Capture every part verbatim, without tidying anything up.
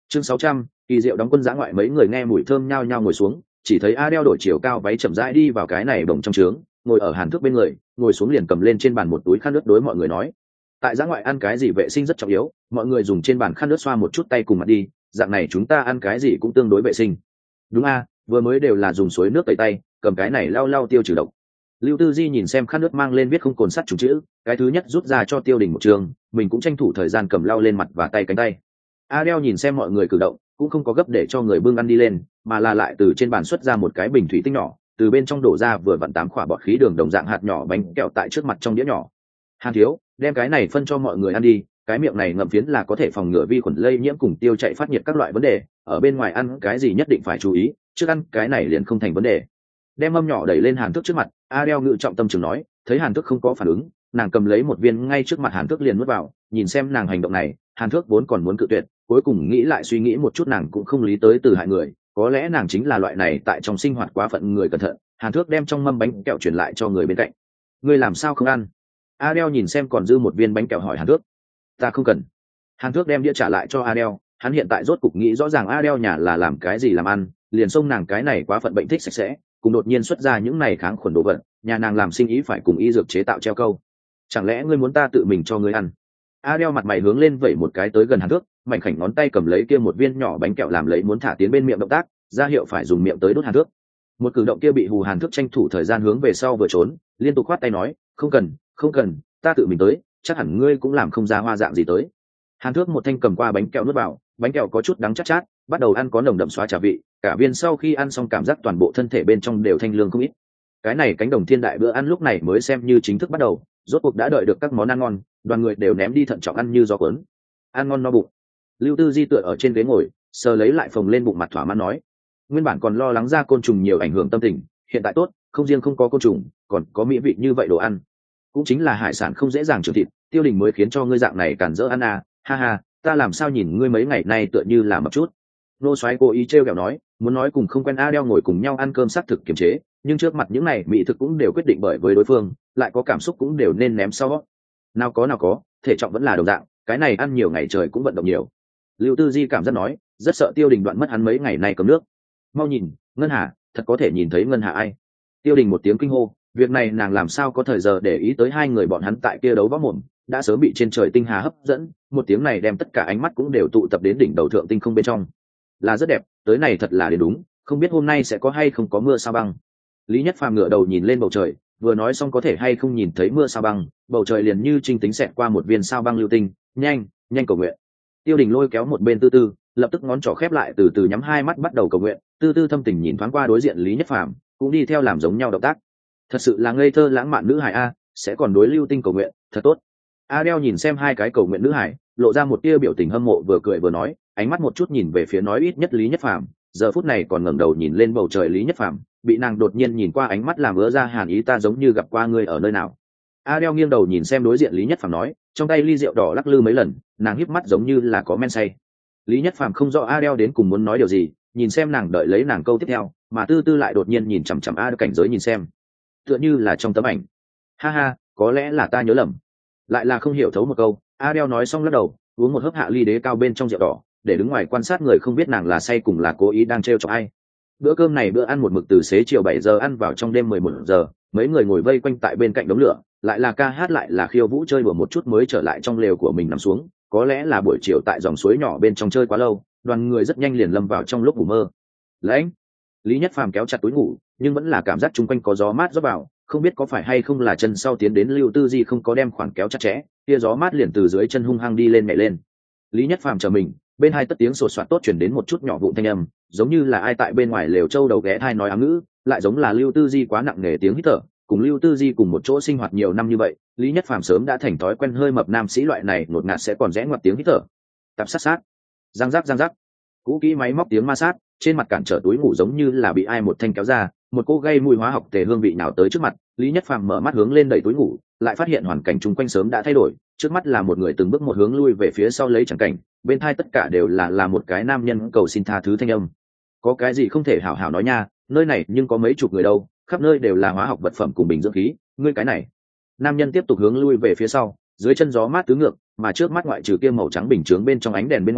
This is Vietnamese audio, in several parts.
Chương sáu trăm, kỳ diệu đóng quân giã ngoại, mấy người nghe mùi thơm nhao nhao ngồi xuống, chỉ thấy Adele đổi chiều cao váy chậm rãi đi vào cái này bồng trong trướng, ngồi ở Hàn Thước bên người, ngồi xuống liền cầm lên trên bàn một túi khăn nước đối mọi người nói: tại giã ngoại ăn cái gì vệ sinh rất trọng yếu, mọi người dùng trên bàn khăn nước xoa một chút tay cùng mặt đi, dạng này chúng ta ăn cái gì cũng tương đối vệ sinh. Đúng a, vừa mới đều là dùng suối nước tẩy tay, cầm cái này lau lau tiêu trừ độc. Lưu Tư Di nhìn xem khăn nước mang lên viết không cồn sắt trùng chữ, cái thứ nhất rút ra cho Tiêu Đình một trường, mình cũng tranh thủ thời gian cầm lau lên mặt và tay cánh tay. Adele nhìn xem mọi người cử động, cũng không có gấp để cho người bưng ăn đi lên, mà là lại từ trên bàn xuất ra một cái bình thủy tinh nhỏ, từ bên trong đổ ra vừa vặn tám quả bọt khí đường đồng dạng hạt nhỏ bánh kẹo tại trước mặt trong đĩa nhỏ. Hàn thiếu, đem cái này phân cho mọi người ăn đi, cái miệng này ngậm phiến là có thể phòng ngừa vi khuẩn lây nhiễm cùng tiêu chảy phát nhiệt các loại vấn đề, ở bên ngoài ăn cái gì nhất định phải chú ý, trước ăn cái này liền không thành vấn đề. Đem mâm nhỏ đẩy lên Hàn Thước trước mặt, Adele ngự trọng tâm trường nói, thấy Hàn Thước không có phản ứng, nàng cầm lấy một viên ngay trước mặt Hàn Thước liền nuốt vào, nhìn xem nàng hành động này, Hàn Thước vốn còn muốn cự tuyệt, cuối cùng nghĩ lại suy nghĩ một chút nàng cũng không lý tới từ hại người, có lẽ nàng chính là loại này tại trong sinh hoạt quá phận người cẩn thận. Hàn Thước đem trong mâm bánh kẹo chuyển lại cho người bên cạnh. Ngươi làm sao không ăn? Adele nhìn xem còn dư một viên bánh kẹo hỏi Hàn Thước. Ta không cần. Hàn Thước đem đĩa trả lại cho Adele, hắn hiện tại rốt cục nghĩ rõ ràng Adele nhà là làm cái gì làm ăn, liền xông nàng cái này quá phận bệnh thích sạch sẽ, cùng đột nhiên xuất ra những này kháng khuẩn đồ vật, nhà nàng làm sinh ý phải cùng y dược chế tạo treo câu. Chẳng lẽ ngươi muốn ta tự mình cho ngươi ăn? Adele mặt mày hướng lên vẩy một cái tới gần Hàn Thước, mảnh khảnh ngón tay cầm lấy kia một viên nhỏ bánh kẹo làm lấy muốn thả tiến bên miệng động tác, ra hiệu phải dùng miệng tới đốt Hàn Thước. Một cử động kia bị hù Hàn Thước tranh thủ thời gian hướng về sau vừa trốn, liên tục khoát tay nói, không cần, không cần, ta tự mình tới, chắc hẳn ngươi cũng làm không ra hoa dạng gì tới. Hàn Thước một thanh cầm qua bánh kẹo nuốt vào, bánh kẹo có chút đắng chát chát, bắt đầu ăn có nồng đậm xóa trà vị, cả viên sau khi ăn xong cảm giác toàn bộ thân thể bên trong đều thanh lương không ít. Cái này cánh đồng thiên đại bữa ăn lúc này mới xem như chính thức bắt đầu, rốt cuộc đã đợi được các món ăn ngon, đoàn người đều ném đi thận trọng ăn như gió cuốn. Ăn ngon no bụng. Lưu Tư Di tựa ở trên ghế ngồi, sờ lấy lại phồng lên bụng mặt thỏa mãn nói, nguyên bản còn lo lắng ra côn trùng nhiều ảnh hưởng tâm tình, hiện tại tốt, không riêng không có côn trùng, còn có mỹ vị như vậy đồ ăn. Cũng chính là hải sản không dễ dàng trưởng thịt, Tiêu Đình mới khiến cho ngươi dạng này cản rỡ ăn à, ha ha, ta làm sao nhìn ngươi mấy ngày nay tựa như là mập chút. Nô Soái cố ý trêu ghẹo nói, muốn nói cùng không quen Adele ngồi cùng nhau ăn cơm xác thực kiềm chế, nhưng trước mặt những này mỹ thực cũng đều quyết định bởi với đối phương, lại có cảm xúc cũng đều nên ném sau. Nào có nào có, thể trọng vẫn là đồng dạng, cái này ăn nhiều ngày trời cũng vận động nhiều. Lưu Tư Di cảm giác nói, rất sợ Tiêu Đình đoạn mất hắn mấy ngày nay cầm nước. Mau nhìn, Ngân Hà, thật có thể nhìn thấy Ngân Hà ai? Tiêu Đình một tiếng kinh hô, việc này nàng làm sao có thời giờ để ý tới hai người bọn hắn tại kia đấu võ mồm, đã sớm bị trên trời tinh hà hấp dẫn, một tiếng này đem tất cả ánh mắt cũng đều tụ tập đến đỉnh đầu thượng tinh không bên trong. Là rất đẹp, tới này thật là đến đúng, không biết hôm nay sẽ có hay không có mưa sao băng. Lý Nhất Phàm ngửa đầu nhìn lên bầu trời, vừa nói xong có thể hay không nhìn thấy mưa sao băng, bầu trời liền như trinh tính xẹt qua một viên sao băng lưu tinh, nhanh, nhanh cầu nguyện. Tiêu Đình lôi kéo một bên Tư Tư, lập tức ngón trỏ khép lại từ từ nhắm hai mắt bắt đầu cầu nguyện. Tư Tư thâm tình nhìn thoáng qua đối diện Lý Nhất Phàm, cũng đi theo làm giống nhau động tác. Thật sự là ngây thơ lãng mạn nữ hải a, sẽ còn đối lưu tinh cầu nguyện, thật tốt. Adele nhìn xem hai cái cầu nguyện nữ hải, lộ ra một tia biểu tình hâm mộ, vừa cười vừa nói, ánh mắt một chút nhìn về phía nói ít nhất Lý Nhất Phàm, giờ phút này còn ngẩng đầu nhìn lên bầu trời. Lý Nhất Phàm bị nàng đột nhiên nhìn qua ánh mắt làm ứa ra hàn ý, ta giống như gặp qua ngươi ở nơi nào. Adele nghiêng đầu nhìn xem đối diện Lý Nhất Phàm nói, trong tay ly rượu đỏ lắc lư mấy lần, nàng híp mắt giống như là có men say. Lý Nhất Phàm không rõ Adele đến cùng muốn nói điều gì, nhìn xem nàng đợi lấy nàng câu tiếp theo, mà Tư Tư lại đột nhiên nhìn chằm chằm Adele cảnh giới nhìn xem, tựa như là trong tấm ảnh. Ha ha, có lẽ là ta nhớ lầm. Lại là không hiểu thấu một câu. Adele nói xong lắc đầu, uống một hớp hạ ly đế cao bên trong rượu đỏ, để đứng ngoài quan sát người không biết nàng là say cùng là cố ý đang trêu chọc ai. Bữa cơm này bữa ăn một mực từ xế chiều bảy giờ ăn vào trong đêm mười một giờ, mấy người ngồi vây quanh tại bên cạnh đống lửa, lại là ca hát lại là khiêu vũ chơi đùa một chút mới trở lại trong lều của mình nằm xuống. Có lẽ là buổi chiều tại dòng suối nhỏ bên trong chơi quá lâu, đoàn người rất nhanh liền lâm vào trong lúc ngủ mơ. Lãnh. Lý Nhất Phàm kéo chặt túi ngủ, nhưng vẫn là cảm giác chung quanh có gió mát rót vào, không biết có phải hay không là chân sau tiến đến Lưu Tư Di không có đem khoảng kéo chặt chẽ, kia gió mát liền từ dưới chân hung hăng đi lên nhảy lên. Lý Nhất Phàm chờ mình, bên hai tất tiếng sột soạt tốt chuyển đến một chút nhỏ vụn thanh âm, giống như là ai tại bên ngoài lều châu đầu ghé thai nói ám ngữ, lại giống là Lưu Tư Di quá nặng nề tiếng hít thở. Cùng Lưu Tư Di cùng một chỗ sinh hoạt nhiều năm như vậy, Lý Nhất Phàm sớm đã thành thói quen hơi mập nam sĩ loại này ngột ngạt sẽ còn rẽ ngoặt tiếng hít thở. Tạp sát sát, răng rắc răng rắc, cũ kỹ máy móc tiếng ma sát, trên mặt cản trở túi ngủ giống như là bị ai một thanh kéo ra, một cô gây mùi hóa học tề hương vị nào tới trước mặt. Lý Nhất Phàm mở mắt hướng lên đẩy túi ngủ, lại phát hiện hoàn cảnh chung quanh sớm đã thay đổi, trước mắt là một người từng bước một hướng lui về phía sau lấy chẳng cảnh, bên thai tất cả đều là là một cái nam nhân cầu xin tha thứ thanh âm. Có cái gì không thể hảo hảo nói nha, nơi này nhưng có mấy chục người đâu, khắp nơi đều là hóa học vật phẩm cùng bình dưỡng khí, ngươi cái này. Nam nhân tiếp tục hướng lui về phía sau, dưới chân gió mát tứ ngược, mà trước mắt ngoại trừ kia màu trắng bình chướng bên trong ánh đèn bên ngoài,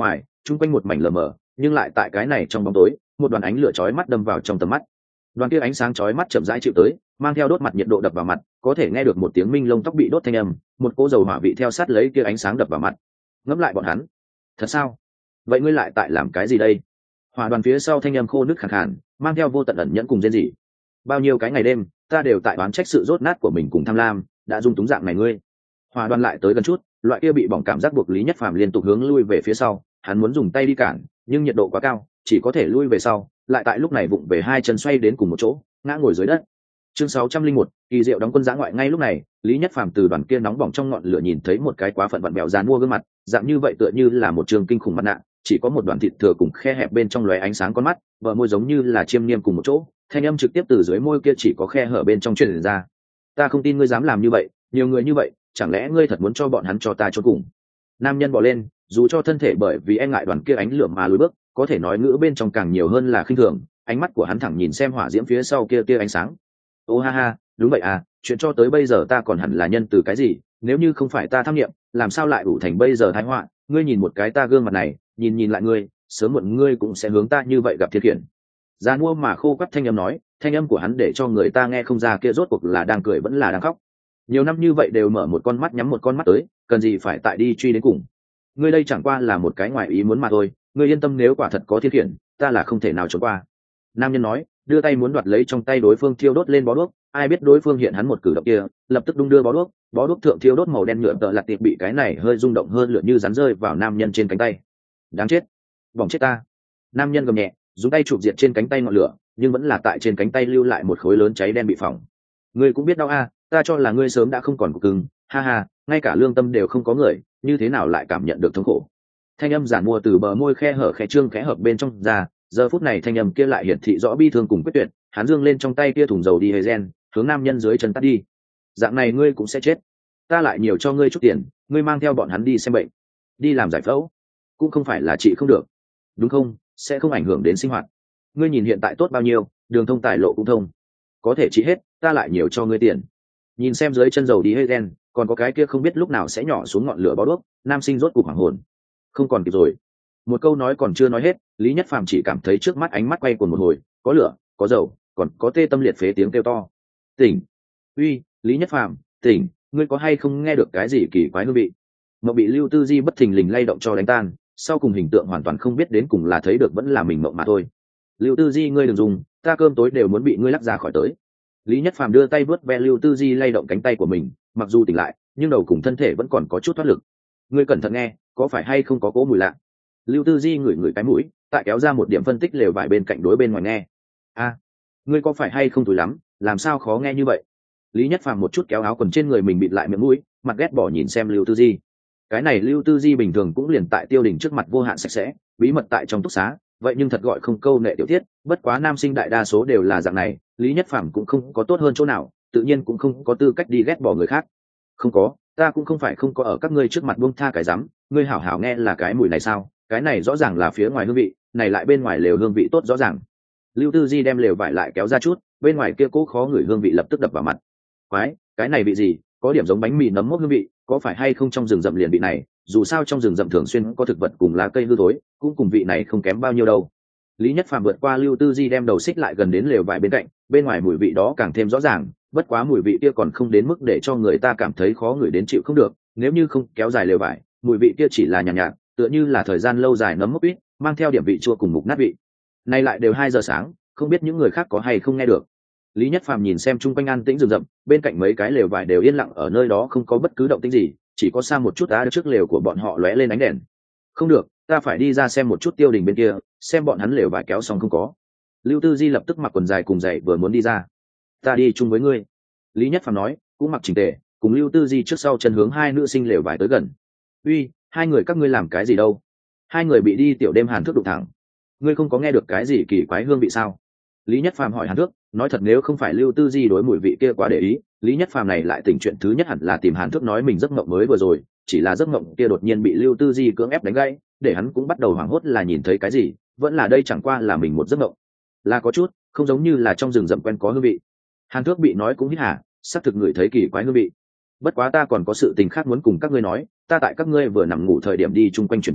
chung quanh một mảnh lờ mờ, nhưng lại tại cái này trong bóng tối một đoàn ánh lửa chói mắt đâm vào trong tầm mắt. Đoàn kia ánh sáng chói mắt chậm rãi chịu tới, mang theo đốt mặt nhiệt độ đập vào mặt, có thể nghe được một tiếng minh lông tóc bị đốt thanh âm, một cỗ dầu hỏa vị theo sát lấy kia ánh sáng đập vào mặt. Ngẫm lại bọn hắn, thật sao? Vậy ngươi lại tại làm cái gì đây? Hỏa đoàn phía sau thanh âm khô nước khàn khàn, mang theo vô tận ẩn nhẫn cùng rên rỉ. Bao nhiêu cái ngày đêm, ta đều tại oán trách sự rốt nát của mình cùng tham lam, đã dung túng dạng này ngươi. Hỏa đoàn lại tới gần chút, loại kia bị bỏng cảm giác buộc Lý Nhất Phàm liên tục hướng lui về phía sau, hắn muốn dùng tay đi cản, nhưng nhiệt độ quá cao, chỉ có thể lui về sau, lại tại lúc này vụng về hai chân xoay đến cùng một chỗ, ngã ngồi dưới đất. Chương sáu trăm linh một, kỳ diệu đóng quân giã ngoại. Ngay lúc này, Lý Nhất Phàm từ đoàn kia nóng bỏng trong ngọn lửa nhìn thấy một cái quá phận vặn bẹo dàn mua gương mặt, dạng như vậy tựa như là một trường kinh khủng mặt nạ, chỉ có một đoàn thịt thừa cùng khe hẹp bên trong lóe ánh sáng con mắt, bờ môi giống như là chiêm niêm cùng một chỗ, thanh âm trực tiếp từ dưới môi kia chỉ có khe hở bên trong truyền ra. Ta không tin ngươi dám làm như vậy, nhiều người như vậy, chẳng lẽ ngươi thật muốn cho bọn hắn cho ta chôn cùng? Nam nhân bỏ lên, dù cho thân thể bởi vì e ngại đoàn kia ánh lửa mà lùi bước, có thể nói ngữ bên trong càng nhiều hơn là khinh thường, ánh mắt của hắn thẳng nhìn xem hỏa diễm phía sau kia kia ánh sáng. Ô ha ha, đúng vậy à, chuyện cho tới bây giờ ta còn hẳn là nhân từ cái gì, nếu như không phải ta tham nghiệm, làm sao lại đủ thành bây giờ tai họa, ngươi nhìn một cái ta gương mặt này, nhìn nhìn lại ngươi, sớm muộn ngươi cũng sẽ hướng ta như vậy gặp thiên khiển. Già mua mà khô quắt thanh âm nói, thanh âm của hắn để cho người ta nghe không ra kia rốt cuộc là đang cười vẫn là đang khóc. Nhiều năm như vậy đều mở một con mắt nhắm một con mắt tới, cần gì phải tại đi truy đến cùng. Ngươi đây chẳng qua là một cái ngoài ý muốn mà thôi, ngươi yên tâm, nếu quả thật có thiên khiển, ta là không thể nào trốn qua. Nam nhân nói, đưa tay muốn đoạt lấy trong tay đối phương thiêu đốt lên bó đuốc, ai biết đối phương hiện hắn một cử động kia, lập tức đung đưa bó đuốc, bó đuốc thượng thiêu đốt màu đen nhựa tợ lặt tiệp bị cái này hơi rung động hơn lửa như rắn rơi vào nam nhân trên cánh tay. Đáng chết, bỏng chết ta. Nam nhân gầm nhẹ, dùng tay chụp diệt trên cánh tay ngọn lửa, nhưng vẫn là tại trên cánh tay lưu lại một khối lớn cháy đen bị phỏng. Ngươi cũng biết đau a, ta cho là ngươi sớm đã không còn cục cứng, ha ha, ngay cả lương tâm đều không có người, như thế nào lại cảm nhận được thống khổ. Thanh âm giản mua từ bờ môi khe hở khẽ trương khẽ hợp bên trong ra, giờ phút này thanh âm kia lại hiển thị rõ bi thương cùng quyết tuyệt, hắn dương lên trong tay kia thùng dầu đi gen, hướng nam nhân dưới chân tắt đi. Dạng này ngươi cũng sẽ chết, ta lại nhiều cho ngươi chút tiền, ngươi mang theo bọn hắn đi xem bệnh, đi làm giải phẫu, cũng không phải là chị không được, đúng không? Sẽ không ảnh hưởng đến sinh hoạt. Ngươi nhìn hiện tại tốt bao nhiêu, đường thông tài lộ cũng thông, có thể trị hết, ta lại nhiều cho ngươi tiền. Nhìn xem dưới chân dầu đi hơi gen, còn có cái kia không biết lúc nào sẽ nhỏ xuống ngọn lửa bó đuốc, nam sinh rốt cục hoảng hồn. Không còn kịp rồi. Một câu nói còn chưa nói hết, Lý Nhất Phàm chỉ cảm thấy trước mắt ánh mắt quay cuồng một hồi, có lửa, có dầu, còn có tê tâm liệt phế tiếng kêu to. Tỉnh! Uy, Lý Nhất Phàm, tỉnh, ngươi có hay không nghe được cái gì kỳ quái hương vị? Mộng bị Lưu Tư Di bất thình lình lay động cho đánh tan, sau cùng hình tượng hoàn toàn không biết đến cùng là thấy được vẫn là mình mộng mà thôi. Lưu Tư Di, ngươi đừng dùng, ta cơm tối đều muốn bị ngươi lắc ra khỏi tới. Lý Nhất Phàm đưa tay vớt ve Lưu Tư Di lay động cánh tay của mình, mặc dù tỉnh lại, nhưng đầu cùng thân thể vẫn còn có chút thoát lực. Ngươi cẩn thận nghe, có phải hay không có cỗ mùi lạ? Lưu Tư Di ngửi ngửi cái mũi, tại kéo ra một điểm phân tích lều vải bên cạnh đối bên ngoài nghe. A, ngươi có phải hay không túi lắm, làm sao khó nghe như vậy? Lý Nhất Phàm một chút kéo áo quần trên người mình bịt lại miệng mũi, mặt ghét bỏ nhìn xem Lưu Tư Di. Cái này Lưu Tư Di bình thường cũng liền tại Tiêu Đình trước mặt vô hạn sạch sẽ, bí mật tại trong túc xá, vậy nhưng thật gọi không câu nệ tiểu thiết, bất quá nam sinh đại đa số đều là dạng này, Lý Nhất Phàm cũng không có tốt hơn chỗ nào, tự nhiên cũng không có tư cách đi ghét bỏ người khác. Không có, ta cũng không phải không có ở các ngươi trước mặt buông tha cái rắm, ngươi hảo hảo nghe là cái mùi này sao? Cái này rõ ràng là phía ngoài hương vị, này lại bên ngoài lều hương vị tốt rõ ràng. Lưu Tư Di đem lều vải lại kéo ra chút, bên ngoài kia cố khó ngửi hương vị lập tức đập vào mặt. Quái, cái này vị gì? Có điểm giống bánh mì nấm mốc hương vị, có phải hay không trong rừng rậm liền vị này? Dù sao trong rừng rậm thường xuyên có thực vật cùng lá cây hư thối, cũng cùng vị này không kém bao nhiêu đâu. Lý Nhất Phàm vượt qua Lưu Tư Di đem đầu xích lại gần đến lều vải bên cạnh, bên ngoài mùi vị đó càng thêm rõ ràng, bất quá mùi vị kia còn không đến mức để cho người ta cảm thấy khó ngửi đến chịu không được, nếu như không kéo dài lều vải, mùi vị kia chỉ là nhàn nhạt, nhạt, tựa như là thời gian lâu dài nấm mốc ít, mang theo điểm vị chua cùng mục nát vị. Nay lại đều hai giờ sáng, không biết những người khác có hay không nghe được. Lý Nhất Phàm nhìn xem chung quanh an tĩnh rừng rậm, bên cạnh mấy cái lều vải đều yên lặng, ở nơi đó không có bất cứ động tĩnh gì, chỉ có xa một chút đá trước lều của bọn họ lóe lên ánh đèn. Không được, ta phải đi ra xem một chút Tiêu Đình bên kia, xem bọn hắn lều vải kéo xong không có. Lưu Tư Di lập tức mặc quần dài cùng giày vừa muốn đi ra. Ta đi chung với ngươi. Lý Nhất Phàm nói, cũng mặc chỉnh tề, cùng Lưu Tư Di trước sau chân hướng hai nữ sinh lều vải tới gần. Uy, hai người các ngươi làm cái gì đâu? Hai người bị đi tiểu đêm Hàn Thước đụng thẳng. Ngươi không có nghe được cái gì kỳ quái hương vị sao? Lý Nhất Phàm hỏi Hàn Thước, nói thật nếu không phải Lưu Tư Di đối mùi vị kia quá để ý, Lý Nhất Phàm này lại tỉnh chuyện thứ nhất hẳn là tìm Hàn Thước nói mình giấc mộng mới vừa rồi, chỉ là giấc mộng kia đột nhiên bị Lưu Tư Di cưỡng ép đánh gãy, để hắn cũng bắt đầu hoảng hốt là nhìn thấy cái gì, vẫn là đây chẳng qua là mình một giấc mộng. Là có chút, không giống như là trong rừng rậm quen có hương vị. Hàn Thước bị nói cũng hít hả, xác thực người thấy kỳ quái hương vị. Bất quá ta còn có sự tình khác muốn cùng các ngươi nói, ta tại các ngươi vừa nằm ngủ thời điểm đi chung quanh chuyển vòng,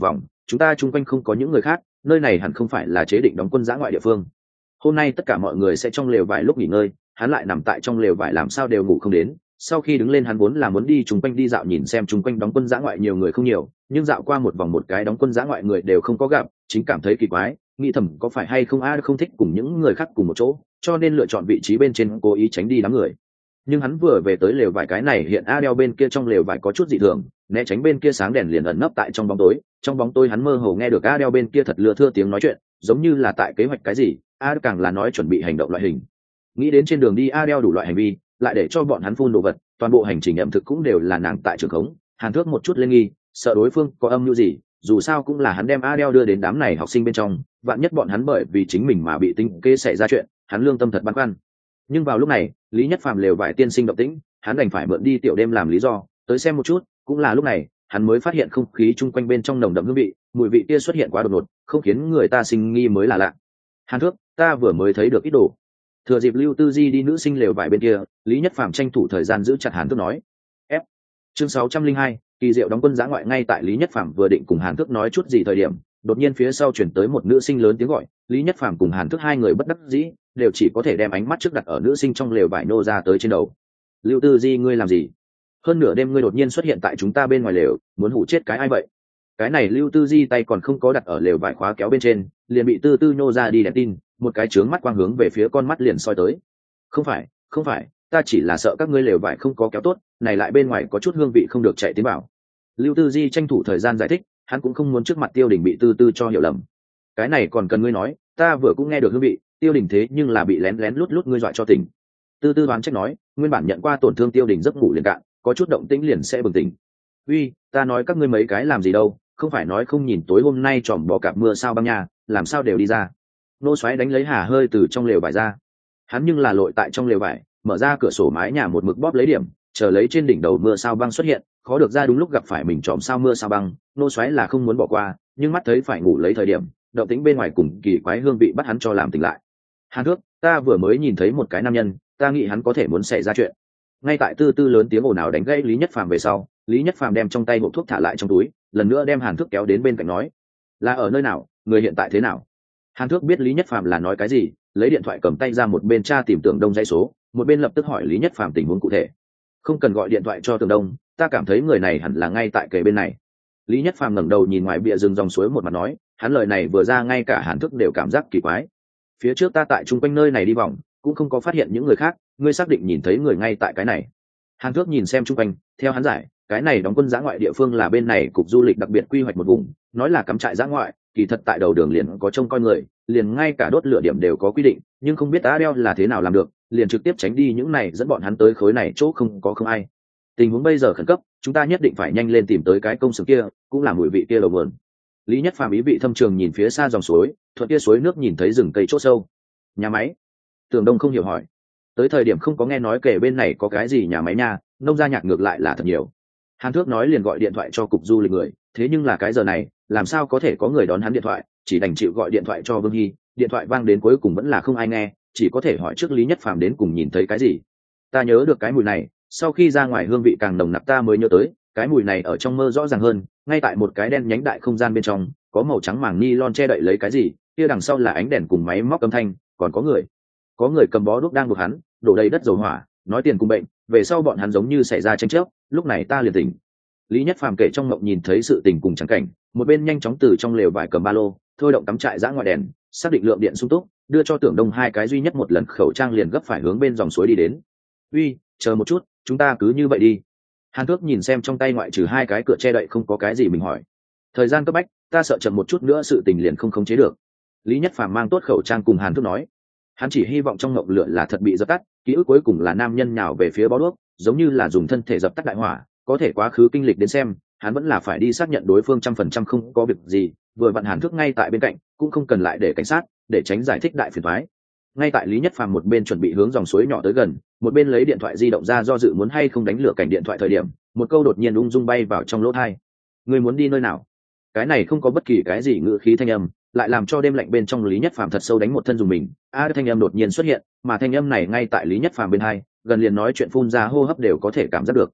chúng ta chung quanh không có những người khác, nơi này hẳn không phải là chế định đóng quân dã ngoại địa phương. Hôm nay tất cả mọi người sẽ trong lều vải lúc nghỉ ngơi, hắn lại nằm tại trong lều vải làm sao đều ngủ không đến. Sau khi đứng lên hắn vốn là muốn đi chung quanh đi dạo nhìn xem chung quanh đóng quân dã ngoại nhiều người không nhiều, nhưng dạo qua một vòng một cái đóng quân dã ngoại người đều không có gặp, chính cảm thấy kỳ quái, nghĩ thầm có phải hay không a không thích cùng những người khác cùng một chỗ, cho nên lựa chọn vị trí bên trên cố ý tránh đi đám người. Nhưng hắn vừa về tới lều vải cái này hiện Adele bên kia trong lều vải có chút dị thường, né tránh bên kia sáng đèn liền ẩn nấp tại trong bóng tối. Trong bóng tối hắn mơ hồ nghe được Adele bên kia thật lừa thưa tiếng nói chuyện, giống như là tại kế hoạch cái gì, Adele càng là nói chuẩn bị hành động loại hình. Nghĩ đến trên đường đi Adele đủ loại hành vi, lại để cho bọn hắn phun đồ vật, toàn bộ hành trình ẩm thực cũng đều là nàng tại trường khống. Hàn Thước một chút lên nghi, sợ đối phương có âm mưu gì, dù sao cũng là hắn đem Adele đưa đến đám này học sinh bên trong, vạn nhất bọn hắn bởi vì chính mình mà bị tính kế xảy ra chuyện, hắn lương tâm thật băn khoăn. Nhưng vào lúc này, Lý Nhất Phàm lều vải tiên sinh động tĩnh, hắn đành phải mượn đi tiểu đêm làm lý do, tới xem một chút. Cũng là lúc này, hắn mới phát hiện không khí chung quanh bên trong nồng đậm hương vị, mùi vị kia xuất hiện quá đột ngột, không khiến người ta sinh nghi mới là lạ. Hàn Thước, ta vừa mới thấy được ít đồ. Thừa dịp Lưu Tư Di đi nữ sinh lều vải bên kia, Lý Nhất Phàm tranh thủ thời gian giữ chặt Hàn Thước nói. F. Chương sáu trăm linh hai, kỳ diệu đóng quân dã ngoại. Ngay tại Lý Nhất Phàm vừa định cùng Hàn Thước nói chút gì thời điểm, đột nhiên phía sau chuyển tới một nữ sinh lớn tiếng gọi. Lý Nhất Phàm cùng Hàn Thước hai người bất đắc dĩ, đều chỉ có thể đem ánh mắt trước đặt ở nữ sinh trong lều vải nô ra tới trên đầu. Lưu Tư Di, ngươi làm gì? Hơn nửa đêm ngươi đột nhiên xuất hiện tại chúng ta bên ngoài lều, muốn hủ chết cái ai vậy? Cái này Lưu Tư Di tay còn không có đặt ở lều vải khóa kéo bên trên, liền bị Tư Tư nô ra đi đèn tin, một cái trướng mắt quang hướng về phía con mắt liền soi tới. Không phải, không phải, ta chỉ là sợ các ngươi lều vải không có kéo tốt, này lại bên ngoài có chút hương vị không được chạy tiến vào. Lưu Tư Di tranh thủ thời gian giải thích, hắn cũng không muốn trước mặt Tiêu Đình bị Tư Tư cho hiểu lầm. Cái này còn cần ngươi nói, ta vừa cũng nghe được hương vị, Tiêu Đình thế nhưng là bị lén lén lút lút ngươi dọa cho tỉnh. Tư Tư đoán trách nói, nguyên bản nhận qua tổn thương Tiêu Đình giấc ngủ liền cạn, có chút động tĩnh liền sẽ bừng tỉnh. Uy, ta nói các ngươi mấy cái làm gì đâu, không phải nói không nhìn tối hôm nay tròm bò cạp mưa sao băng nhà, làm sao đều đi ra. Nô xoáy đánh lấy hà hơi từ trong lều vải ra. Hắn nhưng là lội tại trong lều vải, mở ra cửa sổ mái nhà một mực bóp lấy điểm, chờ lấy trên đỉnh đầu mưa sao băng xuất hiện, khó được ra đúng lúc gặp phải mình tròm sao mưa sao băng. Nô xoáy là không muốn bỏ qua, nhưng mắt thấy phải ngủ lấy thời điểm, động tĩnh bên ngoài cùng kỳ quái hương vị bắt hắn cho làm tỉnh lại. Hàn Thước, ta vừa mới nhìn thấy một cái nam nhân, ta nghĩ hắn có thể muốn xảy ra chuyện. Ngay tại Tư Tư lớn tiếng ồn ào đánh gãy Lý Nhất Phàm về sau, Lý Nhất Phàm đem trong tay hộp thuốc thả lại trong túi, lần nữa đem Hàn Thước kéo đến bên cạnh nói, là ở nơi nào, người hiện tại thế nào? Hàn Thước biết Lý Nhất Phàm là nói cái gì, lấy điện thoại cầm tay ra một bên tra tìm Tưởng Đông dãy số, một bên lập tức hỏi Lý Nhất Phàm tình huống cụ thể. Không cần gọi điện thoại cho Tưởng Đông, ta cảm thấy người này hẳn là ngay tại kề bên này. Lý Nhất Phàm ngẩng đầu nhìn ngoài bìa rừng dòng suối một mặt nói, hắn lời này vừa ra ngay cả Hàn Thước đều cảm giác kỳ quái. Phía trước ta tại chung quanh nơi này đi vòng, cũng không có phát hiện những người khác, ngươi xác định nhìn thấy người ngay tại cái này? Hàn Thước nhìn xem chung quanh, theo hắn giải, cái này đóng quân dã ngoại địa phương là bên này cục du lịch đặc biệt quy hoạch một vùng, nói là cắm trại dã ngoại, kỳ thật tại đầu đường liền có trông coi người, liền ngay cả đốt lửa điểm đều có quy định, nhưng không biết Adele là thế nào làm được, liền trực tiếp tránh đi những này dẫn bọn hắn tới khối này chỗ không có không ai. Tình huống bây giờ khẩn cấp, chúng ta nhất định phải nhanh lên tìm tới cái công xưởng kia, cũng là mùi vị kia đầu nguồn. Lý Nhất Phàm ý vị thâm trường nhìn phía xa dòng suối, thuận kia suối nước nhìn thấy rừng cây chỗ sâu. Nhà máy? Tưởng Đông không hiểu hỏi. Tới thời điểm không có nghe nói kể bên này có cái gì nhà máy nha, nông gia nhạc ngược lại là thật nhiều. Hàn Thước nói liền gọi điện thoại cho cục du lịch người, thế nhưng là cái giờ này, làm sao có thể có người đón hắn điện thoại, chỉ đành chịu gọi điện thoại cho Vương Hy, điện thoại vang đến cuối cùng vẫn là không ai nghe, chỉ có thể hỏi trước Lý Nhất Phàm đến cùng nhìn thấy cái gì. Ta nhớ được cái mùi này, sau khi ra ngoài hương vị càng nồng nặc ta mới nhớ tới, cái mùi này ở trong mơ rõ ràng hơn, ngay tại một cái đen nhánh đại không gian bên trong, có màu trắng màng ni lon che đậy lấy cái gì, kia đằng sau là ánh đèn cùng máy móc âm thanh, còn có người. Có người cầm bó đuốc đang buộc hắn, đổ đầy đất dầu hỏa, nói tiền cùng bệnh, về sau bọn hắn giống như xảy ra tranh chấp, lúc này ta liền tỉnh. Lý Nhất Phàm kể trong mộng nhìn thấy sự tình cùng trắng cảnh, một bên nhanh chóng từ trong lều vải cầm ba lô, thôi động cắm trại dã ngoại đèn, xác định lượng điện sung túc, đưa cho Tưởng Đông hai cái duy nhất một lần khẩu trang liền gấp phải hướng bên dòng suối đi đến. Uy, chờ một chút, chúng ta cứ như vậy đi. Hàn Thước nhìn xem trong tay ngoại trừ hai cái cửa che đậy không có cái gì mình hỏi. Thời gian cấp bách, ta sợ chậm một chút nữa sự tình liền không khống chế được. Lý Nhất Phàm mang tốt khẩu trang cùng Hàn Thước nói. Hắn chỉ hy vọng trong ngộng lửa là thật bị dập tắt, ký ức cuối cùng là nam nhân nhào về phía bó đuốc, giống như là dùng thân thể dập tắt đại hỏa, có thể quá khứ kinh lịch đến xem, hắn vẫn là phải đi xác nhận đối phương trăm phần trăm không có việc gì, vừa vặn Hàn Thước ngay tại bên cạnh, cũng không cần lại để cảnh sát, để tránh giải thích đại phiền toái. Ngay tại Lý Nhất Phàm một bên chuẩn bị hướng dòng suối nhỏ tới gần, một bên lấy điện thoại di động ra do dự muốn hay không đánh lửa cảnh điện thoại thời điểm, một câu đột nhiên ung dung bay vào trong lỗ tai. Người muốn đi nơi nào? Cái này không có bất kỳ cái gì ngữ khí thanh âm, lại làm cho đêm lạnh bên trong Lý Nhất Phàm thật sâu đánh một thân dùng mình. A thanh âm đột nhiên xuất hiện, mà thanh âm này ngay tại Lý Nhất Phàm bên hai, gần liền nói chuyện phun ra hô hấp đều có thể cảm giác được.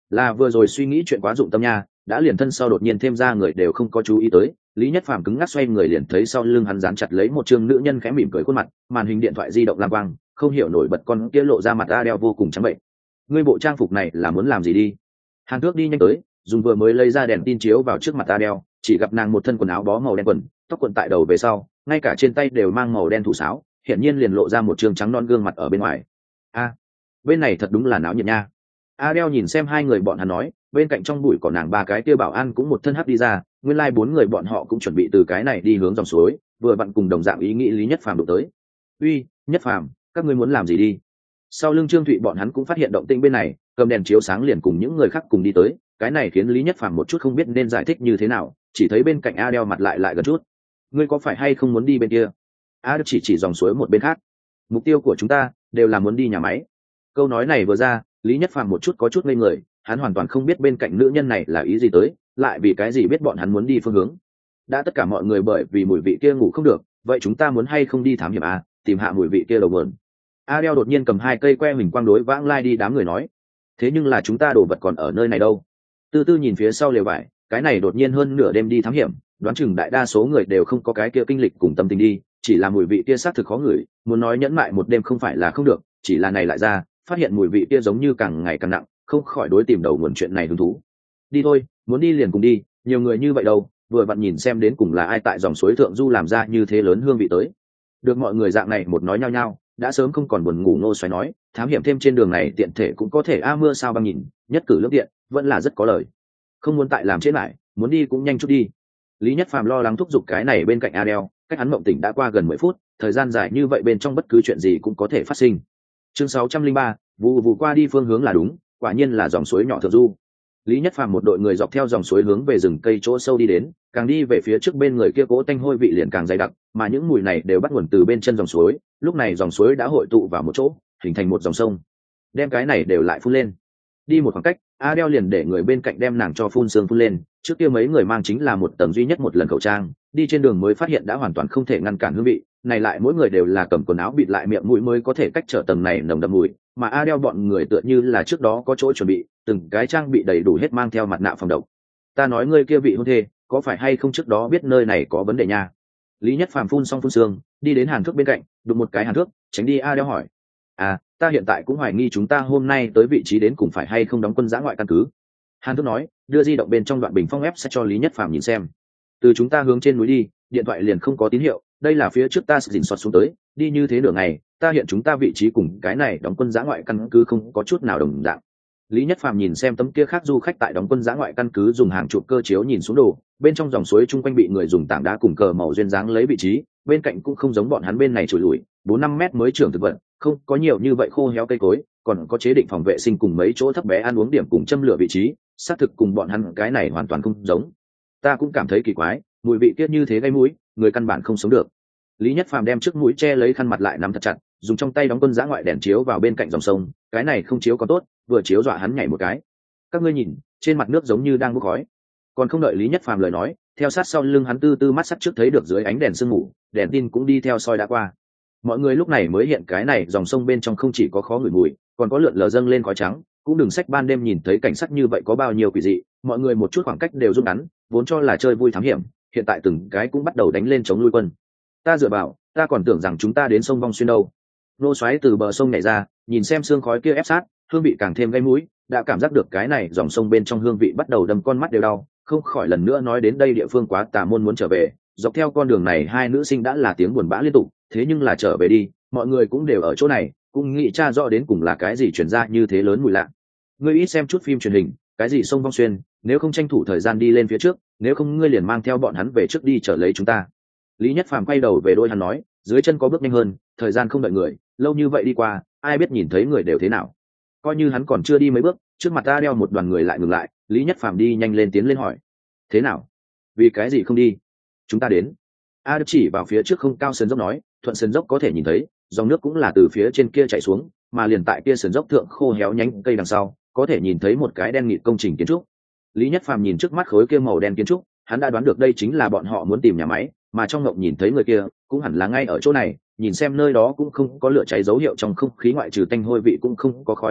là vừa rồi suy nghĩ chuyện quá dụng tâm nha, đã liền thân sau đột nhiên thêm ra người đều không có chú ý tới. Lý Nhất Phàm cứng ngắc xoay người liền thấy sau lưng hắn dán chặt lấy một trương nữ nhân khẽ mỉm cười khuôn mặt, màn hình điện thoại di động lam quang, không hiểu nổi bật con kia lộ ra mặt Adele vô cùng trắng bệnh. Ngươi bộ trang phục này là muốn làm gì đi? Hàn Thước đi nhanh tới, dùng vừa mới lấy ra đèn tin chiếu vào trước mặt Adele, chỉ gặp nàng một thân quần áo bó màu đen quần, tóc cuộn tại đầu về sau, ngay cả trên tay đều mang màu đen thủ sáo, hiển nhiên liền lộ ra một trương trắng non gương mặt ở bên ngoài. A, bên này thật đúng là náo nhiệt nha. Adele nhìn xem hai người bọn hắn nói, bên cạnh trong bụi cỏ nàng ba cái kia bảo an cũng một thân hấp đi ra, nguyên lai like bốn người bọn họ cũng chuẩn bị từ cái này đi hướng dòng suối, vừa vặn cùng đồng dạng ý nghĩ Lý Nhất Phàm đụng tới. Uy, Nhất Phàm, các ngươi muốn làm gì đi? Sau lưng Trương Thụy bọn hắn cũng phát hiện động tĩnh bên này, cầm đèn chiếu sáng liền cùng những người khác cùng đi tới, cái này khiến Lý Nhất Phàm một chút không biết nên giải thích như thế nào, chỉ thấy bên cạnh Adele mặt lại lại gần chút. Ngươi có phải hay không muốn đi bên kia? Adele chỉ chỉ dòng suối một bên khác. Mục tiêu của chúng ta đều là muốn đi nhà máy. Câu nói này vừa ra, Lý Nhất Phàm một chút có chút ngây người, hắn hoàn toàn không biết bên cạnh nữ nhân này là ý gì tới, lại vì cái gì biết bọn hắn muốn đi phương hướng. Đã tất cả mọi người bởi vì mùi vị kia ngủ không được, vậy chúng ta muốn hay không đi thám hiểm à, tìm hạ mùi vị kia đầu nguồn. Adele đột nhiên cầm hai cây que mình quang đối vãng lai đi đám người nói. Thế nhưng là chúng ta đồ vật còn ở nơi này đâu? Tư Tư nhìn phía sau lều vải, cái này đột nhiên hơn nửa đêm đi thám hiểm, đoán chừng đại đa số người đều không có cái kia kinh lịch cùng tâm tình đi, chỉ là mùi vị kia xác thực khó ngửi, muốn nói nhẫn mại một đêm không phải là không được, chỉ là này lại ra, phát hiện mùi vị kia giống như càng ngày càng nặng, không khỏi đối tìm đầu nguồn chuyện này hứng thú. Đi thôi, muốn đi liền cùng đi, nhiều người như vậy đâu, vừa vặn nhìn xem đến cùng là ai tại dòng suối thượng du làm ra như thế lớn hương vị tới. Được mọi người dạng này một nói nhau nhau, đã sớm không còn buồn ngủ Ngô Xoáy nói, thám hiểm thêm trên đường này tiện thể cũng có thể a mưa sao băng nhìn, nhất cử lưỡng tiện, vẫn là rất có lời. Không muốn tại làm chết lại, muốn đi cũng nhanh chút đi. Lý Nhất Phàm lo lắng thúc giục cái này bên cạnh Adele, cách hắn mộng tỉnh đã qua gần mười phút, thời gian dài như vậy bên trong bất cứ chuyện gì cũng có thể phát sinh. Chương sáu trăm linh ba, vụ vụ qua đi phương hướng là đúng, quả nhiên là dòng suối nhỏ thượng du. Lý Nhất Phàm một đội người dọc theo dòng suối hướng về rừng cây chỗ sâu đi đến, càng đi về phía trước bên người kia cỗ tanh hôi vị liền càng dày đặc, mà những mùi này đều bắt nguồn từ bên chân dòng suối, lúc này dòng suối đã hội tụ vào một chỗ, hình thành một dòng sông. Đem cái này đều lại phun lên. Đi một khoảng cách, Adele liền để người bên cạnh đem nàng cho phun sương phun lên, trước kia mấy người mang chính là một tầng duy nhất một lần khẩu trang, đi trên đường mới phát hiện đã hoàn toàn không thể ngăn cản hương vị, này lại mỗi người đều là cầm quần áo bịt lại miệng mũi mới có thể cách trở tầng này nồng đậm mùi, mà Adele bọn người tựa như là trước đó có chỗ chuẩn bị, từng cái trang bị đầy đủ hết mang theo mặt nạ phòng độc. Ta nói ngươi kia vị hôn thê, có phải hay không trước đó biết nơi này có vấn đề nha? Lý Nhất Phàm phun xong phun sương, đi đến Hàn Thước bên cạnh, đụng một cái Hàn Thước, tránh đi Adele hỏi. À, ta hiện tại cũng hoài nghi chúng ta hôm nay tới vị trí đến cùng phải hay không đóng quân giã ngoại căn cứ. Hàn Thước nói, đưa di động bên trong đoạn bình phong ép sẽ cho Lý Nhất Phàm nhìn xem. Từ chúng ta hướng trên núi đi, điện thoại liền không có tín hiệu, đây là phía trước ta dình soạt xuống tới, đi như thế nửa ngày, ta hiện chúng ta vị trí cùng cái này đóng quân giã ngoại căn cứ không có chút nào đồng dạng. Lý Nhất Phàm nhìn xem tấm kia khác du khách tại đóng quân giã ngoại căn cứ dùng hàng chục cơ chiếu nhìn xuống đồ, bên trong dòng suối chung quanh bị người dùng tảng đá cùng cờ màu duyên dáng lấy vị trí, bên cạnh cũng không giống bọn hắn bên này trồi lùi, bốn năm mét mới trưởng thực vật, không có nhiều như vậy khô héo cây cối, còn có chế định phòng vệ sinh cùng mấy chỗ thấp bé ăn uống điểm cùng châm lửa vị trí, xác thực cùng bọn hắn cái này hoàn toàn không giống. Ta cũng cảm thấy kỳ quái, mùi vị tiết như thế gây mũi, người căn bản không sống được. Lý Nhất Phàm đem trước mũi che lấy khăn mặt lại nắm thật chặt, dùng trong tay đóng quân giã ngoại đèn chiếu vào bên cạnh dòng sông, cái này không chiếu có tốt, vừa chiếu dọa hắn nhảy một cái. Các ngươi nhìn, trên mặt nước giống như đang bốc khói. Còn không đợi Lý Nhất Phàm lời nói, theo sát sau lưng hắn tư tư mắt sắt trước thấy được dưới ánh đèn sương mù, đèn tin cũng đi theo soi đã qua. Mọi người lúc này mới hiện cái này dòng sông bên trong không chỉ có khó ngửi mùi, còn có lượn lờ dâng lên khói trắng, cũng đừng sách ban đêm nhìn thấy cảnh sắc như vậy có bao nhiêu quỷ dị, mọi người một chút khoảng cách đều rút ngắn, vốn cho là chơi vui thám hiểm, hiện tại từng cái cũng bắt đầu đánh lên chống lui quân. Ta dựa vào, ta còn tưởng rằng chúng ta đến sông Vong Xuyên đâu. Nô xoáy từ bờ sông nhảy ra, nhìn xem sương khói kia ép sát, hương vị càng thêm gây mũi, đã cảm giác được cái này dòng sông bên trong hương vị bắt đầu đâm con mắt đều đau, không khỏi lần nữa nói đến đây địa phương quá tà môn muốn trở về. Dọc theo con đường này hai nữ sinh đã là tiếng buồn bã liên tục, thế nhưng là trở về đi, mọi người cũng đều ở chỗ này, cũng nghĩ tra rõ đến cùng là cái gì truyền ra như thế lớn mùi lạ. Ngươi ít xem chút phim truyền hình, cái gì sông Vong Xuyên, nếu không tranh thủ thời gian đi lên phía trước, nếu không ngươi liền mang theo bọn hắn về trước đi trở lấy chúng ta. Lý Nhất Phàm quay đầu về đôi hắn nói, dưới chân có bước nhanh hơn, thời gian không đợi người, lâu như vậy đi qua, ai biết nhìn thấy người đều thế nào. Coi như hắn còn chưa đi mấy bước, trước mặt ta đeo một đoàn người lại ngừng lại, Lý Nhất Phàm đi nhanh lên tiến lên hỏi, thế nào? Vì cái gì không đi? Chúng ta đến. A chỉ vào phía trước không cao sườn dốc nói, thuận sườn dốc có thể nhìn thấy, dòng nước cũng là từ phía trên kia chảy xuống, mà liền tại kia sườn dốc thượng khô héo nhánh cây đằng sau, có thể nhìn thấy một cái đen nghịt công trình kiến trúc. Lý Nhất Phàm nhìn trước mắt khối kia màu đen kiến trúc, hắn đã đoán được đây chính là bọn họ muốn tìm nhà máy, mà trong ngộng nhìn thấy người kia cũng hẳn là ngay ở chỗ này, nhìn xem nơi đó cũng không có lửa cháy dấu hiệu, trong không khí ngoại trừ tanh hôi vị cũng không có khói ám vị,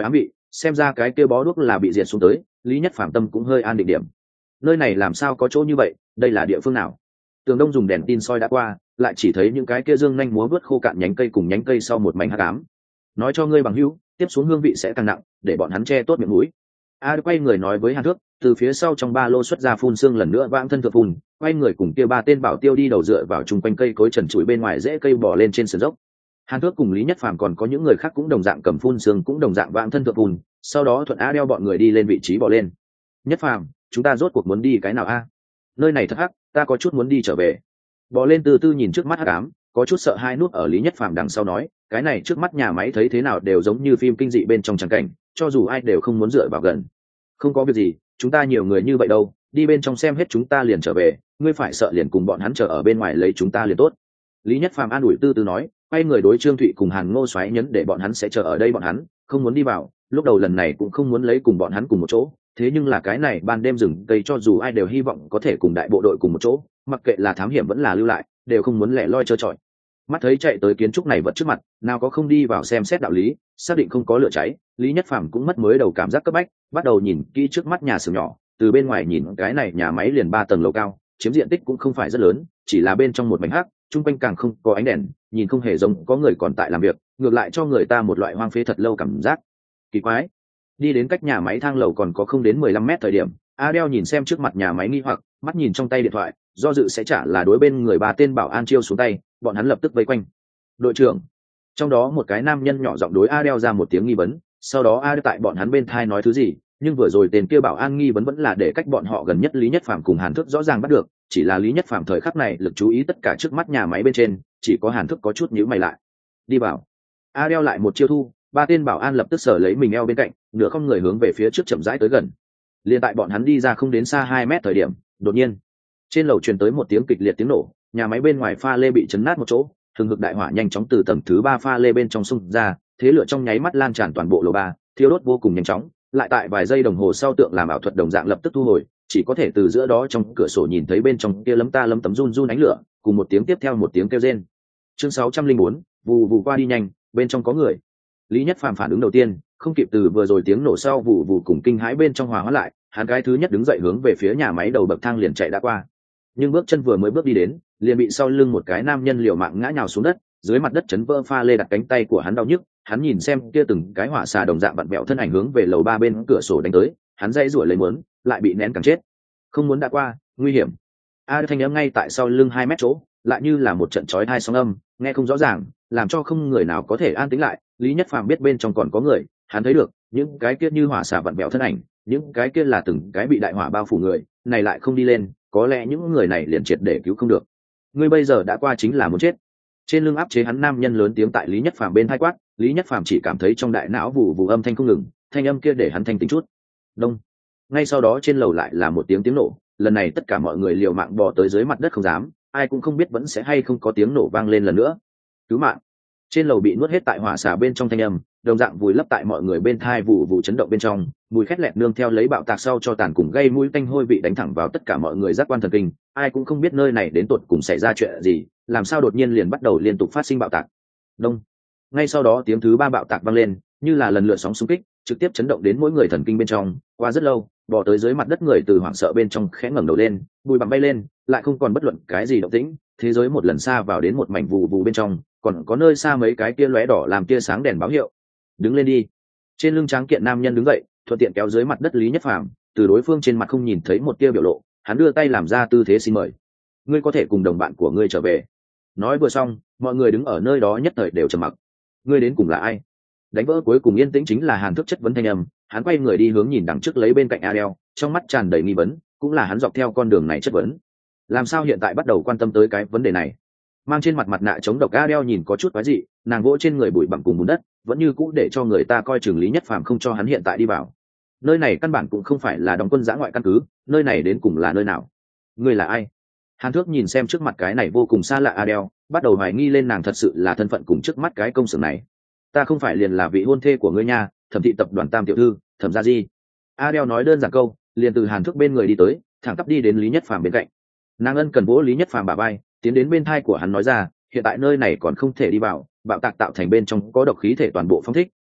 xem ra cái kia bó đuốc là bị diệt xuống tới. Lý Nhất Phàm tâm cũng hơi an định điểm. Nơi này làm sao có chỗ như vậy, đây là địa phương nào? Tường Đông dùng đèn tin soi đã qua, lại chỉ thấy những cái kia dương nhanh múa vớt khô cạn nhánh cây cùng nhánh cây sau một mảnh hắc ám. Nói cho ngươi bằng hữu, tiếp xuống hương vị sẽ càng nặng, để bọn hắn che tốt miệng mũi. A quay người nói với Hàn Thước, từ phía sau trong ba lô xuất ra phun xương lần nữa vãng thân thượng phun, quay người cùng kia ba tên bảo tiêu đi đầu dựa vào chung quanh cây cối trần trụi bên ngoài rễ cây bò lên trên sườn dốc. Hàn Thước cùng Lý Nhất Phàm còn có những người khác cũng đồng dạng cầm phun xương cũng đồng dạng vãng thân thượng phun, sau đó thuận A đeo bọn người đi lên vị trí bò lên. Nhất Phàm, chúng ta rốt cuộc muốn đi cái nào a? Nơi này thật hắc, ta có chút muốn đi trở về. Bò lên từ từ nhìn trước mắt hắc ám, có chút sợ hai nút ở Lý Nhất Phàm đằng sau nói, cái này trước mắt nhà máy thấy thế nào đều giống như phim kinh dị bên trong tràng cảnh, cho dù ai đều không muốn dựa vào gần. Không có việc gì, chúng ta nhiều người như vậy đâu, đi bên trong xem hết chúng ta liền trở về, ngươi phải sợ liền cùng bọn hắn chờ ở bên ngoài lấy chúng ta liền tốt. Lý Nhất Phàm an ủi tư tư nói, quay người đối Trương Thụy cùng Hàn Ngô xoáy nhấn để bọn hắn sẽ chờ ở đây bọn hắn, không muốn đi vào, lúc đầu lần này cũng không muốn lấy cùng bọn hắn cùng một chỗ, thế nhưng là cái này ban đêm rừng cây cho dù ai đều hy vọng có thể cùng đại bộ đội cùng một chỗ, mặc kệ là thám hiểm vẫn là lưu lại, đều không muốn lẻ loi trơ trọi. Mắt thấy chạy tới kiến trúc này vật trước mặt, nào có không đi vào xem xét đạo lý, xác định không có lửa cháy, Lý Nhất Phàm cũng mất mới đầu cảm giác cấp bách, bắt đầu nhìn kỹ trước mắt nhà xưởng nhỏ, từ bên ngoài nhìn cái này nhà máy liền ba tầng lầu cao, chiếm diện tích cũng không phải rất lớn, chỉ là bên trong một mảnh hắc, chung quanh càng không có ánh đèn, nhìn không hề giống có người còn tại làm việc, ngược lại cho người ta một loại hoang phế thật lâu cảm giác kỳ quái. Đi đến cách nhà máy thang lầu còn có không đến mười lăm mét thời điểm, Adele nhìn xem trước mặt nhà máy nghi hoặc, mắt nhìn trong tay điện thoại, do dự sẽ trả là đối bên người ba tên bảo an chiêu xuống tay, bọn hắn lập tức vây quanh. Đội trưởng, trong đó một cái nam nhân nhỏ giọng đối Adele ra một tiếng nghi vấn, sau đó Adele tại bọn hắn bên thai nói thứ gì, nhưng vừa rồi tên kia bảo an nghi vấn vẫn là để cách bọn họ gần nhất Lý Nhất Phàm cùng Hàn Thức rõ ràng bắt được, chỉ là Lý Nhất Phàm thời khắc này lực chú ý tất cả trước mắt nhà máy bên trên, chỉ có Hàn Thức có chút nhíu mày lại. Đi vào. Adele lại một chiêu thu, ba tên bảo an lập tức sở lấy mình eo bên cạnh, nửa không người hướng về phía trước chậm rãi tới gần. Liên tại bọn hắn đi ra không đến xa hai mét thời điểm, đột nhiên trên lầu truyền tới một tiếng kịch liệt tiếng nổ, nhà máy bên ngoài pha lê bị chấn nát một chỗ, hừng hực đại hỏa nhanh chóng từ tầng thứ ba pha lê bên trong xung ra, thế lửa trong nháy mắt lan tràn toàn bộ lầu ba, thiêu đốt vô cùng nhanh chóng, lại tại vài giây đồng hồ sau tượng làm ảo thuật đồng dạng lập tức thu hồi, chỉ có thể từ giữa đó trong cửa sổ nhìn thấy bên trong kia lấm ta lấm tấm run run ánh lửa, cùng một tiếng tiếp theo một tiếng kêu rên. Chương sáu trăm linh bốn, vù vù qua đi nhanh, bên trong có người. Lý Nhất Phàm phản ứng đầu tiên, không kịp từ vừa rồi tiếng nổ sau vụ vụ cùng kinh hãi bên trong hòa hóa lại, hắn cái thứ nhất đứng dậy hướng về phía nhà máy đầu bậc thang liền chạy đã qua. Nhưng bước chân vừa mới bước đi đến, liền bị sau lưng một cái nam nhân liều mạng ngã nhào xuống đất, dưới mặt đất chấn vỡ pha lê đặt cánh tay của hắn đau nhức, hắn nhìn xem kia từng cái hỏa xà đồng dạng vặn vẹo thân ảnh hướng về lầu ba bên cửa sổ đánh tới, hắn dãy rủa lấy muốn, lại bị nén càng chết. Không muốn đã qua, nguy hiểm. A thanh âm ngay tại sau lưng hai mét chỗ, lại như là một trận chói tai sóng âm, nghe không rõ ràng, làm cho không người nào có thể an tĩnh lại. Lý Nhất Phàm biết bên trong còn có người, hắn thấy được những cái kia như hỏa xà vặn vẹo thân ảnh, những cái kia là từng cái bị đại hỏa bao phủ người, này lại không đi lên, có lẽ những người này liền triệt để cứu không được. Ngươi bây giờ đã qua chính là muốn chết. Trên lưng áp chế hắn nam nhân lớn tiếng tại Lý Nhất Phàm bên tai quát, Lý Nhất Phàm chỉ cảm thấy trong đại não vụ vụ âm thanh không ngừng, thanh âm kia để hắn thanh tỉnh chút. Đông. Ngay sau đó trên lầu lại là một tiếng tiếng nổ, lần này tất cả mọi người liều mạng bò tới dưới mặt đất không dám, ai cũng không biết vẫn sẽ hay không có tiếng nổ vang lên lần nữa. Cứu mạng. Trên lầu bị nuốt hết tại hỏa xà bên trong thanh âm, đồng dạng vùi lấp tại mọi người bên thai vụ vụ chấn động bên trong, mùi khét lẹt nương theo lấy bạo tạc sau cho tàn cùng gây mũi tanh hôi vị đánh thẳng vào tất cả mọi người giác quan thần kinh, ai cũng không biết nơi này đến tột cùng xảy ra chuyện gì, làm sao đột nhiên liền bắt đầu liên tục phát sinh bạo tạc. Đông. Ngay sau đó tiếng thứ ba bạo tạc vang lên, như là lần lượt sóng xung kích, trực tiếp chấn động đến mỗi người thần kinh bên trong, qua rất lâu, bò tới dưới mặt đất người từ hoảng sợ bên trong khẽ ngẩng đầu lên, bụi bặm bay lên, lại không còn bất luận cái gì động tĩnh, thế giới một lần xa vào đến một mảnh vụ vụ bên trong, còn có nơi xa mấy cái kia lóe đỏ làm tia sáng đèn báo hiệu. Đứng lên đi. Trên lưng tráng kiện nam nhân đứng dậy, thuận tiện kéo dưới mặt đất Lý Nhất Phàm, từ đối phương trên mặt không nhìn thấy một tia biểu lộ, hắn đưa tay làm ra tư thế xin mời. Ngươi có thể cùng đồng bạn của ngươi trở về. Nói vừa xong, mọi người đứng ở nơi đó nhất thời đều trầm mặc. Ngươi đến cùng là ai? Đánh vỡ cuối cùng yên tĩnh chính là Hàn Thức chất vấn thanh âm, hắn quay người đi hướng nhìn đằng trước lấy bên cạnh Adele, trong mắt tràn đầy nghi vấn, cũng là hắn dọc theo con đường này chất vấn. Làm sao hiện tại bắt đầu quan tâm tới cái vấn đề này? Mang trên mặt mặt nạ chống độc Adele nhìn có chút quái dị, nàng vỗ trên người bụi bặm cùng bùn đất, vẫn như cũ để cho người ta coi chừng Lý Nhất Phàm không cho hắn hiện tại đi vào. Nơi này căn bản cũng không phải là đóng quân giã ngoại căn cứ, nơi này đến cùng là nơi nào? Ngươi là ai? Hàn Thước nhìn xem trước mặt cái này vô cùng xa lạ Adele, bắt đầu hoài nghi lên nàng thật sự là thân phận cùng trước mắt cái công xưởng này. Ta không phải liền là vị hôn thê của ngươi nha, Thẩm thị tập đoàn Tam tiểu thư, Thẩm gia di. Adele nói đơn giản câu, liền từ Hàn Thước bên người đi tới, thẳng tắp đi đến Lý Nhất Phàm bên cạnh. Nàng ân cần vỗ Lý Nhất Phàm bả vai, tiến đến bên thai của hắn nói ra, hiện tại nơi này còn không thể đi vào, bạo tạc tạo thành bên trong có độc khí thể toàn bộ phóng thích,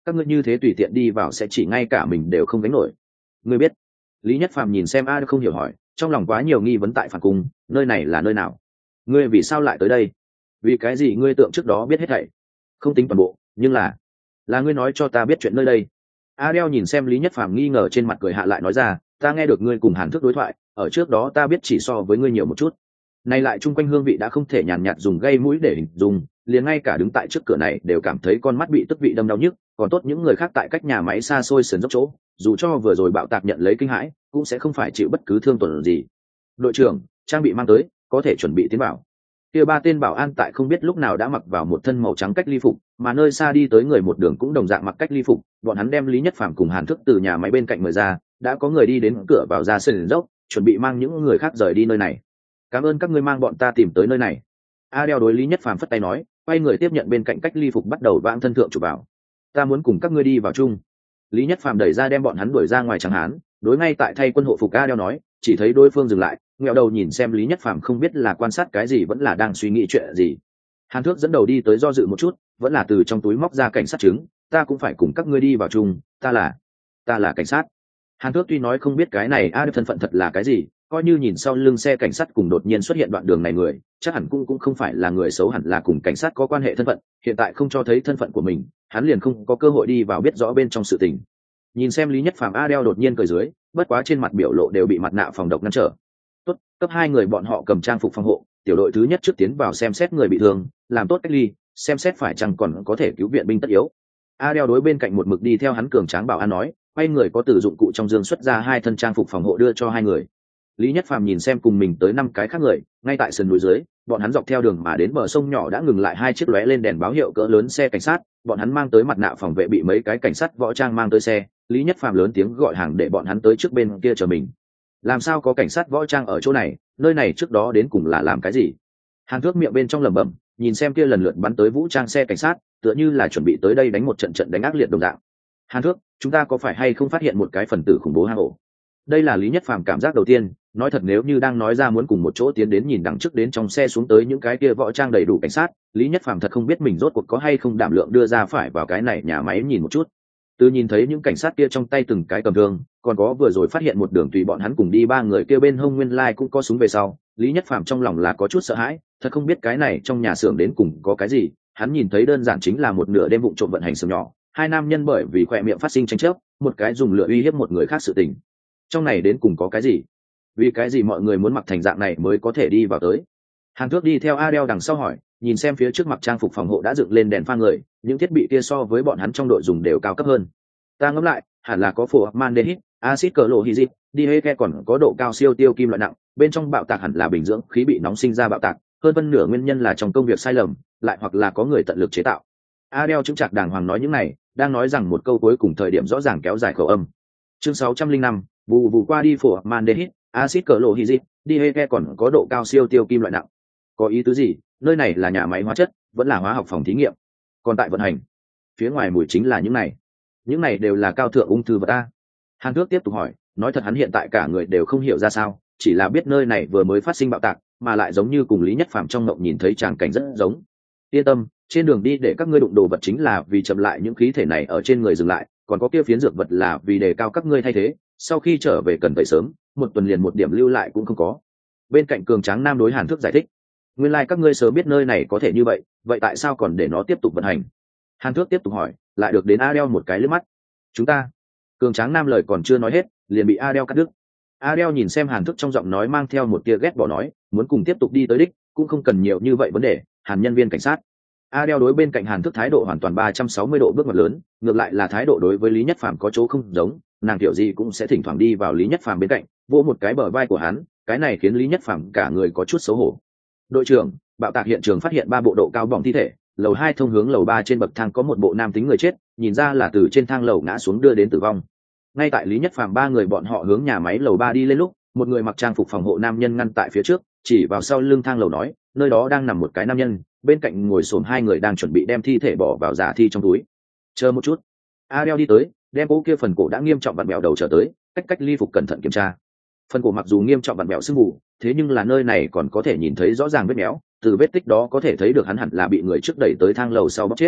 các ngươi như thế tùy tiện đi vào sẽ chỉ ngay cả mình đều không gánh nổi. Ngươi biết? Lý Nhất Phàm nhìn xem a không hiểu hỏi, trong lòng quá nhiều nghi vấn tại phản cung, nơi này là nơi nào? Ngươi vì sao lại tới đây? Vì cái gì ngươi tượng trước đó biết hết thảy? Không tính toàn bộ, nhưng là là ngươi nói cho ta biết chuyện nơi đây. Adele nhìn xem Lý Nhất Phàm nghi ngờ trên mặt cười hạ lại nói ra, ta nghe được ngươi cùng Hàn Thức đối thoại, ở trước đó ta biết chỉ so với ngươi nhiều một chút. Nay lại chung quanh hương vị đã không thể nhàn nhạt dùng gây mũi để hình dung, liền ngay cả đứng tại trước cửa này đều cảm thấy con mắt bị tức vị đâm đau nhức, còn tốt những người khác tại cách nhà máy xa xôi sườn dốc chỗ, dù cho vừa rồi bạo tạc nhận lấy kinh hãi, cũng sẽ không phải chịu bất cứ thương tổn gì. Đội trưởng, trang bị mang tới, có thể chuẩn bị tiến vào. Kia ba tên bảo an tại không biết lúc nào đã mặc vào một thân màu trắng cách ly phục, mà nơi xa đi tới người một đường cũng đồng dạng mặc cách ly phục, bọn hắn đem Lý Nhất Phàm cùng Hàn Thức từ nhà máy bên cạnh mời ra, đã có người đi đến cửa vào ra sườn dốc, chuẩn bị mang những người khác rời đi nơi này. Cảm ơn các ngươi mang bọn ta tìm tới nơi này. Adele đối Lý Nhất Phàm phất tay nói, quay người tiếp nhận bên cạnh cách ly phục bắt đầu vãng thân thượng chụp vào. Ta muốn cùng các ngươi đi vào chung. Lý Nhất Phàm đẩy ra đem bọn hắn đuổi ra ngoài chẳng hán, đối ngay tại thay quân hộ phục Adele nói, chỉ thấy đối phương dừng lại, ngẹo đầu nhìn xem Lý Nhất Phàm không biết là quan sát cái gì vẫn là đang suy nghĩ chuyện gì. Hàn Thước dẫn đầu đi tới do dự một chút, vẫn là từ trong túi móc ra cảnh sát chứng, ta cũng phải cùng các ngươi đi vào chung, ta là ta là cảnh sát. Hàn Thước tuy nói không biết cái này a thân phận thật là cái gì, coi như nhìn sau lưng xe cảnh sát cùng đột nhiên xuất hiện đoạn đường này người, chắc hẳn cũng cũng không phải là người xấu, hẳn là cùng cảnh sát có quan hệ thân phận, hiện tại không cho thấy thân phận của mình, hắn liền không có cơ hội đi vào biết rõ bên trong sự tình. Nhìn xem Lý Nhất Phàm Adele đột nhiên cười dưới, bất quá trên mặt biểu lộ đều bị mặt nạ phòng độc ngăn trở. Tốt, cấp hai người bọn họ cầm trang phục phòng hộ, tiểu đội thứ nhất trước tiến vào xem xét người bị thương, làm tốt cách ly, xem xét phải chăng còn có thể cứu viện binh tất yếu. Adele đối bên cạnh một mực đi theo hắn cường tráng bảo an nói, quay người có từ dụng cụ trong dương xuất ra hai thân trang phục phòng hộ đưa cho hai người. Lý Nhất Phàm nhìn xem cùng mình tới năm cái khác người, ngay tại sườn núi dưới, bọn hắn dọc theo đường mà đến bờ sông nhỏ đã ngừng lại hai chiếc lóe lên đèn báo hiệu cỡ lớn xe cảnh sát, bọn hắn mang tới mặt nạ phòng vệ bị mấy cái cảnh sát võ trang mang tới xe, Lý Nhất Phàm lớn tiếng gọi hàng để bọn hắn tới trước bên kia chờ mình. Làm sao có cảnh sát võ trang ở chỗ này, nơi này trước đó đến cùng là làm cái gì? Hàn Thước miệng bên trong lẩm bẩm, nhìn xem kia lần lượt bắn tới vũ trang xe cảnh sát, tựa như là chuẩn bị tới đây đánh một trận trận đánh ác liệt đồng dạng. Hàn Thước, chúng ta có phải hay không phát hiện một cái phần tử khủng bố hang ổ? Đây là Lý Nhất Phàm cảm giác đầu tiên, nói thật nếu như đang nói ra muốn cùng một chỗ tiến đến nhìn đằng trước đến trong xe xuống tới những cái kia võ trang đầy đủ cảnh sát, Lý Nhất Phàm thật không biết mình rốt cuộc có hay không đảm lượng đưa ra phải vào cái này nhà máy nhìn một chút. Từ nhìn thấy những cảnh sát kia trong tay từng cái cầm thương, còn có vừa rồi phát hiện một đường tùy bọn hắn cùng đi ba người kia bên hông nguyên lai cũng có súng về sau, Lý Nhất Phàm trong lòng là có chút sợ hãi, thật không biết cái này trong nhà xưởng đến cùng có cái gì. Hắn nhìn thấy đơn giản chính là một nửa đêm vụng trộm vận hành xưởng nhỏ, hai nam nhân bởi vì khỏe miệng phát sinh tranh chấp, một cái dùng lửa uy hiếp một người khác sự tình. Trong này đến cùng có cái gì? Vì cái gì mọi người muốn mặc thành dạng này mới có thể đi vào tới? Hàn Thước đi theo Adele đằng sau hỏi, nhìn xem phía trước mặt trang phục phòng hộ đã dựng lên đèn pha người, những thiết bị kia so với bọn hắn trong đội dùng đều cao cấp hơn. Ta ngẫm lại, hẳn là có formaldehyde, axit chlorhydric, diheke còn có độ cao siêu tiêu kim loại nặng, bên trong bạo tạc hẳn là bình dưỡng khí bị nóng sinh ra bạo tạc, hơn phân nửa nguyên nhân là trong công việc sai lầm, lại hoặc là có người tận lực chế tạo. Adele chứng chặt đàng hoàng nói những này, đang nói rằng một câu cuối cùng thời điểm rõ ràng kéo dài khẩu âm. Chương sáu trăm linh năm, vụ vụ qua đi formaldehyde, axit chlorhydric, diheke còn có độ cao siêu tiêu kim loại nặng. Có ý tứ gì? Nơi này là nhà máy hóa chất, vẫn là hóa học phòng thí nghiệm, còn tại vận hành. Phía ngoài mùi chính là những này. Những này đều là cao thượng ung thư vật a. Hàn Thước tiếp tục hỏi, nói thật hắn hiện tại cả người đều không hiểu ra sao, chỉ là biết nơi này vừa mới phát sinh bạo tạc, mà lại giống như cùng Lý Nhất Phàm trong mộng nhìn thấy tràng cảnh rất giống. Yên tâm, trên đường đi để các ngươi đụng đồ vật chính là vì chậm lại những khí thể này ở trên người dừng lại, còn có kia phiến dược vật là vì đề cao các ngươi thay thế, sau khi trở về cần phải sớm, một tuần liền một điểm lưu lại cũng không có. Bên cạnh cường tráng nam đối Hàn Thước giải thích, nguyên lai like các ngươi sớm biết nơi này có thể như vậy, vậy tại sao còn để nó tiếp tục vận hành? Hàn Thước tiếp tục hỏi, lại được đến Adele một cái liếc mắt. Chúng ta, cường tráng nam lời còn chưa nói hết, liền bị Adele cắt đứt. Adele nhìn xem Hàn Thước trong giọng nói mang theo một tia ghét bỏ nói, muốn cùng tiếp tục đi tới đích, cũng không cần nhiều như vậy vấn đề. Hàn nhân viên cảnh sát. Adele đối bên cạnh Hàn Thước thái độ hoàn toàn ba trăm sáu mươi độ bước ngoặt lớn, ngược lại là thái độ đối với Lý Nhất Phàm có chỗ không giống, nàng kiểu gì cũng sẽ thỉnh thoảng đi vào Lý Nhất Phàm bên cạnh, vỗ một cái bờ vai của hắn, cái này khiến Lý Nhất Phàm cả người có chút xấu hổ. Đội trưởng, bạo tạc hiện trường phát hiện ba bộ độ cao bỏng thi thể, lầu hai thông hướng lầu ba trên bậc thang có một bộ nam tính người chết, nhìn ra là từ trên thang lầu ngã xuống đưa đến tử vong. Ngay tại Lý Nhất Phàm ba người bọn họ hướng nhà máy lầu ba đi lên lúc, một người mặc trang phục phòng hộ nam nhân ngăn tại phía trước, chỉ vào sau lưng thang lầu nói, nơi đó đang nằm một cái nam nhân, bên cạnh ngồi xổm hai người đang chuẩn bị đem thi thể bỏ vào giả thi trong túi. Chờ một chút. Adele đi tới, đem cố kia phần cổ đã nghiêm trọng vặn mèo đầu trở tới, cách cách ly phục cẩn thận kiểm tra. Phần cổ mặc dù nghiêm trọng vặn mèo sưng mù, thế nhưng là nơi này còn có thể nhìn thấy rõ ràng vết méo, từ vết tích đó có thể thấy được hắn hẳn là bị người trước đẩy tới thang lầu sau bóp chết.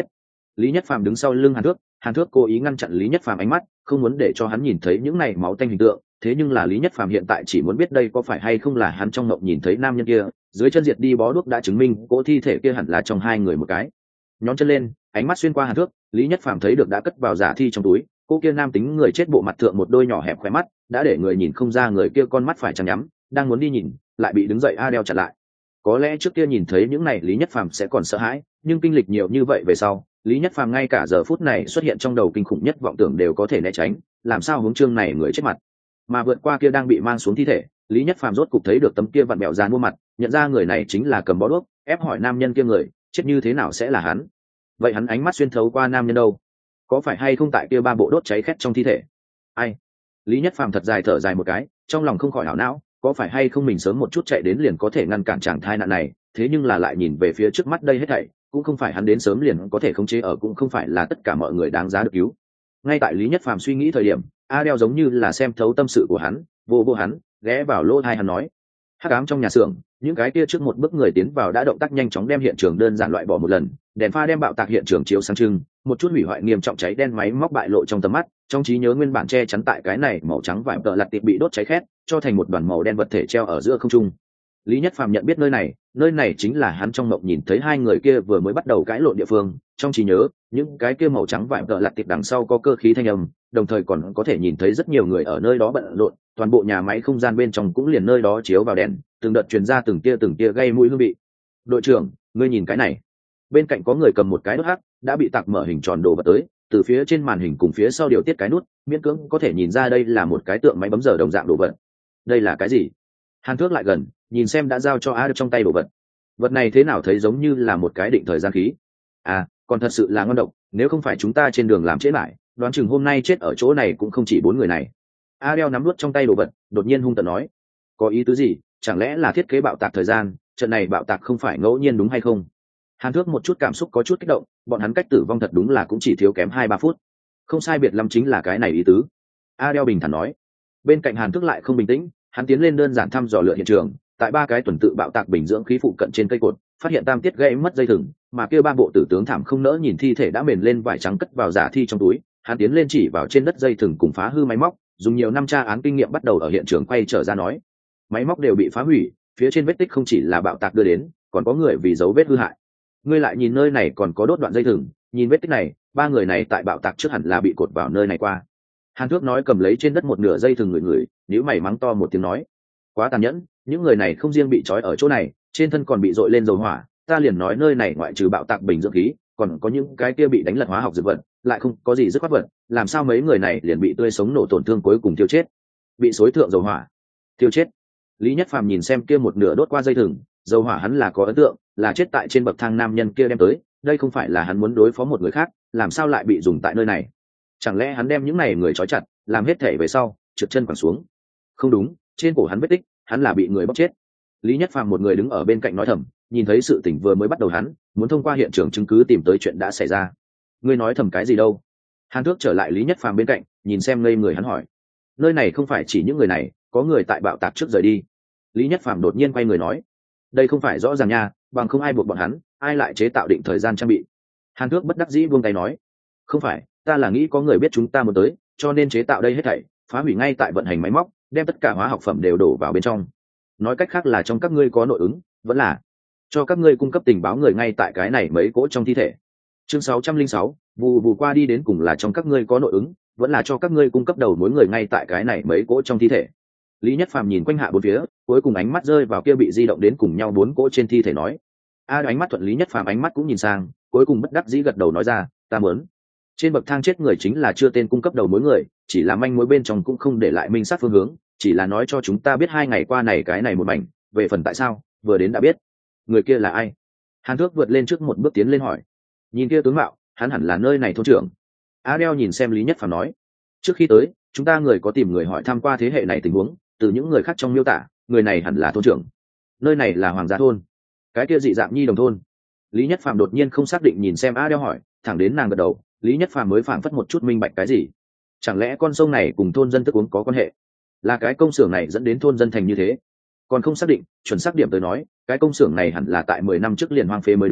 Lý Nhất Phàm đứng sau lưng Hàn Thước, Hàn Thước cố ý ngăn chặn Lý Nhất Phàm ánh mắt, không muốn để cho hắn nhìn thấy những này máu tanh hình tượng. Thế nhưng là Lý Nhất Phàm hiện tại chỉ muốn biết đây có phải hay không là hắn trong mộng nhìn thấy nam nhân kia, dưới chân diệt đi bó đuốc đã chứng minh cỗ thi thể kia hẳn là trong hai người một cái. Nhón chân lên, ánh mắt xuyên qua Hàn Thước, Lý Nhất Phàm thấy được đã cất vào giả thi trong túi, cô kia nam tính người chết bộ mặt thượng một đôi nhỏ hẹp khóe mắt, đã để người nhìn không ra người kia con mắt phải chằm nhắm, đang muốn đi nhìn, lại bị đứng dậy Adele chặn lại. Có lẽ trước kia nhìn thấy những này Lý Nhất Phàm sẽ còn sợ hãi, nhưng kinh lịch nhiều như vậy về sau, Lý Nhất Phàm ngay cả giờ phút này xuất hiện trong đầu kinh khủng nhất vọng tưởng đều có thể né tránh, làm sao hướng chương này người chết mặt. Mà vượt qua kia đang bị mang xuống thi thể, Lý Nhất Phàm rốt cục thấy được tấm kia vặn bẹo dán mua mặt, nhận ra người này chính là cầm bó đuốc, ép hỏi nam nhân kia người, chết như thế nào sẽ là hắn. Vậy hắn ánh mắt xuyên thấu qua nam nhân đâu? Có phải hay không tại kia ba bộ đốt cháy khét trong thi thể? Ai? Lý Nhất Phàm thật dài thở dài một cái, trong lòng không khỏi hảo não, có phải hay không mình sớm một chút chạy đến liền có thể ngăn cản chàng thai nạn này, thế nhưng là lại nhìn về phía trước mắt đây hết thảy, cũng không phải hắn đến sớm liền có thể khống chế ở, cũng không phải là tất cả mọi người đáng giá được cứu. Ngay tại Lý Nhất Phàm suy nghĩ thời điểm, Adele giống như là xem thấu tâm sự của hắn, vô vô hắn, ghé vào lỗ tai hắn nói: hắc ám trong nhà xưởng, những cái kia trước một bước người tiến vào đã động tác nhanh chóng đem hiện trường đơn giản loại bỏ một lần, đèn pha đem bạo tạc hiện trường chiếu sáng trưng, một chút hủy hoại nghiêm trọng cháy đen máy móc bại lộ trong tầm mắt, trong trí nhớ nguyên bản che chắn tại cái này màu trắng vải tợ lặt tiệp bị đốt cháy khét, cho thành một đoàn màu đen vật thể treo ở giữa không trung. Lý Nhất Phàm nhận biết nơi này, nơi này chính là hắn trong mộng nhìn thấy hai người kia vừa mới bắt đầu cãi lộn địa phương, trong trí nhớ, những cái kia màu trắng vải tợ lặt tiệp đằng sau có cơ khí thanh âm, đồng thời còn có thể nhìn thấy rất nhiều người ở nơi đó bận rộn, toàn bộ nhà máy không gian bên trong cũng liền nơi đó chiếu vào đèn, từng đợt truyền ra từng tia từng tia gây mũi hương vị. Đội trưởng, ngươi nhìn cái này. Bên cạnh có người cầm một cái đốt hắc, đã bị tạc mở hình tròn đồ vật tới, từ phía trên màn hình cùng phía sau điều tiết cái nút, miễn cưỡng có thể nhìn ra đây là một cái tượng máy bấm giờ đồng dạng đồ vật. Đây là cái gì? Hàn Thước lại gần, nhìn xem đã giao cho A trong tay đồ vật. Vật này thế nào thấy giống như là một cái định thời gian khí. À, còn thật sự là ngon độc, nếu không phải chúng ta trên đường làm trễ lại, đoán chừng hôm nay chết ở chỗ này cũng không chỉ bốn người này. Adele nắm nuốt trong tay đồ vật, đột nhiên hung tợn nói: có ý tứ gì? Chẳng lẽ là thiết kế bạo tạc thời gian, trận này bạo tạc không phải ngẫu nhiên đúng hay không? Hàn Thước một chút cảm xúc có chút kích động, bọn hắn cách tử vong thật đúng là cũng chỉ thiếu kém hai ba phút, không sai biệt lắm chính là cái này ý tứ. Adele bình thản nói. Bên cạnh Hàn Thước lại không bình tĩnh, hắn tiến lên đơn giản thăm dò lựa hiện trường, tại ba cái tuần tự bạo tạc bình dưỡng khí phụ cận trên cây cột, phát hiện tam tiết gãy mất dây thừng, mà kia ba bộ tử tướng thảm không nỡ nhìn thi thể đã mền lên vải trắng cất vào giả thi trong túi, hắn tiến lên chỉ vào trên đất dây thừng cùng phá hư máy móc, dùng nhiều năm tra án kinh nghiệm bắt đầu ở hiện trường quay trở ra nói: máy móc đều bị phá hủy, phía trên vết tích không chỉ là bạo tạc đưa đến, còn có người vì dấu vết hư hại. Ngươi lại nhìn nơi này còn có đốt đoạn dây thừng, nhìn vết tích này, ba người này tại bạo tạc trước hẳn là bị cột vào nơi này qua. Hàn Thước nói cầm lấy trên đất một nửa dây thừng người người, nhíu mày mắng to một tiếng nói: quá tàn nhẫn, những người này không riêng bị trói ở chỗ này, trên thân còn bị dội lên dầu hỏa, ta liền nói nơi này ngoại trừ bạo tạc bình dưỡng khí, còn có những cái kia bị đánh lật hóa học dược vật, lại không có gì dứt khoát vật, làm sao mấy người này liền bị tươi sống nổ tổn thương cuối cùng tiêu chết, bị xối thượng dầu hỏa tiêu chết. Lý Nhất Phàm nhìn xem kia một nửa đốt qua dây thừng, dầu hỏa hắn là có ấn tượng, là chết tại trên bậc thang nam nhân kia đem tới, đây không phải là hắn muốn đối phó một người khác, làm sao lại bị dùng tại nơi này? Chẳng lẽ hắn đem những này người trói chặt, làm hết thể về sau, trượt chân quẳng xuống? Không đúng, trên cổ hắn vết tích, hắn là bị người bóc chết. Lý Nhất Phàm một người đứng ở bên cạnh nói thầm, nhìn thấy sự tình vừa mới bắt đầu hắn, muốn thông qua hiện trường chứng cứ tìm tới chuyện đã xảy ra. Ngươi nói thầm cái gì đâu? Hàn Thước trở lại Lý Nhất Phàm bên cạnh, nhìn xem ngây người hắn hỏi. Nơi này không phải chỉ những người này, có người tại bạo tạc trước rời đi. Lý Nhất Phàm đột nhiên quay người nói, đây không phải rõ ràng nha, bằng không ai buộc bọn hắn, ai lại chế tạo định thời gian trang bị. Hàn Thước bất đắc dĩ buông tay nói, không phải, ta là nghĩ có người biết chúng ta muốn tới, cho nên chế tạo đây hết thảy, phá hủy ngay tại vận hành máy móc, đem tất cả hóa học phẩm đều đổ vào bên trong. Nói cách khác là trong các ngươi có nội ứng, vẫn là cho các ngươi cung cấp tình báo người ngay tại cái này mấy cỗ trong thi thể. Chương sáu trăm linh sáu, vù vù qua đi đến cùng là trong các ngươi có nội ứng, vẫn là cho các ngươi cung cấp đầu mối người ngay tại cái này mấy cỗ trong thi thể. Lý Nhất Phàm nhìn quanh hạ bốn phía, cuối cùng ánh mắt rơi vào kia bị di động đến cùng nhau bốn cỗ trên thi thể nói. A ánh mắt thuận Lý Nhất Phàm ánh mắt cũng nhìn sang, cuối cùng bất đắc dĩ gật đầu nói ra, ta muốn. Trên bậc thang chết người chính là chưa tên cung cấp đầu mối người, chỉ là manh mối bên trong cũng không để lại minh sát phương hướng, chỉ là nói cho chúng ta biết hai ngày qua này cái này một mảnh, về phần tại sao, vừa đến đã biết. Người kia là ai? Hàn Thước vượt lên trước một bước tiến lên hỏi. Nhìn kia tướng mạo, hắn hẳn là nơi này thôn trưởng. Adele nhìn xem Lý Nhất Phàm nói, trước khi tới, chúng ta người có tìm người hỏi thăm qua thế hệ này tình huống, từ những người khác trong miêu tả, người này hẳn là thôn trưởng. Nơi này là Hoàng gia thôn. Cái kia dị dạng nhi đồng thôn. Lý Nhất Phàm đột nhiên không xác định nhìn xem Adele hỏi, thẳng đến nàng gật đầu, Lý Nhất Phàm mới phảng phất một chút minh bạch cái gì. Chẳng lẽ con sông này cùng thôn dân thức uống có quan hệ? Là cái công xưởng này dẫn đến thôn dân thành như thế? Còn không xác định, chuẩn xác điểm tới nói, cái công xưởng này hẳn là tại mười năm trước liền hoang phế mới đúng,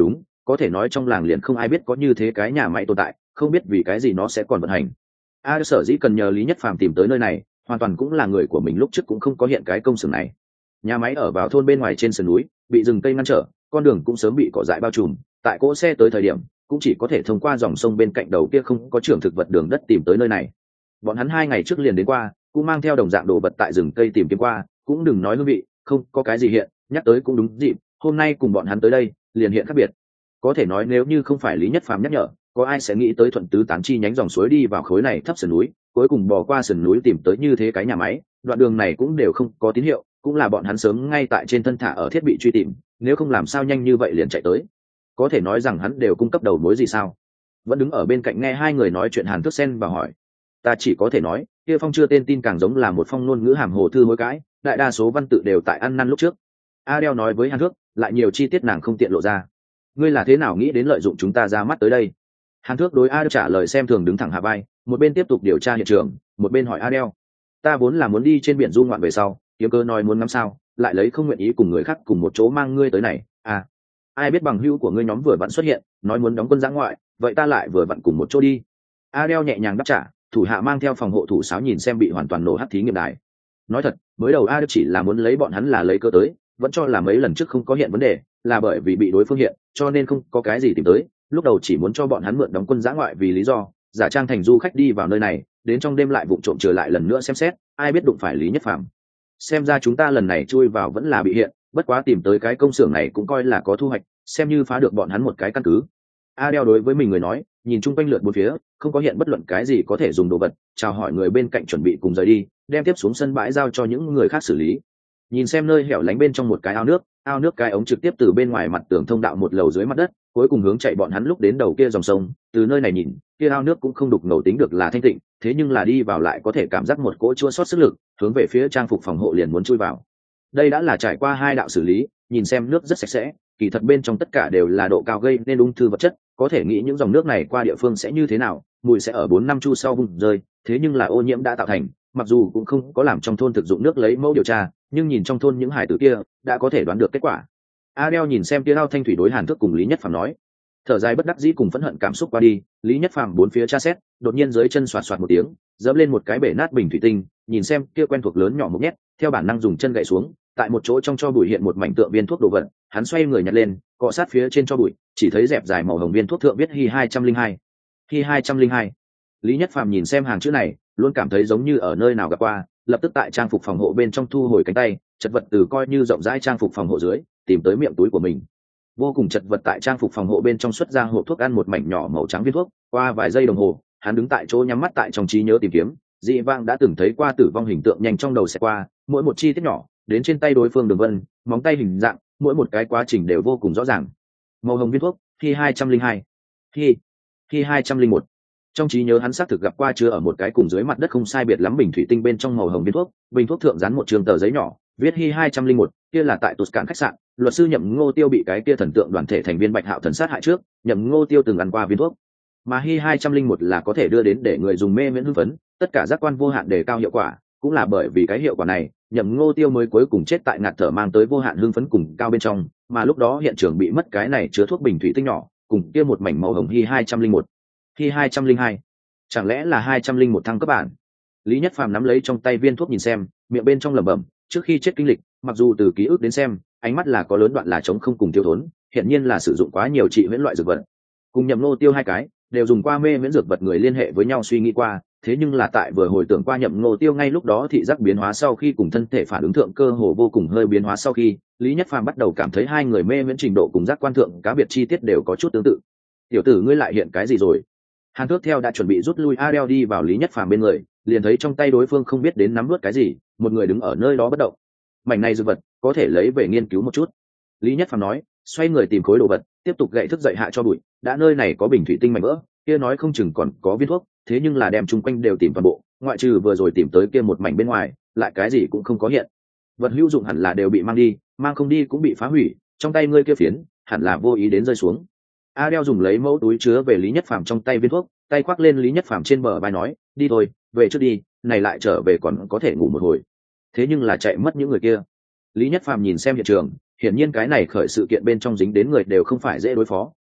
có thể nói trong làng liền không ai biết có như thế cái nhà máy tồn tại, không biết vì cái gì nó sẽ còn vận hành. A sở dĩ cần nhờ Lý Nhất Phàm tìm tới nơi này, hoàn toàn cũng là người của mình lúc trước cũng không có hiện cái công xưởng này. Nhà máy ở vào thôn bên ngoài trên sườn núi, bị rừng cây ngăn trở, con đường cũng sớm bị cỏ dại bao trùm, tại cỗ xe tới thời điểm cũng chỉ có thể thông qua dòng sông bên cạnh đầu kia không có trưởng thực vật đường đất tìm tới nơi này. Bọn hắn hai ngày trước liền đến qua, cũng mang theo đồng dạng đồ vật tại rừng cây tìm kiếm qua, cũng đừng nói hương vị, không có cái gì hiện, nhắc tới cũng đúng dịp, hôm nay cùng bọn hắn tới đây, liền hiện khác biệt. Có thể nói nếu như không phải Lý Nhất Phàm nhắc nhở, có ai sẽ nghĩ tới thuận tứ tán chi nhánh dòng suối đi vào khối này thấp sườn núi, cuối cùng bò qua sườn núi tìm tới như thế cái nhà máy, đoạn đường này cũng đều không có tín hiệu, cũng là bọn hắn sớm ngay tại trên thân thả ở thiết bị truy tìm, nếu không làm sao nhanh như vậy liền chạy tới. Có thể nói rằng hắn đều cung cấp đầu mối gì sao? Vẫn đứng ở bên cạnh nghe hai người nói chuyện, Hàn Thước Sen và hỏi. Ta chỉ có thể nói, kia phong chưa tên tin càng giống là một phong ngôn ngữ hàm hồ thư hối cãi, đại đa số văn tự đều tại ăn năn lúc trước. Adele nói với Hàn Thước, lại nhiều chi tiết nàng không tiện lộ ra. Ngươi là thế nào nghĩ đến lợi dụng chúng ta ra mắt tới đây? Hàn Thước đối Adele trả lời xem thường đứng thẳng hạ vai, một bên tiếp tục điều tra hiện trường, một bên hỏi Adele. Ta vốn là muốn đi trên biển du ngoạn về sau, kiếm cơ nói muốn ngắm sao, lại lấy không nguyện ý cùng người khác cùng một chỗ mang ngươi tới này. À, ai biết bằng hữu của ngươi nhóm vừa vặn xuất hiện, nói muốn đóng quân giã ngoại, vậy ta lại vừa vặn cùng một chỗ đi. Adele nhẹ nhàng đáp trả, thủ hạ mang theo phòng hộ thủ sáo nhìn xem bị hoàn toàn nổ hắt thí nghiệm đài. Nói thật, mới đầu Adele chỉ là muốn lấy bọn hắn là lấy cơ tới, vẫn cho là mấy lần trước không có hiện vấn đề, là bởi vì bị đối phương hiện, cho nên không có cái gì tìm tới. Lúc đầu chỉ muốn cho bọn hắn mượn đóng quân giã ngoại vì lý do, giả trang thành du khách đi vào nơi này, đến trong đêm lại vụng trộm trở lại lần nữa xem xét, ai biết đụng phải Lý Nhất Phàm. Xem ra chúng ta lần này chui vào vẫn là bị hiện, bất quá tìm tới cái công xưởng này cũng coi là có thu hoạch, xem như phá được bọn hắn một cái căn cứ. Adele đối với mình người nói, nhìn chung quanh lượt bốn phía, không có hiện bất luận cái gì có thể dùng đồ vật, chào hỏi người bên cạnh chuẩn bị cùng rời đi, đem tiếp xuống sân bãi giao cho những người khác xử lý. Nhìn xem nơi hẻo lánh bên trong một cái ao nước, ao nước cái ống trực tiếp từ bên ngoài mặt tường thông đạo một lầu dưới mặt đất, cuối cùng hướng chạy bọn hắn lúc đến đầu kia dòng sông. Từ nơi này nhìn, kia ao nước cũng không đục ngầu tính được là thanh tịnh, thế nhưng là đi vào lại có thể cảm giác một cỗ chua xót sức lực, hướng về phía trang phục phòng hộ liền muốn chui vào. Đây đã là trải qua hai đạo xử lý, nhìn xem nước rất sạch sẽ, kỳ thật bên trong tất cả đều là độ cao gây nên ung thư vật chất, có thể nghĩ những dòng nước này qua địa phương sẽ như thế nào, mùi sẽ ở bốn năm chu sau vùng rơi, thế nhưng là ô nhiễm đã tạo thành, mặc dù cũng không có làm trong thôn thực dụng nước lấy mẫu điều tra, nhưng nhìn trong thôn những hải tử kia đã có thể đoán được kết quả. Adele nhìn xem kia ao thanh thủy đối Hàn Thước cùng Lý Nhất Phàm nói, thở dài bất đắc dĩ cùng phẫn hận cảm xúc qua đi. Lý Nhất Phàm bốn phía tra xét, đột nhiên dưới chân xoạt xoạt một tiếng, dẫm lên một cái bể nát bình thủy tinh, nhìn xem kia quen thuộc lớn nhỏ một nhét, theo bản năng dùng chân gậy xuống, tại một chỗ trong cho bụi hiện một mảnh tượng viên thuốc đồ vật, hắn xoay người nhặt lên, cọ sát phía trên cho bụi, chỉ thấy dẹp dài màu hồng viên thuốc thượng viết Hi hai trăm linh hai. Hi hai trăm linh hai. Lý Nhất Phàm nhìn xem hàng chữ này, luôn cảm thấy giống như ở nơi nào gặp qua, lập tức tại trang phục phòng hộ bên trong thu hồi cánh tay, chật vật từ coi như rộng rãi trang phục phòng hộ dưới, tìm tới miệng túi của mình. Vô cùng chật vật tại trang phục phòng hộ bên trong xuất ra hộp thuốc ăn một mảnh nhỏ màu trắng viên thuốc, qua vài giây đồng hồ, hắn đứng tại chỗ nhắm mắt tại trong trí nhớ tìm kiếm, dị vang đã từng thấy qua tử vong hình tượng nhanh trong đầu sẽ qua, mỗi một chi tiết nhỏ, đến trên tay đối phương đường vân, móng tay hình dạng, mỗi một cái quá trình đều vô cùng rõ ràng. Màu hồng viên thuốc, Hi hai trăm linh hai. Hi, Hi hai trăm linh một. Trong trí nhớ hắn xác thực gặp qua chứa ở một cái cùng dưới mặt đất không sai biệt lắm bình thủy tinh bên trong màu hồng viên thuốc, bình thuốc thượng dán một trường tờ giấy nhỏ, viết Hi hai trăm linh một, kia là tại Tuscan khách sạn, luật sư Nhậm Ngô Tiêu bị cái kia thần tượng đoàn thể thành viên Bạch Hạo thần sát hại trước, Nhậm Ngô Tiêu từng ăn qua viên thuốc. Mà Hi hai trăm linh một là có thể đưa đến để người dùng mê miễn hưng phấn, tất cả giác quan vô hạn đề cao hiệu quả, cũng là bởi vì cái hiệu quả này, Nhậm Ngô Tiêu mới cuối cùng chết tại ngạt thở mang tới vô hạn hưng phấn cùng cao bên trong, mà lúc đó hiện trường bị mất cái này chứa thuốc bình thủy tinh nhỏ, cùng kia một mảnh màu hồng Hi hai trăm linh một. Hi hai trăm linh hai. Chẳng lẽ là hai trăm linh một thăng cấp bản? Lý Nhất Phàm nắm lấy trong tay viên thuốc nhìn xem, miệng bên trong lẩm bẩm, trước khi chết kinh lịch, mặc dù từ ký ức đến xem, ánh mắt là có lớn đoạn là trống không cùng tiêu thốn, hiện nhiên là sử dụng quá nhiều trị miễn loại dược vật. Cùng Nhậm Ngô Tiêu hai cái, đều dùng qua mê miễn dược vật người liên hệ với nhau suy nghĩ qua, thế nhưng là tại vừa hồi tưởng qua Nhậm Ngô Tiêu ngay lúc đó thị giác biến hóa sau khi cùng thân thể phản ứng thượng cơ hồ vô cùng hơi biến hóa sau khi, Lý Nhất Phàm bắt đầu cảm thấy hai người mê miễn trình độ cùng giác quan thượng cá biệt chi tiết đều có chút tương tự. Tiểu tử ngươi lại hiện cái gì rồi? Hàn Thước theo đã chuẩn bị rút lui Adele đi vào Lý Nhất Phàm bên người, liền thấy trong tay đối phương không biết đến nắm nuốt cái gì, một người đứng ở nơi đó bất động. Mảnh này dược vật, có thể lấy về nghiên cứu một chút. Lý Nhất Phàm nói, xoay người tìm khối đồ vật, tiếp tục gậy thức dậy hạ cho bụi, đã nơi này có bình thủy tinh mảnh vỡ, kia nói không chừng còn có viên thuốc, thế nhưng là đem chung quanh đều tìm toàn bộ, ngoại trừ vừa rồi tìm tới kia một mảnh bên ngoài, lại cái gì cũng không có hiện. Vật hữu dụng hẳn là đều bị mang đi, mang không đi cũng bị phá hủy, trong tay ngươi kia phiến, hẳn là vô ý đến rơi xuống. Adele dùng lấy mẫu túi chứa về Lý Nhất Phàm trong tay viên thuốc, tay khoác lên Lý Nhất Phàm trên bờ vai nói, đi thôi, về trước đi, này lại trở về còn có thể ngủ một hồi. Thế nhưng là chạy mất những người kia. Lý Nhất Phàm nhìn xem hiện trường, hiển nhiên cái này khởi sự kiện bên trong dính đến người đều không phải dễ đối phó,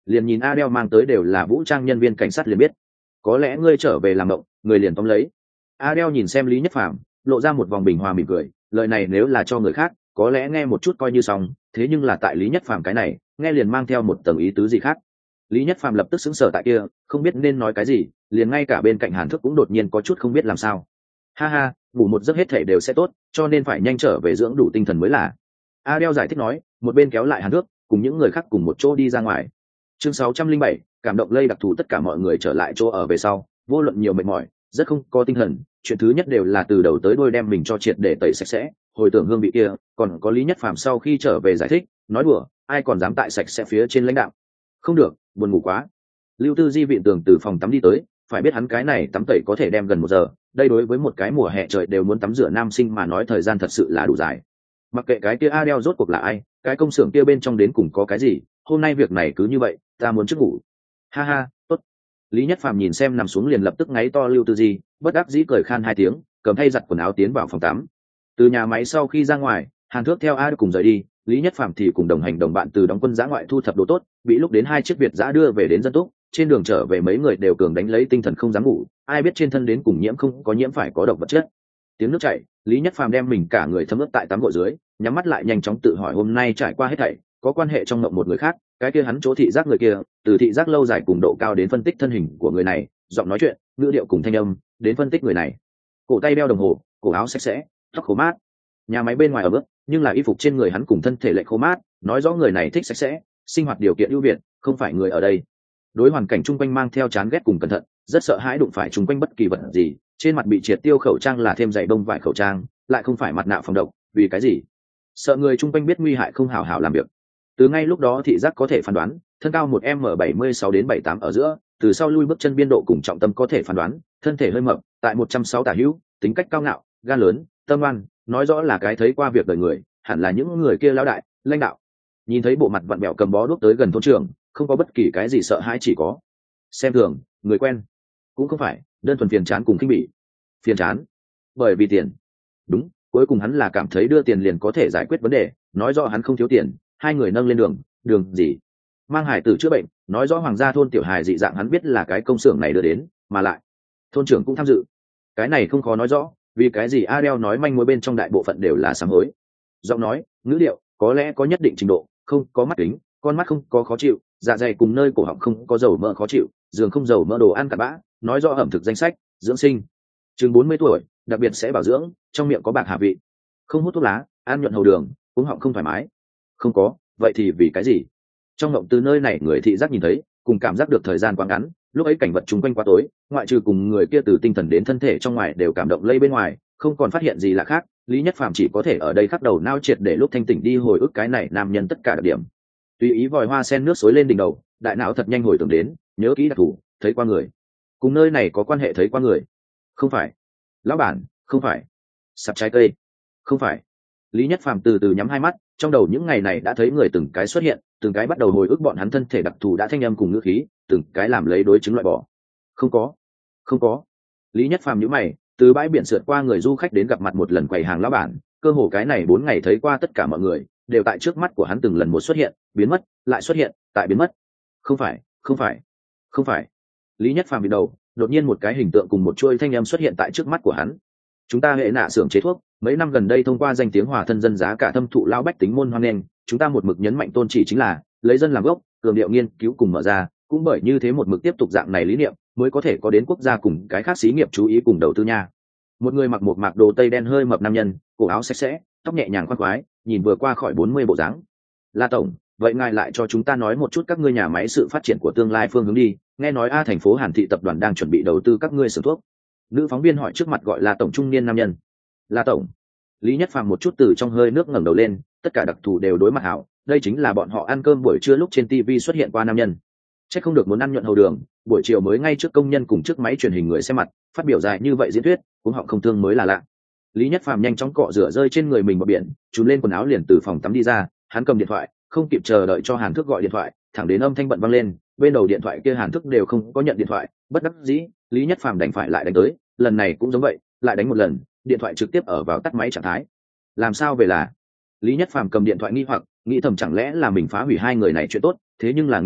liền nhìn Adele mang tới đều là vũ trang nhân viên cảnh sát liền biết. Có lẽ ngươi trở về làm động, người liền tóm lấy. Adele nhìn xem Lý Nhất Phàm, lộ ra một vòng bình hòa mỉm cười, lời này nếu là cho người khác, có lẽ nghe một chút coi như xong, thế nhưng là tại Lý Nhất Phàm cái này, nghe liền mang theo một tầng ý tứ gì khác. Lý Nhất Phàm lập tức sững sờ tại kia, không biết nên nói cái gì, liền ngay cả bên cạnh Hàn Thức cũng đột nhiên có chút không biết làm sao. Ha ha, ngủ một giấc hết thể đều sẽ tốt, cho nên phải nhanh trở về dưỡng đủ tinh thần mới là. Adele giải thích nói, một bên kéo lại Hàn Thức, cùng những người khác cùng một chỗ đi ra ngoài. Chương sáu trăm linh bảy, cảm động lây đặc thù tất cả mọi người trở lại chỗ ở về sau, vô luận nhiều mệt mỏi, rất không có tinh thần, chuyện thứ nhất đều là từ đầu tới đuôi đem mình cho triệt để tẩy sạch sẽ, hồi tưởng hương vị kia, còn có Lý Nhất Phàm sau khi trở về giải thích, nói đùa, ai còn dám tại sạch sẽ phía trên lãnh đạo. Không được, buồn ngủ quá. Lưu Tư Di vịn tường từ phòng tắm đi tới, phải biết hắn cái này tắm tẩy có thể đem gần một giờ, đây đối với một cái mùa hè trời đều muốn tắm rửa nam sinh mà nói thời gian thật sự là đủ dài. Mặc kệ cái kia Adele rốt cuộc là ai, cái công xưởng kia bên trong đến cùng có cái gì, hôm nay việc này cứ như vậy, ta muốn trước ngủ. Ha ha, tốt. Lý Nhất Phàm nhìn xem nằm xuống liền lập tức ngáy to Lưu Tư Di, bất đắc dĩ cười khan hai tiếng, cầm thay giặt quần áo tiến vào phòng tắm. Từ nhà máy sau khi ra ngoài, Hàn Thước theo Adele cùng rời đi, Lý Nhất Phàm thì cùng đồng hành đồng bạn từ đóng quân giã ngoại thu thập đồ tốt, bị lúc đến hai chiếc Việt giã đưa về đến dân túc, trên đường trở về mấy người đều cường đánh lấy tinh thần không dám ngủ, ai biết trên thân đến cùng nhiễm không có nhiễm phải có độc vật chất. Tiếng nước chảy, Lý Nhất Phàm đem mình cả người thấm ướt tại tắm gội dưới, nhắm mắt lại nhanh chóng tự hỏi hôm nay trải qua hết thảy, có quan hệ trong mộng một người khác, cái kia hắn chỗ thị giác người kia, từ thị giác lâu dài cùng độ cao đến phân tích thân hình của người này, giọng nói chuyện, ngữ điệu cùng thanh âm, đến phân tích người này. Cổ tay đeo đồng hồ, cổ áo sạch sẽ, tóc khô mát. Nhà máy bên ngoài ở bước, nhưng là y phục trên người hắn cùng thân thể lệ khô mát, nói rõ người này thích sạch sẽ, sinh hoạt điều kiện ưu việt, không phải người ở đây. Đối hoàn cảnh chung quanh mang theo chán ghét cùng cẩn thận, rất sợ hãi đụng phải chung quanh bất kỳ vật gì, trên mặt bị triệt tiêu khẩu trang là thêm dày bông vải khẩu trang, lại không phải mặt nạ phòng độc, vì cái gì? Sợ người chung quanh biết nguy hại không hảo hảo làm việc. Từ ngay lúc đó thị giác có thể phán đoán, thân cao một m bảy mươi sáu đến bảy mươi tám ở giữa, từ sau lui bước chân biên độ cùng trọng tâm có thể phán đoán, thân thể hơi mập, tại một trăm sáu tả hữu, tính cách cao ngạo, gan lớn, tâm ngoan, nói rõ là cái thấy qua việc đời người, hẳn là những người kia lão đại, lãnh đạo. Nhìn thấy bộ mặt vặn bẹo cầm bó đuốc tới gần thôn trưởng, không có bất kỳ cái gì sợ hãi, chỉ có xem thường, người quen. Cũng không phải, đơn thuần phiền chán cùng khinh bỉ. Phiền chán, bởi vì tiền. Đúng, cuối cùng hắn là cảm thấy đưa tiền liền có thể giải quyết vấn đề, nói rõ hắn không thiếu tiền, hai người nâng lên đường, đường gì? Mang hải tử chữa bệnh, nói rõ hoàng gia thôn tiểu hài dị dạng hắn biết là cái công xưởng này đưa đến, mà lại thôn trưởng cũng tham dự. Cái này không khó nói rõ, vì cái gì Adele nói manh mối bên trong đại bộ phận đều là sám hối. Giọng nói, ngữ liệu, có lẽ có nhất định trình độ, không có mắt kính, con mắt không có khó chịu, dạ dày cùng nơi cổ họng không có dầu mỡ khó chịu, giường không dầu mỡ đồ ăn cặn bã, nói rõ ẩm thực danh sách, dưỡng sinh. Chừng bốn mươi tuổi, đặc biệt sẽ bảo dưỡng, trong miệng có bạc hạ vị. Không hút thuốc lá, ăn nhuận hầu đường, uống họng không thoải mái. Không có, vậy thì vì cái gì? Trong mộng từ nơi này người thị giác nhìn thấy, cùng cảm giác được thời gian quá ngắn, lúc ấy cảnh vật chung quanh quá tối, ngoại trừ cùng người kia từ tinh thần đến thân thể trong ngoài đều cảm động lây bên ngoài, không còn phát hiện gì lạ khác. Lý Nhất Phàm chỉ có thể ở đây khắc đầu nao triệt để lúc thanh tỉnh đi hồi ức cái này nam nhân tất cả đặc điểm. Tùy ý vòi hoa sen nước xối lên đỉnh đầu, đại não thật nhanh hồi tưởng đến, nhớ kỹ đặc thủ, thấy qua người. Cùng nơi này có quan hệ thấy qua người. Không phải. Lão bản, không phải. Sạp trái cây. Không phải. Lý Nhất Phàm từ từ nhắm hai mắt, trong đầu những ngày này đã thấy người từng cái xuất hiện, từng cái bắt đầu hồi ức bọn hắn thân thể đặc thù đã thanh âm cùng ngữ khí, từng cái làm lấy đối chứng loại bỏ. Không có. Không có. Lý Nhất Phàm nhíu mày, từ bãi biển sượt qua người du khách đến gặp mặt một lần quầy hàng lão bản, cơ hồ cái này bốn ngày thấy qua tất cả mọi người, đều tại trước mắt của hắn từng lần một xuất hiện, biến mất, lại xuất hiện, tại biến mất. Không phải, không phải, không phải. Lý Nhất Phàm bị đầu, đột nhiên một cái hình tượng cùng một chuôi thanh âm xuất hiện tại trước mắt của hắn. Chúng ta hệ nạ xưởng chế thuốc, mấy năm gần đây thông qua danh tiếng hòa thân dân giá cả thâm thụ lao bách tính môn hoan nghênh, chúng ta một mực nhấn mạnh tôn chỉ chính là lấy dân làm gốc, cường điệu nghiên cứu cùng mở ra, cũng bởi như thế một mực tiếp tục dạng này lý niệm, mới có thể có đến quốc gia cùng cái khác xí nghiệp chú ý cùng đầu tư nha. Một người mặc một mạc đồ tây đen hơi mập nam nhân, cổ áo sạch sẽ, tóc nhẹ nhàng khoan khoái, nhìn vừa qua khỏi bốn mươi bộ dáng. La tổng, vậy ngài lại cho chúng ta nói một chút các ngươi nhà máy sự phát triển của tương lai phương hướng đi, nghe nói a thành phố Hàn Thị tập đoàn đang chuẩn bị đầu tư các ngươi xưởng thuốc. Nữ phóng viên hỏi trước mặt gọi là tổng trung niên nam nhân. La tổng. Lý Nhất Phàm một chút từ trong hơi nước ngẩng đầu lên, tất cả đặc thù đều đối mặt hảo, đây chính là bọn họ ăn cơm buổi trưa lúc trên ti vi xuất hiện qua nam nhân. Chắc không được muốn ăn nhuận hầu đường, buổi chiều mới ngay trước công nhân cùng trước máy truyền hình người xem mặt, phát biểu dài như vậy diễn thuyết, cũng họng không thương mới là lạ. Lý Nhất Phàm nhanh chóng cọ rửa rơi trên người mình bờ biển, trùm lên quần áo liền từ phòng tắm đi ra, hắn cầm điện thoại, không kịp chờ đợi cho Hàn Thức gọi điện thoại, thẳng đến âm thanh bận vang lên, bên đầu điện thoại kia Hàn Thức đều không có nhận điện thoại, bất đắc dĩ, Lý Nhất Phàm đành phải lại đánh tới, lần này cũng giống vậy, lại đánh một lần, điện thoại trực tiếp ở vào tắt máy trạng thái. Làm sao về là? Lý Nhất Phàm cầm điện thoại nghi hoặc, nghĩ thầm chẳng lẽ là mình phá hủy hai người này chuyện tốt, thế nhưng là nghĩ lại,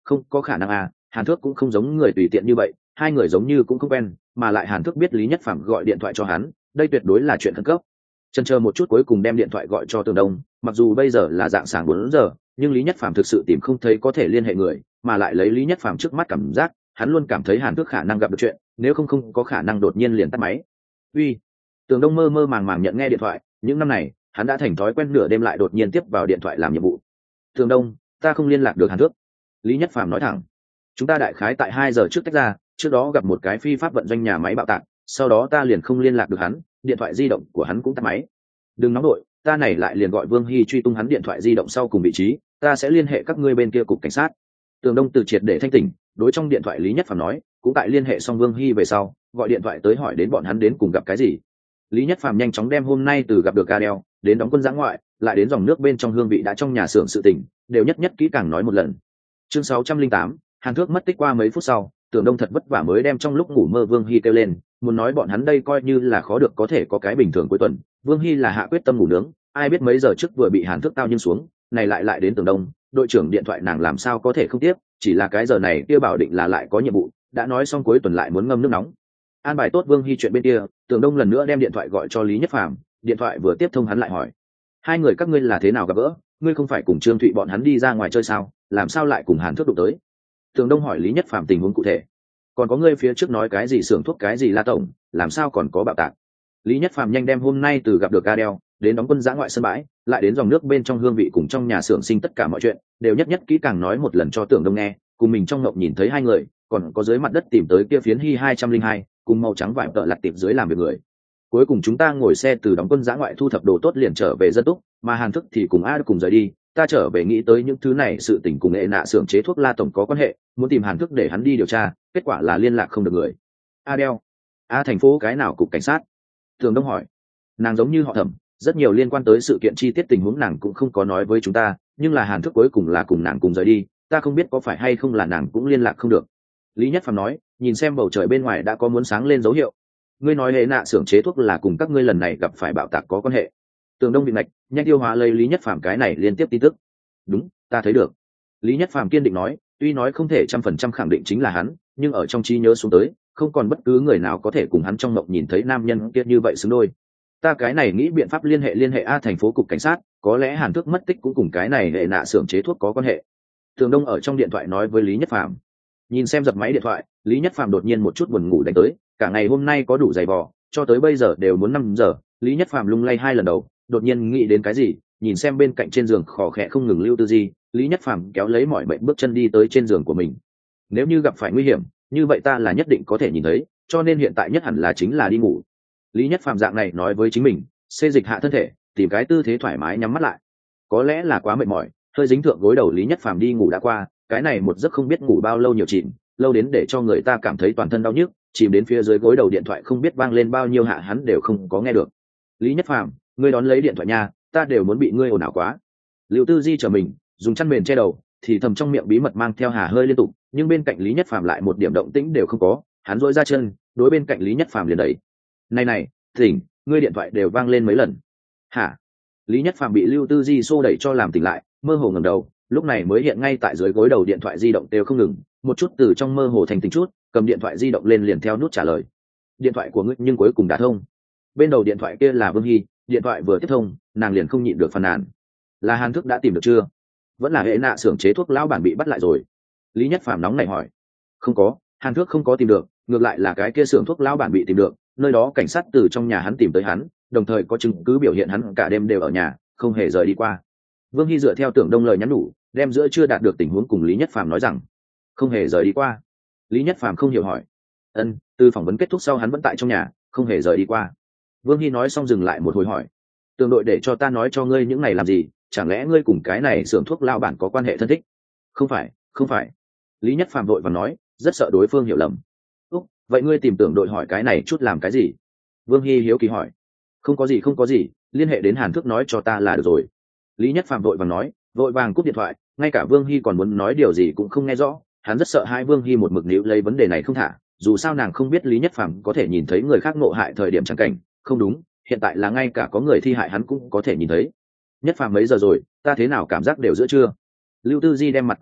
không có khả năng à, Hàn Thước cũng không giống người tùy tiện như vậy, hai người giống như cũng không quen, mà lại Hàn Thước biết Lý Nhất Phàm gọi điện thoại cho hắn, đây tuyệt đối là chuyện khẩn cấp. Chần chờ một chút cuối cùng đem điện thoại gọi cho Tường Đông, mặc dù bây giờ là dạng sáng bốn giờ, nhưng Lý Nhất Phàm thực sự tìm không thấy có thể liên hệ người, mà lại lấy Lý Nhất Phàm trước mắt cảm giác, hắn luôn cảm thấy Hàn Thước khả năng gặp được chuyện, nếu không không có khả năng đột nhiên liền tắt máy. Uy. Tường Đông mơ mơ màng màng nhận nghe điện thoại, những năm này, hắn đã thành thói quen nửa đêm lại đột nhiên tiếp vào điện thoại làm nhiệm vụ. Tường Đông, ta không liên lạc được Hàn Thước. Lý Nhất Phàm nói thẳng. Chúng ta đại khái tại hai giờ trước tách ra, trước đó gặp một cái phi pháp vận doanh nhà máy bạo tạc, sau đó ta liền không liên lạc được hắn, điện thoại di động của hắn cũng tắt máy. Đừng nóng đội, ta này lại liền gọi Vương Hy truy tung hắn điện thoại di động sau cùng vị trí, ta sẽ liên hệ các ngươi bên kia cục cảnh sát. Tường Đông từ triệt để thanh tỉnh, đối trong điện thoại Lý Nhất Phàm nói, cũng tại liên hệ xong Vương Hy về sau, gọi điện thoại tới hỏi đến bọn hắn đến cùng gặp cái gì. Lý Nhất Phàm nhanh chóng đem hôm nay từ gặp được Adele, đến đóng quân giã ngoại, lại đến dòng nước bên trong hương vị đã trong nhà xưởng sự tình, đều nhất nhất kỹ càng nói một lần. Chương sáu trăm linh tám, Hàn Thước mất tích qua mấy phút sau, Tưởng Đông thật vất vả mới đem trong lúc ngủ mơ Vương Hy kêu lên, muốn nói bọn hắn đây coi như là khó được có thể có cái bình thường cuối tuần. Vương Hy là hạ quyết tâm ngủ nướng, ai biết mấy giờ trước vừa bị Hàn Thước tao nhưng xuống, này lại lại đến Tưởng Đông, đội trưởng điện thoại nàng làm sao có thể không tiếp, chỉ là cái giờ này kia bảo định là lại có nhiệm vụ, đã nói xong cuối tuần lại muốn ngâm nước nóng. An bài tốt Vương Hy chuyện bên kia, Tưởng Đông lần nữa đem điện thoại gọi cho Lý Nhất Phàm, điện thoại vừa tiếp thông hắn lại hỏi: hai người các ngươi là thế nào gặp gỡ? Ngươi không phải cùng Trương Thụy bọn hắn đi ra ngoài chơi sao, làm sao lại cùng Hàn Thước đụng tới? Tưởng Đông hỏi Lý Nhất Phàm tình huống cụ thể. Còn có ngươi phía trước nói cái gì xưởng thuốc cái gì La tổng, làm sao còn có bạo tạc? Lý Nhất Phàm nhanh đem hôm nay từ gặp được Adele, đến đóng quân giã ngoại sân bãi, lại đến dòng nước bên trong hương vị cùng trong nhà xưởng sinh tất cả mọi chuyện, đều nhất nhất kỹ càng nói một lần cho Tưởng Đông nghe, cùng mình trong ngộng nhìn thấy hai người, còn có dưới mặt đất tìm tới kia phiến Hy hai trăm linh hai, cùng màu trắng vải tợ lặt tiệp dưới làm việc người. Cuối cùng chúng ta ngồi xe từ đóng quân giã ngoại thu thập đồ tốt liền trở về dân túc, mà Hàn Thức thì cùng A cùng rời đi. Ta trở về nghĩ tới những thứ này sự tình cùng nghệ nạ xưởng chế thuốc La tổng có quan hệ, muốn tìm Hàn Thức để hắn đi điều tra, kết quả là liên lạc không được người. Adele, a thành phố cái nào cục cảnh sát? Thường Đông hỏi. Nàng giống như họ Thẩm, rất nhiều liên quan tới sự kiện chi tiết tình huống nàng cũng không có nói với chúng ta, nhưng là Hàn Thức cuối cùng là cùng nàng cùng rời đi, ta không biết có phải hay không là nàng cũng liên lạc không được. Lý Nhất Phàm nói, nhìn xem bầu trời bên ngoài đã có muốn sáng lên dấu hiệu. Ngươi nói hệ nạ xưởng chế thuốc là cùng các ngươi lần này gặp phải bạo tạc có quan hệ? Tường Đông bị ngạch, nhanh tiêu hóa lấy Lý Nhất Phàm cái này liên tiếp tin tức. Đúng, ta thấy được. Lý Nhất Phàm kiên định nói, tuy nói không thể trăm phần trăm khẳng định chính là hắn, nhưng ở trong trí nhớ xuống tới, không còn bất cứ người nào có thể cùng hắn trong mộng nhìn thấy nam nhân kia như vậy xứng đôi. Ta cái này nghĩ biện pháp liên hệ liên hệ a thành phố cục cảnh sát, có lẽ Hàn Thước mất tích cũng cùng cái này hệ nạ xưởng chế thuốc có quan hệ. Tường Đông ở trong điện thoại nói với Lý Nhất Phàm. Nhìn xem dập máy điện thoại, Lý Nhất Phàm đột nhiên một chút buồn ngủ đánh tới, cả ngày hôm nay có đủ dày vò, cho tới bây giờ đều muốn năm giờ. Lý Nhất Phàm lung lay hai lần đầu, đột nhiên nghĩ đến cái gì, nhìn xem bên cạnh trên giường khò khẽ không ngừng Lưu Tư Di, Lý Nhất Phàm kéo lấy mọi bệnh bước chân đi tới trên giường của mình. Nếu như gặp phải nguy hiểm, như vậy ta là nhất định có thể nhìn thấy, cho nên hiện tại nhất hẳn là chính là đi ngủ. Lý Nhất Phàm dạng này nói với chính mình, xê dịch hạ thân thể, tìm cái tư thế thoải mái nhắm mắt lại. Có lẽ là quá mệt mỏi, hơi dính thượng gối đầu Lý Nhất Phàm đi ngủ đã qua, cái này một giấc không biết ngủ bao lâu nhiều chìm, lâu đến để cho người ta cảm thấy toàn thân đau nhức, chìm đến phía dưới gối đầu điện thoại không biết vang lên bao nhiêu hạ hắn đều không có nghe được. Lý Nhất Phàm, ngươi đón lấy điện thoại nha, ta đều muốn bị ngươi ồn ào quá. Lưu Tư Di chờ mình, dùng chăn mền che đầu, thì thầm trong miệng bí mật mang theo hà hơi liên tục, nhưng bên cạnh Lý Nhất Phàm lại một điểm động tĩnh đều không có, hắn duỗi ra chân, đối bên cạnh Lý Nhất Phàm liền đẩy. Này này, tỉnh, ngươi điện thoại đều vang lên mấy lần. Hả? Lý Nhất Phàm bị Lưu Tư Di xô đẩy cho làm tỉnh lại, mơ hồ ngẩng đầu, lúc này mới hiện ngay tại dưới gối đầu điện thoại di động đều không ngừng, một chút từ trong mơ hồ thành tỉnh chút, cầm điện thoại di động lên liền theo nút trả lời. Điện thoại của ngươi nhưng cuối cùng đã thông. Bên đầu điện thoại kia là Vương Hy, điện thoại vừa tiếp thông, nàng liền không nhịn được phàn nàn. Là Hàn Thức đã tìm được chưa? Vẫn là hệ nạ xưởng chế thuốc lão bản bị bắt lại rồi? Lý Nhất Phàm nóng nảy hỏi. Không có, Hàn Thức không có tìm được, ngược lại là cái kia xưởng thuốc lão bản bị tìm được, nơi đó cảnh sát từ trong nhà hắn tìm tới hắn, đồng thời có chứng cứ biểu hiện hắn cả đêm đều ở nhà, không hề rời đi qua. Vương Hy dựa theo Tưởng Đông lời nhắn nhủ, đem giữa chưa đạt được tình huống cùng Lý Nhất Phàm nói rằng, không hề rời đi qua. Lý Nhất Phàm không hiểu hỏi. Ân, từ phỏng vấn kết thúc sau hắn vẫn tại trong nhà, không hề rời đi qua. Vương Hy nói xong dừng lại một hồi hỏi, Tường đội để cho ta nói cho ngươi những này làm gì, chẳng lẽ ngươi cùng cái này xưởng thuốc lao bản có quan hệ thân thích? Không phải, không phải. Lý Nhất Phàm vội và nói, rất sợ đối phương hiểu lầm. Úc, vậy ngươi tìm Tưởng đội hỏi cái này chút làm cái gì? Vương Hy hiếu kỳ hỏi. Không có gì không có gì, liên hệ đến Hàn Thước nói cho ta là được rồi. Lý Nhất Phàm vội vàng nói, vội vàng cúp điện thoại, ngay cả Vương Hy còn muốn nói điều gì cũng không nghe rõ, hắn rất sợ hai Vương Hy một mực níu lấy vấn đề này không thả, dù sao nàng không biết Lý Nhất Phàm có thể nhìn thấy người khác ngộ hại thời điểm chẳng cảnh, không đúng, hiện tại là ngay cả có người thi hại hắn cũng có thể nhìn thấy. Nhất Phàm mấy giờ rồi, ta thế nào cảm giác đều giữa trưa. Lưu Tư Di đem mặt quay tới,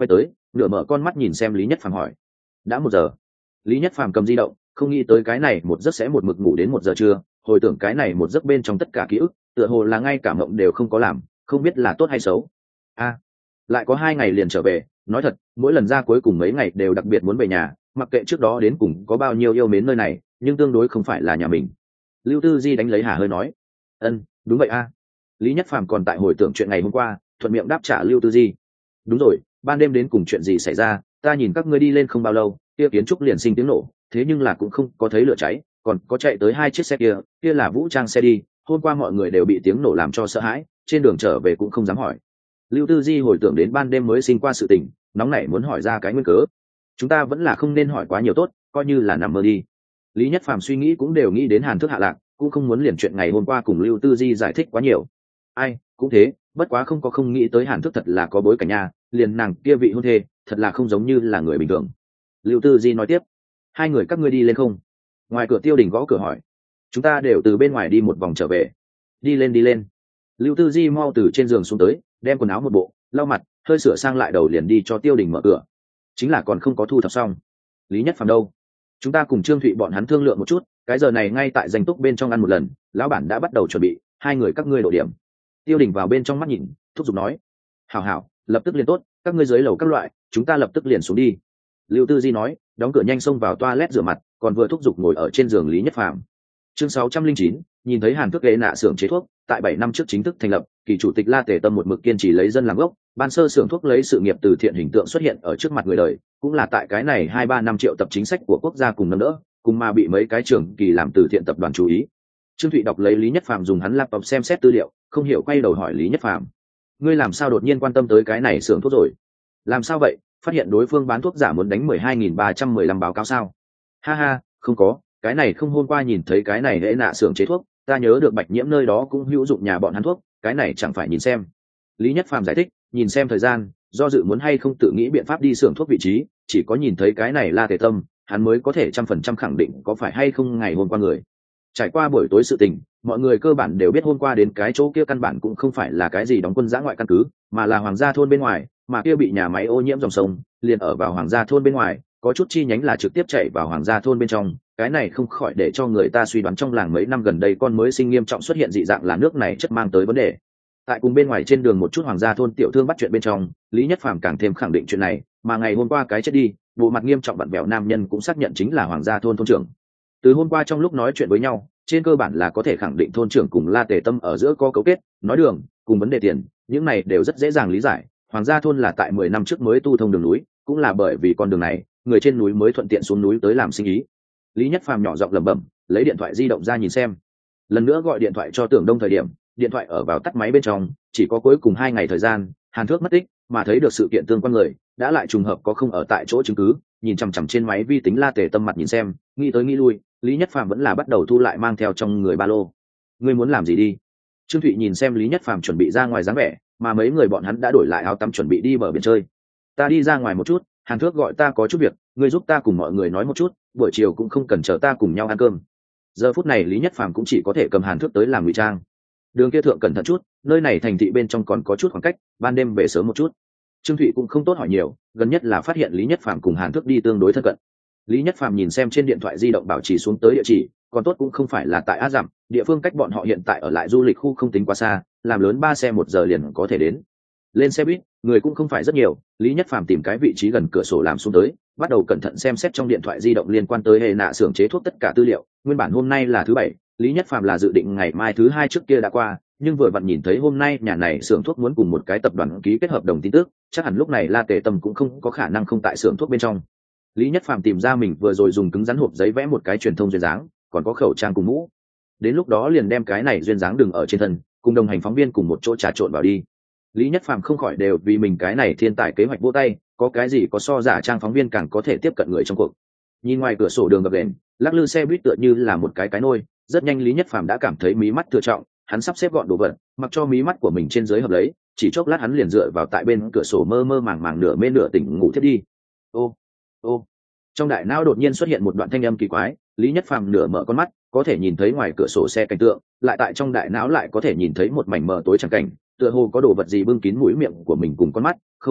nửa mở con mắt nhìn xem Lý Nhất Phàm hỏi. Đã một giờ. Lý Nhất Phàm cầm di động, không nghĩ tới cái này một giấc sẽ một mực ngủ đến một giờ trưa, hồi tưởng cái này một giấc bên trong tất cả ký ức, tựa hồ là ngay cả mộng đều không có làm, không biết là tốt hay xấu. A, lại có hai ngày liền trở về, nói thật, mỗi lần ra cuối cùng mấy ngày đều đặc biệt muốn về nhà, mặc kệ trước đó đến cùng có bao nhiêu yêu mến nơi này, nhưng tương đối không phải là nhà mình. Lưu Tư Di đánh lấy hà hơi nói. Ân, đúng vậy a. Lý Nhất Phàm còn tại hồi tưởng chuyện ngày hôm qua, thuận miệng đáp trả Lưu Tư Di. Đúng rồi, ban đêm đến cùng chuyện gì xảy ra, ta nhìn các ngươi đi lên không bao lâu, kia kiến trúc liền sinh tiếng nổ, thế nhưng là cũng không có thấy lửa cháy, còn có chạy tới hai chiếc xe kia, kia là vũ trang xe đi, hôm qua mọi người đều bị tiếng nổ làm cho sợ hãi, trên đường trở về cũng không dám hỏi. Lưu Tư Di hồi tưởng đến ban đêm mới sinh qua sự tình, nóng nảy muốn hỏi ra cái nguyên cớ. Chúng ta vẫn là không nên hỏi quá nhiều tốt, coi như là nằm mơ đi. Lý Nhất Phàm suy nghĩ cũng đều nghĩ đến Hàn Thước hạ lạc, cũng không muốn liền chuyện ngày hôm qua cùng Lưu Tư Di giải thích quá nhiều. Ai, cũng thế, bất quá không có không nghĩ tới Hàn Thước thật là có bối cảnh nha, liền nàng kia vị hôn thê, thật là không giống như là người bình thường. Lưu Tư Di nói tiếp, hai người các ngươi đi lên không? Ngoài cửa Tiêu Đình gõ cửa hỏi. Chúng ta đều từ bên ngoài đi một vòng trở về. Đi lên đi lên. Lưu Tư Di mau từ trên giường xuống tới, đem quần áo một bộ, lau mặt, hơi sửa sang lại đầu liền đi cho Tiêu Đình mở cửa. Chính là còn không có thu thập xong. Lý Nhất Phàm đâu? Chúng ta cùng Trương Thụy bọn hắn thương lượng một chút, cái giờ này ngay tại danh túc bên trong ăn một lần, lão bản đã bắt đầu chuẩn bị, hai người các ngươi độ điểm. Tiêu Đình vào bên trong mắt nhìn, thúc giục nói. Hảo hảo, lập tức liền tốt, các ngươi dưới lầu các loại, chúng ta lập tức liền xuống đi. Lưu Tư Di nói, đóng cửa nhanh xông vào toilet rửa mặt, còn vừa thúc giục ngồi ở trên giường Lý Nhất Phàm. Chương sáu trăm linh chín, nhìn thấy Hàn Thước ghế nạ xưởng chế thuốc, tại bảy năm trước chính thức thành lập, kỳ chủ tịch La Tề Tâm một mực kiên trì lấy dân làm gốc, ban sơ xưởng thuốc lấy sự nghiệp từ thiện hình tượng xuất hiện ở trước mặt người đời, cũng là tại cái này hai ba năm triệu tập chính sách của quốc gia cùng nâng đỡ, cùng mà bị mấy cái trường kỳ làm từ thiện tập đoàn chú ý. Trương Thụy đọc lấy Lý Nhất Phàm dùng hắn laptop xem xét tư liệu, không hiểu quay đầu hỏi Lý Nhất Phàm: "Ngươi làm sao đột nhiên quan tâm tới cái này xưởng thuốc rồi? Làm sao vậy? Phát hiện đối phương bán thuốc giả muốn đánh mười hai nghìn ba trăm mười lăm báo cáo sao?" "Ha ha, không có, cái này không hôm qua nhìn thấy cái này lễ nạ xưởng chế thuốc, ta nhớ được Bạch Nhiễm nơi đó cũng hữu dụng nhà bọn hắn thuốc, cái này chẳng phải nhìn xem." Lý Nhất Phàm giải thích, nhìn xem thời gian, do dự muốn hay không tự nghĩ biện pháp đi xưởng thuốc vị trí, chỉ có nhìn thấy cái này La Tề Tâm, hắn mới có thể trăm phần trăm khẳng định có phải hay không ngày hôm qua người. Trải qua buổi tối sự tình, mọi người cơ bản đều biết hôm qua đến cái chỗ kia căn bản cũng không phải là cái gì đóng quân giã ngoại căn cứ, mà là hoàng gia thôn bên ngoài, mà kia bị nhà máy ô nhiễm dòng sông, liền ở vào hoàng gia thôn bên ngoài, có chút chi nhánh là trực tiếp chạy vào hoàng gia thôn bên trong, cái này không khỏi để cho người ta suy đoán trong làng mấy năm gần đây con mới sinh nghiêm trọng xuất hiện dị dạng là nước này chất mang tới vấn đề. Tại cùng bên ngoài trên đường một chút hoàng gia thôn tiểu thương bắt chuyện bên trong, Lý Nhất Phàm càng thêm khẳng định chuyện này, mà ngày hôm qua cái chết đi, bộ mặt nghiêm trọng vặn vẹo nam nhân cũng xác nhận chính là hoàng gia thôn thôn trưởng. Từ hôm qua trong lúc nói chuyện với nhau, trên cơ bản là có thể khẳng định thôn trưởng cùng La Tề Tâm ở giữa có cấu kết, nói đường, cùng vấn đề tiền, những này đều rất dễ dàng lý giải. Hoàng gia thôn là tại mười năm trước mới tu thông đường núi, cũng là bởi vì con đường này, người trên núi mới thuận tiện xuống núi tới làm sinh ý. Lý Nhất Phàm nhỏ giọng lẩm bẩm, lấy điện thoại di động ra nhìn xem. Lần nữa gọi điện thoại cho Tưởng Đông thời điểm, điện thoại ở vào tắt máy bên trong, chỉ có cuối cùng hai ngày thời gian, Hàn Thước mất tích, mà thấy được sự kiện tương quan người, đã lại trùng hợp có không ở tại chỗ chứng cứ, nhìn chằm chằm trên máy vi tính La Tề Tâm mặt nhìn xem, nghĩ tới nghĩ lui, Lý Nhất Phàm vẫn là bắt đầu thu lại mang theo trong người ba lô. Ngươi muốn làm gì đi? Trương Thụy nhìn xem Lý Nhất Phàm chuẩn bị ra ngoài dáng vẻ, mà mấy người bọn hắn đã đổi lại áo tắm chuẩn bị đi bờ biển chơi. Ta đi ra ngoài một chút, Hàn Thước gọi ta có chút việc, ngươi giúp ta cùng mọi người nói một chút, buổi chiều cũng không cần chờ ta cùng nhau ăn cơm. Giờ phút này Lý Nhất Phàm cũng chỉ có thể cầm Hàn Thước tới làm ngụy trang. Đường kia thượng cẩn thận chút, nơi này thành thị bên trong còn có chút khoảng cách, ban đêm về sớm một chút. Trương Thụy cũng không tốt hỏi nhiều, gần nhất là phát hiện Lý Nhất Phàm cùng Hàn Thước đi tương đối thân cận. Lý Nhất Phàm nhìn xem trên điện thoại di động bảo trì xuống tới địa chỉ, còn tốt cũng không phải là tại Á Dặm, địa phương cách bọn họ hiện tại ở lại du lịch khu không tính quá xa, làm lớn ba xe một giờ liền có thể đến. Lên xe buýt, người cũng không phải rất nhiều, Lý Nhất Phàm tìm cái vị trí gần cửa sổ làm xuống tới, bắt đầu cẩn thận xem xét trong điện thoại di động liên quan tới hệ nạ xưởng chế thuốc tất cả tư liệu. Nguyên bản hôm nay là thứ bảy, Lý Nhất Phàm là dự định ngày mai thứ hai trước kia đã qua, nhưng vừa vặn nhìn thấy hôm nay nhà này xưởng thuốc muốn cùng một cái tập đoàn ký kết hợp đồng tin tức, chắc hẳn lúc này La Tề Tâm cũng không có khả năng không tại xưởng thuốc bên trong. Lý Nhất Phàm tìm ra mình vừa rồi dùng cứng rắn hộp giấy vẽ một cái truyền thông duyên dáng, còn có khẩu trang cùng mũ. Đến lúc đó liền đem cái này duyên dáng đừng ở trên thân, cùng đồng hành phóng viên cùng một chỗ trà trộn vào đi. Lý Nhất Phàm không khỏi đều vì mình cái này thiên tài kế hoạch vỗ tay, có cái gì có so giả trang phóng viên càng có thể tiếp cận người trong cuộc. Nhìn ngoài cửa sổ đường gập ghềnh, lắc lư xe buýt tựa như là một cái cái nôi, rất nhanh Lý Nhất Phàm đã cảm thấy mí mắt thừa trọng, hắn sắp xếp gọn đồ vật, mặc cho mí mắt của mình trên dưới hợp lấy, chỉ chốc lát hắn liền dựa vào tại bên cửa sổ mơ mơ màng màng nửa mê nửa tỉnh ngủ thiếp đi. Ô, ô. Trong đại não đột nhiên xuất hiện một đoạn thanh âm kỳ quái, Lý Nhất Phàm nửa mở con mắt, có thể nhìn thấy ngoài cửa sổ xe cảnh tượng, lại tại trong đại não lại có thể nhìn thấy một mảnh mờ tối trắng cảnh, tựa hồ có đồ vật gì bưng kín mũi miệng của mình cùng con mắt, không đúng,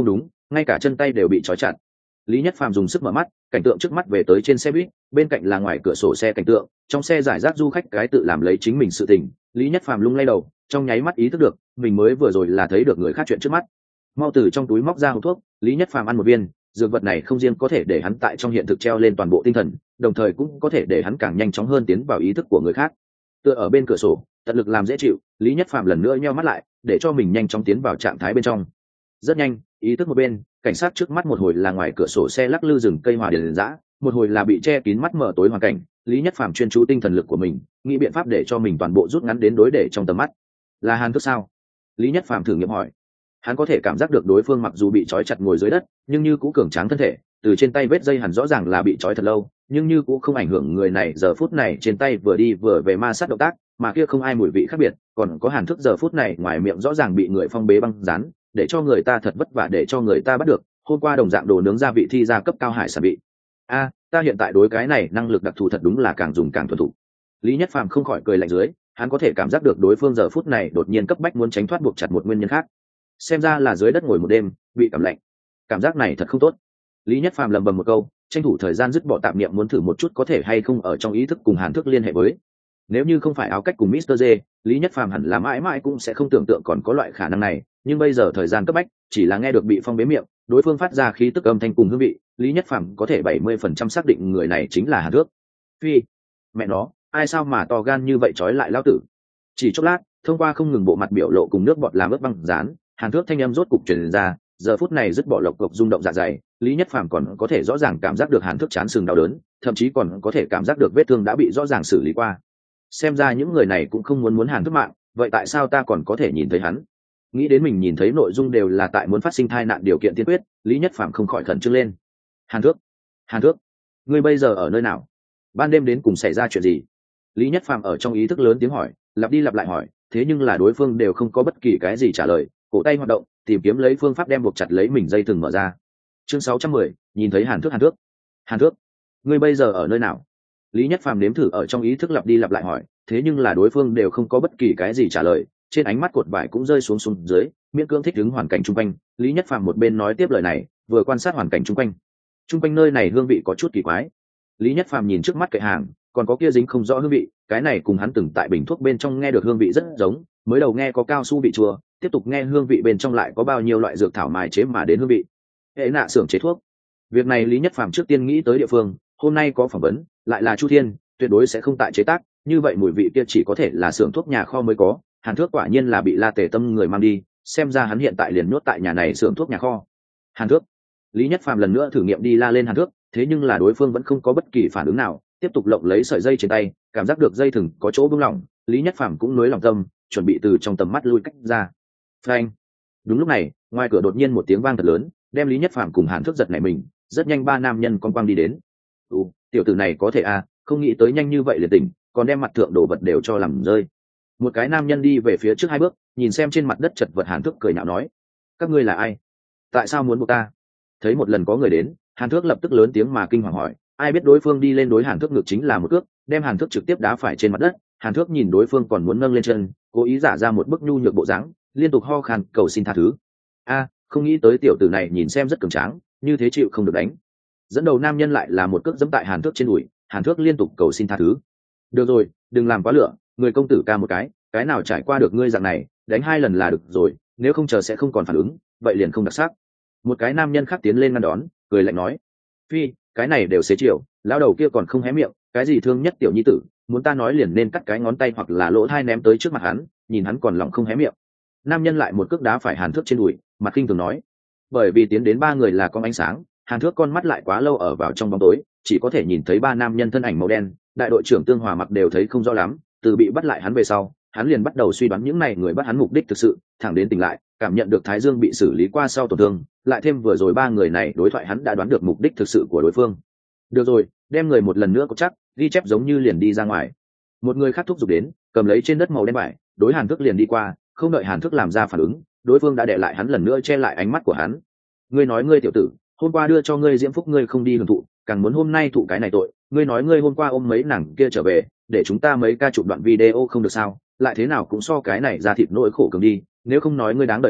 ngay cả chân tay đều bị trói chặt. Lý Nhất Phàm dùng sức mở mắt, cảnh tượng trước mắt về tới trên xe buýt, bên cạnh là ngoài cửa sổ xe cảnh tượng, trong xe giải rác du khách cái tự làm lấy chính mình sự tình. Lý Nhất Phàm lung lay đầu, trong nháy mắt ý thức được mình mới vừa rồi là thấy được người khác chuyện trước mắt. Mau từ trong túi móc ra hộp thuốc, Lý Nhất Phàm ăn một viên. Dược vật này không riêng có thể để hắn tại trong hiện thực treo lên toàn bộ tinh thần, đồng thời cũng có thể để hắn càng nhanh chóng hơn tiến vào ý thức của người khác. Tựa ở bên cửa sổ, tận lực làm dễ chịu, Lý Nhất Phàm lần nữa nheo mắt lại, để cho mình nhanh chóng tiến vào trạng thái bên trong. Rất nhanh, ý thức một bên, cảnh sát trước mắt một hồi là ngoài cửa sổ xe lắc lư rừng cây hòa điền dã, một hồi là bị che kín mắt mở tối hoàn cảnh. Lý Nhất Phàm chuyên chú tinh thần lực của mình, nghĩ biện pháp để cho mình toàn bộ rút ngắn đến đối để trong tầm mắt. Là Hàn Thức sao? Lý Nhất Phàm thử nghiệm hỏi. Hắn có thể cảm giác được đối phương mặc dù bị trói chặt ngồi dưới đất, nhưng như cũng cường tráng thân thể, từ trên tay vết dây hẳn rõ ràng là bị trói thật lâu, nhưng như cũng không ảnh hưởng người này giờ phút này trên tay vừa đi vừa về ma sát động tác, mà kia không ai mùi vị khác biệt, còn có Hàn Thức giờ phút này ngoài miệng rõ ràng bị người phong bế băng dán, để cho người ta thật vất vả để cho người ta bắt được. Hôm qua đồng dạng đồ nướng gia vị thi ra cấp cao hải sản bị. A, ta hiện tại đối cái này năng lực đặc thù thật đúng là càng dùng càng thuần thục. Lý Nhất Phàm không khỏi cười lạnh dưới, hắn có thể cảm giác được đối phương giờ phút này đột nhiên cấp bách muốn tránh thoát buộc chặt một nguyên nhân khác. Xem ra là dưới đất ngồi một đêm, bị cảm lạnh. Cảm giác này thật không tốt. Lý Nhất Phàm lầm bầm một câu, tranh thủ thời gian dứt bỏ tạp niệm muốn thử một chút có thể hay không ở trong ý thức cùng Hàn Thức liên hệ với. Nếu như không phải áo cách cùng mít tơ J, Lý Nhất Phàm hẳn là mãi mãi cũng sẽ không tưởng tượng còn có loại khả năng này, nhưng bây giờ thời gian cấp bách, chỉ là nghe được bị phong bế miệng, đối phương phát ra khí tức âm thanh cùng hương vị, Lý Nhất Phàm có thể bảy mươi phần trăm xác định người này chính là Hàn Thức. Phi, mẹ nó, ai sao mà to gan như vậy trói lại lão tử. Chỉ chốc lát, thông qua không ngừng bộ mặt biểu lộ cùng nước bọt làm ướt băng dán, Hàn Thức thanh âm rốt cục truyền ra, giờ phút này dứt bỏ lộc cộc rung động dạ dày, Lý Nhất Phàm còn có thể rõ ràng cảm giác được Hàn Thức chán sừng đau đớn, thậm chí còn có thể cảm giác được vết thương đã bị rõ ràng xử lý qua. Xem ra những người này cũng không muốn muốn Hàn Thức mạng, vậy tại sao ta còn có thể nhìn thấy hắn? Nghĩ đến mình nhìn thấy nội dung đều là tại muốn phát sinh tai nạn điều kiện tiên quyết, Lý Nhất Phàm không khỏi khẩn trương lên. Hàn Thức, Hàn Thức, ngươi bây giờ ở nơi nào? Ban đêm đến cùng xảy ra chuyện gì? Lý Nhất Phàm ở trong ý thức lớn tiếng hỏi, lặp đi lặp lại hỏi, thế nhưng là đối phương đều không có bất kỳ cái gì trả lời, cổ tay hoạt động, tìm kiếm lấy phương pháp đem buộc chặt lấy mình dây thừng mở ra. Chương sáu trăm mười, nhìn thấy Hàn Thức. Hàn Thức, Hàn Thức, ngươi bây giờ ở nơi nào? Lý Nhất Phàm nếm thử ở trong ý thức lặp đi lặp lại hỏi, thế nhưng là đối phương đều không có bất kỳ cái gì trả lời, trên ánh mắt cột vải cũng rơi xuống xuống dưới, miễn cưỡng thích ứng hoàn cảnh chung quanh. Lý Nhất Phàm một bên nói tiếp lời này, vừa quan sát hoàn cảnh chung quanh. Chung quanh nơi này hương vị có chút kỳ quái. Lý Nhất Phàm nhìn trước mắt kệ hàng, còn có kia dính không rõ hương vị, cái này cùng hắn từng tại bình thuốc bên trong nghe được hương vị rất giống, mới đầu nghe có cao su vị chua, tiếp tục nghe hương vị bên trong lại có bao nhiêu loại dược thảo mài chế mà đến hương vị. Hệ nạ xưởng chế thuốc. Việc này Lý Nhất Phàm trước tiên nghĩ tới địa phương, hôm nay có phỏng vấn, lại là Chu Thiên, tuyệt đối sẽ không tại chế tác, như vậy mùi vị kia chỉ có thể là xưởng thuốc nhà kho mới có. Hàn Thức quả nhiên là bị La Tề Tâm người mang đi, xem ra hắn hiện tại liền nhốt tại nhà này xưởng thuốc nhà kho. Hàn Thức. Lý Nhất Phàm lần nữa thử nghiệm đi la lên Hàn Thức, thế nhưng là đối phương vẫn không có bất kỳ phản ứng nào, tiếp tục lộng lấy sợi dây trên tay, cảm giác được dây thừng có chỗ buông lỏng, Lý Nhất Phàm cũng nới lòng tâm, chuẩn bị từ trong tầm mắt lui cách ra. Phanh. Đúng lúc này, ngoài cửa đột nhiên một tiếng vang thật lớn, đem Lý Nhất Phàm cùng Hàn Thức giật nảy mình, rất nhanh ba nam nhân con quang đi đến. "Ừ, tiểu tử này có thể à, không nghĩ tới nhanh như vậy liền tỉnh, còn đem mặt thượng đồ vật đều cho làm rơi." Một cái nam nhân đi về phía trước hai bước, nhìn xem trên mặt đất chật vật Hàn Thức cười nhạo nói: "Các ngươi là ai? Tại sao muốn buộc ta?" Thấy một lần có người đến, Hàn Thức lập tức lớn tiếng mà kinh hoàng hỏi, ai biết đối phương đi lên đối Hàn Thức ngược chính là một cước, đem Hàn Thức trực tiếp đá phải trên mặt đất. Hàn Thức nhìn đối phương còn muốn nâng lên chân, cố ý giả ra một bức nhu nhược bộ dáng, liên tục ho khan cầu xin tha thứ. A, không nghĩ tới tiểu tử này nhìn xem rất cường tráng, như thế chịu không được đánh. Dẫn đầu nam nhân lại là một cước giẫm tại Hàn Thức trên đùi, Hàn Thức liên tục cầu xin tha thứ. Được rồi, đừng làm quá lửa, người công tử ca một cái, cái nào trải qua được ngươi dạng này, đánh hai lần là được rồi, nếu không chờ sẽ không còn phản ứng, vậy liền không đặc sắc. Một cái nam nhân khác tiến lên ngăn đón, cười lạnh nói: "Phi, cái này đều xế chiều, lão đầu kia còn không hé miệng, cái gì thương nhất tiểu nhi tử, muốn ta nói liền nên cắt cái ngón tay hoặc là lỗ thai ném tới trước mặt hắn, nhìn hắn còn lỏng không hé miệng." Nam nhân lại một cước đá phải Hàn Thức trên đùi, mặt khinh thường nói. Bởi vì tiến đến ba người là con ánh sáng, Hàn Thức con mắt lại quá lâu ở vào trong bóng tối, chỉ có thể nhìn thấy ba nam nhân thân ảnh màu đen, đại đội trưởng Tương Hòa mặc đều thấy không rõ lắm, từ bị bắt lại hắn về sau, hắn liền bắt đầu suy đoán những này người bắt hắn mục đích thực sự, thẳng đến tỉnh lại, cảm nhận được Thái Dương bị xử lý qua sau tổn thương, lại thêm vừa rồi ba người này đối thoại hắn đã đoán được mục đích thực sự của đối phương. Được rồi, đem người một lần nữa có chắc, ghi chép giống như liền đi ra ngoài. Một người khác thúc giục đến, cầm lấy trên đất màu đen vải, đối Hàn Thức liền đi qua, không đợi Hàn Thức làm ra phản ứng, đối phương đã để lại hắn lần nữa che lại ánh mắt của hắn. Ngươi nói ngươi tiểu tử, hôm qua đưa cho ngươi diễm phúc ngươi không đi hưởng thụ, càng muốn hôm nay thụ cái này tội. Ngươi nói ngươi hôm qua ôm mấy nàng kia trở về, để chúng ta mấy ca chụp đoạn video không được sao? Lại thế nào cũng so cái này ra thịt nỗi khổ cường đi, nếu không nói ngươi đáng đời đâu,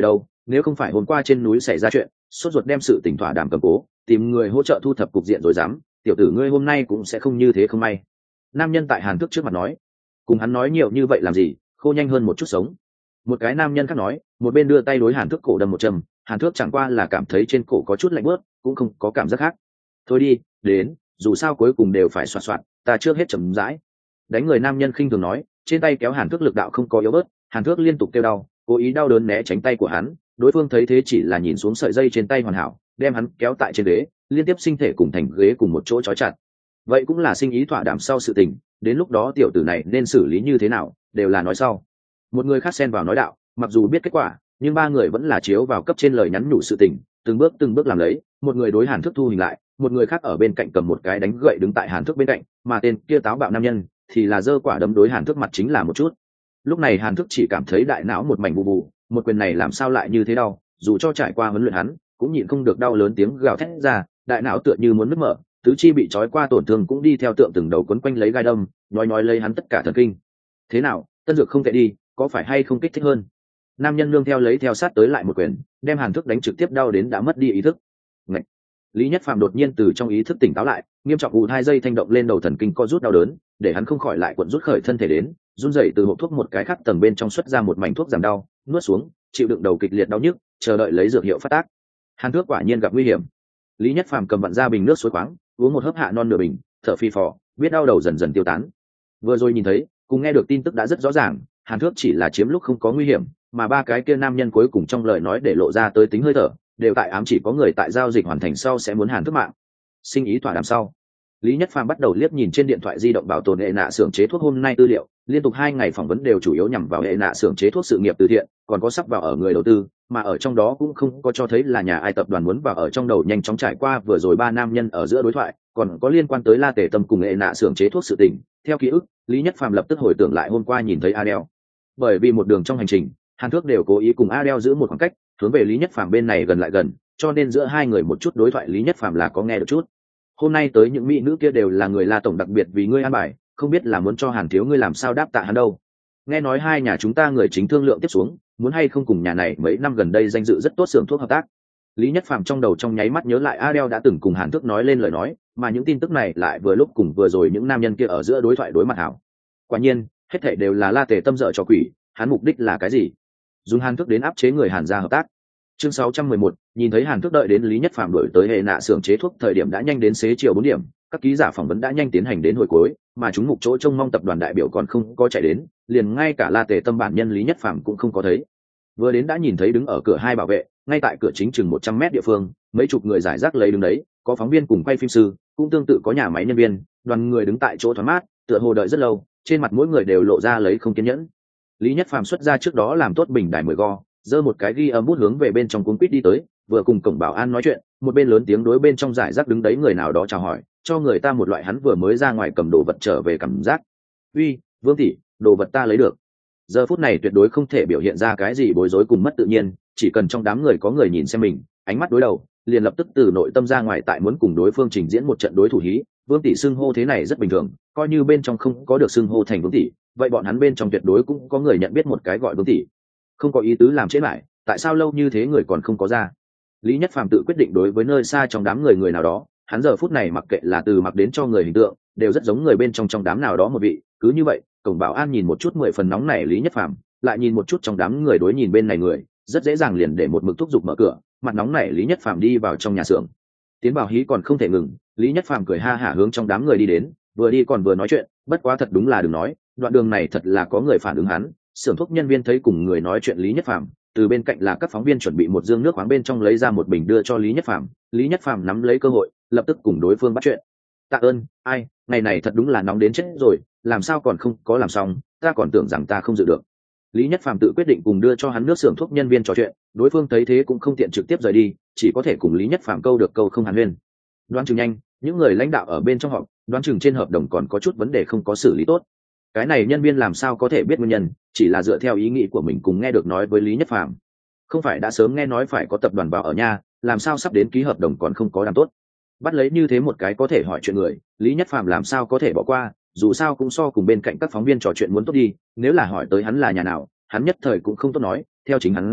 nếu không phải hôm qua trên núi xảy ra chuyện sốt ruột đem sự tỉnh thỏa đàm cầm cố tìm người hỗ trợ thu thập cục diện rồi dám tiểu tử ngươi hôm nay cũng sẽ không như thế không may. Nam nhân tại Hàn Thước trước mặt nói. Cùng hắn nói nhiều như vậy làm gì, khô nhanh hơn một chút sống. Một cái nam nhân khác nói, một bên đưa tay đối Hàn Thước cổ đâm một châm. Hàn Thước chẳng qua là cảm thấy trên cổ có chút lạnh bớt, cũng không có cảm giác khác. Thôi đi, đến, dù sao cuối cùng đều phải soạt soạt, ta trước hết chậm rãi. Đánh người nam nhân khinh thường nói, trên tay kéo Hàn Thước lực đạo không có yếu bớt. Hàn Thước liên tục kêu đau, cố ý đau đớn né tránh tay của hắn. Đối phương thấy thế chỉ là nhìn xuống sợi dây trên tay hoàn hảo, đem hắn kéo tại trên ghế, liên tiếp sinh thể cùng thành ghế cùng một chỗ trói chặt. Vậy cũng là sinh ý thỏa đàm sau sự tình, đến lúc đó tiểu tử này nên xử lý như thế nào đều là nói sau. Một người khác xen vào nói đạo, mặc dù biết kết quả nhưng ba người vẫn là chiếu vào cấp trên lời nhắn nhủ sự tình, từng bước từng bước làm lấy. Một người đối Hàn Thước thu hình lại, một người khác ở bên cạnh cầm một cái đánh gậy đứng tại Hàn Thước bên cạnh, mà tên kia táo bạo nam nhân thì là giơ quả đấm đối Hàn Thước mặt chính là một chút. Lúc này Hàn Thước chỉ cảm thấy đại não một mảnh bù bù, một quyền này làm sao lại như thế đau, dù cho trải qua huấn luyện hắn cũng nhịn không được đau lớn tiếng gào thét ra, đại não tựa như muốn nứt mở, tứ chi bị trói qua tổn thương cũng đi theo tượng từng đầu quấn quanh lấy gai đâm, nói nói lấy hắn tất cả thần kinh. Thế nào, tân dược không thể đi, có phải hay không kích thích hơn? Nam nhân nương theo lấy theo sát tới lại một quyền, đem Hàn Thước đánh trực tiếp đau đến đã mất đi ý thức. Ngậy! Lý Nhất Phàm đột nhiên từ trong ý thức tỉnh táo lại, nghiêm trọng ù hai giây thanh động lên đầu thần kinh co rút đau đớn, để hắn không khỏi lại cuộn rút khởi thân thể đến, run rẩy từ hộp thuốc một cái khác tầng bên trong xuất ra một mảnh thuốc giảm đau, nuốt xuống, chịu đựng đầu kịch liệt đau nhức, chờ đợi lấy dược hiệu phát tác. Hàn Thước quả nhiên gặp nguy hiểm. Lý Nhất Phàm cầm vặn ra bình nước suối khoáng, uống một hớp hạ non nửa bình, thở phì phò, biết đau đầu dần dần tiêu tán. Vừa rồi nhìn thấy, cùng nghe được tin tức đã rất rõ ràng, Hàn Thước chỉ là chiếm lúc không có nguy hiểm, mà ba cái kia nam nhân cuối cùng trong lời nói để lộ ra tới tính hơi thở, đều tại ám chỉ có người tại giao dịch hoàn thành sau sẽ muốn Hàn Thước mạng. Sinh ý thỏa đàm sau, Lý Nhất Phàm bắt đầu liếc nhìn trên điện thoại di động bảo tồn hệ nạ xưởng chế thuốc hôm nay tư liệu, liên tục hai ngày phỏng vấn đều chủ yếu nhằm vào hệ nạ xưởng chế thuốc sự nghiệp từ thiện, còn có sắp vào ở người đầu tư, mà ở trong đó cũng không có cho thấy là nhà ai tập đoàn muốn vào ở trong đầu. Nhanh chóng trải qua vừa rồi ba nam nhân ở giữa đối thoại, còn có liên quan tới La Tề Tâm cùng hệ nạ xưởng chế thuốc sự tình. Theo ký ức, Lý Nhất Phàm lập tức hồi tưởng lại hôm qua nhìn thấy Adele. Bởi vì một đường trong hành trình, Hàn Thước đều cố ý cùng Adele giữ một khoảng cách, hướng về Lý Nhất Phàm bên này gần lại gần, cho nên giữa hai người một chút đối thoại Lý Nhất Phàm là có nghe được chút. Hôm nay tới những mỹ nữ kia đều là người La tổng đặc biệt vì ngươi an bài, không biết là muốn cho Hàn thiếu ngươi làm sao đáp tạ hắn đâu. Nghe nói hai nhà chúng ta người chính thương lượng tiếp xuống, muốn hay không cùng nhà này mấy năm gần đây danh dự rất tốt xưởng thuốc hợp tác. Lý Nhất Phàm trong đầu trong nháy mắt nhớ lại Adele đã từng cùng Hàn Thước nói lên lời nói, mà những tin tức này lại vừa lúc cùng vừa rồi những nam nhân kia ở giữa đối thoại đối mặt hảo. Quả nhiên, hết thảy đều là La Tề Tâm dở cho quỷ, hắn mục đích là cái gì? Dùng Hàn Thước đến áp chế người Hàn gia hợp tác. Chương sáu trăm mười một, nhìn thấy Hàn Thước đợi đến Lý Nhất Phàm đổi tới hệ nạ xưởng chế thuốc thời điểm đã nhanh đến xế chiều bốn điểm, các ký giả phỏng vấn đã nhanh tiến hành đến hồi cuối, mà chúng mục chỗ trông mong tập đoàn đại biểu còn không có chạy đến, liền ngay cả La Tề Tâm bản nhân Lý Nhất Phàm cũng không có thấy. Vừa đến đã nhìn thấy đứng ở cửa hai bảo vệ, ngay tại cửa chính chừng một trăm mét địa phương, mấy chục người giải rác lấy đứng đấy, có phóng viên cùng quay phim sư, cũng tương tự có nhà máy nhân viên, đoàn người đứng tại chỗ thoáng mát, tựa hồ đợi rất lâu, trên mặt mỗi người đều lộ ra lấy không kiên nhẫn. Lý Nhất Phàm xuất ra trước đó làm tốt bình đài mười go, giơ một cái ghi âm bút hướng về bên trong cuốn quýt đi tới, vừa cùng cổng bảo an nói chuyện, một bên lớn tiếng đối bên trong giải rác đứng đấy người nào đó chào hỏi, cho người ta một loại hắn vừa mới ra ngoài cầm đồ vật trở về cảm giác. Uy, Vương tỷ, đồ vật ta lấy được. Giờ phút này tuyệt đối không thể biểu hiện ra cái gì bối rối cùng mất tự nhiên, chỉ cần trong đám người có người nhìn xem mình, ánh mắt đối đầu, liền lập tức từ nội tâm ra ngoài tại muốn cùng đối phương trình diễn một trận đối thủ hí. Vương tỷ xưng hô thế này rất bình thường, coi như bên trong không có được xưng hô thành Vương tỷ, vậy bọn hắn bên trong tuyệt đối cũng có người nhận biết một cái gọi Vương tỷ. Không có ý tứ làm trễ lại, tại sao lâu như thế người còn không có ra? Lý Nhất Phàm tự quyết định đối với nơi xa trong đám người người nào đó, hắn giờ phút này mặc kệ là từ mặc đến cho người hình tượng, đều rất giống người bên trong trong đám nào đó một vị. Cứ như vậy, cổng bảo an nhìn một chút mười phần nóng này Lý Nhất Phàm, lại nhìn một chút trong đám người đối nhìn bên này người, rất dễ dàng liền để một mực thúc giục mở cửa, mặt nóng này Lý Nhất Phàm đi vào trong nhà xưởng. Tiến vào hí còn không thể ngừng, Lý Nhất Phàm cười ha hả hướng trong đám người đi đến, vừa đi còn vừa nói chuyện, bất quá thật đúng là đừng nói, đoạn đường này thật là có người phản ứng hắn. Xưởng thuốc nhân viên thấy cùng người nói chuyện Lý Nhất Phàm, từ bên cạnh là các phóng viên chuẩn bị một dương nước khoáng bên trong lấy ra một bình đưa cho Lý Nhất Phàm. Lý Nhất Phàm nắm lấy cơ hội, lập tức cùng đối phương bắt chuyện. Tạ ơn, ai, ngày này thật đúng là nóng đến chết rồi, làm sao còn không có làm xong, ta còn tưởng rằng ta không dự được. Lý Nhất Phàm tự quyết định cùng đưa cho hắn nước xưởng thuốc nhân viên trò chuyện, đối phương thấy thế cũng không tiện trực tiếp rời đi, chỉ có thể cùng Lý Nhất Phàm câu được câu không hàn huyên. Đoán chừng nhanh, những người lãnh đạo ở bên trong họp, đoán chừng trên hợp đồng còn có chút vấn đề không có xử lý tốt. Cái này nhân viên làm sao có thể biết nguyên nhân, chỉ là dựa theo ý nghĩ của mình cùng nghe được nói với Lý Nhất Phàm. Không phải đã sớm nghe nói phải có tập đoàn vào ở nhà, làm sao sắp đến ký hợp đồng còn không có làm tốt. Bắt lấy như thế một cái có thể hỏi chuyện người, Lý Nhất Phàm làm sao có thể bỏ qua, dù sao cũng so cùng bên cạnh các phóng viên trò chuyện muốn tốt đi, nếu là hỏi tới hắn là nhà nào, hắn nhất thời cũng không tốt nói, theo chính hắn giải,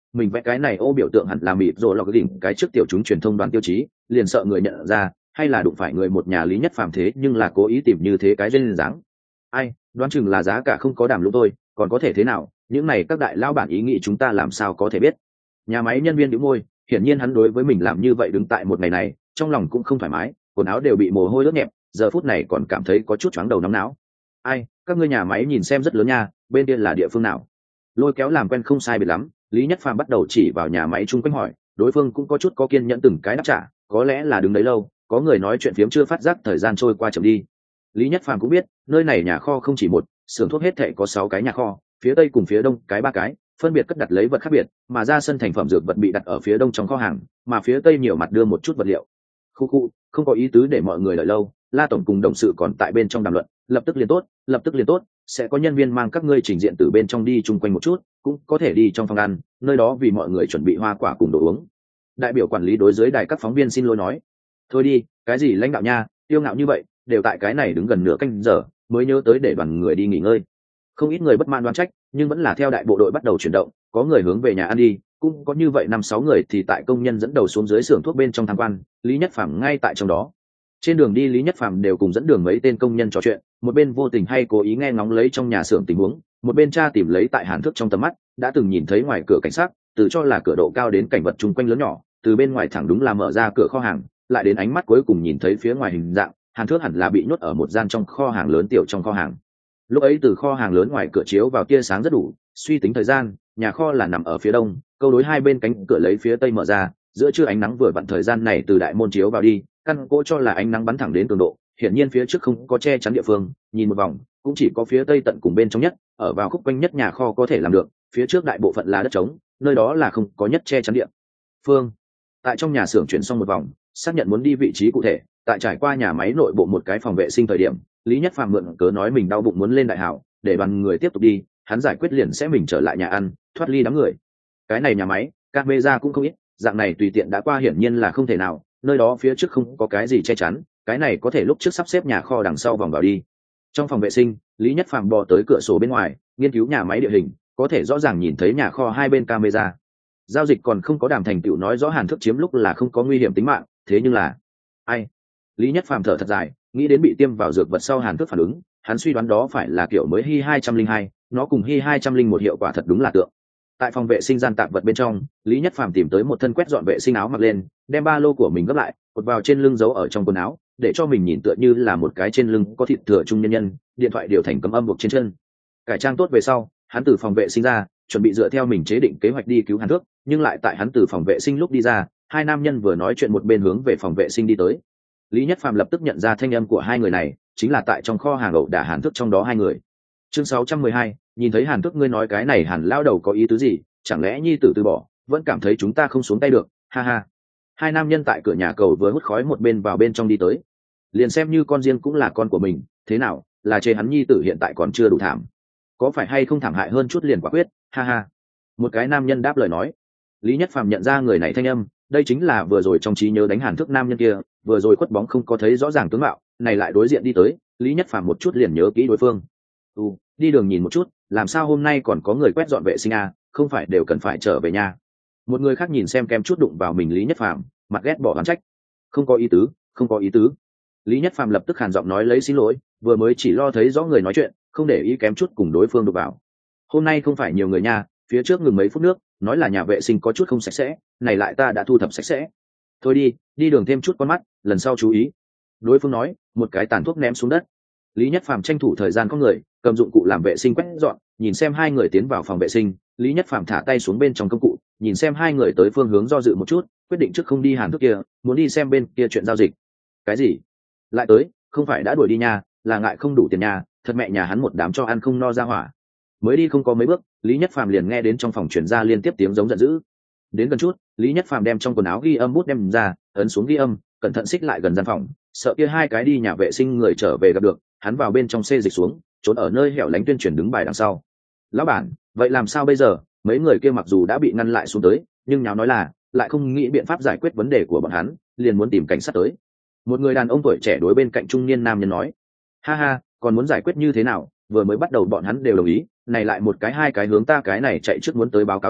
mình vẽ cái này ô biểu tượng hẳn là mịt rồi lọc đỉnh cái trước tiểu chúng truyền thông đoàn tiêu chí, liền sợ người nhận ra, hay là đụng phải người một nhà Lý Nhất Phàm thế nhưng là cố ý tìm như thế cái duyên dáng. Ai, đoán chừng là giá cả không có đàm lũ tôi, còn có thể thế nào, những này các đại lao bản ý nghĩ chúng ta làm sao có thể biết. Nhà máy nhân viên nhíu môi, hiển nhiên hắn đối với mình làm như vậy đứng tại một ngày này, trong lòng cũng không thoải mái, quần áo đều bị mồ hôi ướt nhẹp, giờ phút này còn cảm thấy có chút choáng đầu nóng não. Ai, các ngươi nhà máy nhìn xem rất lớn nha, bên kia là địa phương nào? Lôi kéo làm quen không sai biệt lắm, Lý Nhất Phàm bắt đầu chỉ vào nhà máy chung quanh hỏi, đối phương cũng có chút có kiên nhẫn từng cái đáp trả, có lẽ là đứng đấy lâu, có người nói chuyện phiếm chưa phát giác thời gian trôi qua chậm đi. Lý Nhất Phàm cũng biết, nơi này nhà kho không chỉ một, xưởng thuốc hết thảy có sáu cái nhà kho, phía tây cùng phía đông cái ba cái, phân biệt cất đặt lấy vật khác biệt, mà ra sân thành phẩm dược vật bị đặt ở phía đông trong kho hàng, mà phía tây nhiều mặt đưa một chút vật liệu. Khu khu, không có ý tứ để mọi người đợi lâu, La tổng cùng đồng sự còn tại bên trong đàm luận, lập tức liền tốt, lập tức liền tốt, sẽ có nhân viên mang các ngươi trình diện từ bên trong đi chung quanh một chút, cũng có thể đi trong phòng ăn, nơi đó vì mọi người chuẩn bị hoa quả cùng đồ uống. Đại biểu quản lý đối dưới đài các phóng viên xin lỗi nói, thôi đi, cái gì lãnh đạo nha, tiêu ngạo như vậy, đều tại cái này đứng gần nửa canh giờ, mới nhớ tới để đoàn người đi nghỉ ngơi. Không ít người bất mãn đoán trách, nhưng vẫn là theo đại bộ đội bắt đầu chuyển động, có người hướng về nhà ăn đi, cũng có như vậy năm sáu người thì tại công nhân dẫn đầu xuống dưới xưởng thuốc bên trong tham quan, Lý Nhất Phàm ngay tại trong đó. Trên đường đi Lý Nhất Phàm đều cùng dẫn đường mấy tên công nhân trò chuyện, một bên vô tình hay cố ý nghe ngóng lấy trong nhà xưởng tình huống, một bên tra tìm lấy tại Hàn Thức trong tầm mắt, đã từng nhìn thấy ngoài cửa cảnh sát, từ cho là cửa độ cao đến cảnh vật chung quanh lớn nhỏ, từ bên ngoài thẳng đúng là mở ra cửa kho hàng, lại đến ánh mắt cuối cùng nhìn thấy phía ngoài hình dạng, Hàn Thước hẳn là bị nhốt ở một gian trong kho hàng lớn tiểu trong kho hàng. Lúc ấy từ kho hàng lớn ngoài cửa chiếu vào tia sáng rất đủ, suy tính thời gian, nhà kho là nằm ở phía đông, câu đối hai bên cánh cửa lấy phía tây mở ra, giữa trưa ánh nắng vừa vặn thời gian này từ đại môn chiếu vào đi, căn cỗ cho là ánh nắng bắn thẳng đến cường độ, hiển nhiên phía trước không có che chắn địa phương, nhìn một vòng, cũng chỉ có phía tây tận cùng bên trong nhất, ở vào khúc quanh nhất nhà kho có thể làm được, phía trước đại bộ phận là đất trống, nơi đó là không có nhất che chắn địa phương. Tại trong nhà xưởng chuyển xong một vòng, xác nhận muốn đi vị trí cụ thể, tại trải qua nhà máy nội bộ một cái phòng vệ sinh thời điểm, Lý Nhất Phàm mượn cớ nói mình đau bụng muốn lên đại hảo, để đoàn người tiếp tục đi, hắn giải quyết liền sẽ mình trở lại nhà ăn, thoát ly đám người. Cái này nhà máy, camera cũng không ít, dạng này tùy tiện đã qua hiển nhiên là không thể nào, nơi đó phía trước không có cái gì che chắn, cái này có thể lúc trước sắp xếp nhà kho đằng sau vòng vào đi. Trong phòng vệ sinh, Lý Nhất Phàm bò tới cửa sổ bên ngoài, nghiên cứu nhà máy địa hình, có thể rõ ràng nhìn thấy nhà kho hai bên camera. Giao dịch còn không có đàm thành tựu nói rõ Hàn Thức chiếm lúc là không có nguy hiểm tính mạng, thế nhưng là ai? Lý Nhất Phàm thở thật dài, nghĩ đến bị tiêm vào dược vật sau Hàn Thức phản ứng, hắn suy đoán đó phải là kiểu mới Hi hai trăm linh hai, nó cùng Hi hai trăm linh một hiệu quả thật đúng là tượng. Tại phòng vệ sinh gian tạp vật bên trong, Lý Nhất Phàm tìm tới một thân quét dọn vệ sinh áo mặc lên, đem ba lô của mình gấp lại, cột vào trên lưng giấu ở trong quần áo, để cho mình nhìn tựa như là một cái trên lưng có thịt thừa trung nhân nhân, điện thoại điều thành cấm âm buộc trên chân. Cải trang tốt về sau, hắn từ phòng vệ sinh ra, chuẩn bị dựa theo mình chế định kế hoạch đi cứu Hàn Thức, nhưng lại tại hắn từ phòng vệ sinh lúc đi ra, hai nam nhân vừa nói chuyện một bên hướng về phòng vệ sinh đi tới. Lý Nhất Phàm lập tức nhận ra thanh âm của hai người này, chính là tại trong kho hàng ẩu đả Hàn Thức trong đó hai người. Chương sáu trăm mười hai, nhìn thấy Hàn Thức ngươi nói cái này Hàn lao đầu có ý tứ gì, chẳng lẽ nhi tử từ bỏ, vẫn cảm thấy chúng ta không xuống tay được, ha ha. Hai nam nhân tại cửa nhà cầu vừa hút khói một bên vào bên trong đi tới. Liền xem như con riêng cũng là con của mình, thế nào, là chê hắn nhi tử hiện tại còn chưa đủ thảm, có phải hay không thảm hại hơn chút liền quả quyết, ha ha. Một cái nam nhân đáp lời nói. Lý Nhất Phàm nhận ra người này thanh âm, đây chính là vừa rồi trong trí nhớ đánh Hàn Thức nam nhân kia, vừa rồi khuất bóng không có thấy rõ ràng tướng mạo, này lại đối diện đi tới, Lý Nhất Phàm một chút liền nhớ kỹ đối phương. Ừ, đi đường nhìn một chút, làm sao hôm nay còn có người quét dọn vệ sinh à, không phải đều cần phải trở về nhà. Một người khác nhìn xem kem chút đụng vào mình Lý Nhất Phàm, mặt ghét bỏ oán trách. Không có ý tứ, không có ý tứ. Lý Nhất Phàm lập tức hàn giọng nói lấy xin lỗi, vừa mới chỉ lo thấy rõ người nói chuyện, không để ý kém chút cùng đối phương đụng vào. Hôm nay không phải nhiều người nha, phía trước ngừng mấy phút nước, nói là nhà vệ sinh có chút không sạch sẽ, này lại ta đã thu thập sạch sẽ. Thôi đi, đi đường thêm chút con mắt, lần sau chú ý. Đối phương nói, một cái tàn thuốc ném xuống đất. Lý Nhất Phàm tranh thủ thời gian có người, cầm dụng cụ làm vệ sinh quét dọn, nhìn xem hai người tiến vào phòng vệ sinh, Lý Nhất Phàm thả tay xuống bên trong công cụ, nhìn xem hai người tới phương hướng do dự một chút, quyết định trước không đi Hàn Thức kia, muốn đi xem bên kia chuyện giao dịch. Cái gì? Lại tới, không phải đã đuổi đi nhà, là ngại không đủ tiền nhà, thật mẹ nhà hắn một đám cho ăn không no ra hỏa. Mới đi không có mấy bước, Lý Nhất Phàm liền nghe đến trong phòng truyền ra liên tiếp tiếng giống giận dữ. Đến gần chút, Lý Nhất Phàm đem trong quần áo ghi âm bút đem ra, ấn xuống ghi âm, cẩn thận xích lại gần gian phòng, sợ kia hai cái đi nhà vệ sinh người trở về gặp được, hắn vào bên trong xê dịch xuống, trốn ở nơi hẻo lánh tuyên truyền đứng bài đằng sau. Lão bản, vậy làm sao bây giờ? Mấy người kia mặc dù đã bị ngăn lại xuống tới, nhưng nháo nói là lại không nghĩ biện pháp giải quyết vấn đề của bọn hắn, liền muốn tìm cảnh sát tới. Một người đàn ông tuổi trẻ đối bên cạnh trung niên nam nhân nói, ha ha, còn muốn giải quyết như thế nào, vừa mới bắt đầu bọn hắn đều đồng ý, này lại một cái hai cái hướng ta cái này chạy trước muốn tới báo cáo ta,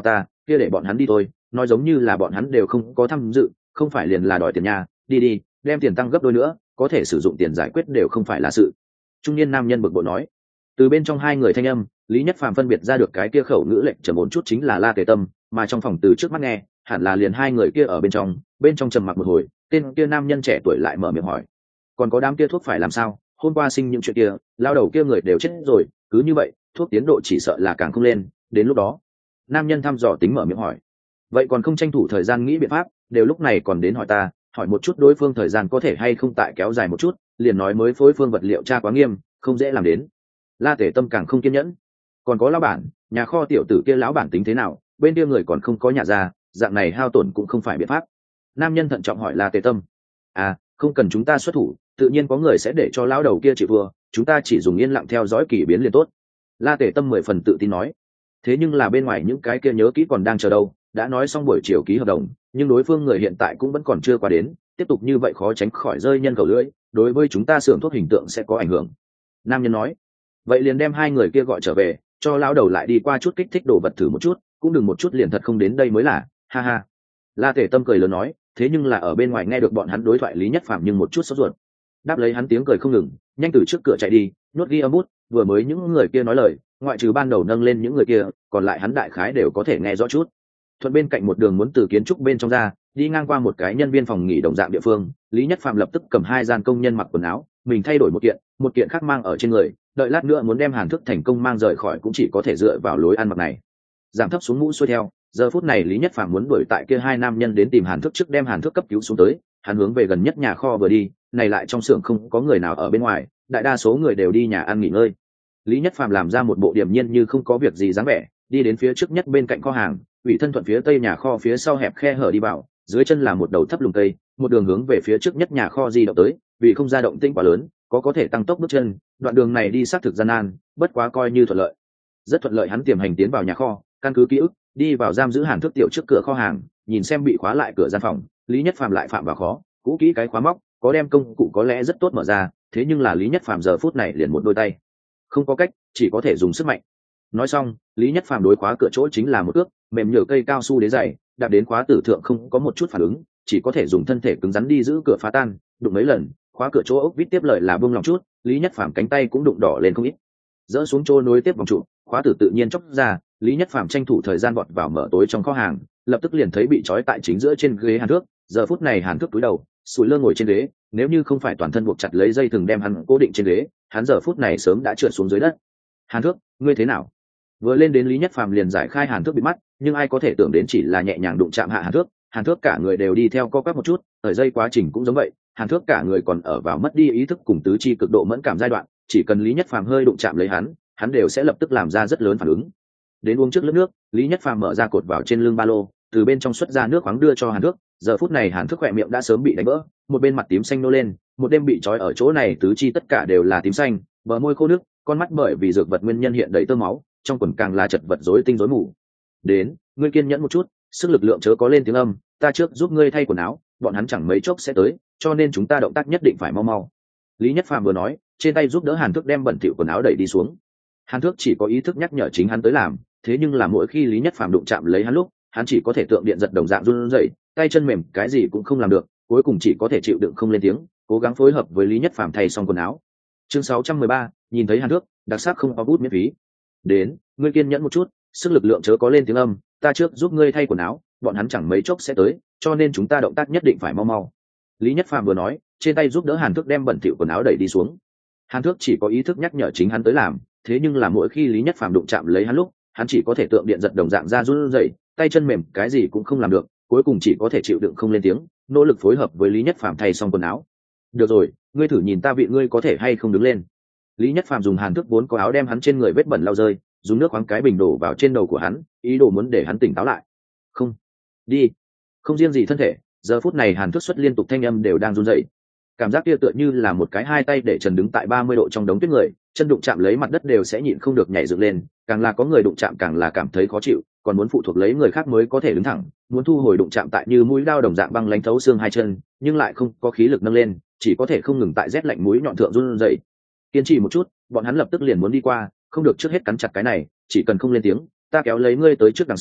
kia để bọn hắn đi thôi, nói giống như là bọn hắn đều không có tham dự, không phải liền là đòi tiền nhà, đi đi, đem tiền tăng gấp đôi nữa, có thể sử dụng tiền giải quyết đều không phải là sự. Trung niên nam nhân bực bội nói. Từ bên trong hai người thanh âm, Lý Nhất Phàm phân biệt ra được cái kia khẩu ngữ lệnh trầm ổn chút chính là La Tề Tâm, mà trong phòng từ trước mắt nghe, hẳn là liền hai người kia ở bên trong, bên trong trầm mặc một hồi, tên kia nam nhân trẻ tuổi lại mở miệng hỏi: còn có đám kia thuốc phải làm sao? Hôm qua sinh những chuyện kia, lao đầu kia người đều chết rồi, cứ như vậy, thuốc tiến độ chỉ sợ là càng không lên, đến lúc đó. Nam nhân thăm dò tính mở miệng hỏi: vậy còn không tranh thủ thời gian nghĩ biện pháp, đều lúc này còn đến hỏi ta, hỏi một chút đối phương thời gian có thể hay không tại kéo dài một chút, liền nói mới phối phương vật liệu tra quá nghiêm, không dễ làm đến. La Tề Tâm càng không kiên nhẫn. Còn có lão bản, nhà kho tiểu tử kia lão bản tính thế nào, bên kia người còn không có nhà ra, dạng này hao tổn cũng không phải biện pháp. Nam nhân thận trọng hỏi La Tề Tâm. À, không cần chúng ta xuất thủ, tự nhiên có người sẽ để cho lão đầu kia chịu thua, chúng ta chỉ dùng yên lặng theo dõi kỳ biến liền tốt. La Tề Tâm mười phần tự tin nói. Thế nhưng là bên ngoài những cái kia nhớ kỹ còn đang chờ đâu, đã nói xong buổi chiều ký hợp đồng, nhưng đối phương người hiện tại cũng vẫn còn chưa qua đến, tiếp tục như vậy khó tránh khỏi rơi nhân cầu lưỡi, đối với chúng ta xưởng thuốc hình tượng sẽ có ảnh hưởng. Nam nhân nói. Vậy liền đem hai người kia gọi trở về, cho lão đầu lại đi qua chút kích thích đồ vật thử một chút, cũng đừng một chút liền thật không đến đây mới là, ha ha. La Tề Tâm cười lớn nói, thế nhưng là ở bên ngoài nghe được bọn hắn đối thoại Lý Nhất Phàm nhưng một chút sốt ruột. Đáp lấy hắn tiếng cười không ngừng, nhanh từ trước cửa chạy đi, nhốt ghi âm bút, vừa mới những người kia nói lời, ngoại trừ ban đầu nâng lên những người kia, còn lại hắn đại khái đều có thể nghe rõ chút. Thuận bên cạnh một đường muốn từ kiến trúc bên trong ra, đi ngang qua một cái nhân viên phòng nghỉ đồng dạng địa phương, Lý Nhất Phàm lập tức cầm hai gian công nhân mặc quần áo, mình thay đổi một kiện, một kiện khác mang ở trên người, đợi lát nữa muốn đem Hàn Thức thành công mang rời khỏi cũng chỉ có thể dựa vào lối ăn mặc này. Giảm thấp xuống mũ xuôi theo, giờ phút này Lý Nhất Phàm muốn đuổi tại kia hai nam nhân đến tìm Hàn Thức trước đem Hàn Thức cấp cứu xuống tới, hắn hướng về gần nhất nhà kho vừa đi, này lại trong xưởng không có người nào ở bên ngoài, đại đa số người đều đi nhà ăn nghỉ ngơi. Lý Nhất Phàm làm ra một bộ điềm nhiên như không có việc gì dáng vẻ, đi đến phía trước nhất bên cạnh kho hàng, ủy thân thuận phía tây nhà kho phía sau hẹp khe hở đi vào, dưới chân là một đầu thấp lùm cây, một đường hướng về phía trước nhất nhà kho di động tới, vì không ra động tĩnh quá lớn, có có thể tăng tốc bước chân, đoạn đường này đi xác thực gian nan, bất quá coi như thuận lợi. Rất thuận lợi hắn tiềm hành tiến vào nhà kho, căn cứ ký ức, đi vào giam giữ Hàn Thức tiểu trước cửa kho hàng, nhìn xem bị khóa lại cửa gian phòng, Lý Nhất Phàm lại phạm vào khó, cũ kỹ cái khóa móc, có đem công cụ có lẽ rất tốt mở ra, thế nhưng là Lý Nhất Phàm giờ phút này liền một đôi tay, không có cách, chỉ có thể dùng sức mạnh. Nói xong, Lý Nhất Phàm đối khóa cửa chỗ chính là một ước, mềm nhựa cây cao su đế dày, đạp đến khóa tử thượng không có một chút phản ứng, chỉ có thể dùng thân thể cứng rắn đi giữ cửa phá tan, đụng mấy lần, khóa cửa chỗ ốc vít tiếp lời là buông lòng chút, Lý Nhất Phàm cánh tay cũng đụng đỏ lên không ít. Dỡ xuống chỗ nối tiếp vòng trụ, khóa tử tự nhiên chốc ra, Lý Nhất Phàm tranh thủ thời gian vọt vào mở tối trong kho hàng, lập tức liền thấy bị trói tại chính giữa trên ghế Hàn Thước, giờ phút này Hàn Thước cúi đầu, sùi lơ ngồi trên ghế, nếu như không phải toàn thân buộc chặt lấy dây thừng đem hắn cố định trên ghế, hắn giờ phút này sớm đã trượt xuống dưới đất. Hàn Thước, ngươi thế nào? Vừa lên đến Lý Nhất Phàm liền giải khai Hàn Thước bị mắt, nhưng ai có thể tưởng đến chỉ là nhẹ nhàng đụng chạm hạ Hàn Thước, Hàn Thước cả người đều đi theo co quắp một chút, ở dây quá trình cũng giống vậy, Hàn Thước cả người còn ở vào mất đi ý thức cùng tứ chi cực độ mẫn cảm giai đoạn, chỉ cần Lý Nhất Phàm hơi đụng chạm lấy hắn, hắn đều sẽ lập tức làm ra rất lớn phản ứng. Đến uống trước lớp nước, Lý Nhất Phàm mở ra cột vào trên lưng ba lô, từ bên trong xuất ra nước khoáng đưa cho Hàn Thước, giờ phút này Hàn Thước khỏe miệng đã sớm bị đánh vỡ, một bên mặt tím xanh nô lên, một đêm bị trói ở chỗ này tứ chi tất cả đều là tím xanh, bờ môi khô nước, con mắt bởi vì dược vật nguyên nhân hiện đầy tơ máu, trong quần càng là chật vật rối tinh rối mù. Đến, ngươi kiên nhẫn một chút, sức lực lượng chớ có lên tiếng âm, ta trước giúp ngươi thay quần áo, bọn hắn chẳng mấy chốc sẽ tới, cho nên chúng ta động tác nhất định phải mau mau. Lý Nhất Phàm vừa nói, trên tay giúp đỡ Hàn Thước đem bẩn thỉu quần áo đẩy đi xuống. Hàn Thước chỉ có ý thức nhắc nhở chính hắn tới làm, thế nhưng là mỗi khi Lý Nhất Phàm đụng chạm lấy hắn lúc, hắn chỉ có thể tượng điện giật đồng dạng run rẩy, tay chân mềm, cái gì cũng không làm được, cuối cùng chỉ có thể chịu đựng không lên tiếng, cố gắng phối hợp với Lý Nhất Phàm thay xong quần áo. Chương sáu trăm mười ba, nhìn thấy Hàn Thước, đặc sắc không có bút miễn phí. Đến, ngươi kiên nhẫn một chút, sức lực lượng chớ có lên tiếng âm, ta trước giúp ngươi thay quần áo, bọn hắn chẳng mấy chốc sẽ tới, cho nên chúng ta động tác nhất định phải mau mau. Lý Nhất Phàm vừa nói, trên tay giúp đỡ Hàn Thước đem bẩn thỉu quần áo đẩy đi xuống. Hàn Thước chỉ có ý thức nhắc nhở chính hắn tới làm, thế nhưng là mỗi khi Lý Nhất Phàm đụng chạm lấy hắn lúc, hắn chỉ có thể tượng điện giật đồng dạng ra run rẩy, tay chân mềm, cái gì cũng không làm được, cuối cùng chỉ có thể chịu đựng không lên tiếng, nỗ lực phối hợp với Lý Nhất Phàm thay xong quần áo. Được rồi, ngươi thử nhìn ta vị ngươi có thể hay không đứng lên. Lý Nhất Phàm dùng Hàn Thước vốn có áo đem hắn trên người vết bẩn lau rơi, dùng nước khoáng cái bình đổ vào trên đầu của hắn, ý đồ muốn để hắn tỉnh táo lại. Không, đi, không riêng gì thân thể, giờ phút này Hàn Thước xuất liên tục thanh âm đều đang run rẩy. Cảm giác kia tựa như là một cái hai tay để trần đứng tại ba mươi độ trong đống tuyết người, chân đụng chạm lấy mặt đất đều sẽ nhịn không được nhảy dựng lên, càng là có người đụng chạm càng là cảm thấy khó chịu, còn muốn phụ thuộc lấy người khác mới có thể đứng thẳng, muốn thu hồi đụng chạm tại như mũi dao đồng dạng băng lánh thấu xương hai chân, nhưng lại không có khí lực nâng lên, chỉ có thể không ngừng tại rét lạnh mũi nhọn thượng run rẩy. Kiên trì một chút, bọn hắn lập tức liền muốn đi qua, không được trước hết cắn chặt cái này, chỉ cần không lên tiếng, ta kéo lấy ngươi tới trước đằng sau,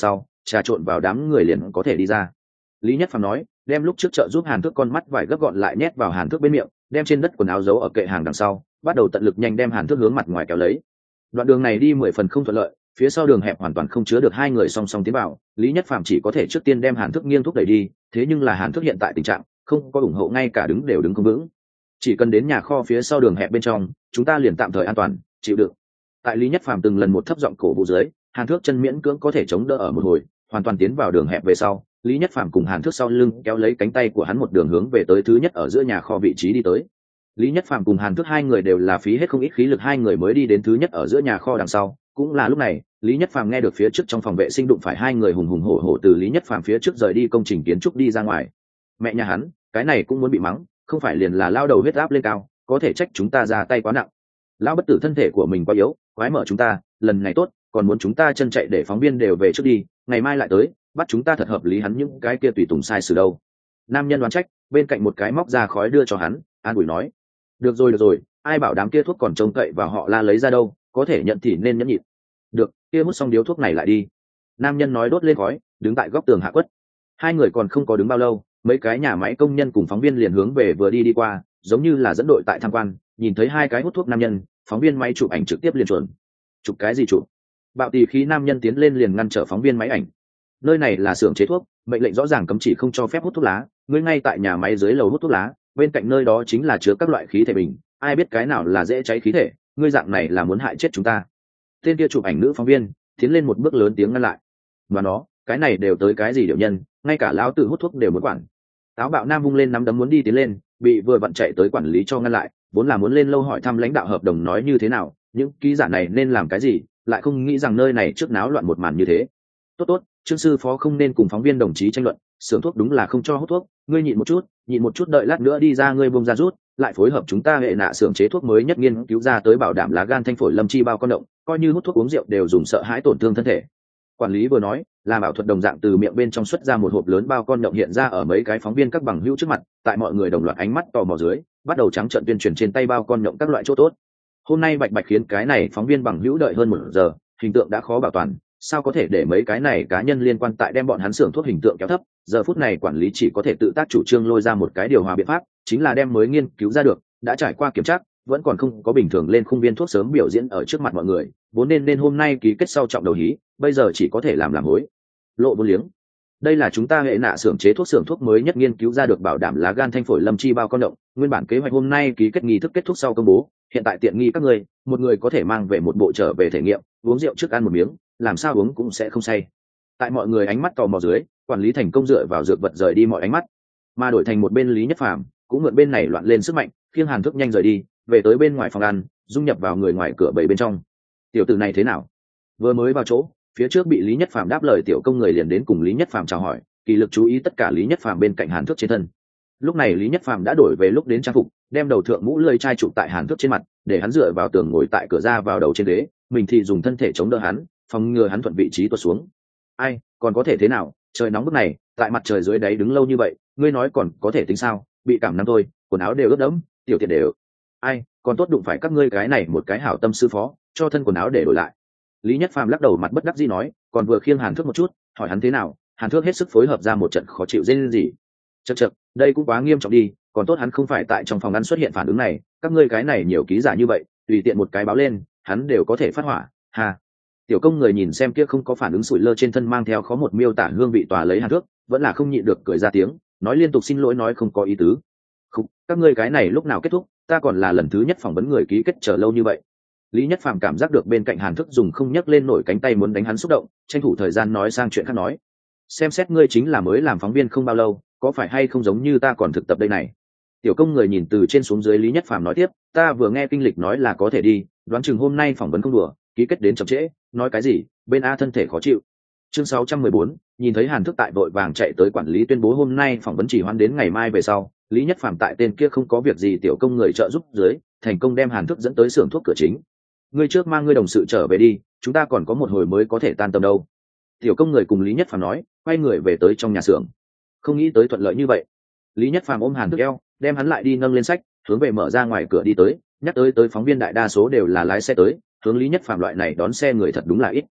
trà trộn vào đám người liền có thể đi ra. Lý Nhất Phàm nói, đem lúc trước trợ giúp Hàn Thước con mắt vải gấp gọn lại nhét vào Hàn Thước bên miệng, đem trên đất quần áo giấu ở kệ hàng đằng sau, bắt đầu tận lực nhanh đem Hàn Thước hướng mặt ngoài kéo lấy. Đoạn đường này đi mười phần không thuận lợi, phía sau đường hẹp hoàn toàn không chứa được hai người song song tiến vào, Lý Nhất Phàm chỉ có thể trước tiên đem Hàn Thước nghiêng thúc đẩy đi, thế nhưng là Hàn Thước hiện tại tình trạng không có ủng hộ, ngay cả đứng đều đứng không vững. Chỉ cần đến nhà kho phía sau đường hẹp bên trong, chúng ta liền tạm thời an toàn, chịu đựng. Tại Lý Nhất Phàm từng lần một thấp giọng cổ vũ dưới, Hàn Thước chân miễn cưỡng có thể chống đỡ ở một hồi, hoàn toàn tiến vào đường hẹp về sau, Lý Nhất Phàm cùng Hàn Thước sau lưng kéo lấy cánh tay của hắn một đường hướng về tới thứ nhất ở giữa nhà kho vị trí đi tới. Lý Nhất Phàm cùng Hàn Thước hai người đều là phí hết không ít khí lực, hai người mới đi đến thứ nhất ở giữa nhà kho đằng sau. Cũng là lúc này, Lý Nhất Phàm nghe được phía trước trong phòng vệ sinh đụng phải hai người hùng hùng hổ hổ từ Lý Nhất Phàm phía trước rời đi công trình kiến trúc đi ra ngoài. Mẹ nhà hắn, cái này cũng muốn bị mắng, không phải liền là lao đầu huyết áp lên cao, có thể trách chúng ta ra tay quá nặng. Lão bất tử thân thể của mình quá yếu, quái mở chúng ta, lần này tốt, còn muốn chúng ta chân chạy để phóng viên đều về trước đi, ngày mai lại tới, bắt chúng ta thật hợp lý hắn những cái kia tùy tùng sai xử đâu. Nam nhân đoán trách, bên cạnh một cái móc ra khói đưa cho hắn, an ủi nói, được rồi được rồi, ai bảo đám kia thuốc còn trông cậy vào họ La lấy ra đâu, có thể nhận thì nên nhẫn nhịn. Được, kia hút xong điếu thuốc này lại đi. Nam nhân nói đốt lên khói, đứng tại góc tường hạ quất. Hai người còn không có đứng bao lâu, mấy cái nhà máy công nhân cùng phóng viên liền hướng về vừa đi đi qua, giống như là dẫn đội tại tham quan. Nhìn thấy hai cái hút thuốc nam nhân, phóng viên máy chụp ảnh trực tiếp liền chuẩn. Chụp cái gì chụp? Bạo tì khí nam nhân tiến lên liền ngăn trở phóng viên máy ảnh. Nơi này là xưởng chế thuốc, mệnh lệnh rõ ràng cấm chỉ không cho phép hút thuốc lá, ngươi ngay tại nhà máy dưới lầu hút thuốc lá, bên cạnh nơi đó chính là chứa các loại khí thể bình, ai biết cái nào là dễ cháy khí thể, ngươi dạng này là muốn hại chết chúng ta. Tên kia chụp ảnh nữ phóng viên tiến lên một bước lớn tiếng ngăn lại. Và nó, cái này đều tới cái gì điệu nhân, ngay cả lão tử hút thuốc đều muốn quản. Táo bạo nam vung lên nắm đấm muốn đi tiến lên, bị vừa vặn chạy tới quản lý cho ngăn lại, vốn là muốn lên lâu hỏi thăm lãnh đạo hợp đồng nói như thế nào, những ký giả này nên làm cái gì, lại không nghĩ rằng nơi này trước náo loạn một màn như thế. Tốt tốt, Trương sư phó không nên cùng phóng viên đồng chí tranh luận, xưởng thuốc đúng là không cho hút thuốc, ngươi nhịn một chút, nhịn một chút, đợi lát nữa đi ra ngươi bông ra rút, lại phối hợp chúng ta hệ nạ xưởng chế thuốc mới nhất nghiên cứu ra tới bảo đảm lá gan thanh phổi lâm chi bao con động, coi như hút thuốc uống rượu đều dùng sợ hãi tổn thương thân thể. Quản lý vừa nói, làm ảo thuật đồng dạng từ miệng bên trong xuất ra một hộp lớn bao con động hiện ra ở mấy cái phóng viên các bằng hữu trước mặt, tại mọi người đồng loạt ánh mắt tò mò dưới, bắt đầu trắng trợn tuyên truyền trên tay bao con động các loại chỗ tốt. Hôm nay bạch bạch khiến cái này phóng viên bằng hữu đợi hơn một giờ, hình tượng đã khó bảo toàn, sao có thể để mấy cái này cá nhân liên quan tại đem bọn hắn xưởng thuốc hình tượng kéo thấp. Giờ phút này quản lý chỉ có thể tự tác chủ trương lôi ra một cái điều hòa biện pháp, chính là đem mới nghiên cứu ra được, đã trải qua kiểm tra, vẫn còn không có bình thường lên khung viên thuốc sớm biểu diễn ở trước mặt mọi người, vốn nên nên hôm nay ký kết sau trọng đầu hí, bây giờ chỉ có thể làm làm hối lộ vô liếng. Đây là chúng ta hệ nạ xưởng chế thuốc xưởng thuốc mới nhất nghiên cứu ra được bảo đảm lá gan thanh phổi lâm chi bao con động, nguyên bản kế hoạch hôm nay ký kết nghi thức kết thúc sau công bố, hiện tại tiện nghi các người, một người có thể mang về một bộ trở về thể nghiệm, uống rượu trước ăn một miếng, làm sao uống cũng sẽ không say. Tại mọi người ánh mắt tò mò dưới, quản lý thành công dựa vào dược vật rời đi mọi ánh mắt, mà đổi thành một bên Lý Nhất Phàm cũng mượn bên này loạn lên sức mạnh, khiêng Hàn Thước nhanh rời đi, về tới bên ngoài phòng ăn, dung nhập vào người ngoài cửa bầy bên trong. Tiểu tử này thế nào? Vừa mới vào chỗ, phía trước bị Lý Nhất Phàm đáp lời tiểu công người liền đến cùng Lý Nhất Phàm chào hỏi, kỳ lực chú ý tất cả Lý Nhất Phàm bên cạnh Hàn Thước trên thân. Lúc này Lý Nhất Phàm đã đổi về lúc đến trang phục, đem đầu thượng mũ lưỡi chai chụp tại Hàn Thước trên mặt, để hắn dựa vào tường ngồi tại cửa ra vào đầu trên ghế, mình thì dùng thân thể chống đỡ hắn, phòng ngừa hắn thuận vị trí tuột xuống. Ai, còn có thể thế nào, trời nóng bức này, tại mặt trời dưới đáy đứng lâu như vậy, ngươi nói còn có thể tính sao, bị cảm nắng thôi, quần áo đều ướt đẫm, tiểu tiện đều. Ai, còn tốt đụng phải các ngươi cái này một cái hảo tâm sư phó, cho thân quần áo để đổi lại. Lý Nhất Phàm lắc đầu mặt bất đắc dĩ nói, còn vừa khiêng Hàn Thước một chút, hỏi hắn thế nào, Hàn Thước hết sức phối hợp ra một trận khó chịu rên gì. Chậc chậc, đây cũng quá nghiêm trọng đi, còn tốt hắn không phải tại trong phòng ăn xuất hiện phản ứng này, các ngươi cái này nhiều ký giả như vậy, tùy tiện một cái báo lên, hắn đều có thể phát hỏa, ha. Tiểu công người nhìn xem kia không có phản ứng sủi lơ trên thân mang theo khó một miêu tả hương vị tòa lấy Hàn Thước, vẫn là không nhịn được cười ra tiếng, nói liên tục xin lỗi nói không có ý tứ. Không, các ngươi cái này lúc nào kết thúc, ta còn là lần thứ nhất phỏng vấn người ký kết chờ lâu như vậy. Lý Nhất Phàm cảm giác được bên cạnh Hàn Thước dùng không nhấc lên nổi cánh tay muốn đánh hắn xúc động, tranh thủ thời gian nói sang chuyện khác nói. Xem xét ngươi chính là mới làm phóng viên không bao lâu, có phải hay không giống như ta còn thực tập đây này. Tiểu công người nhìn từ trên xuống dưới Lý Nhất Phàm nói tiếp, ta vừa nghe kinh lịch nói là có thể đi, đoán chừng hôm nay phỏng vấn không đùa, ký kết đến chậm trễ, nói cái gì, bên A thân thể khó chịu. Chương sáu trăm mười bốn, nhìn thấy Hàn Thước tại vội vàng chạy tới quản lý tuyên bố hôm nay phỏng vấn chỉ hoãn đến ngày mai về sau, Lý Nhất Phàm tại tên kia không có việc gì tiểu công người trợ giúp dưới, thành công đem Hàn Thước dẫn tới xưởng thuốc cửa chính. Ngươi trước mang ngươi đồng sự trở về đi, chúng ta còn có một hồi mới có thể tan tầm đâu. Tiểu công người cùng Lý Nhất Phàm nói, quay người về tới trong nhà xưởng. Không nghĩ tới thuận lợi như vậy. Lý Nhất Phàm ôm Hàn Thước eo, đem hắn lại đi nâng lên sách, hướng về mở ra ngoài cửa đi tới, nhắc tới tới phóng viên đại đa số đều là lái xe tới, hướng Lý Nhất Phàm loại này đón xe người thật đúng là ít.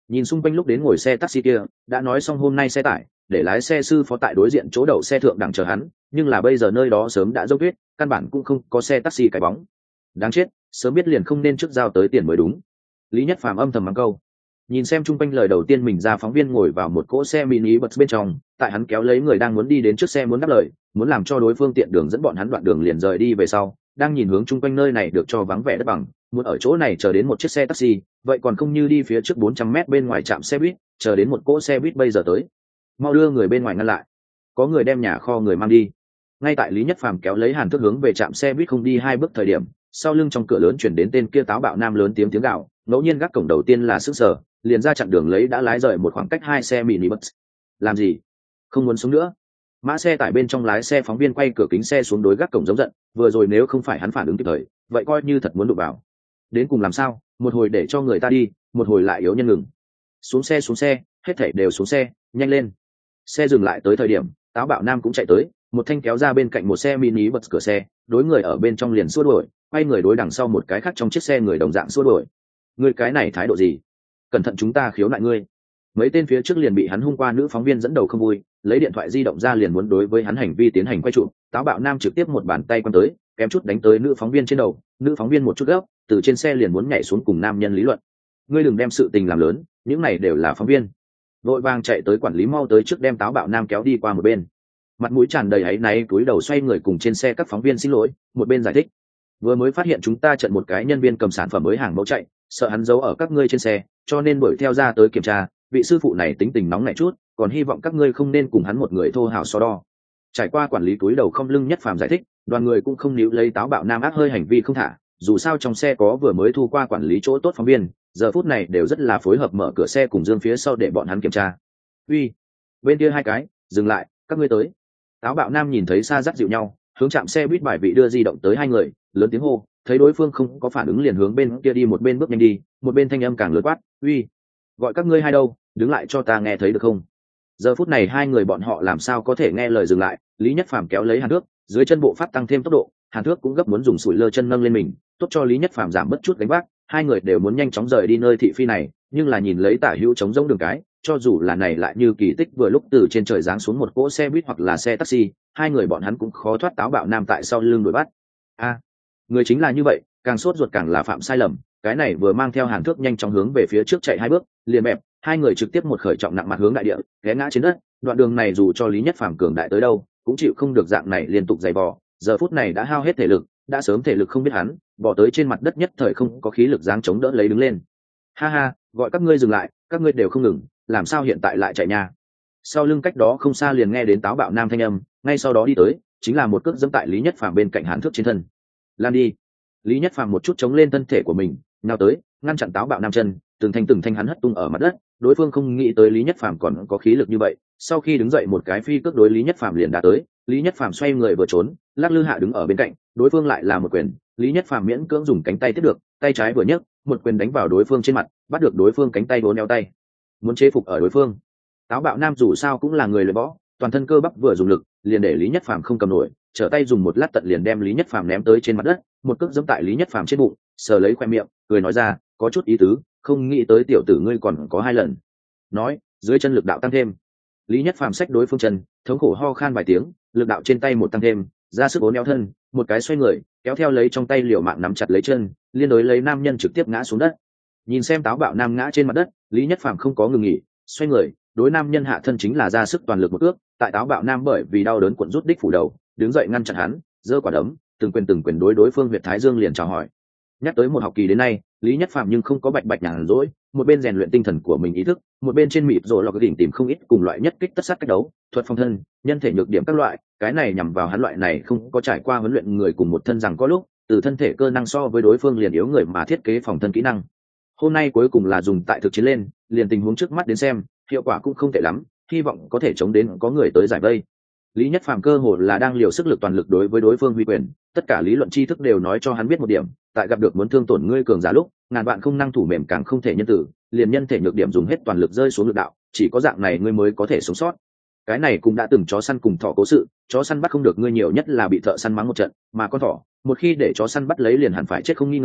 Nhìn xung quanh lúc đến ngồi xe taxi kia, đã nói xong hôm nay xe tải để lái xe sư phó tại đối diện chỗ đậu xe thượng đẳng chờ hắn, nhưng là bây giờ nơi đó sớm đã dốc tuyết, căn bản cũng không có xe taxi cái bóng. Đáng chết, sớm biết liền không nên trước giao tới tiền mới đúng. Lý Nhất Phàm âm thầm mắng câu. Nhìn xem chung quanh lời đầu tiên mình ra, phóng viên ngồi vào một cỗ xe mini bus bên trong, tại hắn kéo lấy người đang muốn đi đến trước xe muốn đáp lời, muốn làm cho đối phương tiện đường dẫn bọn hắn đoạn đường liền rời đi về sau, đang nhìn hướng chung quanh nơi này được cho vắng vẻ đất bằng, muốn ở chỗ này chờ đến một chiếc xe taxi, vậy còn không như đi phía trước bốn trăm mét bên ngoài trạm xe buýt, chờ đến một cỗ xe buýt bây giờ tới. Mau đưa người bên ngoài ngăn lại, có người đem nhà kho người mang đi. Ngay tại Lý Nhất Phàm kéo lấy Hàn Thước hướng về trạm xe buýt không đi hai bước thời điểm, sau lưng trong cửa lớn chuyển đến tên kia táo bạo nam lớn tiếng tiếng gào, ngẫu nhiên gác cổng đầu tiên là sức sở, liền ra chặn đường lấy đã lái rời một khoảng cách hai xe mini bus. Làm gì? Không muốn xuống nữa. Mã xe tải bên trong lái xe phóng viên quay cửa kính xe xuống đối gác cổng giống giận, vừa rồi nếu không phải hắn phản ứng kịp thời, vậy coi như thật muốn đụng vào. Đến cùng làm sao, một hồi để cho người ta đi, một hồi lại yếu nhân ngừng. Xuống xe xuống xe, hết thảy đều xuống xe, nhanh lên. Xe dừng lại tới thời điểm, táo bạo nam cũng chạy tới, một thanh kéo ra bên cạnh một xe mini bật cửa xe, đối người ở bên trong liền xua đuổi, quay người đối đằng sau một cái khác trong chiếc xe người đồng dạng xua đuổi. Ngươi cái này thái độ gì? Cẩn thận chúng ta khiếu nại ngươi. Mấy tên phía trước liền bị hắn hung qua nữ phóng viên dẫn đầu không vui, lấy điện thoại di động ra liền muốn đối với hắn hành vi tiến hành quay chụp, táo bạo nam trực tiếp một bàn tay quăng tới, kém chút đánh tới nữ phóng viên trên đầu, nữ phóng viên một chút gấp, từ trên xe liền muốn nhảy xuống cùng nam nhân lý luận. Ngươi đừng đem sự tình làm lớn, những này đều là phóng viên. Vội vàng chạy tới quản lý mau tới trước đem táo bạo nam kéo đi qua một bên. Mặt mũi tràn đầy áy náy cúi đầu xoay người cùng trên xe các phóng viên xin lỗi, một bên giải thích. Vừa mới phát hiện chúng ta trận một cái nhân viên cầm sản phẩm mới hàng mẫu chạy, sợ hắn giấu ở các ngươi trên xe, cho nên đuổi theo ra tới kiểm tra, vị sư phụ này tính tình nóng nảy chút, còn hy vọng các ngươi không nên cùng hắn một người thô hào so đo. Trải qua quản lý cúi đầu không lưng Nhất Phàm giải thích, đoàn người cũng không níu lấy táo bạo nam ác hơi hành vi không thả, dù sao trong xe có vừa mới thu qua quản lý chỗ tốt phóng viên, giờ phút này đều rất là phối hợp mở cửa xe cùng Dương phía sau để bọn hắn kiểm tra. Uy, bên kia hai cái, dừng lại, các ngươi tới. Táo bạo nam nhìn thấy xa dắt dịu nhau, hướng chạm xe buýt bài vị đưa di động tới hai người, lớn tiếng hô, thấy đối phương không có phản ứng liền hướng bên kia đi một bên bước nhanh đi, một bên thanh âm càng lớn quát, uy, gọi các ngươi hai đâu, đứng lại cho ta nghe thấy được không? Giờ phút này hai người bọn họ làm sao có thể nghe lời dừng lại, Lý Nhất Phàm kéo lấy Hàn Thước, dưới chân bộ pháp tăng thêm tốc độ, Hàn Thước cũng gấp muốn dùng sủi lơ chân nâng lên mình, tốt cho Lý Nhất Phàm giảm bất chút gánh vác, hai người đều muốn nhanh chóng rời đi nơi thị phi này, nhưng là nhìn lấy tả hữu trống rỗng đường cái, cho dù là này lại như kỳ tích vừa lúc từ trên trời giáng xuống một cỗ xe buýt hoặc là xe taxi, hai người bọn hắn cũng khó thoát táo bạo nam tại sau lưng đuổi bắt. A, người chính là như vậy, càng sốt ruột càng là phạm sai lầm, cái này vừa mang theo Hàn Thước nhanh chóng hướng về phía trước chạy hai bước, liền bẹp, hai người trực tiếp một khởi trọng nặng mặt hướng đại địa, té ngã trên đất. Đoạn đường này dù cho Lý Nhất Phàm cường đại tới đâu, cũng chịu không được dạng này liên tục giày vò, giờ phút này đã hao hết thể lực, đã sớm thể lực không biết hắn, bỏ tới trên mặt đất nhất thời không có khí lực dáng chống đỡ lấy đứng lên. Ha ha, gọi các ngươi dừng lại, các ngươi đều không ngừng, làm sao hiện tại lại chạy nha? Sau lưng cách đó không xa liền nghe đến táo bạo nam thanh âm, ngay sau đó đi tới, chính là một cước dẫm tại Lý Nhất Phàm bên cạnh Hàn Thước trên thân. Lan đi. Lý Nhất Phàm một chút chống lên thân thể của mình, nào tới, ngăn chặn táo bạo nam chân, từng thanh từng thanh hắn hất tung ở mặt đất, đối phương không nghĩ tới Lý Nhất Phàm còn có khí lực như vậy, sau khi đứng dậy một cái phi cước đối Lý Nhất Phàm liền đã tới, Lý Nhất Phàm xoay người vừa trốn, lắc lư hạ đứng ở bên cạnh, đối phương lại là một quyền, Lý Nhất Phàm miễn cưỡng dùng cánh tay tiếp được, tay trái vừa nhấc, một quyền đánh vào đối phương trên mặt, bắt được đối phương cánh tay vốn neo tay, muốn chế phục ở đối phương. Táo bạo nam dù sao cũng là người luyện võ, toàn thân cơ bắp vừa dùng lực, liền để Lý Nhất Phàm không cầm nổi, trở tay dùng một lát tận liền đem Lý Nhất Phàm ném tới trên mặt đất, một cước giẫm tại Lý Nhất Phàm trên bụng, sờ lấy khoe miệng, cười nói ra, có chút ý tứ, không nghĩ tới tiểu tử ngươi còn có hai lần. Nói, dưới chân lực đạo tăng thêm. Lý Nhất Phàm xách đối phương chân, thống khổ ho khan vài tiếng, lực đạo trên tay một tăng thêm, ra sức uốn éo thân, một cái xoay người, kéo theo lấy trong tay liều mạng nắm chặt lấy chân, liên đối lấy nam nhân trực tiếp ngã xuống đất. Nhìn xem táo bạo nam ngã trên mặt đất, Lý Nhất Phàm không có ngừng nghỉ, xoay người, đối nam nhân hạ thân chính là ra sức toàn lực một ước, tại táo bạo nam bởi vì đau đớn cuộn rút đích phủ đầu, đứng dậy ngăn chặn hắn, giơ quả đấm, từng quyền từng quyền đối đối phương huyệt thái dương liền chào hỏi. Nhắc tới một học kỳ đến nay, Lý Nhất Phàm nhưng không có bạch bạch nhàn rỗi, một bên rèn luyện tinh thần của mình ý thức, một bên trên mịp rồi lọc đỉnh tìm không ít cùng loại nhất kích tất sát cách đấu, thuật phòng thân, nhân thể nhược điểm các loại, cái này nhằm vào hắn loại này không có trải qua huấn luyện người cùng một thân rằng có lúc, từ thân thể cơ năng so với đối phương liền yếu người mà thiết kế phòng thân kỹ năng. Hôm nay cuối cùng là dùng tại thực chiến lên, liền tình huống trước mắt đến xem, hiệu quả cũng không tệ lắm, hy vọng có thể chống đến có người tới giải vây. Lý Nhất Phàm cơ hồ là đang liều sức lực toàn lực đối với đối phương huy quyền, tất cả lý luận tri thức đều nói cho hắn biết một điểm, tại gặp được muốn thương tổn ngươi cường giả lúc, ngàn vạn không năng thủ mềm càng không thể nhân tử, liền nhân thể nhược điểm dùng hết toàn lực rơi xuống lực đạo, chỉ có dạng này ngươi mới có thể sống sót. Cái này cũng đã từng chó săn cùng thỏ cố sự, chó săn bắt không được ngươi nhiều nhất là bị thợ săn mắng một trận, mà con thỏ, một khi để chó săn bắt lấy liền hẳn phải chết không nghi ngờ,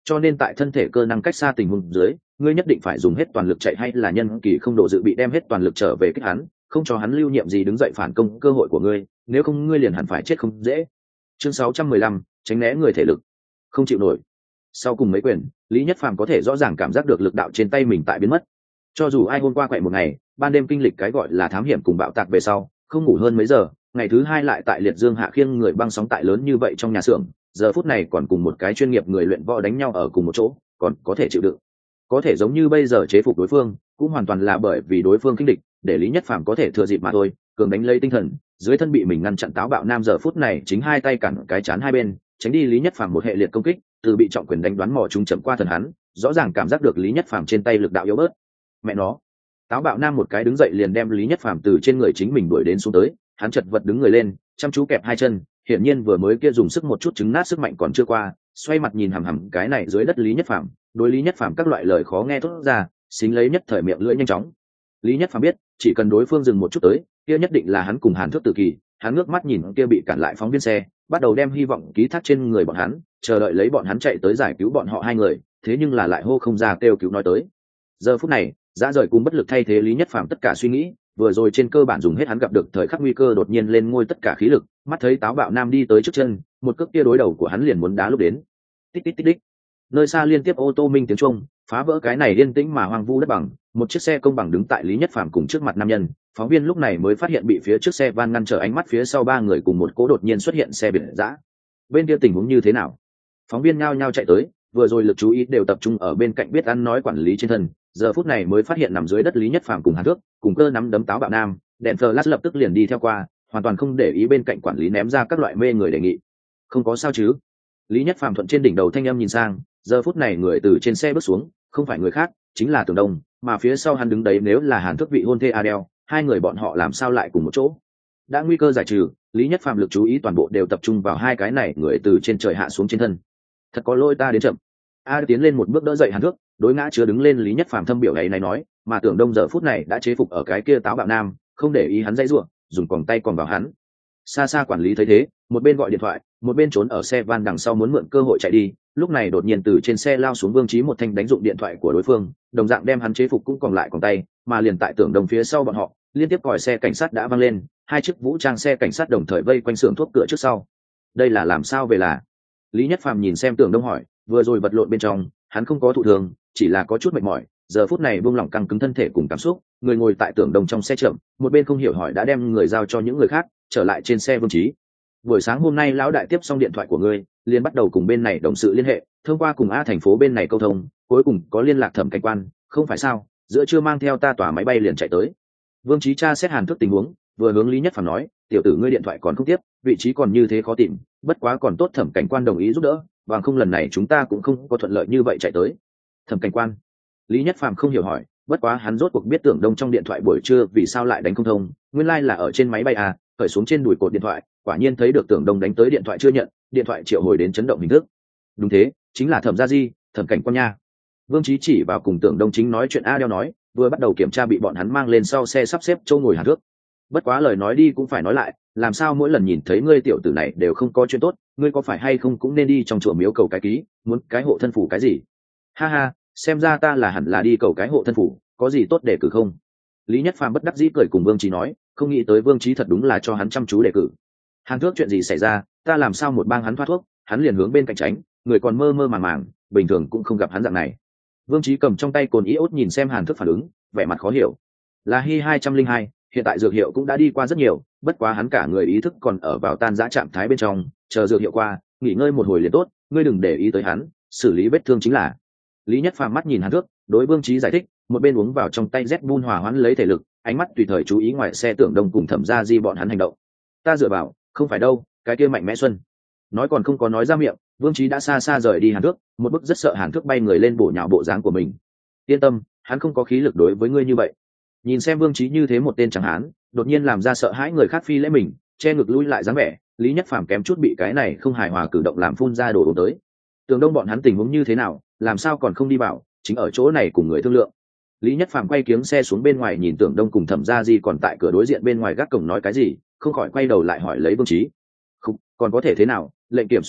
cho nên tại thân thể cơ năng cách xa tình huống dưới ngươi nhất định phải dùng hết toàn lực chạy hay là nhân kỳ không độ dự bị đem hết toàn lực trở về kích hắn, không cho hắn lưu nhiệm gì đứng dậy phản công cơ hội của ngươi, nếu không ngươi liền hẳn phải chết không dễ. Chương sáu trăm mười lăm, tránh né người thể lực không chịu nổi. Sau cùng mấy quyền, Lý Nhất Phàm có thể rõ ràng cảm giác được lực đạo trên tay mình tại biến mất. Cho dù ai hôm qua quậy một ngày, ban đêm kinh lịch cái gọi là thám hiểm cùng bạo tạc về sau, không ngủ hơn mấy giờ, ngày thứ hai lại tại liệt dương hạ khiêng người băng sóng tại lớn như vậy trong nhà xưởng, giờ phút này còn cùng một cái chuyên nghiệp người luyện võ đánh nhau ở cùng một chỗ, còn có thể chịu đựng. Có thể giống như bây giờ chế phục đối phương, cũng hoàn toàn là bởi vì đối phương khinh địch, để Lý Nhất Phàm có thể thừa dịp mà thôi, cường đánh lấy tinh thần, dưới thân bị mình ngăn chặn táo bạo nam giờ phút này chính hai tay cản cái chán hai bên, tránh đi Lý Nhất Phàm một hệ liệt công kích, từ bị trọng quyền đánh đoán mò chúng chậm qua thần hắn, rõ ràng cảm giác được Lý Nhất Phàm trên tay lực đạo yếu bớt. Mẹ nó, táo bạo nam một cái đứng dậy liền đem Lý Nhất Phàm từ trên người chính mình đuổi đến xuống tới, hắn chật vật đứng người lên, chăm chú kẹp hai chân, hiển nhiên vừa mới kia dùng sức một chút chứng nát sức mạnh còn chưa qua, xoay mặt nhìn hằm hằm cái này dưới đất Lý Nhất Phàm, đối Lý Nhất Phàm các loại lời khó nghe thốt ra, xính lấy nhất thời miệng lưỡi nhanh chóng. Lý Nhất Phàm biết, chỉ cần đối phương dừng một chút tới, kia nhất định là hắn cùng Hàn Thước Tử Kỳ, hắn ngước mắt nhìn kia bị cản lại phóng viên xe, bắt đầu đem hy vọng ký thác trên người bọn hắn, chờ đợi lấy bọn hắn chạy tới giải cứu bọn họ hai người, thế nhưng là lại hô không ra kêu cứu nói tới. Giờ phút này, dã rời cùng bất lực thay thế Lý Nhất Phàm tất cả suy nghĩ, vừa rồi trên cơ bản dùng hết hắn gặp được thời khắc nguy cơ đột nhiên lên ngôi tất cả khí lực, mắt thấy táo bạo nam đi tới trước chân, một cước kia đối đầu của hắn liền muốn đá lúc đến. Tích tích tích tích. Nơi xa liên tiếp ô tô minh tiếng chuông, phá vỡ cái này yên tĩnh mà hoang vu đất bằng, một chiếc xe công bằng đứng tại Lý Nhất Phàm cùng trước mặt nam nhân, phóng viên lúc này mới phát hiện bị phía trước xe van ngăn trở ánh mắt phía sau ba người cùng một cố đột nhiên xuất hiện xe biệt dã. Bên kia tình huống như thế nào? Phóng viên nhao nhao chạy tới, vừa rồi lực chú ý đều tập trung ở bên cạnh biết ăn nói quản lý trên thân, giờ phút này mới phát hiện nằm dưới đất Lý Nhất Phàm cùng Hàn Thước, cùng cơ nắm đấm táo bạo nam, đèn flash lập tức liền đi theo qua, hoàn toàn không để ý bên cạnh quản lý ném ra các loại mê người đề nghị. Không có sao chứ? Lý Nhất Phàm thuận trên đỉnh đầu thanh âm nhìn sang, giờ phút này người từ trên xe bước xuống, không phải người khác, chính là Tưởng Đông, mà phía sau hắn đứng đấy nếu là Hàn Thước vị hôn thê Adele, hai người bọn họ làm sao lại cùng một chỗ? Đã nguy cơ giải trừ, Lý Nhất Phàm lực chú ý toàn bộ đều tập trung vào hai cái này người từ trên trời hạ xuống trên thân. Thật có lỗi ta đến chậm. A tiến lên một bước đỡ dậy Hàn Thước, đối ngã chứa đứng lên Lý Nhất Phàm thâm biểu ấy này nói, mà Tưởng Đông giờ phút này đã chế phục ở cái kia táo bạo nam, không để ý hắn dãy rủa, dùng còng tay còn vào hắn. Xa xa quản lý thấy thế, một bên gọi điện thoại, một bên trốn ở xe van đằng sau muốn mượn cơ hội chạy đi, lúc này đột nhiên từ trên xe lao xuống Vương Chí một thanh đánh dụng điện thoại của đối phương, đồng dạng đem hắn chế phục cũng còn lại còng tay, mà liền tại Tưởng Đông phía sau bọn họ, liên tiếp còi xe cảnh sát đã vang lên, hai chiếc vũ trang xe cảnh sát đồng thời vây quanh xưởng thuốc cửa trước sau. Đây là làm sao về là? Lý Nhất Phàm nhìn xem Tưởng Đông hỏi, vừa rồi vật lộn bên trong, hắn không có thụ thường, chỉ là có chút mệt mỏi, giờ phút này buông lỏng căng cứng thân thể cùng cảm xúc, người ngồi tại Tưởng Đông trong xe chậm, một bên không hiểu hỏi đã đem người giao cho những người khác, trở lại trên xe Vương Chí. Buổi sáng hôm nay lão đại tiếp xong điện thoại của ngươi, liền bắt đầu cùng bên này đồng sự liên hệ, thông qua cùng A thành phố bên này câu thông, cuối cùng có liên lạc Thẩm Cảnh Quan, không phải sao? Giữa trưa mang theo ta tòa máy bay liền chạy tới. Vương Chí tra xét Hàn Thước tình huống, vừa hướng Lý Nhất Phàm nói, tiểu tử ngươi điện thoại còn không tiếp, vị trí còn như thế khó tìm, bất quá còn tốt Thẩm Cảnh Quan đồng ý giúp đỡ, bằng không lần này chúng ta cũng không có thuận lợi như vậy chạy tới. Thẩm Cảnh Quan? Lý Nhất Phàm không hiểu hỏi, bất quá hắn rốt cuộc biết Tưởng Đông trong điện thoại buổi trưa vì sao lại đánh không thông, nguyên lai like là ở trên máy bay à, khởi xuống trên đùi cột điện thoại, quả nhiên thấy được Tưởng Đông đánh tới điện thoại chưa nhận, điện thoại triệu hồi đến chấn động hình thức. Đúng thế, chính là Thẩm Gia Di, Thẩm Cảnh Quan nha. Vương Chí chỉ vào cùng Tưởng Đông chính nói chuyện a đeo nói, vừa bắt đầu kiểm tra bị bọn hắn mang lên sau xe sắp xếp chỗ ngồi Hàn Thước. Bất quá lời nói đi cũng phải nói lại, làm sao mỗi lần nhìn thấy ngươi tiểu tử này đều không có chuyện tốt, ngươi có phải hay không cũng nên đi trong chùa miếu cầu cái ký, muốn cái hộ thân phủ cái gì? Ha ha, xem ra ta là hẳn là đi cầu cái hộ thân phủ, có gì tốt để cử không? Lý Nhất Phàm bất đắc dĩ cười cùng Vương Chí nói, không nghĩ tới Vương Chí thật đúng là cho hắn chăm chú đề cử. Hàn Thước chuyện gì xảy ra, ta làm sao một bang hắn thoát thuốc, hắn liền hướng bên cạnh tránh, người còn mơ mơ màng màng, bình thường cũng không gặp hắn dạng này. Vương Chí cầm trong tay cồn iốt nhìn xem Hàn Thước phản ứng, vẻ mặt khó hiểu. Là Hi hai không hai, hiện tại dược hiệu cũng đã đi qua rất nhiều, bất quá hắn cả người ý thức còn ở vào tan rã trạng thái bên trong, chờ dược hiệu qua, nghỉ ngơi một hồi liền tốt, ngươi đừng để ý tới hắn, xử lý vết thương chính là. Lý Nhất Phàm mắt nhìn Hàn Thước, đối Vương Chí giải thích, một bên uống vào trong tay Red Bull hòa hoãn lấy thể lực, ánh mắt tùy thời chú ý ngoài xe Tưởng Đông cùng Thẩm Gia Di bọn hắn hành động. Ta dựa vào, không phải đâu, cái kia mạnh mẽ xuân. Nói còn không có nói ra miệng, Vương Chí đã xa xa rời đi Hàn Thước, một bức rất sợ Hàn Thước bay người lên bổ nhào bộ dáng của mình. Yên tâm, hắn không có khí lực đối với ngươi như vậy. Nhìn xem Vương Chí như thế một tên chẳng hán, đột nhiên làm ra sợ hãi người khác phi lễ mình, che ngực lui lại dáng vẻ, Lý Nhất Phàm kém chút bị cái này không hài hòa cử động làm phun ra đổ đổ tới. Tưởng Đông bọn hắn tình huống như thế nào, làm sao còn không đi bảo, chính ở chỗ này cùng người thương lượng. Lý Nhất Phàm quay kiếng xe xuống bên ngoài nhìn Tưởng Đông cùng Thẩm Gia Di còn tại cửa đối diện bên ngoài gác cổng nói cái gì, không khỏi quay đầu lại hỏi lấy Vương Chí. Không, còn có thể thế nào, lệnh kiểm soát thôi,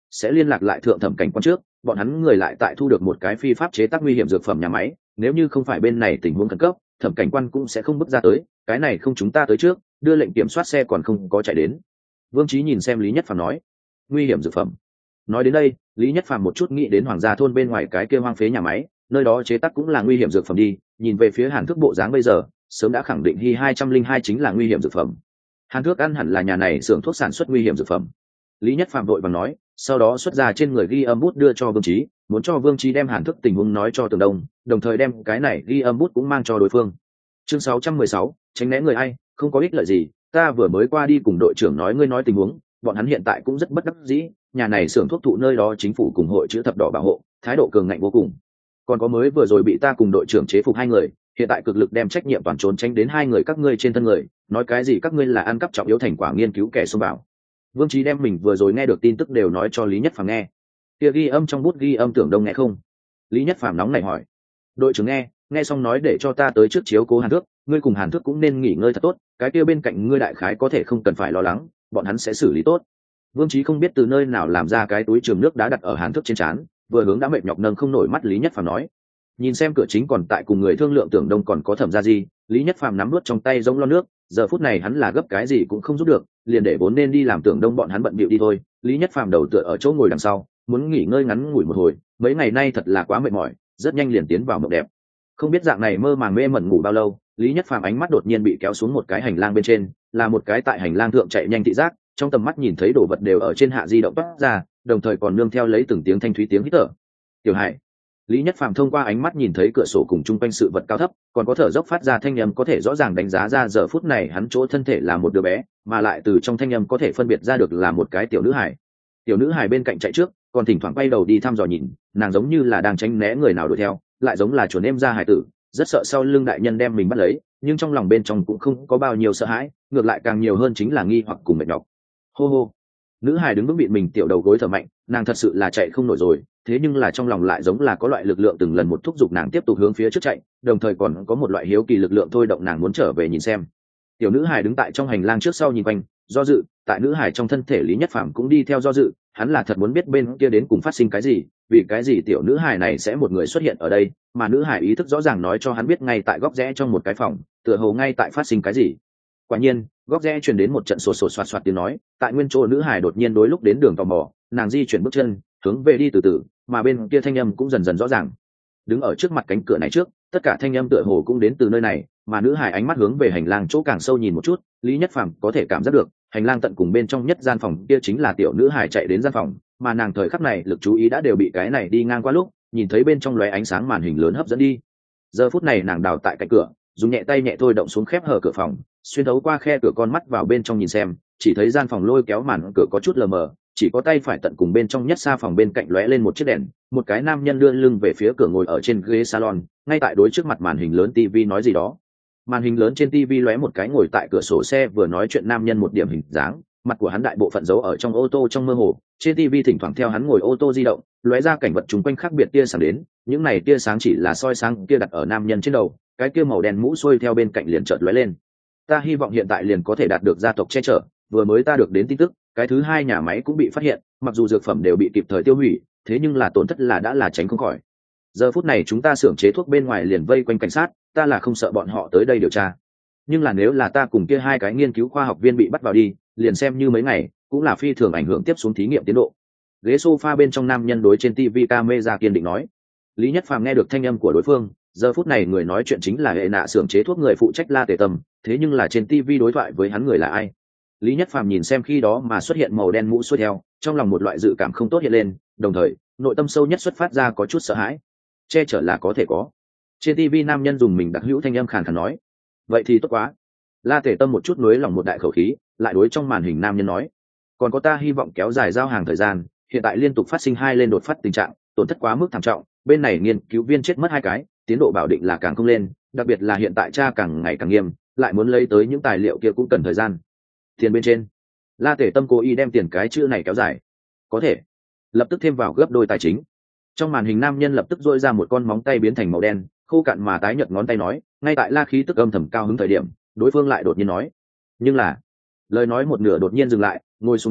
sẽ liên lạc lại thượng thẩm cảnh quan trước, bọn hắn người lại tại thu được một cái phi pháp chế tác nguy hiểm dược phẩm nhà máy, nếu như không phải bên này tình huống khẩn cấp, thẩm cảnh quan cũng sẽ không bước ra tới, cái này không chúng ta tới trước, đưa lệnh kiểm soát xe còn không có chạy đến. Vương Chí nhìn xem Lý Nhất Phàm nói, nguy hiểm dược phẩm. Nói đến đây, Lý Nhất Phàm một chút nghĩ đến Hoàng gia thôn bên ngoài cái kia hoang phế nhà máy, nơi đó chế tác cũng là nguy hiểm dược phẩm đi, nhìn về phía Hàn Thước bộ dáng bây giờ, sớm đã khẳng định Hi hai trăm linh hai chính là nguy hiểm dược phẩm. Hàn Thước ăn hẳn là nhà này xưởng thuốc sản xuất nguy hiểm dược phẩm. Lý Nhất Phàm vội vàng nói, sau đó xuất ra trên người ghi âm bút đưa cho Vương Chí, muốn cho Vương Chí đem Hàn Thước tình huống nói cho Tường Đông, đồng thời đem cái này ghi âm bút cũng mang cho đối phương. Chương sáu trăm mười sáu, tránh né người ai, không có ích lợi gì, ta vừa mới qua đi cùng đội trưởng nói ngươi nói tình huống, bọn hắn hiện tại cũng rất bất đắc dĩ, nhà này xưởng thuốc thụ nơi đó chính phủ cùng hội chữ thập đỏ bảo hộ, thái độ cường ngạnh vô cùng. Còn có mới vừa rồi bị ta cùng đội trưởng chế phục hai người, hiện tại cực lực đem trách nhiệm toàn trốn tránh đến hai người các ngươi trên thân người, nói cái gì các ngươi là ăn cắp trọng yếu thành quả nghiên cứu kẻ xông vào. Vương Chí đem mình vừa rồi nghe được tin tức đều nói cho Lý Nhất Phàm nghe. Kia ghi âm trong bút ghi âm Tưởng Đông nghe không? Lý Nhất Phàm nóng nảy hỏi. Đội trưởng nghe, nghe xong nói để cho ta tới trước chiếu cố Hàn Thước, ngươi cùng Hàn Thước cũng nên nghỉ ngơi thật tốt, cái kia bên cạnh ngươi đại khái có thể không cần phải lo lắng, bọn hắn sẽ xử lý tốt. Vương Chí không biết từ nơi nào làm ra cái túi trường nước đá đặt ở Hàn Thước trên trán, vừa hướng đã mệt nhọc nâng không nổi mắt Lý Nhất Phàm nói. Nhìn xem cửa chính còn tại cùng người thương lượng Tưởng Đông còn có Thẩm Gia Di, Lý Nhất Phàm nắm nuốt trong tay giống lo nước, giờ phút này hắn là gấp cái gì cũng không giúp được, liền để vốn nên đi làm Tưởng Đông bọn hắn bận bịu đi thôi. Lý Nhất Phàm đầu tựa ở chỗ ngồi đằng sau, muốn nghỉ ngơi ngắn ngủi một hồi, mấy ngày nay thật là quá mệt mỏi, rất nhanh liền tiến vào mộng đẹp. Không biết dạng này mơ màng mê mẩn ngủ bao lâu, Lý Nhất Phàm ánh mắt đột nhiên bị kéo xuống một cái hành lang bên trên, là một cái tại hành lang thượng chạy nhanh thị giác, trong tầm mắt nhìn thấy đồ vật đều ở trên hạ di động toát ra, đồng thời còn nương theo lấy từng tiếng thanh thúy tiếng hít thở. Tiểu Hải. Lý Nhất Phàm thông qua ánh mắt nhìn thấy cửa sổ cùng chung quanh sự vật cao thấp, còn có thở dốc phát ra thanh âm có thể rõ ràng đánh giá ra giờ phút này hắn chỗ thân thể là một đứa bé, mà lại từ trong thanh âm có thể phân biệt ra được là một cái tiểu nữ hài. Tiểu nữ hài bên cạnh chạy trước, còn thỉnh thoảng quay đầu đi thăm dò nhìn, nàng giống như là đang tránh né người nào đuổi theo, lại giống là chuồn em ra hài tử, rất sợ sau lưng đại nhân đem mình bắt lấy, nhưng trong lòng bên trong cũng không có bao nhiêu sợ hãi, ngược lại càng nhiều hơn chính là nghi hoặc cùng mệt nhọc. Hô hô. Nữ hài đứng vững bị mình tiểu đầu gối thở mạnh, nàng thật sự là chạy không nổi rồi, thế nhưng là trong lòng lại giống là có loại lực lượng từng lần một thúc giục nàng tiếp tục hướng phía trước chạy, đồng thời còn có một loại hiếu kỳ lực lượng thôi động nàng muốn trở về nhìn xem. Tiểu nữ hài đứng tại trong hành lang trước sau nhìn quanh, do dự, tại nữ hài trong thân thể Lý Nhất Phàm cũng đi theo do dự, hắn là thật muốn biết bên kia đến cùng phát sinh cái gì, vì cái gì tiểu nữ hài này sẽ một người xuất hiện ở đây, mà nữ hài ý thức rõ ràng nói cho hắn biết ngay tại góc rẽ trong một cái phòng, tựa hồ ngay tại phát sinh cái gì. Quả nhiên, góc rẽ truyền đến một trận sột sột soạt soạt tiếng nói, tại nguyên chỗ nữ hài đột nhiên đối lúc đến đường tò mò, nàng di chuyển bước chân, hướng về đi từ từ, mà bên kia thanh âm cũng dần dần rõ ràng. Đứng ở trước mặt cánh cửa này trước, tất cả thanh âm tựa hồ cũng đến từ nơi này, mà nữ hài ánh mắt hướng về hành lang chỗ càng sâu nhìn một chút, Lý Nhất Phàm có thể cảm giác được, hành lang tận cùng bên trong nhất gian phòng kia chính là tiểu nữ hài chạy đến gian phòng, mà nàng thời khắc này lực chú ý đã đều bị cái này đi ngang qua lúc, nhìn thấy bên trong lóe ánh sáng màn hình lớn hấp dẫn đi. Giờ phút này nàng đào tại cạnh cửa, dùng nhẹ tay nhẹ thôi động xuống khép hở cửa phòng, xuyên thấu qua khe cửa con mắt vào bên trong nhìn xem, chỉ thấy gian phòng lôi kéo màn cửa có chút lờ mờ, chỉ có tay phải tận cùng bên trong nhất xa phòng bên cạnh lóe lên một chiếc đèn, một cái nam nhân đưa lưng về phía cửa ngồi ở trên ghế salon, ngay tại đối trước mặt màn hình lớn tivi nói gì đó. Màn hình lớn trên tivi lóe một cái ngồi tại cửa sổ xe vừa nói chuyện nam nhân một điểm hình dáng, mặt của hắn đại bộ phận giấu ở trong ô tô trong mơ hồ, trên tivi thỉnh thoảng theo hắn ngồi ô tô di động, lóe ra cảnh vật chung quanh khác biệt tia sáng đến, những này tia sáng chỉ là soi sáng kia đặt ở nam nhân trên đầu, cái kia màu đen mũ xuôi theo bên cạnh liền chợt lóe lên. Ta hy vọng hiện tại liền có thể đạt được gia tộc che chở, vừa mới ta được đến tin tức, cái thứ hai nhà máy cũng bị phát hiện, mặc dù dược phẩm đều bị kịp thời tiêu hủy, thế nhưng là tổn thất là đã là tránh không khỏi. Giờ phút này chúng ta xưởng chế thuốc bên ngoài liền vây quanh cảnh sát, ta là không sợ bọn họ tới đây điều tra. Nhưng là nếu là ta cùng kia hai cái nghiên cứu khoa học viên bị bắt vào đi, liền xem như mấy ngày, cũng là phi thường ảnh hưởng tiếp xuống thí nghiệm tiến độ. Ghế sofa bên trong nam nhân đối trên tivi camera kiên định nói. Lý Nhất Phàm nghe được thanh âm của đối phương, giờ phút này người nói chuyện chính là hệ nạ xưởng chế thuốc người phụ trách La Tề Tâm, thế nhưng là trên tivi đối thoại với hắn người là ai? Lý Nhất Phàm nhìn xem khi đó mà xuất hiện màu đen mũ xuôi theo, trong lòng một loại dự cảm không tốt hiện lên, đồng thời, nội tâm sâu nhất xuất phát ra có chút sợ hãi. Che chở là có thể có. Trên tivi nam nhân dùng mình đặc hữu thanh âm khàn khàn nói, vậy thì tốt quá. La Tề Tâm một chút nuối lòng một đại khẩu khí, lại đối trong màn hình nam nhân nói, còn có ta hy vọng kéo dài giao hàng thời gian, hiện tại liên tục phát sinh hai lên đột phát tình trạng, tổn thất quá mức thảm trọng, bên này nghiên cứu viên chết mất hai cái, tiến độ bảo định là càng không lên, đặc biệt là hiện tại tra càng ngày càng nghiêm, lại muốn lấy tới những tài liệu kia cũng cần thời gian. Tiền bên trên, La Tề Tâm cố ý đem tiền cái chữ này kéo dài, có thể lập tức thêm vào gấp đôi tài chính. Trong màn hình nam nhân lập tức dội ra một con móng tay biến thành màu đen, khô cạn mà tái nhợt ngón tay nói, ngay tại La khí tức âm thầm cao hứng thời điểm, đối phương lại đột nhiên nói, nhưng là lời nói một nửa đột nhiên dừng lại, ngồi xuống chút,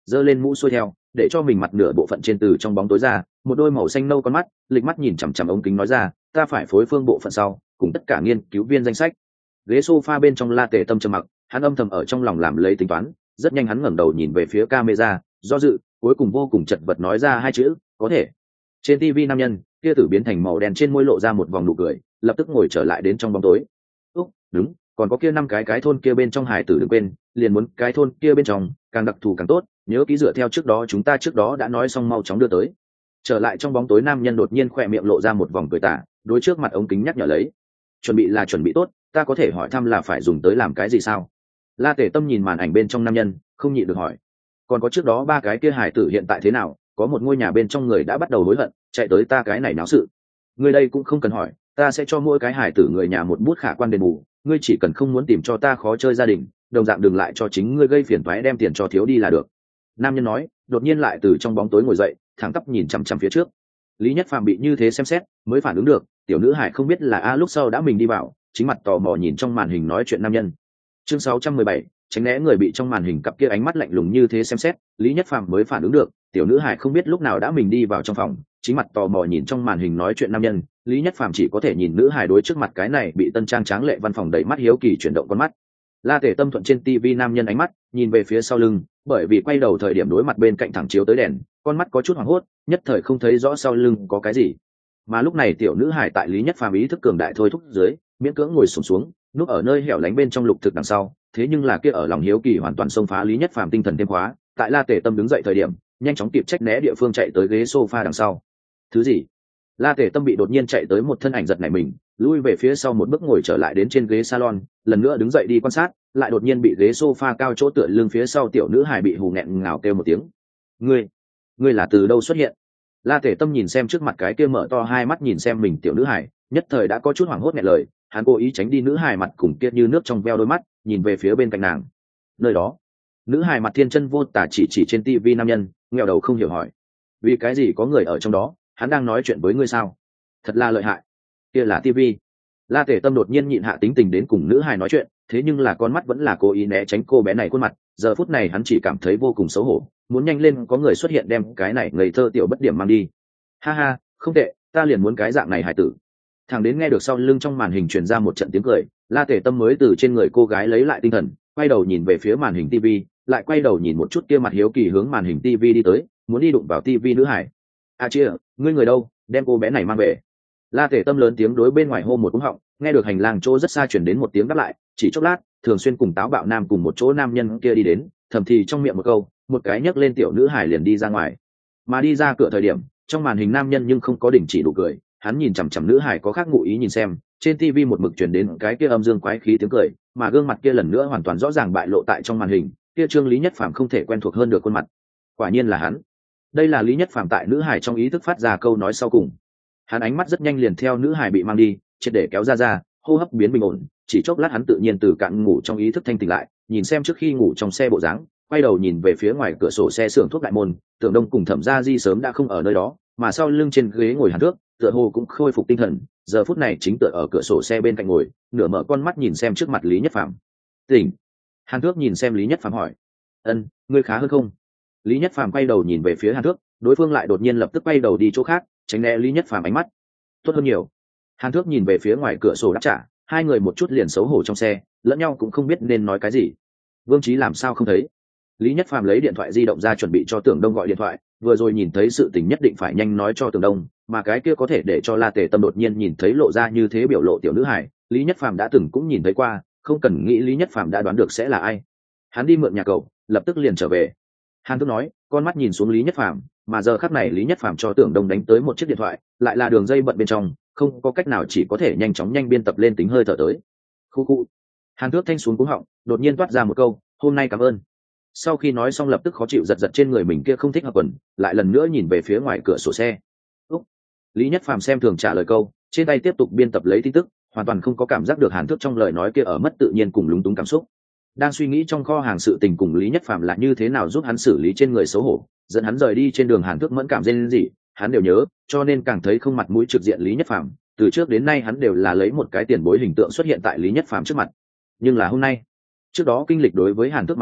giơ lên mũ xuôi theo để cho mình mặt nửa bộ phận trên từ trong bóng tối ra, một đôi màu xanh nâu con mắt lịch mắt nhìn chằm chằm ống kính nói ra, ta phải phối phương bộ phận sau cùng tất cả nghiên cứu viên danh sách. Ghế sofa bên trong La Tề Tâm trầm mặc, hắn âm thầm ở trong lòng làm lấy tính toán. Rất nhanh hắn ngẩng đầu nhìn về phía camera, do dự, cuối cùng vô cùng chật vật nói ra hai chữ, có thể. Trên ti vi nam nhân kia tử biến thành màu đen, trên môi lộ ra một vòng nụ cười, lập tức ngồi trở lại đến trong bóng tối. Úc, đúng, còn có kia năm cái cái thôn kia bên trong hải tử đừng quên, liền muốn cái thôn kia bên trong càng đặc thù càng tốt, nhớ kỹ dựa theo trước đó chúng ta trước đó đã nói xong mau chóng đưa tới. Trở lại trong bóng tối nam nhân đột nhiên khỏe miệng lộ ra một vòng cười tà, đối trước mặt ống kính nhắc nhở lấy, chuẩn bị là chuẩn bị tốt, ta có thể hỏi thăm là phải dùng tới làm cái gì sao? La Tề Tâm nhìn màn ảnh bên trong nam nhân, không nhịn được hỏi. Còn có trước đó ba cái kia hải tử hiện tại thế nào? Có một ngôi nhà bên trong người đã bắt đầu hối hận, chạy tới ta cái này náo sự. Người đây cũng không cần hỏi, ta sẽ cho mỗi cái hải tử người nhà một bút khả quan đền bù, ngươi chỉ cần không muốn tìm cho ta khó chơi gia đình, đồng dạng đừng lại cho chính ngươi gây phiền toái đem tiền cho thiếu đi là được. Nam nhân nói, đột nhiên lại từ trong bóng tối ngồi dậy, thẳng tắp nhìn chằm chằm phía trước. Lý Nhất Phàm bị như thế xem xét, mới phản ứng được, tiểu nữ hải không biết là a lúc sau đã mình đi vào, chính mặt tò mò nhìn trong màn hình nói chuyện nam nhân. Chương sáu trăm mười bảy, tránh né người bị trong màn hình cặp kia ánh mắt lạnh lùng như thế xem xét, Lý Nhất Phàm mới phản ứng được, tiểu nữ hải không biết lúc nào đã mình đi vào trong phòng, chính mặt tò mò nhìn trong màn hình nói chuyện nam nhân. Lý Nhất Phàm chỉ có thể nhìn nữ hải đối trước mặt cái này bị tân trang tráng lệ văn phòng đầy mắt hiếu kỳ chuyển động con mắt. La Tề Tâm thuận trên tivi nam nhân ánh mắt, nhìn về phía sau lưng, bởi vì quay đầu thời điểm đối mặt bên cạnh thẳng chiếu tới đèn, con mắt có chút hoảng hốt, nhất thời không thấy rõ sau lưng có cái gì. Mà lúc này tiểu nữ hải tại Lý Nhất Phàm ý thức cường đại thôi thúc dưới, miễn cưỡng ngồi xổm xuống, núp ở nơi hẻo lánh bên trong lục thực đằng sau, thế nhưng là kia ở lòng hiếu kỳ hoàn toàn xông phá Lý Nhất Phàm tinh thần thêm khóa, tại La Tề Tâm đứng dậy thời điểm, nhanh chóng kịp trách né địa phương chạy tới ghế sofa đằng sau. Thứ gì? La Tề Tâm bị đột nhiên chạy tới một thân ảnh giật nảy mình, lui về phía sau một bước ngồi trở lại đến trên ghế salon, lần nữa đứng dậy đi quan sát, lại đột nhiên bị ghế sofa cao chỗ tựa lưng phía sau tiểu nữ hài bị hù nghẹn ngào kêu một tiếng. "Ngươi, ngươi là từ đâu xuất hiện?" La Tề Tâm nhìn xem trước mặt cái kia mở to hai mắt nhìn xem mình tiểu nữ hài, nhất thời đã có chút hoảng hốt nghẹn lời, hắn cố ý tránh đi nữ hài mặt cùng kia như nước trong veo đôi mắt, nhìn về phía bên cạnh nàng. Nơi đó, nữ hài mặt thiên chân vô tả chỉ chỉ trên tivi nam nhân, nghẹo đầu không hiểu hỏi: "Vì cái gì có người ở trong đó? Hắn đang nói chuyện với ngươi sao?" Thật là lợi hại. Kia là tivi. La Tề Tâm đột nhiên nhịn hạ tính tình đến cùng nữ hài nói chuyện, thế nhưng là con mắt vẫn là cố ý né tránh cô bé này khuôn mặt, giờ phút này hắn chỉ cảm thấy vô cùng xấu hổ, muốn nhanh lên có người xuất hiện đem cái này ngây thơ tiểu bất điểm mang đi. Ha ha, không tệ, ta liền muốn cái dạng này hải tử. Thằng đến nghe được sau lưng trong màn hình truyền ra một trận tiếng cười, La Tề Tâm mới từ trên người cô gái lấy lại tinh thần, quay đầu nhìn về phía màn hình tivi, lại quay đầu nhìn một chút kia mặt hiếu kỳ hướng màn hình tivi đi tới, muốn đi đụng vào tivi nữ hải. A chia, ngươi người đâu, đem cô bé này mang về. La Tề Tâm lớn tiếng đối bên ngoài hô một cú họng, nghe được hành lang chỗ rất xa chuyển đến một tiếng đáp lại, chỉ chốc lát, Thường Xuyên cùng Táo Bạo Nam cùng một chỗ nam nhân kia đi đến, thầm thì trong miệng một câu, một cái nhấc lên tiểu nữ hải liền đi ra ngoài. Mà đi ra cửa thời điểm, trong màn hình nam nhân nhưng không có đình chỉ đủ cười, hắn nhìn chằm chằm nữ hải có khác ngụ ý nhìn xem, trên tivi một mực chuyển đến cái kia âm dương quái khí tiếng cười, mà gương mặt kia lần nữa hoàn toàn rõ ràng bại lộ tại trong màn hình, kia Trương Lý Nhất Phàm không thể quen thuộc hơn được khuôn mặt. Quả nhiên là hắn. Đây là Lý Nhất Phàm tại nữ hải trong ý thức phát ra câu nói sau cùng. Hắn ánh mắt rất nhanh liền theo nữ hải bị mang đi, triệt để kéo ra ra, hô hấp biến bình ổn, chỉ chốc lát hắn tự nhiên từ cạn ngủ trong ý thức thanh tỉnh lại, nhìn xem trước khi ngủ trong xe bộ dáng, quay đầu nhìn về phía ngoài cửa sổ xe xưởng thuốc đại môn, Tưởng Đông cùng Thẩm Gia Di sớm đã không ở nơi đó, mà sau lưng trên ghế ngồi Hàn Thước, tựa hồ cũng khôi phục tinh thần, giờ phút này chính tựa ở cửa sổ xe bên cạnh ngồi, nửa mở con mắt nhìn xem trước mặt Lý Nhất Phàm. Tỉnh. Hàn Thước nhìn xem Lý Nhất Phàm hỏi: "Ân, ngươi khá hơn không?" Lý Nhất Phàm quay đầu nhìn về phía Hàn Thước, đối phương lại đột nhiên lập tức quay đầu đi chỗ khác, tránh né Lý Nhất Phàm ánh mắt. "Tốt hơn nhiều." Hàn Thước nhìn về phía ngoài cửa sổ đáp trả, hai người một chút liền xấu hổ trong xe, lẫn nhau cũng không biết nên nói cái gì. Vương Chí làm sao không thấy? Lý Nhất Phàm lấy điện thoại di động ra chuẩn bị cho Tưởng Đông gọi điện thoại, vừa rồi nhìn thấy sự tình nhất định phải nhanh nói cho Tưởng Đông, mà cái kia có thể để cho La Tề Tâm đột nhiên nhìn thấy lộ ra như thế biểu lộ tiểu nữ hài, Lý Nhất Phàm đã từng cũng nhìn thấy qua, không cần nghĩ Lý Nhất Phàm đã đoán được sẽ là ai. Hắn đi mượn nhà cậu, lập tức liền trở về. Hàn Thước nói, con mắt nhìn xuống Lý Nhất Phàm, mà giờ khắc này Lý Nhất Phàm cho Tưởng Đông đánh tới một chiếc điện thoại, lại là đường dây bận bên trong, không có cách nào chỉ có thể nhanh chóng nhanh biên tập lên tính hơi thở tới. Khu khu. Hàn Thước thanh xuống cú họng, đột nhiên toát ra một câu, "Hôm nay cảm ơn." Sau khi nói xong lập tức khó chịu giật giật trên người mình kia không thích hợp quần, lại lần nữa nhìn về phía ngoài cửa sổ xe. Úc. Lý Nhất Phàm xem thường trả lời câu, trên tay tiếp tục biên tập lấy tin tức, hoàn toàn không có cảm giác được Hàn Thước trong lời nói kia ở mất tự nhiên cùng lúng túng cảm xúc. Đang suy nghĩ trong kho hàng sự tình cùng Lý Nhất Phàm là như thế nào giúp hắn xử lý trên người xấu hổ, dẫn hắn rời đi trên đường Hàn Thước mẫn cảm dên gì, hắn đều nhớ, cho nên càng thấy không mặt mũi trực diện Lý Nhất Phàm, từ trước đến nay hắn đều là lấy một cái tiền bối hình tượng xuất hiện tại Lý Nhất Phàm trước mặt. Nhưng là hôm nay, trước đó kinh lịch đối với Hàn Thước mà nói,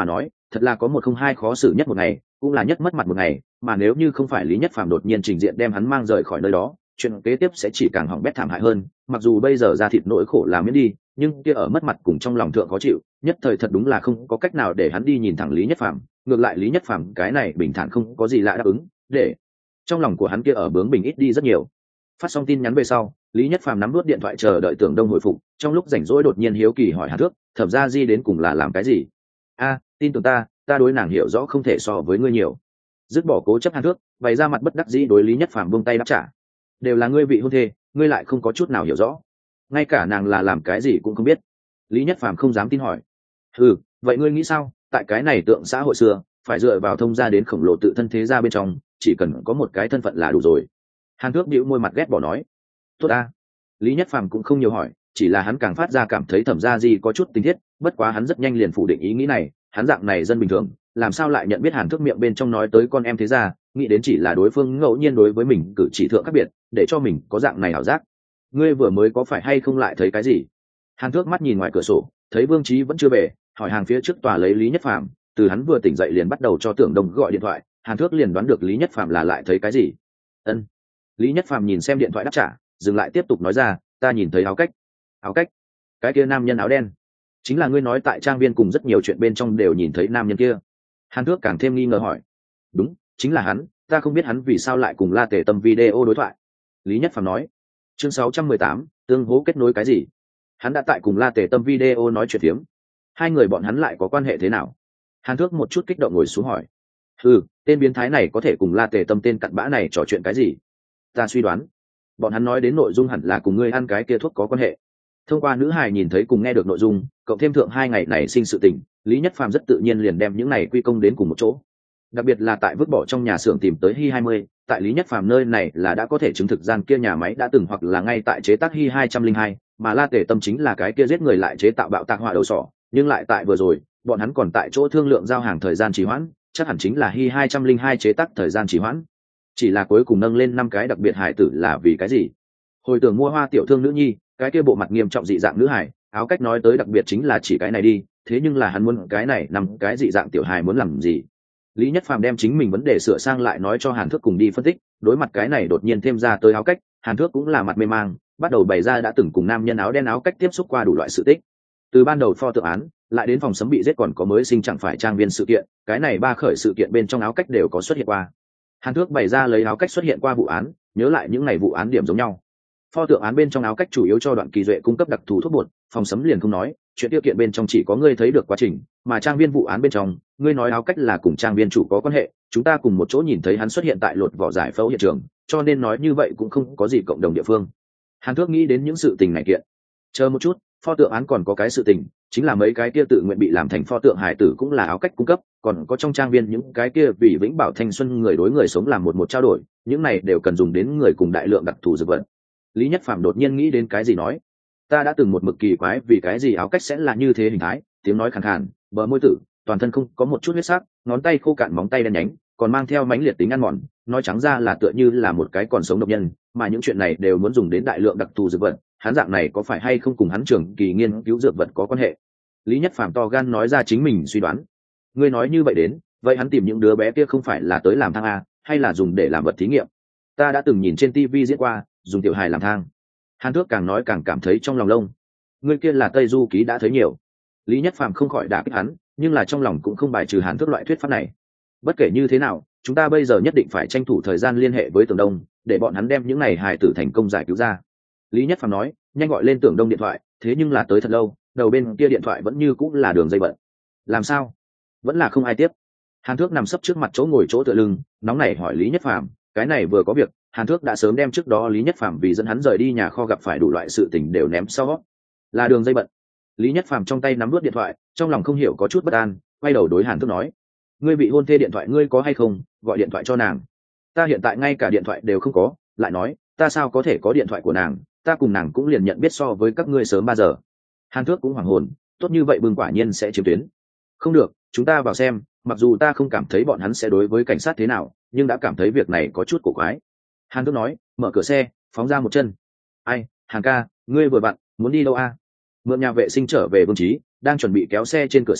thật là có một không hai khó xử nhất một ngày, cũng là nhất mất mặt một ngày, mà nếu như không phải Lý Nhất Phàm đột nhiên trình diện đem hắn mang rời khỏi nơi đó, chuyện kế tiếp sẽ chỉ càng hỏng bét thảm hại hơn. Mặc dù bây giờ ra thịt nỗi khổ làm miễn đi, nhưng kia ở mất mặt cùng trong lòng thượng khó chịu, nhất thời thật đúng là không có cách nào để hắn đi nhìn thẳng Lý Nhất Phàm. Ngược lại Lý Nhất Phàm cái này bình thản không có gì lạ đáp ứng, để trong lòng của hắn kia ở bướng bình ít đi rất nhiều. Phát xong tin nhắn về sau, Lý Nhất Phàm nắm nuốt điện thoại chờ đợi Tưởng Đông hồi phục, trong lúc rảnh rỗi đột nhiên hiếu kỳ hỏi Hàn Thước, Thẩm Gia Di đến cùng là làm cái gì? A, tin tưởng ta, ta đối nàng hiểu rõ không thể so với ngươi nhiều. Dứt bỏ cố chấp Hàn Thước, bày ra mặt bất đắc dĩ đối Lý Nhất Phàm buông tay đáp trả. Đều là ngươi vị hôn thê, ngươi lại không có chút nào hiểu rõ, ngay cả nàng là làm cái gì cũng không biết. Lý Nhất Phàm không dám tin hỏi. Ừ, vậy ngươi nghĩ sao? Tại cái này tượng xã hội xưa, phải dựa vào thông gia đến khổng lồ tự thân thế gia bên trong, chỉ cần có một cái thân phận là đủ rồi. Hàn Thước bĩu môi mặt ghét bỏ nói. Tốt a. Lý Nhất Phàm cũng không nhiều hỏi, chỉ là hắn càng phát ra cảm thấy Thẩm Gia Di có chút tình thiết, bất quá hắn rất nhanh liền phủ định ý nghĩ này, hắn dạng này dân bình thường, làm sao lại nhận biết Hàn Thước miệng bên trong nói tới con em thế gia, nghĩ đến chỉ là đối phương ngẫu nhiên đối với mình cử chỉ thượng khác biệt, để cho mình có dạng này ảo giác. Ngươi vừa mới có phải hay không lại thấy cái gì? Hàn Thước mắt nhìn ngoài cửa sổ, thấy Vương Chí vẫn chưa về, hỏi hàng phía trước tòa lấy Lý Nhất Phàm, từ hắn vừa tỉnh dậy liền bắt đầu cho Tưởng Đông gọi điện thoại, Hàn Thước liền đoán được Lý Nhất Phàm là lại thấy cái gì. Ân. Lý Nhất Phàm nhìn xem điện thoại đáp trả, dừng lại tiếp tục nói ra, ta nhìn thấy áo cách. Áo cách? Cái kia nam nhân áo đen, chính là ngươi nói tại trang viên cùng rất nhiều chuyện bên trong đều nhìn thấy nam nhân kia. Hàn Thước càng thêm nghi ngờ hỏi. Đúng, chính là hắn, ta không biết hắn vì sao lại cùng La Tề Tâm video đối thoại. Lý Nhất Phàm nói. Chương sáu trăm mười tám, tương hỗ kết nối cái gì? Hắn đã tại cùng La Tề Tâm video nói chuyện phiếm. Hai người bọn hắn lại có quan hệ thế nào? Hàn Thước một chút kích động ngồi xuống hỏi. Ừ, tên biến thái này có thể cùng La Tề Tâm tên cặn bã này trò chuyện cái gì? Ta suy đoán, bọn hắn nói đến nội dung hẳn là cùng ngươi ăn cái kia thuốc có quan hệ. Thông qua nữ hài nhìn thấy cùng nghe được nội dung, cộng thêm thượng hai ngày này sinh sự tình, Lý Nhất Phàm rất tự nhiên liền đem những này quy công đến cùng một chỗ. Đặc biệt là tại vứt bỏ trong nhà xưởng tìm tới Hi hai mươi, tại Lý Nhất Phàm nơi này là đã có thể chứng thực gian kia nhà máy đã từng hoặc là ngay tại chế tác Hi hai không hai, mà La Tề Tâm chính là cái kia giết người lại chế tạo bạo tạc hỏa đầu sỏ, nhưng lại tại vừa rồi, bọn hắn còn tại chỗ thương lượng giao hàng thời gian trì hoãn, chắc hẳn chính là Hi hai không hai chế tác thời gian trì hoãn. Chỉ là cuối cùng nâng lên năm cái đặc biệt hải tử là vì cái gì? Hồi tưởng mua hoa tiểu thương nữ nhi, cái kia bộ mặt nghiêm trọng dị dạng nữ hải, áo cách nói tới đặc biệt chính là chỉ cái này đi, thế nhưng là hắn muốn cái này nằm cái dị dạng tiểu hài muốn làm gì? Lý Nhất Phàm đem chính mình vấn đề sửa sang lại nói cho Hàn Thước cùng đi phân tích, đối mặt cái này đột nhiên thêm ra tới áo cách, Hàn Thước cũng là mặt mê mang, bắt đầu bày ra đã từng cùng nam nhân áo đen áo cách tiếp xúc qua đủ loại sự tích. Từ ban đầu pho tượng án, lại đến phòng sấm bị giết còn có mới sinh chẳng phải trang viên sự kiện, cái này ba khởi sự kiện bên trong áo cách đều có xuất hiện qua. Hàn Thước bày ra lấy áo cách xuất hiện qua vụ án, nhớ lại những ngày vụ án điểm giống nhau. Pho tượng án bên trong áo cách chủ yếu cho Đoạn Kỳ Duệ cung cấp đặc thù thuốc bột, phòng sấm liền không nói, chuyện tiêu kiện bên trong chỉ có ngươi thấy được quá trình, mà trang viên vụ án bên trong, ngươi nói áo cách là cùng trang viên chủ có quan hệ, chúng ta cùng một chỗ nhìn thấy hắn xuất hiện tại lột vỏ giải phẫu hiện trường, cho nên nói như vậy cũng không có gì cộng đồng địa phương. Hàn Thước nghĩ đến những sự tình này kiện. Chờ một chút, pho tượng án còn có cái sự tình, chính là mấy cái kia tự nguyện bị làm thành pho tượng hải tử cũng là áo cách cung cấp, còn có trong trang viên những cái kia vì vĩnh bảo thanh xuân người đối người sống làm một một trao đổi, những này đều cần dùng đến người cùng đại lượng đặc thù dược vật. Lý Nhất Phàm đột nhiên nghĩ đến cái gì nói, ta đã từng một mực kỳ quái vì cái gì áo cách sẽ là như thế hình thái, tiếng nói khàn khàn, bờ môi tử, toàn thân không có một chút huyết sắc, ngón tay khô cạn móng tay đen nhánh, còn mang theo mãnh liệt tính ăn mòn, nói trắng ra là tựa như là một cái còn sống độc nhân, mà những chuyện này đều muốn dùng đến đại lượng đặc thù dược vật, hắn dạng này có phải hay không cùng hắn trưởng kỳ nghiên cứu dược vật có quan hệ? Lý Nhất Phàm to gan nói ra chính mình suy đoán. Ngươi nói như vậy đến, vậy hắn tìm những đứa bé kia không phải là tới làm thang a, hay là dùng để làm vật thí nghiệm? Ta đã từng nhìn trên tivi diễn qua, dùng tiểu hài làm thang. Hàn Thước càng nói càng cảm thấy trong lòng lông. Ngươi kia là Tây Du Ký đã thấy nhiều. Lý Nhất Phàm không khỏi đả kích hắn, nhưng là trong lòng cũng không bài trừ Hàn Thước loại thuyết pháp này. Bất kể như thế nào, chúng ta bây giờ nhất định phải tranh thủ thời gian liên hệ với Tưởng Đông, để bọn hắn đem những này hài tử thành công giải cứu ra. Lý Nhất Phàm nói, nhanh gọi lên Tưởng Đông điện thoại, thế nhưng là tới thật lâu, đầu bên kia điện thoại vẫn như cũng là đường dây bận. Làm sao? Vẫn là không ai tiếp. Hàn Thước nằm sấp trước mặt chỗ ngồi chỗ tựa lưng, nóng nảy hỏi Lý Nhất Phàm, cái này vừa có việc, Hàn Thước đã sớm đem trước đó Lý Nhất Phàm vì dẫn hắn rời đi nhà kho gặp phải đủ loại sự tình đều ném sau. Là đường dây bận. Lý Nhất Phàm trong tay nắm nuốt điện thoại, trong lòng không hiểu có chút bất an, quay đầu đối Hàn Thước nói, ngươi bị hôn thê điện thoại ngươi có hay không, gọi điện thoại cho nàng. Ta hiện tại ngay cả điện thoại đều không có, lại nói, ta sao có thể có điện thoại của nàng, ta cùng nàng cũng liền nhận biết so với các ngươi sớm ba giờ. Hàn Thước cũng hoảng hồn, tốt như vậy bừng quả nhiên sẽ chiếm tuyến. Không được, chúng ta vào xem, mặc dù ta không cảm thấy bọn hắn sẽ đối với cảnh sát thế nào, nhưng đã cảm thấy việc này có chút cổ quái. Hàn Thước nói, mở cửa xe, phóng ra một chân. Ai, Hàn ca, ngươi vừa vặn, muốn đi đâu a? Mượn nhà vệ sinh trở về Vương Trí, đang chuẩn bị kéo xe trên cửa xe,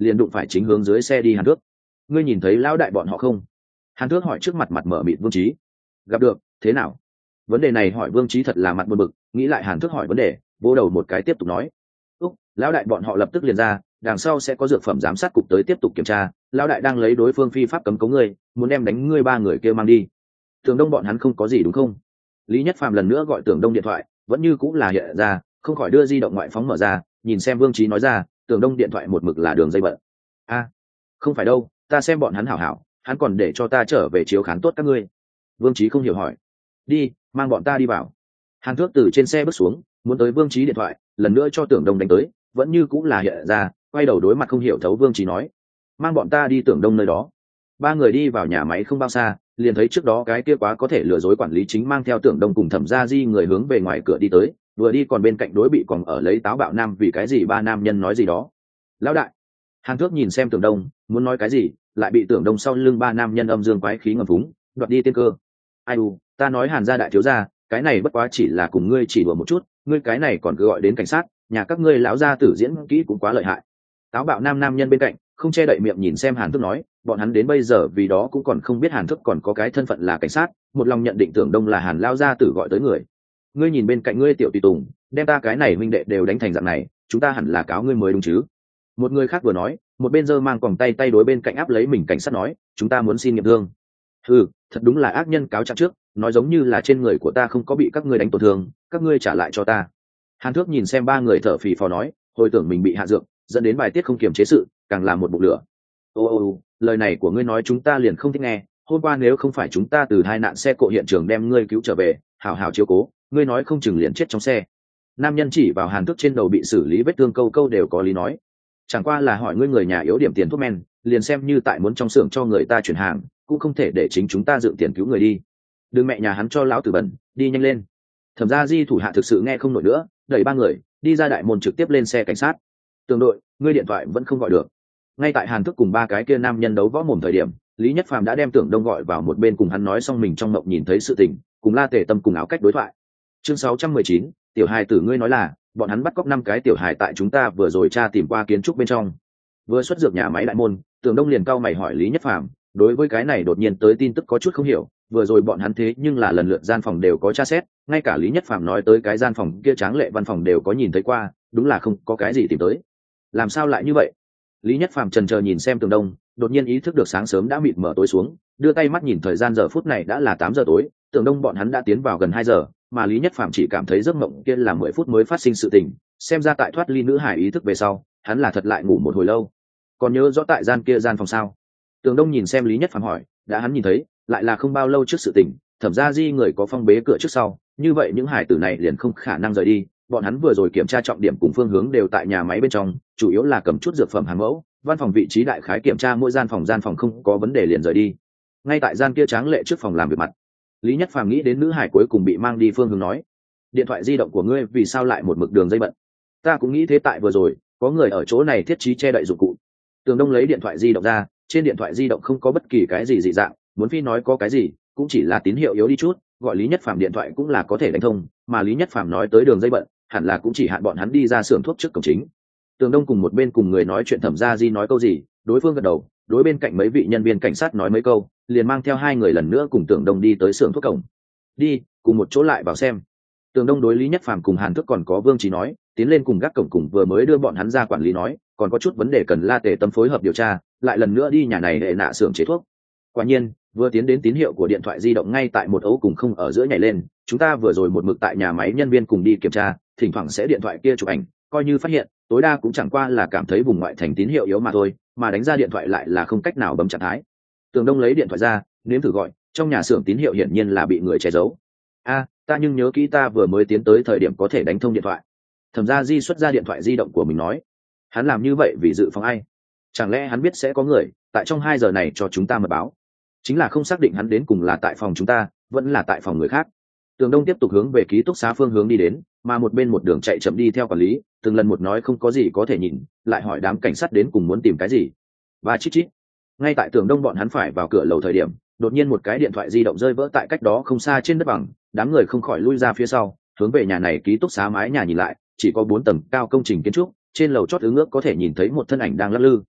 liền đụng phải chính hướng dưới xe đi Hàn Thước. Ngươi nhìn thấy lão đại bọn họ không? Hàn Thước hỏi trước mặt mặt mở mịt Vương Chí. Gặp được, thế nào? Vấn đề này hỏi Vương Chí thật là mặt buồn bực, nghĩ lại Hàn Thước hỏi vấn đề, vỗ đầu một cái tiếp tục nói. Úc, lão đại bọn họ lập tức liền ra, đằng sau sẽ có dược phẩm giám sát cục tới tiếp tục kiểm tra, lão đại đang lấy đối phương phi pháp cấm cống ngươi, muốn đem đánh ngươi ba người kia mang đi. Tưởng Đông bọn hắn không có gì đúng không? Lý Nhất Phàm lần nữa gọi Tưởng Đông điện thoại, vẫn như cũng là hiện ra, không khỏi đưa di động ngoại phóng mở ra, nhìn xem Vương Chí nói ra, Tưởng Đông điện thoại một mực là đường dây bận. A, không phải đâu, ta xem bọn hắn hảo hảo, hắn còn để cho ta trở về chiếu khán tốt các ngươi. Vương Chí không hiểu hỏi. Đi, mang bọn ta đi vào. Hàn Thước từ trên xe bước xuống, muốn tới Vương Chí điện thoại, lần nữa cho Tưởng Đông đánh tới, vẫn như cũng là hiện ra, quay đầu đối mặt không hiểu thấu Vương Chí nói, mang bọn ta đi Tưởng Đông nơi đó. Ba người đi vào nhà máy không bao xa, liền thấy trước đó cái kia quá có thể lừa dối quản lý chính mang theo Tưởng Đông cùng Thẩm Gia Di người hướng về ngoài cửa đi tới, vừa đi còn bên cạnh đối bị còn ở lấy táo bạo nam vì cái gì ba nam nhân nói gì đó. Lão đại. Hàn Thước nhìn xem Tưởng Đông, muốn nói cái gì, lại bị Tưởng Đông sau lưng ba nam nhân âm dương quái khí ngầm phúng, đoạt đi tiên cơ. Ai u, ta nói Hàn gia đại thiếu gia, cái này bất quá chỉ là cùng ngươi chỉ đùa một chút, ngươi cái này còn cứ gọi đến cảnh sát, nhà các ngươi lão gia tử diễn kỹ cũng quá lợi hại. Táo bạo nam nam nhân bên cạnh không che đậy miệng nhìn xem Hàn Thước nói, bọn hắn đến bây giờ vì đó cũng còn không biết Hàn Thước còn có cái thân phận là cảnh sát, một lòng nhận định Tưởng Đông là Hàn lão gia tử gọi tới người. Ngươi nhìn bên cạnh ngươi tiểu tùy tùng, đem ta cái này huynh đệ đều đánh thành dạng này, chúng ta hẳn là cáo ngươi mới đúng chứ? Một người khác vừa nói, một bên giơ mang quòng tay tay đối bên cạnh áp lấy mình cảnh sát nói, chúng ta muốn xin nghiệm thương. Ừ, thật đúng là ác nhân cáo trạng trước, nói giống như là trên người của ta không có bị các ngươi đánh tổn thương, các ngươi trả lại cho ta. Hàn Thước nhìn xem ba người thở phì phò nói, hồi tưởng mình bị hạ dược, dẫn đến bài tiết không kiềm chế sự, càng làm một bụng lửa. Ô ô ô, lời này của ngươi nói chúng ta liền không thích nghe, hôm qua nếu không phải chúng ta từ hai nạn xe cộ hiện trường đem ngươi cứu trở về, hào hào chiếu cố, ngươi nói không chừng liền chết trong xe. Nam nhân chỉ vào Hàn Thước trên đầu bị xử lý vết thương câu câu đều có lý nói. Chẳng qua là hỏi ngươi người nhà yếu điểm tiền thuốc men, liền xem như tại muốn trong xưởng cho người ta chuyển hàng, cũng không thể để chính chúng ta dựng tiền cứu người đi. Đừng mẹ nhà hắn cho lão tử bẩn, đi nhanh lên. Thẩm Gia Di thủ hạ thực sự nghe không nổi nữa, đẩy ba người đi ra đại môn trực tiếp lên xe cảnh sát. Tường đội, ngươi điện thoại vẫn không gọi được. Ngay tại Hàn Thước cùng ba cái kia nam nhân đấu võ mồm thời điểm, Lý Nhất Phàm đã đem Tưởng Đông gọi vào một bên cùng hắn nói xong mình trong mộng nhìn thấy sự tình, cùng La Tề Tâm cùng áo cách đối thoại. Chương sáu trăm mười chín, tiểu hài tử ngươi nói là bọn hắn bắt cóc năm cái tiểu hài tại chúng ta vừa rồi tra tìm qua kiến trúc bên trong. Vừa xuất dược nhà máy đại môn, Tưởng Đông liền cau mày hỏi Lý Nhất Phàm, đối với cái này đột nhiên tới tin tức có chút không hiểu, vừa rồi bọn hắn thế nhưng là lần lượt gian phòng đều có tra xét, ngay cả Lý Nhất Phàm nói tới cái gian phòng kia tráng lệ văn phòng đều có nhìn thấy qua, đúng là không có cái gì tìm tới. Làm sao lại như vậy? Lý Nhất Phàm chần chờ nhìn xem Tưởng Đông, đột nhiên ý thức được sáng sớm đã mịt mờ tối xuống, đưa tay mắt nhìn thời gian giờ phút này đã là tám giờ tối, Tưởng Đông bọn hắn đã tiến vào gần hai giờ, mà Lý Nhất Phàm chỉ cảm thấy giấc mộng kia là mười phút mới phát sinh sự tình, xem ra tại thoát ly nữ hải ý thức về sau, hắn là thật lại ngủ một hồi lâu. Còn nhớ rõ tại gian kia gian phòng sao? Tưởng Đông nhìn xem Lý Nhất Phàm hỏi, đã hắn nhìn thấy, lại là không bao lâu trước sự tình, Thẩm Gia Di người có phong bế cửa trước sau, như vậy những hải tử này liền không khả năng rời đi, bọn hắn vừa rồi kiểm tra trọng điểm cùng phương hướng đều tại nhà máy bên trong, chủ yếu là cầm chút dược phẩm hàng mẫu, văn phòng vị trí đại khái kiểm tra mỗi gian phòng gian phòng không có vấn đề liền rời đi. Ngay tại gian kia tráng lệ trước phòng làm việc mặt, Lý Nhất Phàm nghĩ đến nữ hải cuối cùng bị mang đi phương hướng nói, điện thoại di động của ngươi vì sao lại một mực đường dây bận? Ta cũng nghĩ thế, tại vừa rồi có người ở chỗ này thiết trí che đậy dụng cụ. Tường Đông lấy điện thoại di động ra, trên điện thoại di động không có bất kỳ cái gì dị dạng, muốn phi nói có cái gì cũng chỉ là tín hiệu yếu đi chút, gọi Lý Nhất Phàm điện thoại cũng là có thể đánh thông, mà Lý Nhất Phàm nói tới đường dây bận, hẳn là cũng chỉ hạn bọn hắn đi ra xưởng thuốc trước cổng chính. Tường Đông cùng một bên cùng người nói chuyện Thẩm Gia Di nói câu gì, đối phương gật đầu, đối bên cạnh mấy vị nhân viên cảnh sát nói mấy câu, liền mang theo hai người lần nữa cùng Tưởng Đông đi tới xưởng thuốc cổng. Đi, cùng một chỗ lại vào xem. Tường Đông đối Lý Nhất Phàm cùng Hàn Thức còn có Vương Chí nói, tiến lên cùng gác cổng cùng vừa mới đưa bọn hắn ra quản lý nói, còn có chút vấn đề cần La Tề Tâm phối hợp điều tra, lại lần nữa đi nhà này để nạ xưởng chế thuốc. Quả nhiên, vừa tiến đến tín hiệu của điện thoại di động ngay tại một ấu cùng không ở giữa nhảy lên, chúng ta vừa rồi một mực tại nhà máy nhân viên cùng đi kiểm tra, thỉnh thoảng sẽ điện thoại kia chụp ảnh, coi như phát hiện, tối đa cũng chẳng qua là cảm thấy vùng ngoại thành tín hiệu yếu mà thôi, mà đánh ra điện thoại lại là không cách nào bấm trạng thái. Tường Đông lấy điện thoại ra, nếm thử gọi, trong nhà xưởng tín hiệu hiển nhiên là bị người che giấu. A, ta nhưng nhớ kỹ ta vừa mới tiến tới thời điểm có thể đánh thông điện thoại. Thẩm Gia Di xuất ra điện thoại di động của mình nói, hắn làm như vậy vì dự phòng ai? Chẳng lẽ hắn biết sẽ có người tại trong hai giờ này cho chúng ta mật báo? Chính là không xác định hắn đến cùng là tại phòng chúng ta, vẫn là tại phòng người khác. Tường Đông tiếp tục hướng về ký túc xá phương hướng đi đến, mà một bên một đường chạy chậm đi theo quản lý, từng lần một nói không có gì có thể nhìn, lại hỏi đám cảnh sát đến cùng muốn tìm cái gì. Và chít chít. Ngay tại Tường Đông bọn hắn phải vào cửa lầu thời điểm, đột nhiên một cái điện thoại di động rơi vỡ tại cách đó không xa trên đất bằng, đám người không khỏi lui ra phía sau, hướng về nhà này ký túc xá mái nhà nhìn lại, chỉ có bốn tầng cao công trình kiến trúc, trên lầu chót ứ ngước có thể nhìn thấy một thân ảnh đang lắc lư.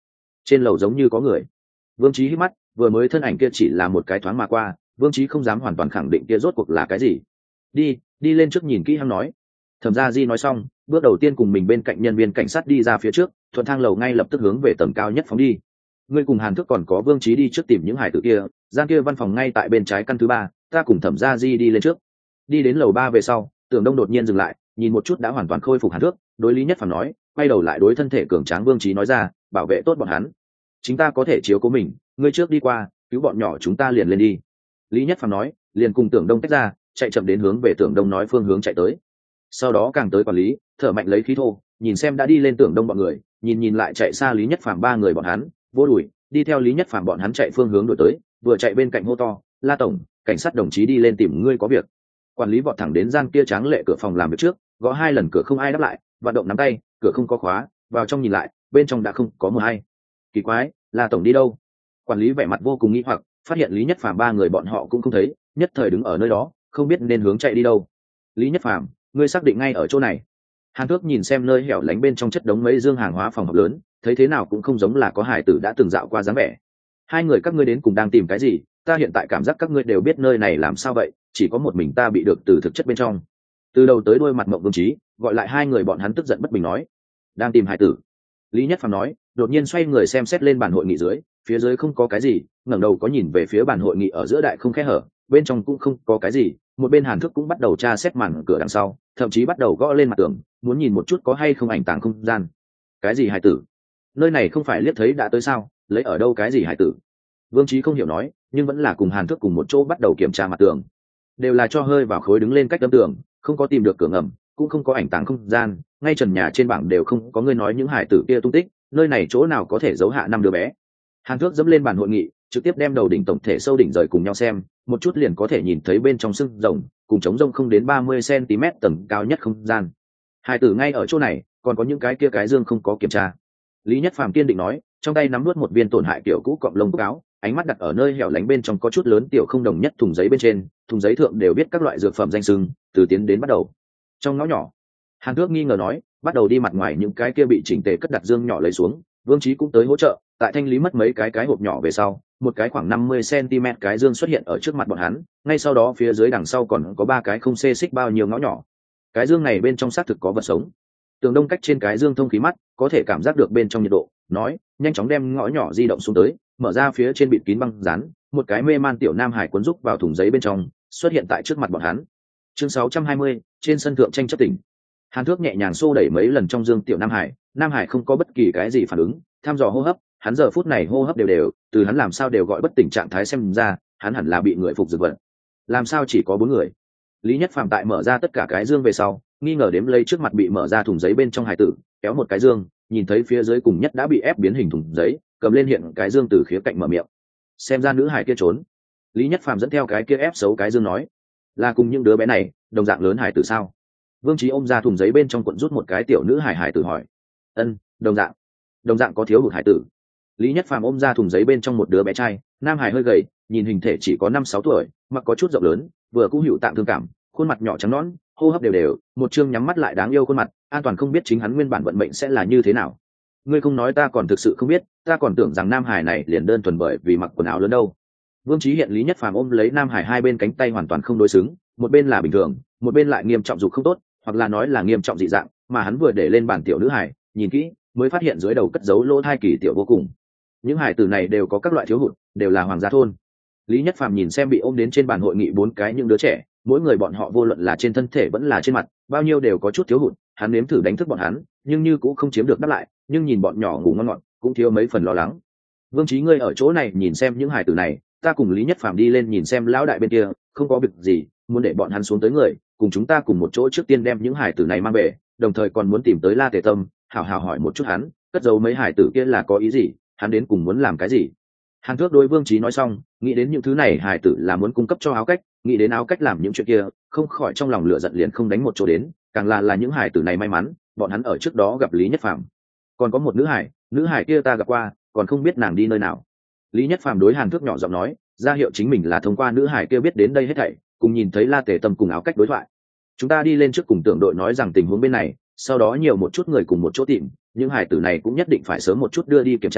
trên lầu giống như có người. Vương Chí hít mắt, vừa mới thân ảnh kia chỉ là một cái thoáng mà qua, Vương Chí không dám hoàn toàn khẳng định kia rốt cuộc là cái gì. Đi, đi lên trước nhìn kỹ hắn nói. Thẩm Gia Di nói xong, bước đầu tiên cùng mình bên cạnh nhân viên cảnh sát đi ra phía trước, thuận thang lầu ngay lập tức hướng về tầng cao nhất phóng đi. Ngươi cùng Hàn Thức còn có Vương Chí đi trước tìm những hải tử kia, gian kia văn phòng ngay tại bên trái căn thứ ba, ta cùng Thẩm Gia Di đi lên trước. Đi đến lầu ba về sau, Tưởng Đông đột nhiên dừng lại, nhìn một chút đã hoàn toàn khôi phục Hàn Thức, đối Lý Nhất Phàm nói, quay đầu lại đối thân thể cường tráng Vương Chí nói ra, bảo vệ tốt bọn hắn. Chúng ta có thể chiếu cố mình, ngươi trước đi qua, cứu bọn nhỏ chúng ta liền lên đi. Lý Nhất Phàm nói, liền cùng Tưởng Đông tách ra, chạy chậm đến hướng về Tưởng Đông nói phương hướng chạy tới. Sau đó càng tới quản lý, thở mạnh lấy khí thô, nhìn xem đã đi lên Tưởng Đông bọn người, nhìn nhìn lại chạy xa Lý Nhất Phàm ba người bọn hắn, vô đuổi, đi theo Lý Nhất Phàm bọn hắn chạy phương hướng đuổi tới, vừa chạy bên cạnh hô to, La tổng, cảnh sát đồng chí đi lên tìm ngươi có việc. Quản lý vọt thẳng đến gian kia tráng lệ cửa phòng làm việc trước, gõ hai lần cửa không ai đáp lại, vận động nắm tay, cửa không có khóa, vào trong nhìn lại, bên trong đã không có một ai. Kỳ quái, La tổng đi đâu? Quản lý vẻ mặt vô cùng nghi hoặc, phát hiện Lý Nhất Phàm ba người bọn họ cũng không thấy, nhất thời đứng ở nơi đó, không biết nên hướng chạy đi đâu. Lý Nhất Phàm, ngươi xác định ngay ở chỗ này. Hàn Thước nhìn xem nơi hẻo lánh bên trong chất đống mấy dương hàng hóa phòng họp lớn, thấy thế nào cũng không giống là có hải tử đã từng dạo qua dáng vẻ. Hai người các ngươi đến cùng đang tìm cái gì? Ta hiện tại cảm giác các ngươi đều biết nơi này làm sao vậy, chỉ có một mình ta bị được từ thực chất bên trong. Từ đầu tới đuôi mặt Mộng Vương Chí, gọi lại hai người bọn hắn tức giận bất bình nói, đang tìm hải tử. Lý Nhất Phàm nói, đột nhiên xoay người xem xét lên bàn hội nghị dưới, phía dưới không có cái gì, ngẩng đầu có nhìn về phía bàn hội nghị ở giữa đại không khe hở, bên trong cũng không có cái gì. Một bên Hàn Thước cũng bắt đầu tra xét màn cửa đằng sau, thậm chí bắt đầu gõ lên mặt tường, muốn nhìn một chút có hay không ảnh tàng không gian. Cái gì hải tử? Nơi này không phải liếc thấy đã tới sao? Lấy ở đâu cái gì hải tử? Vương Chí không hiểu nói, nhưng vẫn là cùng Hàn Thước cùng một chỗ bắt đầu kiểm tra mặt tường. Đều là cho hơi vào khối đứng lên cách đâm tường, không có tìm được cửa ngầm, cũng không có ảnh tàng không gian, ngay trần nhà trên bảng đều không có người nói những hải tử kia tung tích, nơi này chỗ nào có thể giấu hạ năm đứa bé. Hàn Thước dẫm lên bàn hội nghị, trực tiếp đem đầu đỉnh tổng thể sâu đỉnh rời cùng nhau xem, một chút liền có thể nhìn thấy bên trong xương rồng, cùng trống rông không đến ba mươi xăng-ti-mét tầng cao nhất không gian. Hải tử ngay ở chỗ này, còn có những cái kia cái dương không có kiểm tra. Lý Nhất Phàm kiên định nói, trong tay nắm nuốt một viên tổn hại kiểu cũ cọng lông áo, ánh mắt đặt ở nơi hẻo lánh bên trong có chút lớn tiểu không đồng nhất thùng giấy bên trên, thùng giấy thượng đều biết các loại dược phẩm danh xưng, từ tiến đến bắt đầu. Trong ngõ nhỏ, Hàn Thước nghi ngờ nói, bắt đầu đi mặt ngoài những cái kia bị chỉnh tề cất đặt dương nhỏ lấy xuống, Vương Chí cũng tới hỗ trợ, tại thanh lý mất mấy cái cái hộp nhỏ về sau, một cái khoảng năm mươi xăng-ti-mét cái dương xuất hiện ở trước mặt bọn hắn, ngay sau đó phía dưới đằng sau còn có ba cái không xê xích bao nhiêu ngõ nhỏ. Cái dương này bên trong xác thực có vật sống. Tường đông cách trên cái dương thông khí mắt, có thể cảm giác được bên trong nhiệt độ, nói, nhanh chóng đem ngõ nhỏ di động xuống tới, mở ra phía trên bịt kín băng dán, một cái mê man tiểu nam hải cuốn rúc vào thùng giấy bên trong, xuất hiện tại trước mặt bọn hắn. Chương sáu trăm hai mươi, trên sân thượng tranh chấp tỉnh. Hàn Thước nhẹ nhàng xô đẩy mấy lần trong dương tiểu nam hải, nam hải không có bất kỳ cái gì phản ứng, tham dò hô hấp, hắn giờ phút này hô hấp đều đều, từ hắn làm sao đều gọi bất tỉnh trạng thái xem ra, hắn hẳn là bị người phục dược vật. Làm sao chỉ có bốn người? Lý Nhất Phàm tại mở ra tất cả cái dương về sau, nghi ngờ đếm lấy trước mặt bị mở ra thùng giấy bên trong hải tử, kéo một cái dương, nhìn thấy phía dưới cùng nhất đã bị ép biến hình thùng giấy, cầm lên hiện cái dương từ khía cạnh mở miệng. Xem ra nữ hải kia trốn. Lý Nhất Phàm dẫn theo cái kia ép xấu cái dương nói, là cùng những đứa bé này, đồng dạng lớn hải tử sao? Vương Chí ôm ra thùng giấy bên trong cuộn rút một cái tiểu nữ hải hải tử hỏi, ân, đồng dạng, đồng dạng có thiếu hụt hải tử. Lý Nhất Phàm ôm ra thùng giấy bên trong một đứa bé trai, nam hải hơi gầy, nhìn hình thể chỉ có năm sáu tuổi, mặc có chút rộng lớn, vừa cũ hữu tạng thương cảm, khuôn mặt nhỏ trắng nõn, hô hấp đều đều, một trương nhắm mắt lại đáng yêu khuôn mặt, an toàn không biết chính hắn nguyên bản vận mệnh sẽ là như thế nào. Ngươi không nói ta còn thực sự không biết, ta còn tưởng rằng nam hải này liền đơn thuần bởi vì mặc quần áo lớn đâu. Vương Chí hiện Lý Nhất Phàm ôm lấy nam hải hai bên cánh tay hoàn toàn không đối xứng, một bên là bình thường, một bên lại nghiêm trọng dục không tốt, hoặc là nói là nghiêm trọng dị dạng, mà hắn vừa để lên bàn tiểu nữ hải, nhìn kỹ, mới phát hiện dưới đầu cất giấu lỗ thai kỳ tiểu vô cùng. Những hải tử này đều có các loại thiếu hụt, đều là hoàng gia thôn. Lý Nhất Phàm nhìn xem bị ôm đến trên bàn hội nghị bốn cái những đứa trẻ, mỗi người bọn họ vô luận là trên thân thể vẫn là trên mặt, bao nhiêu đều có chút thiếu hụt, hắn nếm thử đánh thức bọn hắn, nhưng như cũng không chiếm được đáp lại, nhưng nhìn bọn nhỏ ngủ ngon ngọt, cũng thiếu mấy phần lo lắng. Vương Chí ngươi ở chỗ này nhìn xem những hải tử này, ta cùng Lý Nhất Phàm đi lên nhìn xem lão đại bên kia, không có việc gì, muốn để bọn hắn xuống tới người, cùng chúng ta cùng một chỗ trước tiên đem những hải tử này mang về, đồng thời còn muốn tìm tới La Tề Tâm, hảo hảo hỏi một chút hắn, cất giấu mấy hải tử kia là có ý gì, hắn đến cùng muốn làm cái gì. Hàn Thước đối Vương Chí nói xong, nghĩ đến những thứ này hải tử là muốn cung cấp cho áo cách, nghĩ đến áo cách làm những chuyện kia, không khỏi trong lòng lửa giận liền không đánh một chỗ đến, càng là là những hải tử này may mắn, bọn hắn ở trước đó gặp Lý Nhất Phàm. Còn có một nữ hải, nữ hải kia ta gặp qua, còn không biết nàng đi nơi nào. Lý Nhất Phàm đối Hàn Thước nhỏ giọng nói, ra hiệu chính mình là thông qua nữ hải kia biết đến đây hết thảy, cùng nhìn thấy La Tề Tâm cùng áo cách đối thoại. Chúng ta đi lên trước cùng tưởng đội nói rằng tình huống bên này, sau đó nhiều một chút người cùng một chỗ tìm, những hải tử này cũng nhất định phải sớm một chút đưa đi kiểm tra,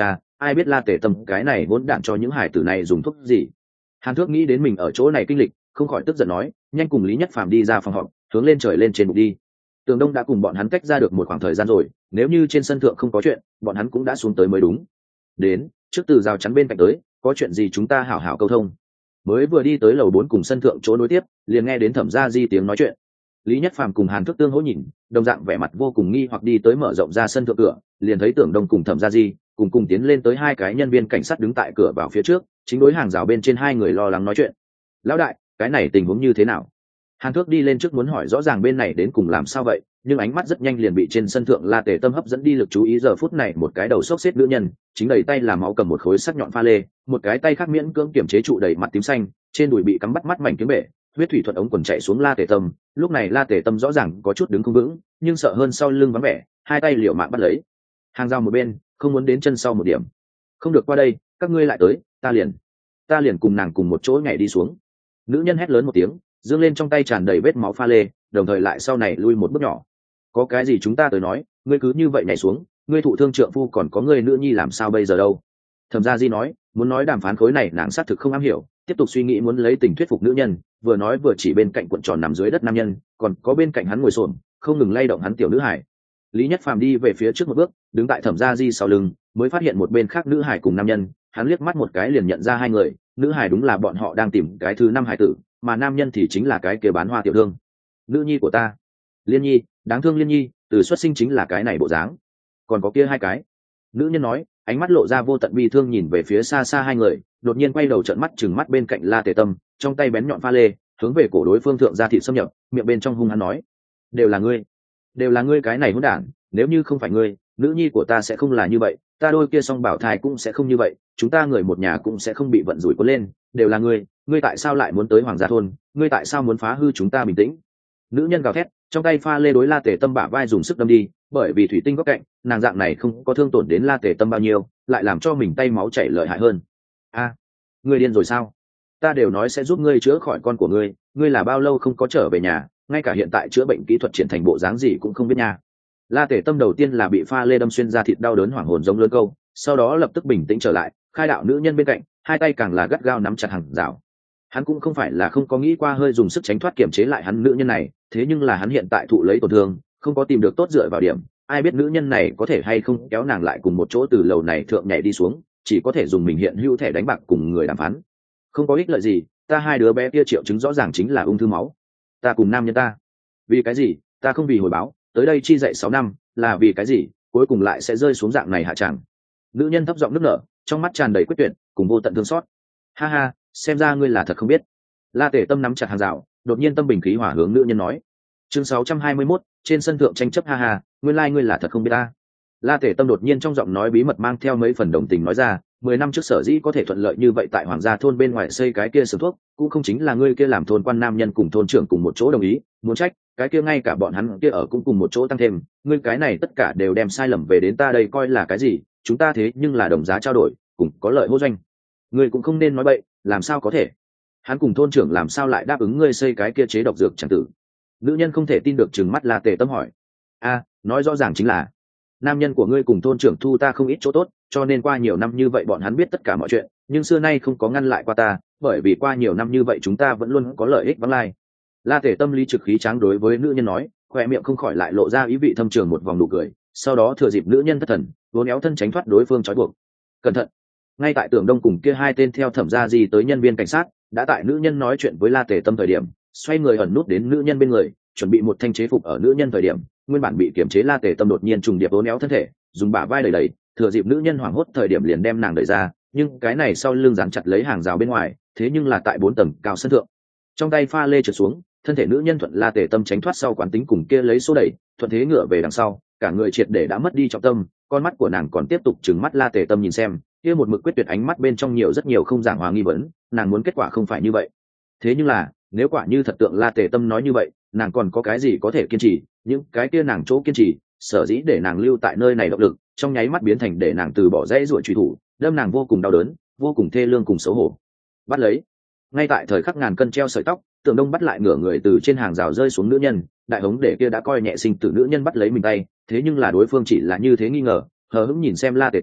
ai biết La Tề Tâm cái này vốn đạn cho những hải tử này dùng thuốc gì. Hàn Thước nghĩ đến mình ở chỗ này kinh lịch, không khỏi tức giận nói, nhanh cùng Lý Nhất Phàm đi ra phòng họp, hướng lên trời lên trên bục đi. Tường Đông đã cùng bọn hắn cách ra được một khoảng thời gian rồi, nếu như trên sân thượng không có chuyện, bọn hắn cũng đã xuống tới mới đúng. Đến, trước từ rào chắn bên cạnh tới, có chuyện gì chúng ta hảo hảo câu thông. Mới vừa đi tới lầu bốn cùng sân thượng chỗ nối tiếp, liền nghe đến Thẩm Gia Di tiếng nói chuyện. Lý Nhất Phàm cùng Hàn Thước tương hỗ nhìn, đồng dạng vẻ mặt vô cùng nghi hoặc đi tới mở rộng ra sân thượng cửa, liền thấy Tưởng Đông cùng Thẩm Gia Di cùng cùng tiến lên tới hai cái nhân viên cảnh sát đứng tại cửa vào phía trước, chính đối hàng rào bên trên hai người lo lắng nói chuyện. Lão đại, cái này tình huống như thế nào? Hàn Thước đi lên trước muốn hỏi rõ ràng bên này đến cùng làm sao vậy, nhưng ánh mắt rất nhanh liền bị trên sân thượng La Tề Tâm hấp dẫn đi lực chú ý. Giờ phút này một cái đầu xốc xếp nữ nhân, chính đầy tay làm máu cầm một khối sắc nhọn pha lê, một cái tay khác miễn cưỡng kiểm chế trụ đầy mặt tím xanh, trên đùi bị cắm bắt mắt mảnh kiếm bể, huyết thủy thuận ống quần chạy xuống La Tề Tâm. Lúc này La Tề Tâm rõ ràng có chút đứng không vững, nhưng sợ hơn sau lưng vắng vẻ, hai tay liều mạng bắt lấy hàng rào một bên, không muốn đến chân sau một điểm. Không được qua đây, các ngươi lại tới, ta liền ta liền cùng nàng cùng một chỗ nhảy đi xuống. Nữ nhân hét lớn một tiếng, dương lên trong tay tràn đầy vết máu pha lê, đồng thời lại sau này lui một bước nhỏ. Có cái gì chúng ta tới nói, ngươi cứ như vậy nhảy xuống, ngươi thụ thương trượng phu còn có ngươi nữ nhi làm sao bây giờ đâu. Thẩm Gia Di nói, muốn nói đàm phán khối này nàng xác thực không am hiểu, tiếp tục suy nghĩ muốn lấy tình thuyết phục nữ nhân, vừa nói vừa chỉ bên cạnh cuộn tròn nằm dưới đất nam nhân, còn có bên cạnh hắn ngồi xổm, không ngừng lay động hắn tiểu nữ hải. Lý Nhất Phàm đi về phía trước một bước, đứng tại Thẩm Gia Di sau lưng, mới phát hiện một bên khác nữ hải cùng nam nhân, hắn liếc mắt một cái liền nhận ra hai người, nữ hải đúng là bọn họ đang tìm cái thứ năm hải tử, mà nam nhân thì chính là cái kia bán hoa tiểu thương. Nữ nhi của ta, Liên Nhi, đáng thương Liên Nhi, từ xuất sinh chính là cái này bộ dáng. Còn có kia hai cái. Nữ nhân nói, ánh mắt lộ ra vô tận bi thương nhìn về phía xa xa hai người, đột nhiên quay đầu trợn mắt chừng mắt bên cạnh La Tề Tâm, trong tay bén nhọn pha lê, hướng về cổ đối phương thượng ra thịt xâm nhập, miệng bên trong hung hăng nói, đều là ngươi, đều là ngươi cái này hỗn đản, nếu như không phải ngươi, nữ nhi của ta sẽ không là như vậy, ta đôi kia song bảo thai cũng sẽ không như vậy, chúng ta người một nhà cũng sẽ không bị vận rủi cuốn lên, đều là ngươi, ngươi tại sao lại muốn tới Hoàng Gia thôn, ngươi tại sao muốn phá hư chúng ta bình tĩnh. Nữ nhân gào thét, trong tay pha lê đối La Tề Tâm bả vai dùng sức đâm đi, bởi vì thủy tinh góc cạnh, nàng dạng này không có thương tổn đến La Tề Tâm bao nhiêu, lại làm cho mình tay máu chảy lợi hại hơn. A, ngươi điên rồi sao? Ta đều nói sẽ giúp ngươi chữa khỏi con của ngươi, ngươi là bao lâu không có trở về nhà, ngay cả hiện tại chữa bệnh kỹ thuật triển thành bộ dáng gì cũng không biết nha. La Tề Tâm đầu tiên là bị pha lê đâm xuyên ra thịt đau đớn hoảng hồn giống lớn câu, sau đó lập tức bình tĩnh trở lại, khai đạo nữ nhân bên cạnh, hai tay càng là gắt gao nắm chặt hàng rào. Hắn cũng không phải là không có nghĩ qua hơi dùng sức tránh thoát kiểm chế lại hắn nữ nhân này, thế nhưng là hắn hiện tại thụ lấy tổn thương, không có tìm được tốt dựa vào điểm, ai biết nữ nhân này có thể hay không kéo nàng lại cùng một chỗ từ lầu này thượng nhảy đi xuống, chỉ có thể dùng mình hiện hữu thẻ đánh bạc cùng người đàm phán. Không có ích lợi gì, ta hai đứa bé kia triệu chứng rõ ràng chính là ung thư máu. Ta cùng nam nhân ta, vì cái gì, ta không vì hồi báo, tới đây chi dạy sáu năm, là vì cái gì, cuối cùng lại sẽ rơi xuống dạng này hạ tràng. Nữ nhân thấp giọng nức nở, trong mắt tràn đầy quyết tuyệt, cùng vô tận thương xót. Ha ha, xem ra ngươi là thật không biết. La Tề Tâm nắm chặt hàng rào, đột nhiên tâm bình khí hỏa hướng nữ nhân nói. Chương sáu trăm hai mươi mốt, trên sân thượng tranh chấp. Ha ha, nguyên lai like ngươi là thật không biết ta. La Tề Tâm đột nhiên trong giọng nói bí mật mang theo mấy phần đồng tình nói ra, mười năm trước sở dĩ có thể thuận lợi như vậy tại Hoàng Gia thôn bên ngoài xây cái kia xưởng thuốc, cũng không chính là ngươi kia làm thôn quan nam nhân cùng thôn trưởng cùng một chỗ đồng ý, muốn trách, cái kia ngay cả bọn hắn kia ở cũng cùng một chỗ tăng thêm, ngươi cái này tất cả đều đem sai lầm về đến ta đây coi là cái gì, chúng ta thế nhưng là đồng giá trao đổi, cùng có lợi hô doanh. Ngươi cũng không nên nói bậy, làm sao có thể? Hắn cùng thôn trưởng làm sao lại đáp ứng ngươi xây cái kia chế độc dược chẳng tử? Nữ nhân không thể tin được trừng mắt La Tề Tâm hỏi. A, nói rõ ràng chính là nam nhân của ngươi cùng thôn trưởng thu ta không ít chỗ tốt, cho nên qua nhiều năm như vậy bọn hắn biết tất cả mọi chuyện, nhưng xưa nay không có ngăn lại qua ta, bởi vì qua nhiều năm như vậy chúng ta vẫn luôn có lợi ích vắng lai. La Tề Tâm lý trực khí tráng đối với nữ nhân nói, khoe miệng không khỏi lại lộ ra ý vị thâm trường một vòng nụ cười, sau đó thừa dịp nữ nhân thất thần, vốn éo thân tránh thoát đối phương trói buộc. Cẩn thận! Ngay tại Tưởng Đông cùng kia hai tên theo Thẩm Gia Di tới nhân viên cảnh sát, đã tại nữ nhân nói chuyện với La Tề Tâm thời điểm, xoay người ẩn nút đến nữ nhân bên người, chuẩn bị một thanh chế phục ở nữ nhân thời điểm, nguyên bản bị kiểm chế La Tề Tâm đột nhiên trùng điệp uốn éo thân thể, dùng bả vai đẩy đẩy, thừa dịp nữ nhân hoảng hốt thời điểm liền đem nàng đẩy ra, nhưng cái này sau lưng dán chặt lấy hàng rào bên ngoài, thế nhưng là tại bốn tầng cao sân thượng. Trong tay pha lê trượt xuống, thân thể nữ nhân thuận La Tề Tâm tránh thoát sau quán tính cùng kia lấy số đẩy, thuận thế ngựa về đằng sau, cả người triệt để đã mất đi trọng tâm, con mắt của nàng còn tiếp tục trừng mắt La Tề Tâm nhìn xem, kia một mực quyết tuyệt ánh mắt bên trong nhiều rất nhiều không giảng hòa nghi vấn, nàng muốn kết quả không phải như vậy. Thế nhưng là, nếu quả như thật tượng La Tề Tâm nói như vậy, nàng còn có cái gì có thể kiên trì, những cái kia nàng chỗ kiên trì, sở dĩ để nàng lưu tại nơi này động lực, trong nháy mắt biến thành để nàng từ bỏ dãy ruột truy thủ, đâm nàng vô cùng đau đớn, vô cùng thê lương cùng xấu hổ. Bắt lấy. Ngay tại thời khắc ngàn cân treo sợi tóc, Tưởng Đông bắt lại ngửa người từ trên hàng rào rơi xuống nữ nhân, đại hống để kia đã coi nhẹ sinh tử nữ nhân bắt lấy mình tay, thế nhưng là đối phương chỉ là như thế nghi ngờ, hờ hững nhìn xem La Tề Tâm,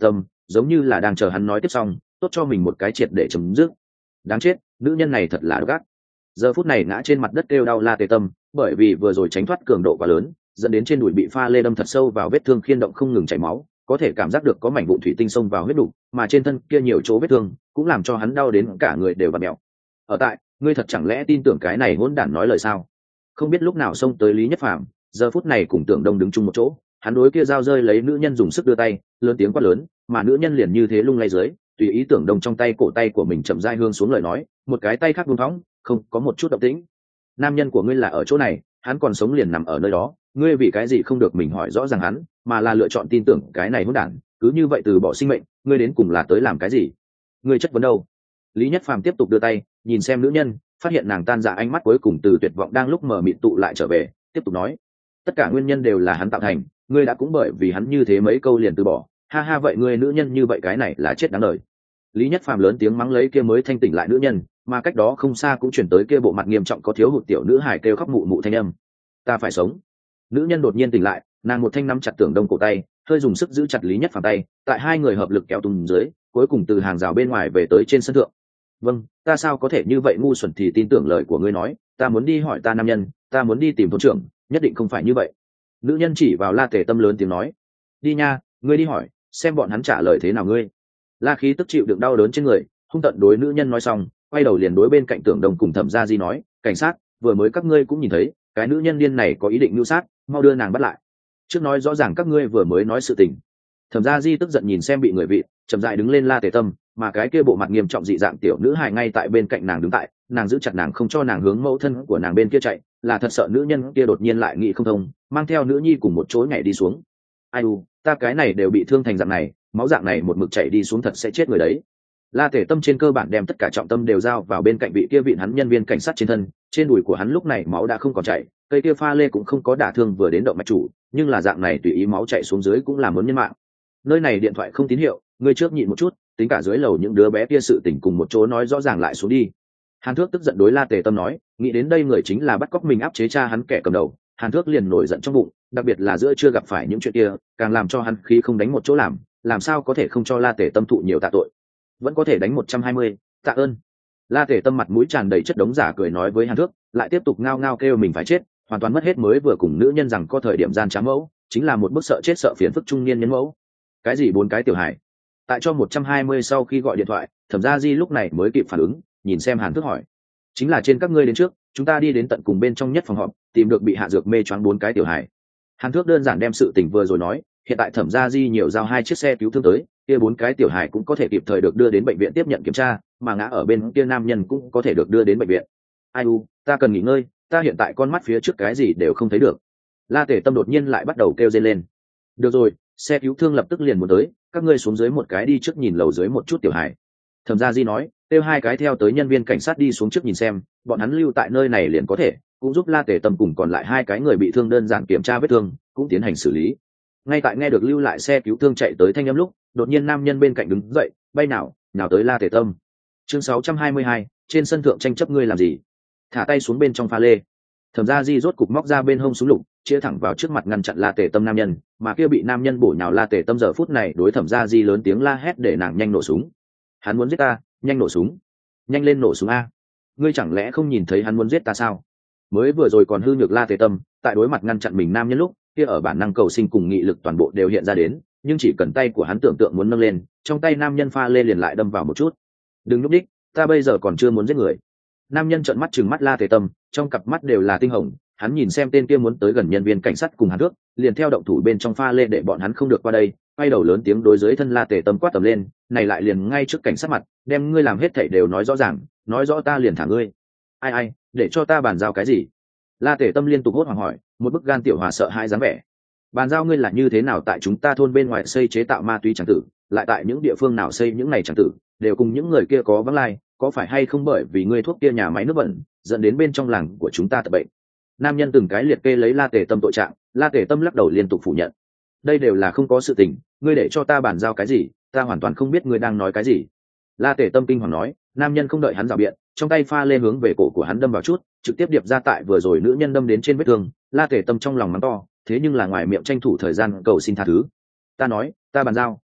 giống như là đang chờ hắn nói tiếp xong tốt cho mình một cái triệt để chấm dứt. Đáng chết, nữ nhân này thật là độc ác. Giờ phút này ngã trên mặt đất kêu đau La Tề Tâm, bởi vì vừa rồi tránh thoát cường độ quá lớn, dẫn đến trên đùi bị pha lê đâm thật sâu vào vết thương khiên động không ngừng chảy máu, có thể cảm giác được có mảnh vụn thủy tinh xông vào huyết đục, mà trên thân kia nhiều chỗ vết thương cũng làm cho hắn đau đến cả người đều vặn mèo. Ở tại, ngươi thật chẳng lẽ tin tưởng cái này hỗn đản nói lời sao? Không biết lúc nào xông tới Lý Nhất Phàm, giờ phút này cùng Tưởng Đông đứng chung một chỗ, hắn đối kia dao rơi lấy nữ nhân dùng sức đưa tay, lớn tiếng quát lớn, mà nữ nhân liền như thế lung lay dưới, tùy ý Tưởng Đông trong tay cổ tay của mình chậm rãi hương xuống lời nói, một cái tay khác buông thõng, không có một chút động tĩnh. Nam nhân của ngươi là ở chỗ này, hắn còn sống liền nằm ở nơi đó, ngươi vì cái gì không được mình hỏi rõ ràng hắn, mà là lựa chọn tin tưởng cái này hỗn đản, cứ như vậy từ bỏ sinh mệnh, ngươi đến cùng là tới làm cái gì? Ngươi chất vấn đâu? Lý Nhất Phàm tiếp tục đưa tay, nhìn xem nữ nhân, phát hiện nàng tan dạ ánh mắt cuối cùng từ tuyệt vọng đang lúc mờ mịt tụ lại trở về, tiếp tục nói: tất cả nguyên nhân đều là hắn tạo thành, ngươi đã cũng bởi vì hắn như thế mấy câu liền từ bỏ, ha ha, vậy ngươi nữ nhân như vậy cái này là chết đáng đời. Lý Nhất Phàm lớn tiếng mắng lấy kia mới thanh tỉnh lại nữ nhân, mà cách đó không xa cũng chuyển tới kia bộ mặt nghiêm trọng có thiếu hụt tiểu nữ hài kêu khóc mụ mụ thanh âm. Ta phải sống. Nữ nhân đột nhiên tỉnh lại, nàng một thanh nắm chặt Tưởng Đông cổ tay, hơi dùng sức giữ chặt Lý Nhất Phàm tay, tại hai người hợp lực kéo tung dưới, cuối cùng từ hàng rào bên ngoài về tới trên sân thượng. Vâng, ta sao có thể như vậy ngu xuẩn thì tin tưởng lời của ngươi nói, ta muốn đi hỏi ta nam nhân, ta muốn đi tìm thôn trưởng, nhất định không phải như vậy. Nữ nhân chỉ vào La Tề Tâm lớn tiếng nói. Đi nha, ngươi đi hỏi, xem bọn hắn trả lời thế nào ngươi. La Khí tức chịu đựng đau đớn trên người, hung tận đối nữ nhân nói xong, quay đầu liền đối bên cạnh Tưởng Đông cùng Thẩm Gia Di nói, cảnh sát, vừa mới các ngươi cũng nhìn thấy, cái nữ nhân điên này có ý định mưu sát, mau đưa nàng bắt lại. Trước nói rõ ràng các ngươi vừa mới nói sự tình. Thẩm Gia Di tức giận nhìn xem bị người vị, chậm rãi đứng lên La Tề Tâm, mà cái kia bộ mặt nghiêm trọng dị dạng tiểu nữ hài ngay tại bên cạnh nàng đứng tại, nàng giữ chặt nàng không cho nàng hướng mẫu thân của nàng bên kia chạy, là thật sợ nữ nhân kia đột nhiên lại nghĩ không thông, mang theo nữ nhi cùng một chỗ nhảy đi xuống. Ai u, ta cái này đều bị thương thành dạng này, máu dạng này một mực chảy đi xuống thật sẽ chết người đấy. La Tề Tâm trên cơ bản đem tất cả trọng tâm đều giao vào bên cạnh vị kia vịn hắn nhân viên cảnh sát trên thân, trên đùi của hắn lúc này máu đã không còn chảy, cây kia pha lê cũng không có đả thương vừa đến động mạch chủ, nhưng là dạng này tùy ý máu chảy xuống dưới cũng là muốn nhân mạng. Nơi này điện thoại không tín hiệu, ngươi trước nhịn một chút, tính cả dưới lầu những đứa bé kia sự tình cùng một chỗ nói rõ ràng lại xuống đi. Hàn Thước tức giận đối La Tề Tâm nói, nghĩ đến đây người chính là bắt cóc mình áp chế cha hắn kẻ cầm đầu, Hàn Thước liền nổi giận trong bụng, đặc biệt là giữa chưa gặp phải những chuyện kia, càng làm cho hắn khí không đánh một chỗ làm, làm sao có thể không cho La Tề Tâm thụ nhiều tạ tội. Vẫn có thể đánh một trăm hai mươi, tạ ơn. La Tề Tâm mặt mũi tràn đầy chất đống giả cười nói với Hàn Thước, lại tiếp tục ngao ngao kêu mình phải chết, hoàn toàn mất hết mới vừa cùng nữ nhân rằng có thời điểm gian trá mẫu, chính là một bức sợ chết sợ phiền phức trung niên nhân mẫu. Cái gì bốn cái tiểu hải? Tại cho một trăm hai mươi sau khi gọi điện thoại, Thẩm Gia Di lúc này mới kịp phản ứng, nhìn xem Hàn Thước hỏi, chính là trên các ngươi đến trước, chúng ta đi đến tận cùng bên trong nhất phòng họp, tìm được bị hạ dược mê choáng bốn cái tiểu hải. Hàn Thước đơn giản đem sự tình vừa rồi nói, hiện tại Thẩm Gia Di nhiều giao hai chiếc xe cứu thương tới, kia bốn cái tiểu hải cũng có thể kịp thời được đưa đến bệnh viện tiếp nhận kiểm tra, mà ngã ở bên kia nam nhân cũng có thể được đưa đến bệnh viện. Ai u, ta cần nghỉ ngơi, ta hiện tại con mắt phía trước cái gì đều không thấy được. La Tề Tâm đột nhiên lại bắt đầu kêu rên lên. Được rồi, xe cứu thương lập tức liền muốn tới, các ngươi xuống dưới một cái đi trước nhìn lầu dưới một chút tiểu hải. Thẩm Gia Di nói, kêu hai cái theo tới nhân viên cảnh sát đi xuống trước nhìn xem, bọn hắn lưu tại nơi này liền có thể, cũng giúp La Tề Tâm cùng còn lại hai cái người bị thương đơn giản kiểm tra vết thương, cũng tiến hành xử lý. Ngay tại nghe được lưu lại xe cứu thương chạy tới thanh âm lúc, đột nhiên nam nhân bên cạnh đứng dậy, bay nào, nào tới La Tề Tâm. Chương sáu trăm hai mươi hai, trên sân thượng tranh chấp ngươi làm gì? Thả tay xuống bên trong pha lê. Thẩm Gia Di rốt cục móc ra bên hông súng lục, chĩa thẳng vào trước mặt ngăn chặn La Tề Tâm nam nhân, mà kia bị nam nhân bổ nhào La Tề Tâm giờ phút này đối Thẩm Gia Di lớn tiếng la hét để nàng nhanh nổ súng. Hắn muốn giết ta, nhanh nổ súng, nhanh lên nổ súng a! Ngươi chẳng lẽ không nhìn thấy hắn muốn giết ta sao? Mới vừa rồi còn hư nhược La Tề Tâm, tại đối mặt ngăn chặn mình nam nhân lúc, kia ở bản năng cầu sinh cùng nghị lực toàn bộ đều hiện ra đến, nhưng chỉ cần tay của hắn tưởng tượng muốn nâng lên, trong tay nam nhân pha lê liền lại đâm vào một chút. Đừng núp đích, ta bây giờ còn chưa muốn giết người. Nam nhân trợn mắt trừng mắt La Tề Tâm, trong cặp mắt đều là tinh hồng, hắn nhìn xem tên kia muốn tới gần nhân viên cảnh sát cùng Hàn Thước, liền theo động thủ bên trong pha lê để bọn hắn không được qua đây, quay đầu lớn tiếng đối dưới thân La Tề Tâm quát tầm lên, này lại liền ngay trước cảnh sát mặt, đem ngươi làm hết thảy đều nói rõ ràng, nói rõ ta liền thả ngươi. Ai ai, để cho ta bàn giao cái gì? La Tề Tâm liên tục hốt hoảng hỏi, một bức gan tiểu hòa sợ hãi dáng vẻ. Bàn giao ngươi là như thế nào tại chúng ta thôn bên ngoài xây chế tạo ma túy chẳng tử, lại tại những địa phương nào xây những này chẳng tử, đều cùng những người kia có vắng lai, có phải hay không bởi vì ngươi thuốc kia nhà máy nước bẩn, dẫn đến bên trong làng của chúng ta tập bệnh? Nam nhân từng cái liệt kê lấy La Tề Tâm tội trạng, La Tề Tâm lắc đầu liên tục phủ nhận. Đây đều là không có sự tình, ngươi để cho ta bàn giao cái gì, ta hoàn toàn không biết ngươi đang nói cái gì. La Tề Tâm kinh hoàng nói, nam nhân không đợi hắn rào biện, trong tay pha lê hướng về cổ của hắn đâm vào chút, trực tiếp điệp ra tại vừa rồi nữ nhân đâm đến trên vết thương. La Tề Tâm trong lòng mắng to, thế nhưng là ngoài miệng tranh thủ thời gian cầu xin tha thứ. Ta nói, ta bàn giao,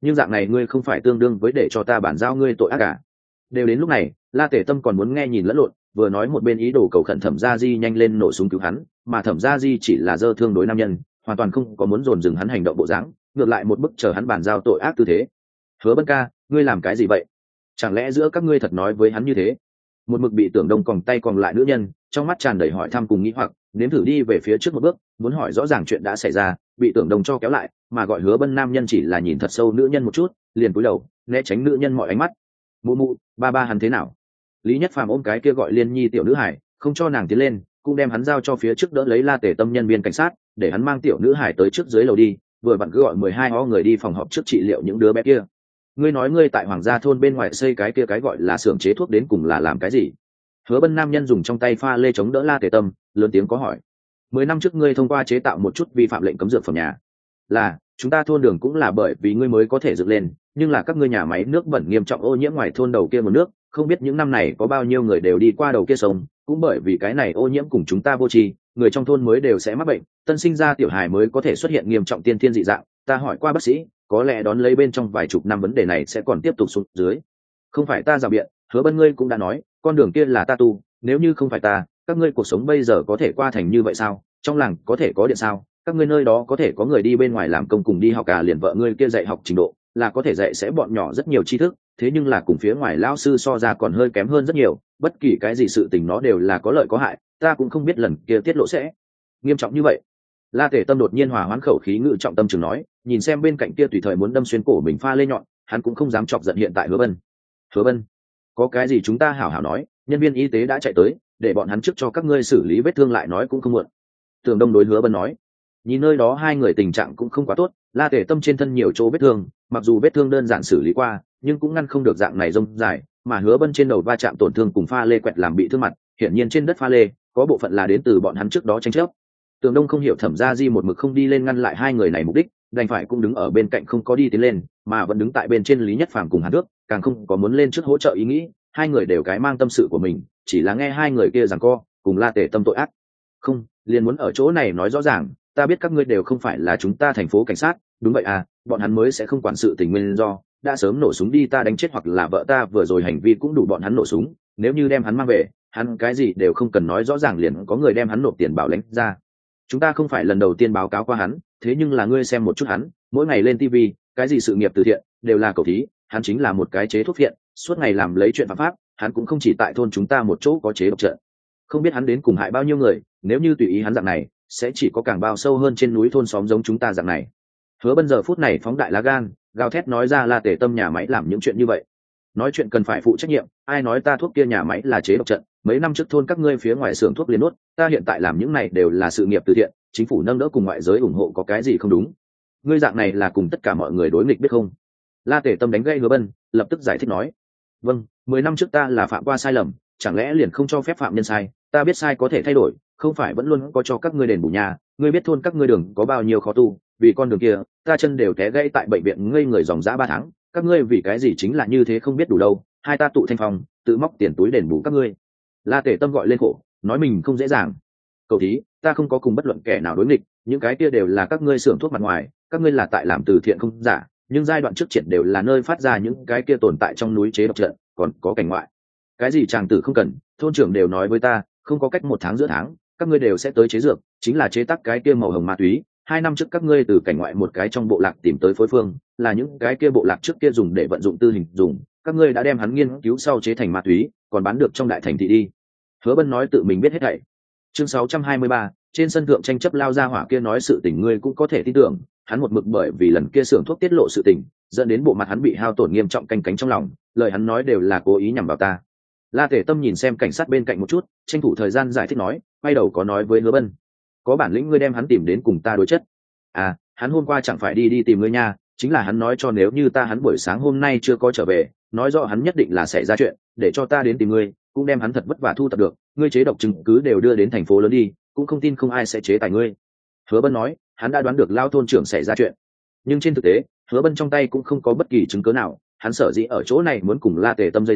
nhưng dạng này ngươi không phải tương đương với để cho ta bản giao ngươi tội ác cả. Đều đến lúc này, La Tể Tâm còn muốn nghe nhìn lẫn lộn, vừa nói một bên ý đồ cầu khẩn Thẩm Gia Di nhanh lên nổ súng cứu hắn, mà Thẩm Gia Di chỉ là dơ thương đối nam nhân, hoàn toàn không có muốn dồn dừng hắn hành động bộ dáng, ngược lại một bức chờ hắn bàn giao tội ác tư thế. Hứa Bân ca, ngươi làm cái gì vậy? Chẳng lẽ giữa các ngươi thật nói với hắn như thế? Một mực bị Tưởng Đông còng tay còng lại nữ nhân, trong mắt tràn đầy hỏi thăm cùng nghĩ hoặc, nếm thử đi về phía trước một bước, muốn hỏi rõ ràng chuyện đã xảy ra, bị Tưởng Đông cho kéo lại, mà gọi Hứa Bân nam nhân chỉ là nhìn thật sâu nữ nhân một chút, liền cúi đầu, né tránh nữ nhân mọi ánh mắt. Mụ mụ, ba ba hắn thế nào? Lý Nhất Phàm ôm cái kia gọi Liên Nhi tiểu nữ hải, không cho nàng tiến lên, cũng đem hắn giao cho phía trước đỡ lấy La Tể Tâm nhân viên cảnh sát, để hắn mang tiểu nữ hải tới trước dưới lầu đi, vừa vặn cứ gọi mười hai ho người đi phòng họp trước trị liệu những đứa bé kia. Ngươi nói ngươi tại Hoàng gia thôn bên ngoài xây cái kia cái gọi là xưởng chế thuốc đến cùng là làm cái gì? Hứa Bân nam nhân dùng trong tay pha lê chống đỡ La Tể Tâm, lớn tiếng có hỏi. Mười năm trước ngươi thông qua chế tạo một chút vi phạm lệnh cấm dược phẩm nhà. Là, chúng ta thôn đường cũng là bởi vì ngươi mới có thể dựng lên, nhưng là các ngươi nhà máy nước bẩn nghiêm trọng ô nhiễm ngoài thôn đầu kia một nước, không biết những năm này có bao nhiêu người đều đi qua đầu kia sông, cũng bởi vì cái này ô nhiễm cùng chúng ta vô tri, người trong thôn mới đều sẽ mắc bệnh, tân sinh ra tiểu hài mới có thể xuất hiện nghiêm trọng tiên thiên dị dạng. Ta hỏi qua bác sĩ, có lẽ đón lấy bên trong vài chục năm vấn đề này sẽ còn tiếp tục xuống dưới. Không phải ta rào biện, Hứa Bân ngươi cũng đã nói, con đường kia là ta tu, nếu như không phải ta, các ngươi cuộc sống bây giờ có thể qua thành như vậy sao? Trong làng có thể có điện sao? Các ngươi nơi đó có thể có người đi bên ngoài làm công cùng đi học cả liền vợ ngươi kia dạy học trình độ, là có thể dạy sẽ bọn nhỏ rất nhiều tri thức, thế nhưng là cùng phía ngoài lão sư so ra còn hơi kém hơn rất nhiều, bất kỳ cái gì sự tình nó đều là có lợi có hại, ta cũng không biết lần kia tiết lộ sẽ nghiêm trọng như vậy. La Tể Tâm đột nhiên hòa hoãn khẩu khí ngự trọng tâm trường nói, nhìn xem bên cạnh kia tùy thời muốn đâm xuyên cổ mình pha lê nhọn, hắn cũng không dám chọc giận hiện tại Hứa Bân. Hứa Bân, có cái gì chúng ta hảo hảo nói, nhân viên y tế đã chạy tới, để bọn hắn trước cho các ngươi xử lý vết thương lại nói cũng không muộn. Tưởng Đông đối Hứa Bân nói. Nhìn nơi đó hai người tình trạng cũng không quá tốt, La Tể Tâm trên thân nhiều chỗ vết thương, mặc dù vết thương đơn giản xử lý qua, nhưng cũng ngăn không được dạng này rông dài, mà Hứa Bân trên đầu va chạm tổn thương cùng pha lê quẹt làm bị thương mặt, hiển nhiên trên đất pha lê có bộ phận là đến từ bọn hắn trước đó tranh chấp. Tường Đông không hiểu Thẩm Gia Di một mực không đi lên ngăn lại hai người này mục đích, đành phải cũng đứng ở bên cạnh không có đi tiến lên, mà vẫn đứng tại bên trên Lý Nhất Phàm cùng Hàn Đức, càng không có muốn lên trước hỗ trợ ý nghĩ, hai người đều cái mang tâm sự của mình, chỉ là nghe hai người kia giằng co, cùng La Tể Tâm tội ác. Không, liền muốn ở chỗ này nói rõ ràng, ta biết các ngươi đều không phải là chúng ta thành phố cảnh sát, đúng vậy à, bọn hắn mới sẽ không quản sự tình nguyên do, đã sớm nổ súng đi ta đánh chết hoặc là vợ ta vừa rồi hành vi cũng đủ bọn hắn nổ súng, nếu như đem hắn mang về, hắn cái gì đều không cần nói rõ ràng liền có người đem hắn nộp tiền bảo lãnh ra. Chúng ta không phải lần đầu tiên báo cáo qua hắn, thế nhưng là ngươi xem một chút hắn, mỗi ngày lên ti vi, cái gì sự nghiệp từ thiện, đều là cầu thí, hắn chính là một cái chế thuốc viện, suốt ngày làm lấy chuyện phạm pháp, hắn cũng không chỉ tại thôn chúng ta một chỗ có chế độc trận. Không biết hắn đến cùng hại bao nhiêu người, nếu như tùy ý hắn dạng này, sẽ chỉ có càng bao sâu hơn trên núi thôn xóm giống chúng ta dạng này. Hứa Bân giờ phút này phóng đại lá gan, gào thét nói ra La Tể Tâm nhà máy làm những chuyện như vậy. Nói chuyện cần phải phụ trách nhiệm, ai nói ta thuốc kia nhà máy là chế độc trận, mấy năm trước thôn các ngươi phía ngoài xưởng thuốc liền nuốt, ta hiện tại làm những này đều là sự nghiệp từ thiện, chính phủ nâng đỡ cùng ngoại giới ủng hộ có cái gì không đúng. Ngươi dạng này là cùng tất cả mọi người đối nghịch biết không? La Tể Tâm đánh gây Hứa Bân, lập tức giải thích nói. Vâng, mười năm trước ta là phạm qua sai lầm, chẳng lẽ liền không cho phép phạm nhân sai, ta biết sai có thể thay đổi, không phải vẫn luôn có cho các ngươi đền bù nhà, ngươi biết thôn các ngươi đường có bao nhiêu khó tu, vì con đường kia, ta chân đều té gãy tại bệnh viện ngây người dòng dã ba tháng, các ngươi vì cái gì chính là như thế không biết đủ đâu, hai ta tụ thanh phòng, tự móc tiền túi đền bù các ngươi. La Tể Tâm gọi lên khổ, nói mình không dễ dàng. Cầu thí, ta không có cùng bất luận kẻ nào đối nghịch, những cái kia đều là các ngươi xưởng thuốc mặt ngoài, các ngươi là tại làm từ thiện không giả, nhưng giai đoạn trước triển đều là nơi phát ra những cái kia tồn tại trong núi chế độc trận, còn có cảnh ngoại. Cái gì chàng tử không cần, thôn trưởng đều nói với ta, không có cách một tháng giữa tháng, các ngươi đều sẽ tới chế dược, chính là chế tác cái kia màu hồng ma túy. Hai năm trước các ngươi từ cảnh ngoại một cái trong bộ lạc tìm tới phối phương, là những cái kia bộ lạc trước kia dùng để vận dụng tư hình dùng, các ngươi đã đem hắn nghiên cứu sau chế thành ma túy, còn bán được trong đại thành thị đi. Hứa Bân nói tự mình biết hết thảy. Chương sáu trăm hai mươi ba, trên sân thượng tranh chấp lao ra hỏa kia nói sự tình ngươi cũng có thể tin tưởng, hắn một mực bởi vì lần kia xưởng thuốc tiết lộ sự tình, dẫn đến bộ mặt hắn bị hao tổn nghiêm trọng canh cánh trong lòng, lời hắn nói đều là cố ý nhằm vào ta. La Tể Tâm nhìn xem cảnh sát bên cạnh một chút, tranh thủ thời gian giải thích nói, quay đầu có nói với Hứa Bân, có bản lĩnh ngươi đem hắn tìm đến cùng ta đối chất. À, hắn hôm qua chẳng phải đi đi tìm ngươi nha, chính là hắn nói cho nếu như ta hắn buổi sáng hôm nay chưa có trở về, nói rõ hắn nhất định là sẽ ra chuyện, để cho ta đến tìm ngươi, cũng đem hắn thật vất vả thu thập được, ngươi chế độc chứng cứ đều đưa đến thành phố lớn đi, cũng không tin không ai sẽ chế tài ngươi. Hứa Bân nói, hắn đã đoán được lao thôn trưởng sẽ ra chuyện, nhưng trên thực tế, Hứa Bân trong tay cũng không có bất kỳ chứng cứ nào, hắn sở dĩ ở chỗ này muốn cùng La Tể Tâm dây dưa,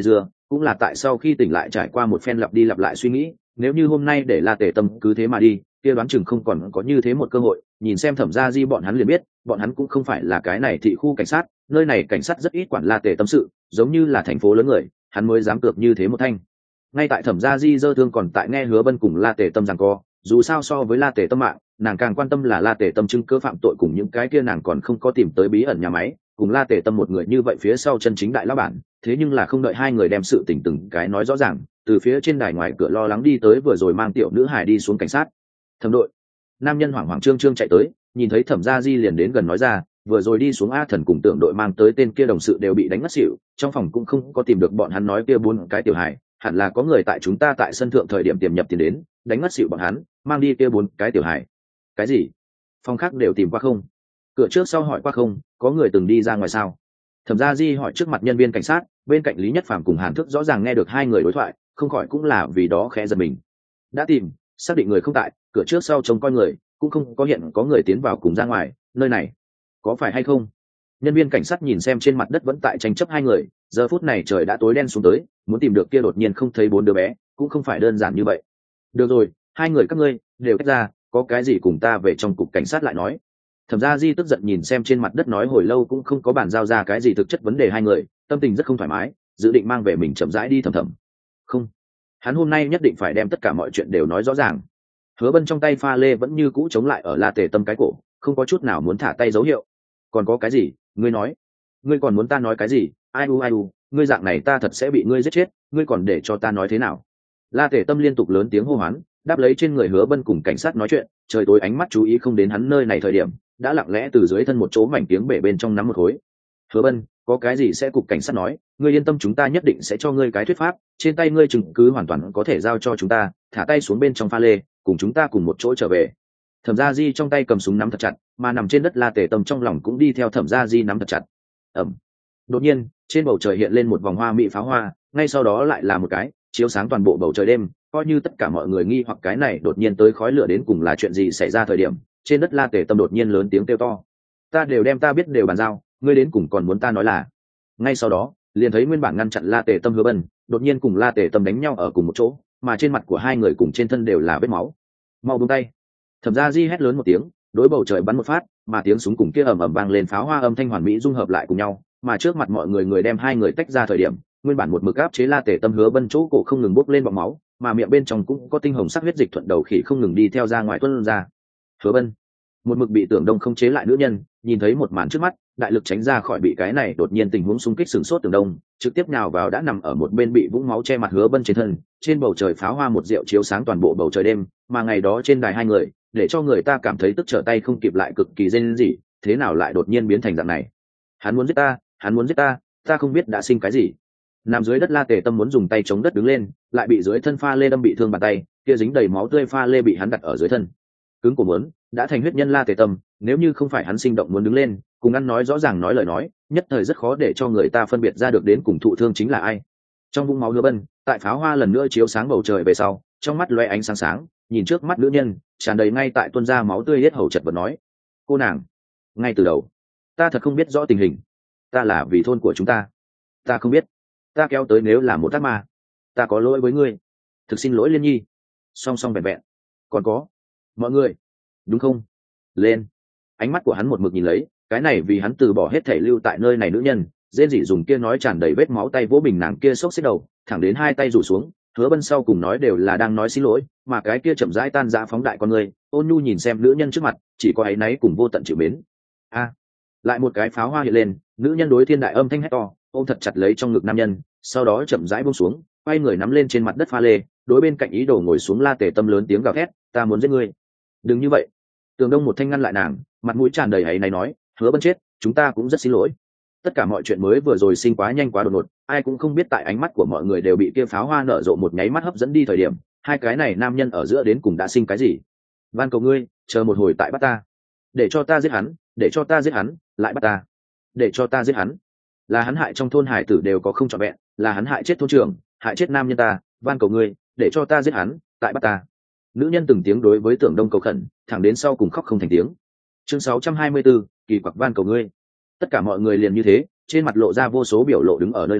cũng là tại sau khi tỉnh lại trải qua một phen lặp đi lặp lại suy nghĩ, nếu như hôm nay để La Tề Tâm cứ thế mà đi, kia đoán chừng không còn có như thế một cơ hội. Nhìn xem Thẩm Gia Di bọn hắn liền biết, bọn hắn cũng không phải là cái này thị khu cảnh sát, nơi này cảnh sát rất ít quản La Tề Tâm sự, giống như là thành phố lớn người, hắn mới dám cược như thế một thanh. Ngay tại Thẩm Gia Di dơ thương còn tại nghe Hứa Bân cùng La Tề Tâm giằng co, dù sao so với La Tề Tâm mạng, nàng càng quan tâm là La Tề Tâm chứng cứ phạm tội cùng những cái kia nàng còn không có tìm tới bí ẩn nhà máy, cùng La Tề Tâm một người như vậy phía sau chân chính đại lão bản. Thế nhưng là không đợi hai người đem sự tình từng cái nói rõ ràng, từ phía trên đài ngoài cửa lo lắng đi tới vừa rồi mang tiểu nữ hải đi xuống cảnh sát. Thẩm đội. Nam nhân hoảng hoảng trương trương chạy tới, nhìn thấy Thẩm Gia Di liền đến gần nói ra, vừa rồi đi xuống A Thần cùng Tưởng đội mang tới tên kia đồng sự đều bị đánh ngất xỉu, trong phòng cũng không có tìm được bọn hắn nói kia bốn cái tiểu hải, hẳn là có người tại chúng ta tại sân thượng thời điểm tiềm nhập tiền đến, đánh ngất xỉu bọn hắn, mang đi kia bốn cái tiểu hải. Cái gì? Phòng khác đều tìm qua không? Cửa trước sau hỏi qua không? Có người từng đi ra ngoài sao? Thẩm Gia Di hỏi trước mặt nhân viên cảnh sát, bên cạnh Lý Nhất Phàm cùng Hàn Thức rõ ràng nghe được hai người đối thoại, không khỏi cũng là vì đó khẽ giật mình. Đã tìm, xác định người không tại, cửa trước sau trông coi người, cũng không có hiện có người tiến vào cùng ra ngoài, nơi này có phải hay không? Nhân viên cảnh sát nhìn xem trên mặt đất vẫn tại tranh chấp hai người, giờ phút này trời đã tối đen xuống tới, muốn tìm được kia đột nhiên không thấy bốn đứa bé, cũng không phải đơn giản như vậy. Được rồi, hai người các ngươi đều tách ra, có cái gì cùng ta về trong cục cảnh sát lại nói. Thẩm Gia Di tức giận nhìn xem trên mặt đất nói hồi lâu cũng không có bàn giao ra cái gì thực chất vấn đề hai người, tâm tình rất không thoải mái, dự định mang về mình chậm rãi đi thầm thầm. Không, hắn hôm nay nhất định phải đem tất cả mọi chuyện đều nói rõ ràng. Hứa Bân trong tay pha lê vẫn như cũ chống lại ở La Tề Tâm cái cổ, không có chút nào muốn thả tay dấu hiệu. Còn có cái gì? Ngươi nói. Ngươi còn muốn ta nói cái gì? Ai u ai u, ngươi dạng này ta thật sẽ bị ngươi giết chết, ngươi còn để cho ta nói thế nào? La Tề Tâm liên tục lớn tiếng hô hoán, đáp lấy trên người Hứa Bân cùng cảnh sát nói chuyện, trời tối ánh mắt chú ý không đến hắn nơi này thời điểm, đã lặng lẽ từ dưới thân một chỗ mảnh tiếng bể bên trong nắm một khối. Hứa Bân, có cái gì sẽ cục cảnh sát nói, ngươi yên tâm chúng ta nhất định sẽ cho ngươi cái thuyết pháp, trên tay ngươi chứng cứ hoàn toàn có thể giao cho chúng ta, thả tay xuống bên trong pha lê, cùng chúng ta cùng một chỗ trở về. Thẩm Gia Di trong tay cầm súng nắm thật chặt, mà nằm trên đất La Tề Tâm trong lòng cũng đi theo Thẩm Gia Di nắm thật chặt. Ầm. Đột nhiên, trên bầu trời hiện lên một vòng hoa mỹ pháo hoa, ngay sau đó lại là một cái, chiếu sáng toàn bộ bầu trời đêm, coi như tất cả mọi người nghi hoặc cái này đột nhiên tới khói lửa đến cùng là chuyện gì xảy ra thời điểm, trên đất La Tề Tâm đột nhiên lớn tiếng kêu to. Ta đều đem ta biết đều bàn giao, ngươi đến cùng còn muốn ta nói là. Ngay sau đó, liền thấy nguyên bản ngăn chặn La Tề Tâm Hứa Bân, đột nhiên cùng La Tề Tâm đánh nhau ở cùng một chỗ, mà trên mặt của hai người cùng trên thân đều là vết máu. Mau buông tay. Thẩm Gia Di hét lớn một tiếng, đối bầu trời bắn một phát, mà tiếng súng cùng kia ầm ầm vang lên pháo hoa âm thanh hoàn mỹ dung hợp lại cùng nhau, mà trước mặt mọi người người đem hai người tách ra thời điểm, nguyên bản một mực áp chế La Tề Tâm Hứa Bân chỗ cổ không ngừng bốc lên bọt máu, mà miệng bên trong cũng có tinh hồng sắc huyết dịch thuận đầu khỉ không ngừng đi theo ra ngoài tuôn ra. Hứa Bân, một mực bị Tưởng Đông không chế lại nữ nhân, nhìn thấy một màn trước mắt, đại lực tránh ra khỏi bị cái này đột nhiên tình huống xung kích sừng sốt Tưởng Đông, trực tiếp nhào vào đã nằm ở một bên bị vũng máu che mặt Hứa Bân trên thân, trên bầu trời pháo hoa một rượu chiếu sáng toàn bộ bầu trời đêm, mà ngày đó trên đài hai người, để cho người ta cảm thấy tức trở tay không kịp lại cực kỳ rên rỉ, thế nào lại đột nhiên biến thành dạng này? Hắn muốn giết ta, hắn muốn giết ta, ta không biết đã sinh cái gì. Nằm dưới đất La Tề Tâm muốn dùng tay chống đất đứng lên, lại bị dưới thân pha lê đâm bị thương bàn tay, kia dính đầy máu tươi pha lê bị hắn đặt ở dưới thân. Cứng của muốn, đã thành huyết nhân La Tề Tâm, nếu như không phải hắn sinh động muốn đứng lên, cùng ăn nói rõ ràng nói lời nói, nhất thời rất khó để cho người ta phân biệt ra được đến cùng thụ thương chính là ai. Trong vũng máu Hứa Bân, tại pháo hoa lần nữa chiếu sáng bầu trời về sau, trong mắt loe ánh sáng sáng, nhìn trước mắt nữ nhân, tràn đầy ngay tại tuôn ra máu tươi hết hầu chật vật nói: "Cô nàng, ngay từ đầu, ta thật không biết rõ tình hình, ta là vì thôn của chúng ta, ta không biết, ta kéo tới nếu là một tác ma, ta có lỗi với ngươi, thực xin lỗi Liên Nhi." Song song vẹn vẹn, còn có mọi người, đúng không? Lên. Ánh mắt của hắn một mực nhìn lấy cái này vì hắn từ bỏ hết thể lưu tại nơi này nữ nhân, rên rỉ dùng kia nói tràn đầy vết máu tay vỗ bình nàng kia xốc xếp đầu, thẳng đến hai tay rủ xuống. Hứa Bân sau cùng nói đều là đang nói xin lỗi, mà cái kia chậm rãi tan rã phóng đại con người, ôn nhu nhìn xem nữ nhân trước mặt, chỉ có áy náy cùng vô tận chịu mến. A, lại một cái pháo hoa hiện lên, nữ nhân đối thiên đại âm thanh hét to, ôm thật chặt lấy trong ngực nam nhân, sau đó chậm rãi buông xuống, quay người nắm lên trên mặt đất pha lê, đối bên cạnh ý đồ ngồi xuống La Tề Tâm lớn tiếng gào thét: "Ta muốn giết ngươi!" "Đừng như vậy!" Tường Đông một thanh ngăn lại nàng, mặt mũi tràn đầy áy náy nói: "Hứa Bân chết, chúng ta cũng rất xin lỗi. Tất cả mọi chuyện mới vừa rồi sinh quá nhanh quá đột ngột, ai cũng không biết tại ánh mắt của mọi người đều bị kia pháo hoa nở rộ một nháy mắt hấp dẫn đi thời điểm, hai cái này nam nhân ở giữa đến cùng đã sinh cái gì. Van cầu ngươi, chờ một hồi tại bắt ta, để cho ta giết hắn, để cho ta giết hắn, lại bắt ta, để cho ta giết hắn. Là hắn hại trong thôn hải tử đều có không trọn vẹn, là hắn hại chết thôn trưởng, hại chết nam nhân ta, van cầu ngươi, để cho ta giết hắn, tại bắt ta." Nữ nhân từng tiếng đối với Tưởng Đông cầu khẩn, thẳng đến sau cùng khóc không thành tiếng. Chương sáu trăm hai mươi bốn, kỳ quặc van cầu ngươi. Tất cả mọi người liền như thế, trên mặt lộ ra vô số biểu lộ đứng ở nơi đó,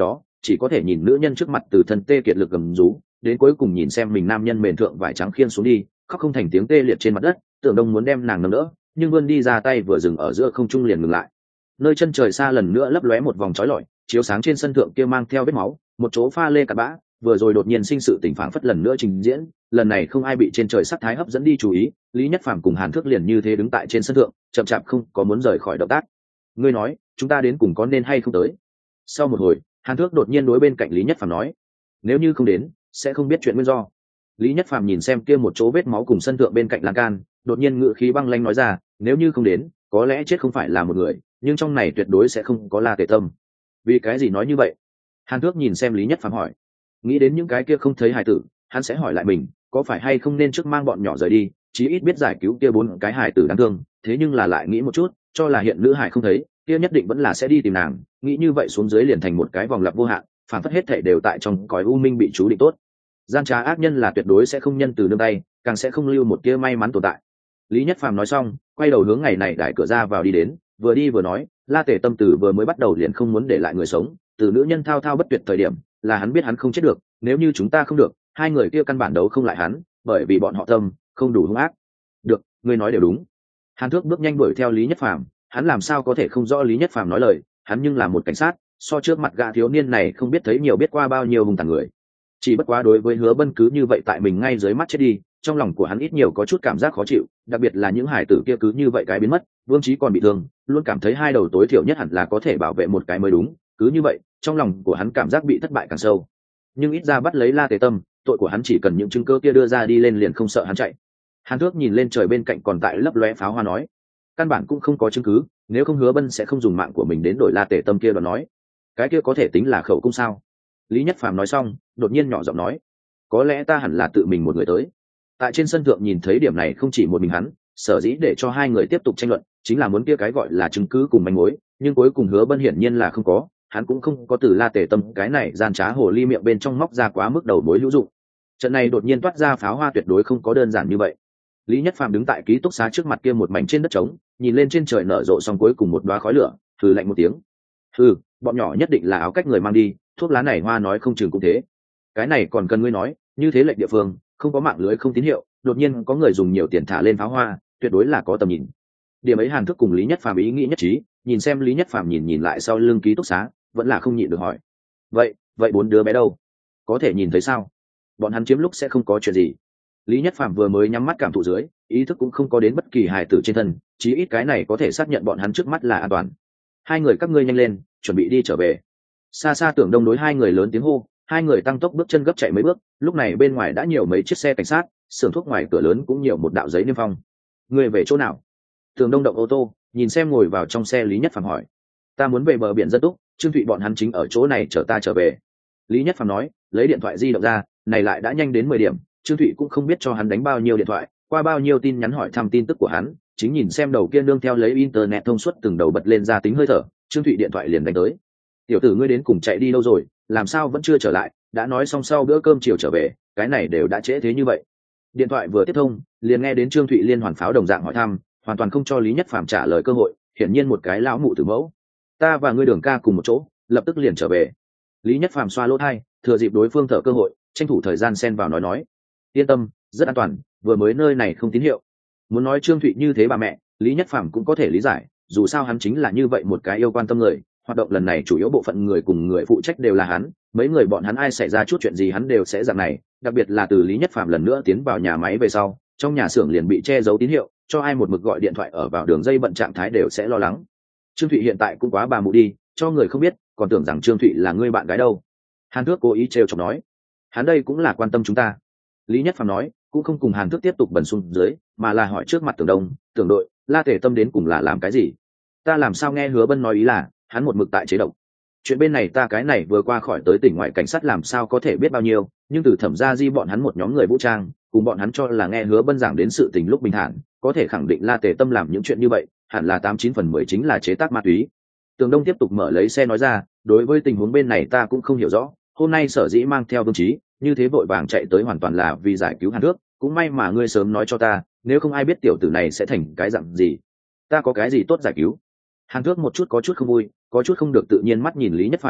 chỉ có thể nhìn nữ nhân trước mặt từ thân tê kiệt lực gầm rú đến cuối cùng nhìn xem mình nam nhân mền thượng vải trắng khiên xuống đi, khóc không thành tiếng tê liệt trên mặt đất. Tưởng Đông muốn đem nàng nâng đỡ, nhưng vươn đi ra tay vừa dừng ở giữa không trung liền ngừng lại. Nơi chân trời xa lần nữa lấp lóe một vòng chói lọi, chiếu sáng trên sân thượng kia mang theo vết máu, một chỗ pha lê cặn bã, vừa rồi đột nhiên sinh sự tình phảng phất lần nữa trình diễn, lần này không ai bị trên trời sắc thái hấp dẫn đi chú ý, Lý Nhất Phàm cùng Hàn Thước liền như thế đứng tại trên sân thượng, chậm chạp không có muốn rời khỏi động tác. Ngươi nói, chúng ta đến cùng có nên hay không tới? Sau một hồi, Hàn Thước đột nhiên đối bên cạnh Lý Nhất Phàm nói, nếu như không đến, sẽ không biết chuyện nguyên do. Lý Nhất Phàm nhìn xem kia một chỗ vết máu cùng sân thượng bên cạnh lan can, đột nhiên ngữ khí băng lãnh nói ra, nếu như không đến, có lẽ chết không phải là một người, nhưng trong này tuyệt đối sẽ không có La Tề Tâm. Vì cái gì nói như vậy? Hàn Thước nhìn xem Lý Nhất Phàm hỏi. Nghĩ đến những cái kia không thấy hài tử, hắn sẽ hỏi lại mình, có phải hay không nên trước mang bọn nhỏ rời đi, chí ít biết giải cứu kia bốn cái hài tử đáng thương. Thế nhưng là lại nghĩ một chút, cho là hiện nữ hài không thấy, kia nhất định vẫn là sẽ đi tìm nàng. Nghĩ như vậy xuống dưới liền thành một cái vòng lặp vô hạn, phản phất hết thảy đều tại trong cõi u minh bị chú định tốt. Gian trá ác nhân là tuyệt đối sẽ không nhân từ nương tay, càng sẽ không lưu một tia may mắn tồn tại. Lý Nhất Phàm nói xong, quay đầu hướng ngày này đẩy cửa ra vào đi đến, vừa đi vừa nói, La Tề Tâm Tử vừa mới bắt đầu liền không muốn để lại người sống, từ nữ nhân thao thao bất tuyệt thời điểm, là hắn biết hắn không chết được, nếu như chúng ta không được, hai người kia căn bản đấu không lại hắn, bởi vì bọn họ tâm không đủ hung ác. Được, ngươi nói đều đúng. Hàn Thước bước nhanh đuổi theo Lý Nhất Phàm, hắn làm sao có thể không rõ Lý Nhất Phàm nói lời, hắn nhưng là một cảnh sát, so trước mặt gã thiếu niên này không biết thấy nhiều biết qua bao nhiêu hung tàn người. Chỉ bất quá đối với Hứa Bân cứ như vậy tại mình ngay dưới mắt chết đi, trong lòng của hắn ít nhiều có chút cảm giác khó chịu, đặc biệt là những hải tử kia cứ như vậy cái biến mất, Vương Chí còn bị thương, luôn cảm thấy hai đầu tối thiểu nhất hẳn là có thể bảo vệ một cái mới đúng, cứ như vậy, trong lòng của hắn cảm giác bị thất bại càng sâu. Nhưng ít ra bắt lấy La Tề Tâm, tội của hắn chỉ cần những chứng cứ kia đưa ra đi lên liền không sợ hắn chạy. Hàn Thước nhìn lên trời bên cạnh còn tại lấp lóe pháo hoa nói, căn bản cũng không có chứng cứ, nếu không Hứa Bân sẽ không dùng mạng của mình đến đổi La Tề Tâm kia, đoạn nói, cái kia có thể tính là khẩu cung sao? Lý Nhất Phàm nói xong, đột nhiên nhỏ giọng nói, có lẽ ta hẳn là tự mình một người tới. Tại trên sân thượng nhìn thấy điểm này không chỉ một mình hắn, sở dĩ để cho hai người tiếp tục tranh luận chính là muốn kia cái gọi là chứng cứ cùng manh mối, nhưng cuối cùng Hứa Bân hiển nhiên là không có, hắn cũng không có từ La Tề Tâm cái này gian trá hồ ly miệng bên trong móc ra quá mức đầu mối hữu dụng. Trận này đột nhiên toát ra pháo hoa tuyệt đối không có đơn giản như vậy. Lý Nhất Phàm đứng tại ký túc xá trước mặt kia một mảnh trên đất trống, nhìn lên trên trời nở rộ xong cuối cùng một đóa khói lửa, hừ lạnh một tiếng. Hừ, bọn nhỏ nhất định là áo cách người mang đi, thuốc lá này hoa nói không chừng cũng thế. Cái này còn cần ngươi nói, như thế lệnh địa phương, không có mạng lưới không tín hiệu, đột nhiên có người dùng nhiều tiền thả lên pháo hoa, tuyệt đối là có tầm nhìn. Điểm ấy Hàn Thước cùng Lý Nhất Phàm ý nghĩ nhất trí, nhìn xem Lý Nhất Phàm nhìn nhìn lại sau lưng ký túc xá, vẫn là không nhịn được hỏi, vậy vậy bốn đứa bé đâu, có thể nhìn thấy sao? Bọn hắn chiếm lúc sẽ không có chuyện gì. Lý Nhất Phàm vừa mới nhắm mắt cảm thụ dưới, ý thức cũng không có đến bất kỳ hài tử trên thân, chí ít cái này có thể xác nhận bọn hắn trước mắt là an toàn. Hai người các ngươi nhanh lên, chuẩn bị đi trở về. Xa xa Tưởng Đông đối hai người lớn tiếng hô, hai người tăng tốc bước chân gấp chạy mấy bước, lúc này bên ngoài đã nhiều mấy chiếc xe cảnh sát, xưởng thuốc ngoài cửa lớn cũng nhiều một đạo giấy niêm phong. Người về chỗ nào? Tưởng Đông động ô tô, nhìn xem ngồi vào trong xe Lý Nhất Phàm hỏi. Ta muốn về bờ biển Dân Túc, Trương Thụy bọn hắn chính ở chỗ này chở ta trở về. Lý Nhất Phàm nói, lấy điện thoại di động ra, này lại đã nhanh đến mười điểm, Trương Thụy cũng không biết cho hắn đánh bao nhiêu điện thoại, qua bao nhiêu tin nhắn hỏi thăm tin tức của hắn, chính nhìn xem đầu kia nương theo lấy internet thông suốt từng đầu bật lên ra tính hơi thở, Trương Thụy điện thoại liền đánh tới. Tiểu tử ngươi đến cùng chạy đi đâu rồi, làm sao vẫn chưa trở lại, đã nói xong sau bữa cơm chiều trở về, cái này đều đã trễ thế như vậy. Điện thoại vừa tiếp thông, liền nghe đến Trương Thụy liên hoàn pháo đồng dạng hỏi thăm, hoàn toàn không cho Lý Nhất Phàm trả lời cơ hội, hiển nhiên một cái lão mụ tử mẫu. Ta và ngươi Đường ca cùng một chỗ, lập tức liền trở về. Lý Nhất Phàm xoa lỗ tai, thừa dịp đối phương thở cơ hội, tranh thủ thời gian xen vào nói nói, yên tâm, rất an toàn, vừa mới nơi này không tín hiệu. Muốn nói Trương Thụy như thế bà mẹ, Lý Nhất Phàm cũng có thể lý giải, dù sao hắn chính là như vậy một cái yêu quan tâm người, hoạt động lần này chủ yếu bộ phận người cùng người phụ trách đều là hắn, mấy người bọn hắn ai xảy ra chút chuyện gì hắn đều sẽ dạng này, đặc biệt là từ Lý Nhất Phàm lần nữa tiến vào nhà máy về sau, trong nhà xưởng liền bị che giấu tín hiệu, cho ai một mực gọi điện thoại ở vào đường dây bận trạng thái đều sẽ lo lắng. Trương Thụy hiện tại cũng quá bà mụ đi, cho người không biết, còn tưởng rằng Trương Thụy là người bạn gái đâu. Hàn Thước cố ý trêu chọc nói, hắn đây cũng là quan tâm chúng ta. Lý Nhất Phàm nói, cũng không cùng Hàn Thước tiếp tục bần xuống dưới, mà là hỏi trước mặt Tưởng Đông, Tưởng đội, La Tề Tâm đến cùng là làm cái gì? Ta làm sao nghe Hứa Bân nói ý là hắn một mực tại chế độc. Chuyện bên này ta cái này vừa qua khỏi tới tỉnh ngoại cảnh sát làm sao có thể biết bao nhiêu, nhưng từ thẩm gia di bọn hắn một nhóm người vũ trang, cùng bọn hắn cho là nghe Hứa Bân giảng đến sự tình lúc bình thản, có thể khẳng định La Tề Tâm làm những chuyện như vậy, hẳn là tám chín phần mười chính là chế tác ma túy. Tường Đông tiếp tục mở lấy xe nói ra, đối với tình huống bên này ta cũng không hiểu rõ, hôm nay sở dĩ mang theo Vương Chí, như thế vội vàng chạy tới hoàn toàn là vì giải cứu Hàn Thước, cũng may mà ngươi sớm nói cho ta, nếu không ai biết tiểu tử này sẽ thành cái dạng gì. Ta có cái gì tốt giải cứu? Hàn Thước một chút có chút không vui, có chút không được tự nhiên mắt nhìn Lý Nhất Phàm,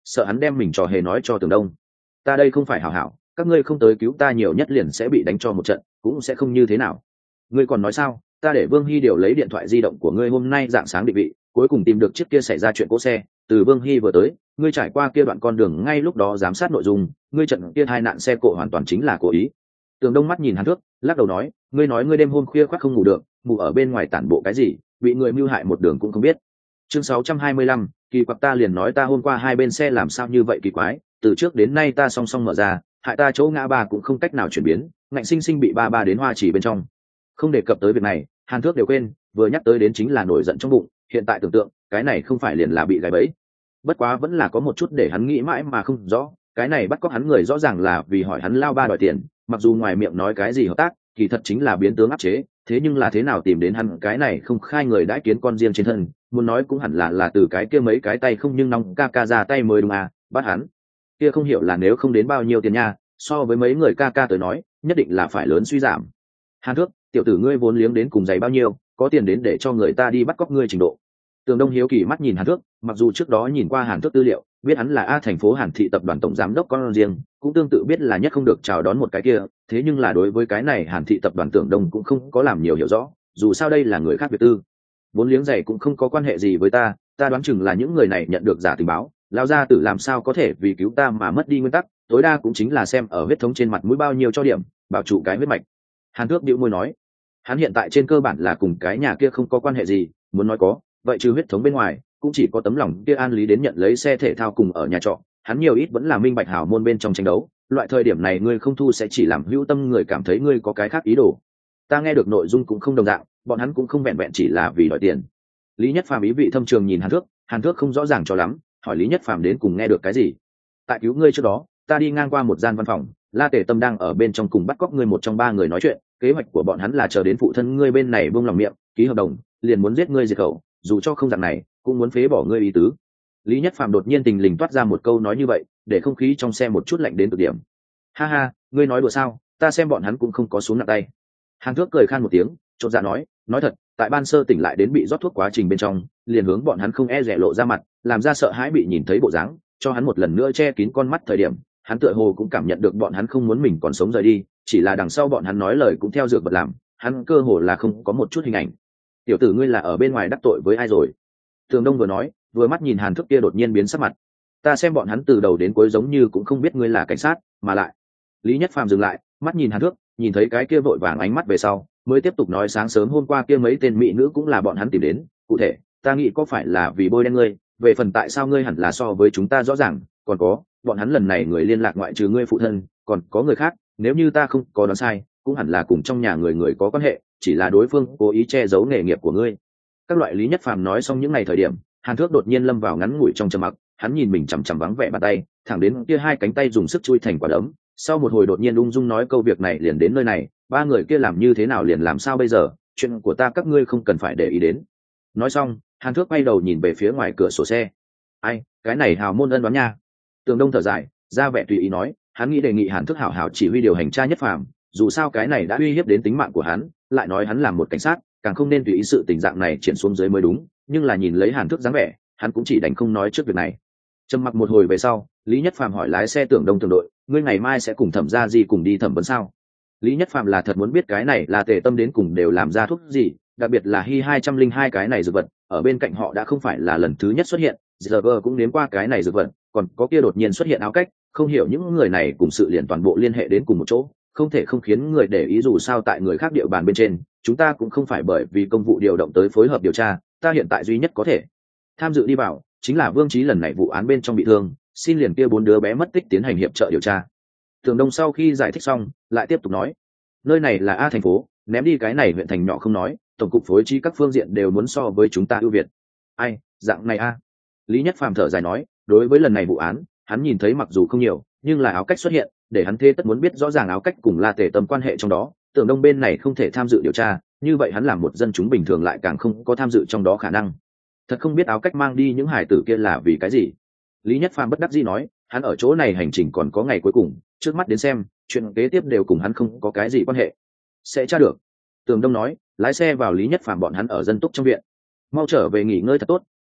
sợ hắn đem mình trò hề nói cho Tường Đông. Ta đây không phải hảo hảo, các ngươi không tới cứu ta nhiều nhất liền sẽ bị đánh cho một trận, cũng sẽ không như thế nào. Ngươi còn nói sao? Ta để Vương Hy điều lấy điện thoại di động của ngươi hôm nay dạng sáng định vị, cuối cùng tìm được chiếc kia xảy ra chuyện cỗ xe, từ Vương Hy vừa tới, ngươi trải qua kia đoạn con đường ngay lúc đó giám sát nội dung, ngươi trận kia hai nạn xe cộ hoàn toàn chính là cố ý. Tường Đông mắt nhìn Hàn Thước, lắc đầu nói, ngươi nói ngươi đêm hôm khuya khoác không ngủ được, ngủ ở bên ngoài tản bộ cái gì, bị người mưu hại một đường cũng không biết. Chương sáu trăm hai mươi lăm, kỳ quặc ta liền nói ta hôm qua hai bên xe làm sao như vậy kỳ quái, từ trước đến nay ta song song mở ra, hại ta chỗ ngã ba cũng không cách nào chuyển biến, ngạnh sinh sinh bị ba ba đến hoa chỉ bên trong. Không đề cập tới việc này, Hàn Thước đều quên, vừa nhắc tới đến chính là nổi giận trong bụng, hiện tại tưởng tượng, cái này không phải liền là bị gài bẫy. Bất quá vẫn là có một chút để hắn nghĩ mãi mà không rõ, cái này bắt cóc hắn người rõ ràng là vì hỏi hắn lao ba đòi tiền, mặc dù ngoài miệng nói cái gì hợp tác, kỳ thật chính là biến tướng áp chế, thế nhưng là thế nào tìm đến hắn cái này không khai người đãi kiến con riêng trên thân, muốn nói cũng hẳn là là từ cái kia mấy cái tay không nhưng nong ca ca ra tay mới đúng à, bắt hắn. Kia không hiểu là nếu không đến bao nhiêu tiền nha, so với mấy người ca ca tới nói, nhất định là phải lớn suy giảm. Hàn Thước, tiểu tử ngươi vốn liếng đến cùng giày bao nhiêu, có tiền đến để cho người ta đi bắt cóc ngươi trình độ. Tường Đông hiếu kỳ mắt nhìn Hàn Thước, mặc dù trước đó nhìn qua Hàn Thước tư liệu, biết hắn là A thành phố Hàn thị tập đoàn tổng giám đốc con riêng, cũng tương tự biết là nhất không được chào đón một cái kia, thế nhưng là đối với cái này Hàn thị tập đoàn Tường Đông cũng không có làm nhiều hiểu rõ, dù sao đây là người khác việc tư. Vốn liếng giày cũng không có quan hệ gì với ta, ta đoán chừng là những người này nhận được giả tình báo, lao ra tử làm sao có thể vì cứu ta mà mất đi nguyên tắc, tối đa cũng chính là xem ở huyết thống trên mặt mũi bao nhiêu cho điểm, bảo trụ cái huyết mạch. Hàn Thước bĩu môi nói, hắn hiện tại trên cơ bản là cùng cái nhà kia không có quan hệ gì, muốn nói có, vậy trừ huyết thống bên ngoài, cũng chỉ có tấm lòng kia an lý đến nhận lấy xe thể thao cùng ở nhà trọ, hắn nhiều ít vẫn là minh bạch hảo môn bên trong tranh đấu, loại thời điểm này ngươi không thu sẽ chỉ làm hữu tâm người cảm thấy ngươi có cái khác ý đồ. Ta nghe được nội dung cũng không đồng dạng, bọn hắn cũng không vẹn vẹn chỉ là vì đòi tiền. Lý Nhất Phàm ý vị thâm trường nhìn Hàn Thước, Hàn Thước không rõ ràng cho lắm, hỏi Lý Nhất Phàm đến cùng nghe được cái gì. Tại cứu ngươi trước đó, ta đi ngang qua một gian văn phòng, La Tề Tâm đang ở bên trong cùng bắt cóc ngươi một trong ba người nói chuyện, kế hoạch của bọn hắn là chờ đến phụ thân ngươi bên này buông lòng miệng, ký hợp đồng, liền muốn giết ngươi diệt khẩu, dù cho không dạng này, cũng muốn phế bỏ ngươi ý tứ. Lý Nhất Phàm đột nhiên tình lình toát ra một câu nói như vậy, để không khí trong xe một chút lạnh đến cực điểm. Ha ha, ngươi nói đùa sao, ta xem bọn hắn cũng không có xuống nặng tay. Hàn Thước cười khan một tiếng, chột dạ nói, nói thật, tại ban sơ tỉnh lại đến bị rót thuốc quá trình bên trong, liền hướng bọn hắn không e dè lộ ra mặt, làm ra sợ hãi bị nhìn thấy bộ dáng, cho hắn một lần nữa che kín con mắt thời điểm, hắn tựa hồ cũng cảm nhận được bọn hắn không muốn mình còn sống rời đi, chỉ là đằng sau bọn hắn nói lời cũng theo dược vật làm, hắn cơ hồ là không có một chút hình ảnh. Tiểu tử ngươi là ở bên ngoài đắc tội với ai rồi? Tường Đông vừa nói, vừa mắt nhìn Hàn Thước kia đột nhiên biến sắc mặt. Ta xem bọn hắn từ đầu đến cuối giống như cũng không biết ngươi là cảnh sát, mà lại. Lý Nhất Phàm dừng lại, mắt nhìn Hàn Thước, nhìn thấy cái kia vội vàng ánh mắt về sau, mới tiếp tục nói, sáng sớm hôm qua kia mấy tên mỹ nữ cũng là bọn hắn tìm đến, cụ thể, ta nghĩ có phải là vì bôi đen ngươi, về phần tại sao ngươi hẳn là so với chúng ta rõ ràng, còn có, bọn hắn lần này người liên lạc ngoại trừ ngươi phụ thân, còn có người khác, nếu như ta không có đoán sai, cũng hẳn là cùng trong nhà người người có quan hệ, chỉ là đối phương cố ý che giấu nghề nghiệp của ngươi. Các loại Lý Nhất Phàm nói xong những ngày thời điểm, Hàn Thước đột nhiên lâm vào ngắn ngủi trong trầm mặc, hắn nhìn mình chằm chằm vắng vẻ bàn tay, thẳng đến kia hai cánh tay dùng sức chui thành quả đấm, sau một hồi đột nhiên ung dung nói câu việc này liền đến nơi này, ba người kia làm như thế nào liền làm sao bây giờ, chuyện của ta các ngươi không cần phải để ý đến. Nói xong, Hàn Thước quay đầu nhìn về phía ngoài cửa sổ xe. Ai, cái này hào môn ân đoán nha. Tường Đông thở dài, ra vẻ tùy ý nói, hắn nghĩ đề nghị Hàn Thước hảo hảo chỉ huy điều hành tra Nhất Phàm, dù sao cái này đã uy hiếp đến tính mạng của hắn, lại nói hắn là một cảnh sát, càng không nên tùy ý sự tình dạng này triển xuống dưới mới đúng, nhưng là nhìn lấy Hàn Thước dáng vẻ, hắn cũng chỉ đành không nói trước việc này. Trầm mặc một hồi về sau, Lý Nhất Phàm hỏi lái xe Tưởng Đông Tưởng đội, ngươi ngày mai sẽ cùng Thẩm Gia Di cùng đi thẩm vấn sao? Lý Nhất Phàm là thật muốn biết cái này là Tề Tâm đến cùng đều làm ra thuốc gì, đặc biệt là Hi hai trăm linh hai cái này dược vật, ở bên cạnh họ đã không phải là lần thứ nhất xuất hiện, giờ cũng nếm qua cái này dược vật, còn có kia đột nhiên xuất hiện áo cách, không hiểu những người này cùng sự liền toàn bộ liên hệ đến cùng một chỗ, không thể không khiến người để ý, dù sao tại người khác địa bàn bên trên, chúng ta cũng không phải bởi vì công vụ điều động tới phối hợp điều tra, ta hiện tại duy nhất có thể tham dự đi vào chính là Vương Chí lần này vụ án bên trong bị thương, xin liền kia bốn đứa bé mất tích tiến hành hiệp trợ điều tra. Tưởng Đông sau khi giải thích xong, lại tiếp tục nói, nơi này là A thành phố, ném đi cái này huyện thành nhỏ không nói, tổng cục phối trí các phương diện đều muốn so với chúng ta ưu việt. Ai, dạng này a? Lý Nhất Phàm thở dài nói, đối với lần này vụ án, hắn nhìn thấy mặc dù không nhiều, nhưng là áo cách xuất hiện, để hắn thế tất muốn biết rõ ràng áo cách cùng La Tề Tâm quan hệ trong đó. Tưởng Đông bên này không thể tham dự điều tra, như vậy hắn làm một dân chúng bình thường lại càng không có tham dự trong đó khả năng. Thật không biết áo cách mang đi những hải tử kia là vì cái gì. Lý Nhất Phàm bất đắc dĩ nói, hắn ở chỗ này hành trình còn có ngày cuối cùng, trước mắt đến xem, chuyện kế tiếp đều cùng hắn không có cái gì quan hệ. Sẽ tra được. Tường Đông nói, lái xe vào Lý Nhất Phàm bọn hắn ở dân túc trong viện. Mau trở về nghỉ ngơi thật tốt,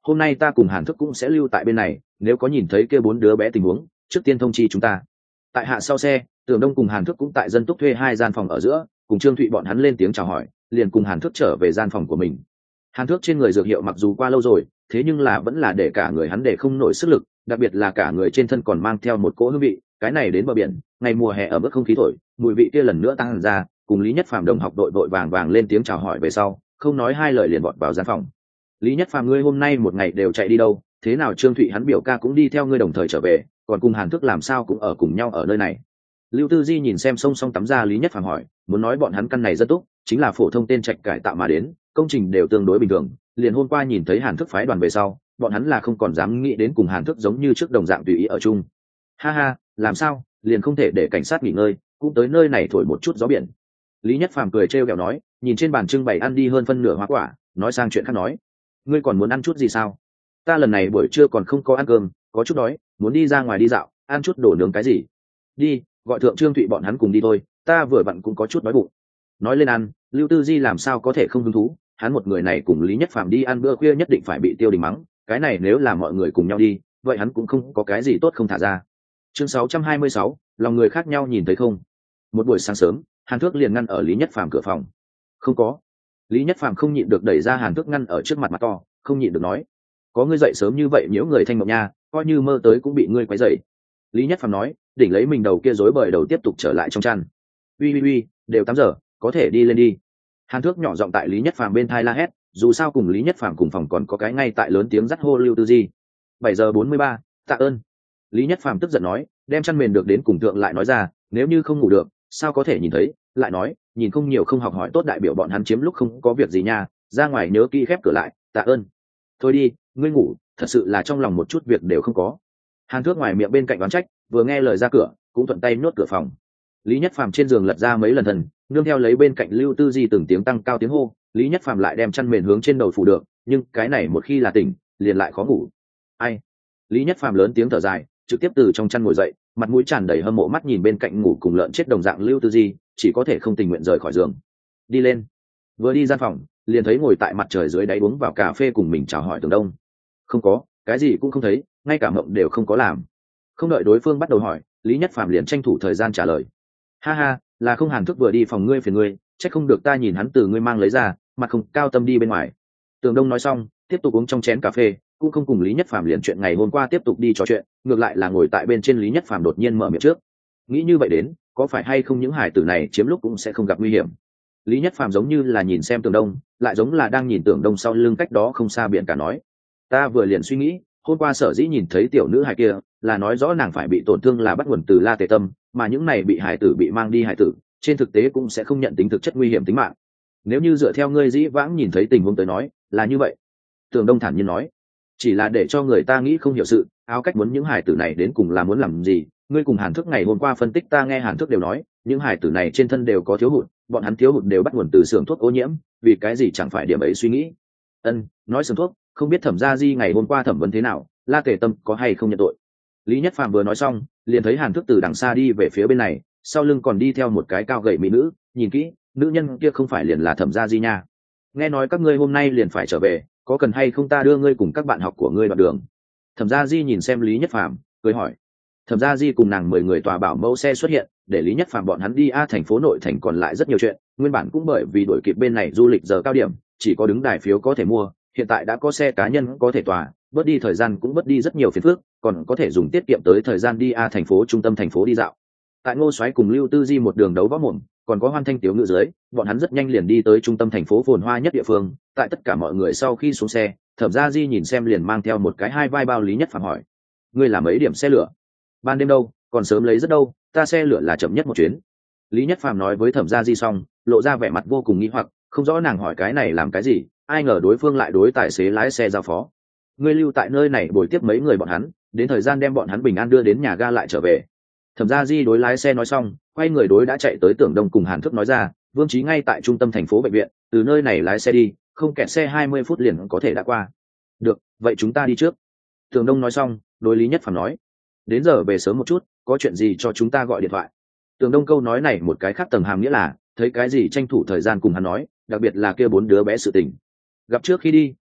hôm nay ta cùng hàn thức cũng sẽ lưu tại bên này, nếu có nhìn thấy kia bốn đứa bé tình huống trước tiên thông chi chúng ta. Tại hạ sau xe, Tưởng Đông cùng hàn thức cũng tại dân túc thuê hai gian phòng ở giữa, cùng Trương Thụy bọn hắn lên tiếng chào hỏi, liền cùng hàn thức trở về gian phòng của mình. Hàn thức trên người dược hiệu mặc dù qua lâu rồi, thế nhưng là vẫn là để cả người hắn để không nổi sức lực, đặc biệt là cả người trên thân còn mang theo một cỗ hương vị. Cái này đến bờ biển, ngày mùa hè ở mức không khí thổi, mùi vị kia lần nữa tăng ra, cùng Lý Nhất Phàm đồng học đội đội vàng vàng lên tiếng chào hỏi về sau, không nói hai lời liền vọt vào gian phòng. Lý Nhất Phàm, ngươi hôm nay một ngày đều chạy đi đâu? Thế nào Trương Thụy hắn biểu ca cũng đi theo ngươi đồng thời trở về, còn cùng hàn thức làm sao cũng ở cùng nhau ở nơi này? Lưu Tư Di nhìn xem song song tắm ra Lý Nhất Phàm hỏi, muốn nói bọn hắn căn này rất tốt, chính là phổ thông tên trạch cải tạo mà đến, công trình đều tương đối bình thường, liền hôm qua nhìn thấy hàn thức phái đoàn về sau, bọn hắn là không còn dám nghĩ đến cùng hàn thức giống như trước đồng dạng tùy ý ở chung. Ha ha, làm sao, liền không thể để cảnh sát nghỉ ngơi, cũng tới nơi này thổi một chút gió biển? Lý Nhất Phàm cười trêu ghẹo nói, nhìn trên bàn trưng bày ăn đi hơn phân nửa hoa quả, nói sang chuyện khác nói, ngươi còn muốn ăn chút gì sao? Ta lần này buổi trưa còn không có ăn cơm, có chút đói, muốn đi ra ngoài đi dạo, ăn chút đồ nướng cái gì. Đi, gọi thượng Trương Thụy bọn hắn cùng đi thôi, ta vừa vặn cũng có chút đói bụng. Nói lên ăn, Lưu Tư Di làm sao có thể không hứng thú, hắn một người này cùng Lý Nhất Phàm đi ăn bữa khuya nhất định phải bị Tiêu Đình mắng, cái này nếu là mọi người cùng nhau đi, vậy hắn cũng không có cái gì tốt không thả ra. Chương sáu trăm hai mươi sáu, lòng người khác nhau nhìn thấy không. Một buổi sáng sớm, Hàn Thước liền ngăn ở Lý Nhất Phàm cửa phòng. Không có. Lý Nhất Phàm không nhịn được đẩy ra Hàn Thước ngăn ở trước mặt mặt to, không nhịn được nói, có ngươi dậy sớm như vậy nhiễu người thanh mộng nha, coi như mơ tới cũng bị ngươi quấy dậy. Lý Nhất Phàm nói, đỉnh lấy mình đầu kia rối bời đầu tiếp tục trở lại trong chăn. Uy uy uy, đều tám giờ, có thể đi lên đi. Hàn Thước nhỏ giọng tại Lý Nhất Phàm bên thai la hét, dù sao cùng Lý Nhất Phàm cùng phòng còn có cái ngay tại lớn tiếng dắt hô Lưu Tư Di. Bảy giờ bốn mươi ba, tạ ơn. Lý Nhất Phàm tức giận nói, đem chăn mền được đến cùng thượng lại nói ra, nếu như không ngủ được, sao có thể nhìn thấy, lại nói, nhìn không nhiều không học hỏi tốt đại biểu bọn hắn chiếm lúc không có việc gì nha, ra ngoài nhớ kỹ khép cửa lại, tạ ơn. Thôi đi, ngươi ngủ, thật sự là trong lòng một chút việc đều không có. Hàn Thước ngoài miệng bên cạnh đoán trách, vừa nghe lời ra cửa, cũng thuận tay nhốt cửa phòng. Lý Nhất Phàm trên giường lật ra mấy lần thần, nương theo lấy bên cạnh Lưu Tư Di từng tiếng tăng cao tiếng hô, Lý Nhất Phàm lại đem chăn mền hướng trên đầu phủ được, nhưng cái này một khi là tỉnh, liền lại khó ngủ. Ai? Lý Nhất Phàm lớn tiếng thở dài, trực tiếp từ trong chăn ngồi dậy, mặt mũi tràn đầy hâm mộ mắt nhìn bên cạnh ngủ cùng lợn chết đồng dạng Lưu Tư Di, chỉ có thể không tình nguyện rời khỏi giường. Đi lên. Vừa đi gian phòng, liền thấy ngồi tại mặt trời dưới đáy uống vào cà phê cùng mình chào hỏi Tưởng Đông. Không có, cái gì cũng không thấy, ngay cả mộng đều không có làm. Không đợi đối phương bắt đầu hỏi, Lý Nhất Phàm liền tranh thủ thời gian trả lời. Ha ha, là không Hàn Thức vừa đi phòng ngươi phiền ngươi, chắc không được ta nhìn hắn từ ngươi mang lấy ra, mặt không cao tâm đi bên ngoài. Tưởng Đông nói xong, tiếp tục uống trong chén cà phê, cũng không cùng Lý Nhất Phàm liền chuyện ngày hôm qua tiếp tục đi trò chuyện, ngược lại là ngồi tại bên trên Lý Nhất Phàm đột nhiên mở miệng trước. Nghĩ như vậy đến, có phải hay không những hải tử này chiếm lúc cũng sẽ không gặp nguy hiểm. Lý Nhất Phàm giống như là nhìn xem Tưởng Đông, lại giống là đang nhìn Tưởng Đông sau lưng cách đó không xa biển cả nói. Ta vừa liền suy nghĩ, hôm qua sở dĩ nhìn thấy tiểu nữ hài kia, là nói rõ nàng phải bị tổn thương là bắt nguồn từ La Tề Tâm, mà những này bị hải tử bị mang đi hải tử, trên thực tế cũng sẽ không nhận tính thực chất nguy hiểm tính mạng. Nếu như dựa theo ngươi dĩ vãng nhìn thấy tình huống tới nói, là như vậy. Tưởng Đông thản nhiên nói, chỉ là để cho người ta nghĩ không hiểu sự, áo cách muốn những hải tử này đến cùng là muốn làm gì. Ngươi cùng Hàn Thức ngày hôm qua phân tích ta nghe Hàn Thức đều nói, những hải tử này trên thân đều có thiếu hụt, bọn hắn thiếu hụt đều bắt nguồn từ xưởng thuốc ô nhiễm, vì cái gì chẳng phải điểm ấy suy nghĩ. Ân, nói xưởng thuốc, không biết Thẩm Gia Di ngày hôm qua thẩm vấn thế nào, La Tề Tâm có hay không nhận tội. Lý Nhất Phàm vừa nói xong, liền thấy Hàn Thức từ đằng xa đi về phía bên này, sau lưng còn đi theo một cái cao gầy mỹ nữ, nhìn kỹ, nữ nhân kia không phải liền là Thẩm Gia Di nha. Nghe nói các ngươi hôm nay liền phải trở về, có cần hay không ta đưa ngươi cùng các bạn học của ngươi đoạn đường? Thẩm Gia Di nhìn xem Lý Nhất Phàm, cười hỏi. Thẩm Gia Di cùng nàng mười người tòa bảo mẫu xe xuất hiện, để Lý Nhất Phàm bọn hắn đi a thành phố nội thành còn lại rất nhiều chuyện, nguyên bản cũng bởi vì đổi kịp bên này du lịch giờ cao điểm, chỉ có đứng đài phiếu có thể mua, hiện tại đã có xe cá nhân có thể tòa, bớt đi thời gian cũng bớt đi rất nhiều phiền phức, còn có thể dùng tiết kiệm tới thời gian đi a thành phố trung tâm thành phố đi dạo. Tại Ngô Soái cùng Lưu Tư Di một đường đấu võ mồm, còn có Hoan Thanh Tiếu ngự dưới, bọn hắn rất nhanh liền đi tới trung tâm thành phố phồn hoa nhất địa phương. Tại tất cả mọi người sau khi xuống xe, Thẩm Gia Di nhìn xem liền mang theo một cái hai vai bao. Lý Nhất Phàm hỏi, ngươi làm mấy điểm xe lửa? Ban đêm đâu, còn sớm lấy rất đâu, ta xe lửa là chậm nhất một chuyến. Lý Nhất Phàm nói với Thẩm Gia Di xong, lộ ra vẻ mặt vô cùng nghi hoặc, không rõ nàng hỏi cái này làm cái gì, ai ngờ đối phương lại đối tài xế lái xe giao phó. Ngươi lưu tại nơi này bồi tiếp mấy người bọn hắn, đến thời gian đem bọn hắn bình an đưa đến nhà ga lại trở về. Thẩm Gia Di đối lái xe nói xong, quay người đối đã chạy tới Tưởng Đông cùng Hàn Thức nói ra, Vương Chí ngay tại trung tâm thành phố bệnh viện, từ nơi này lái xe đi, không kẹt xe hai mươi phút liền có thể đã qua. Được, vậy chúng ta đi trước. Tưởng Đông nói xong, đối Lý Nhất Phàm nói, đến giờ về sớm một chút, có chuyện gì cho chúng ta gọi điện thoại. Tưởng Đông câu nói này một cái khác tầng hàm nghĩa là, thấy cái gì tranh thủ thời gian cùng hắn nói, đặc biệt là kia bốn đứa bé sự tình. Gặp trước khi đi,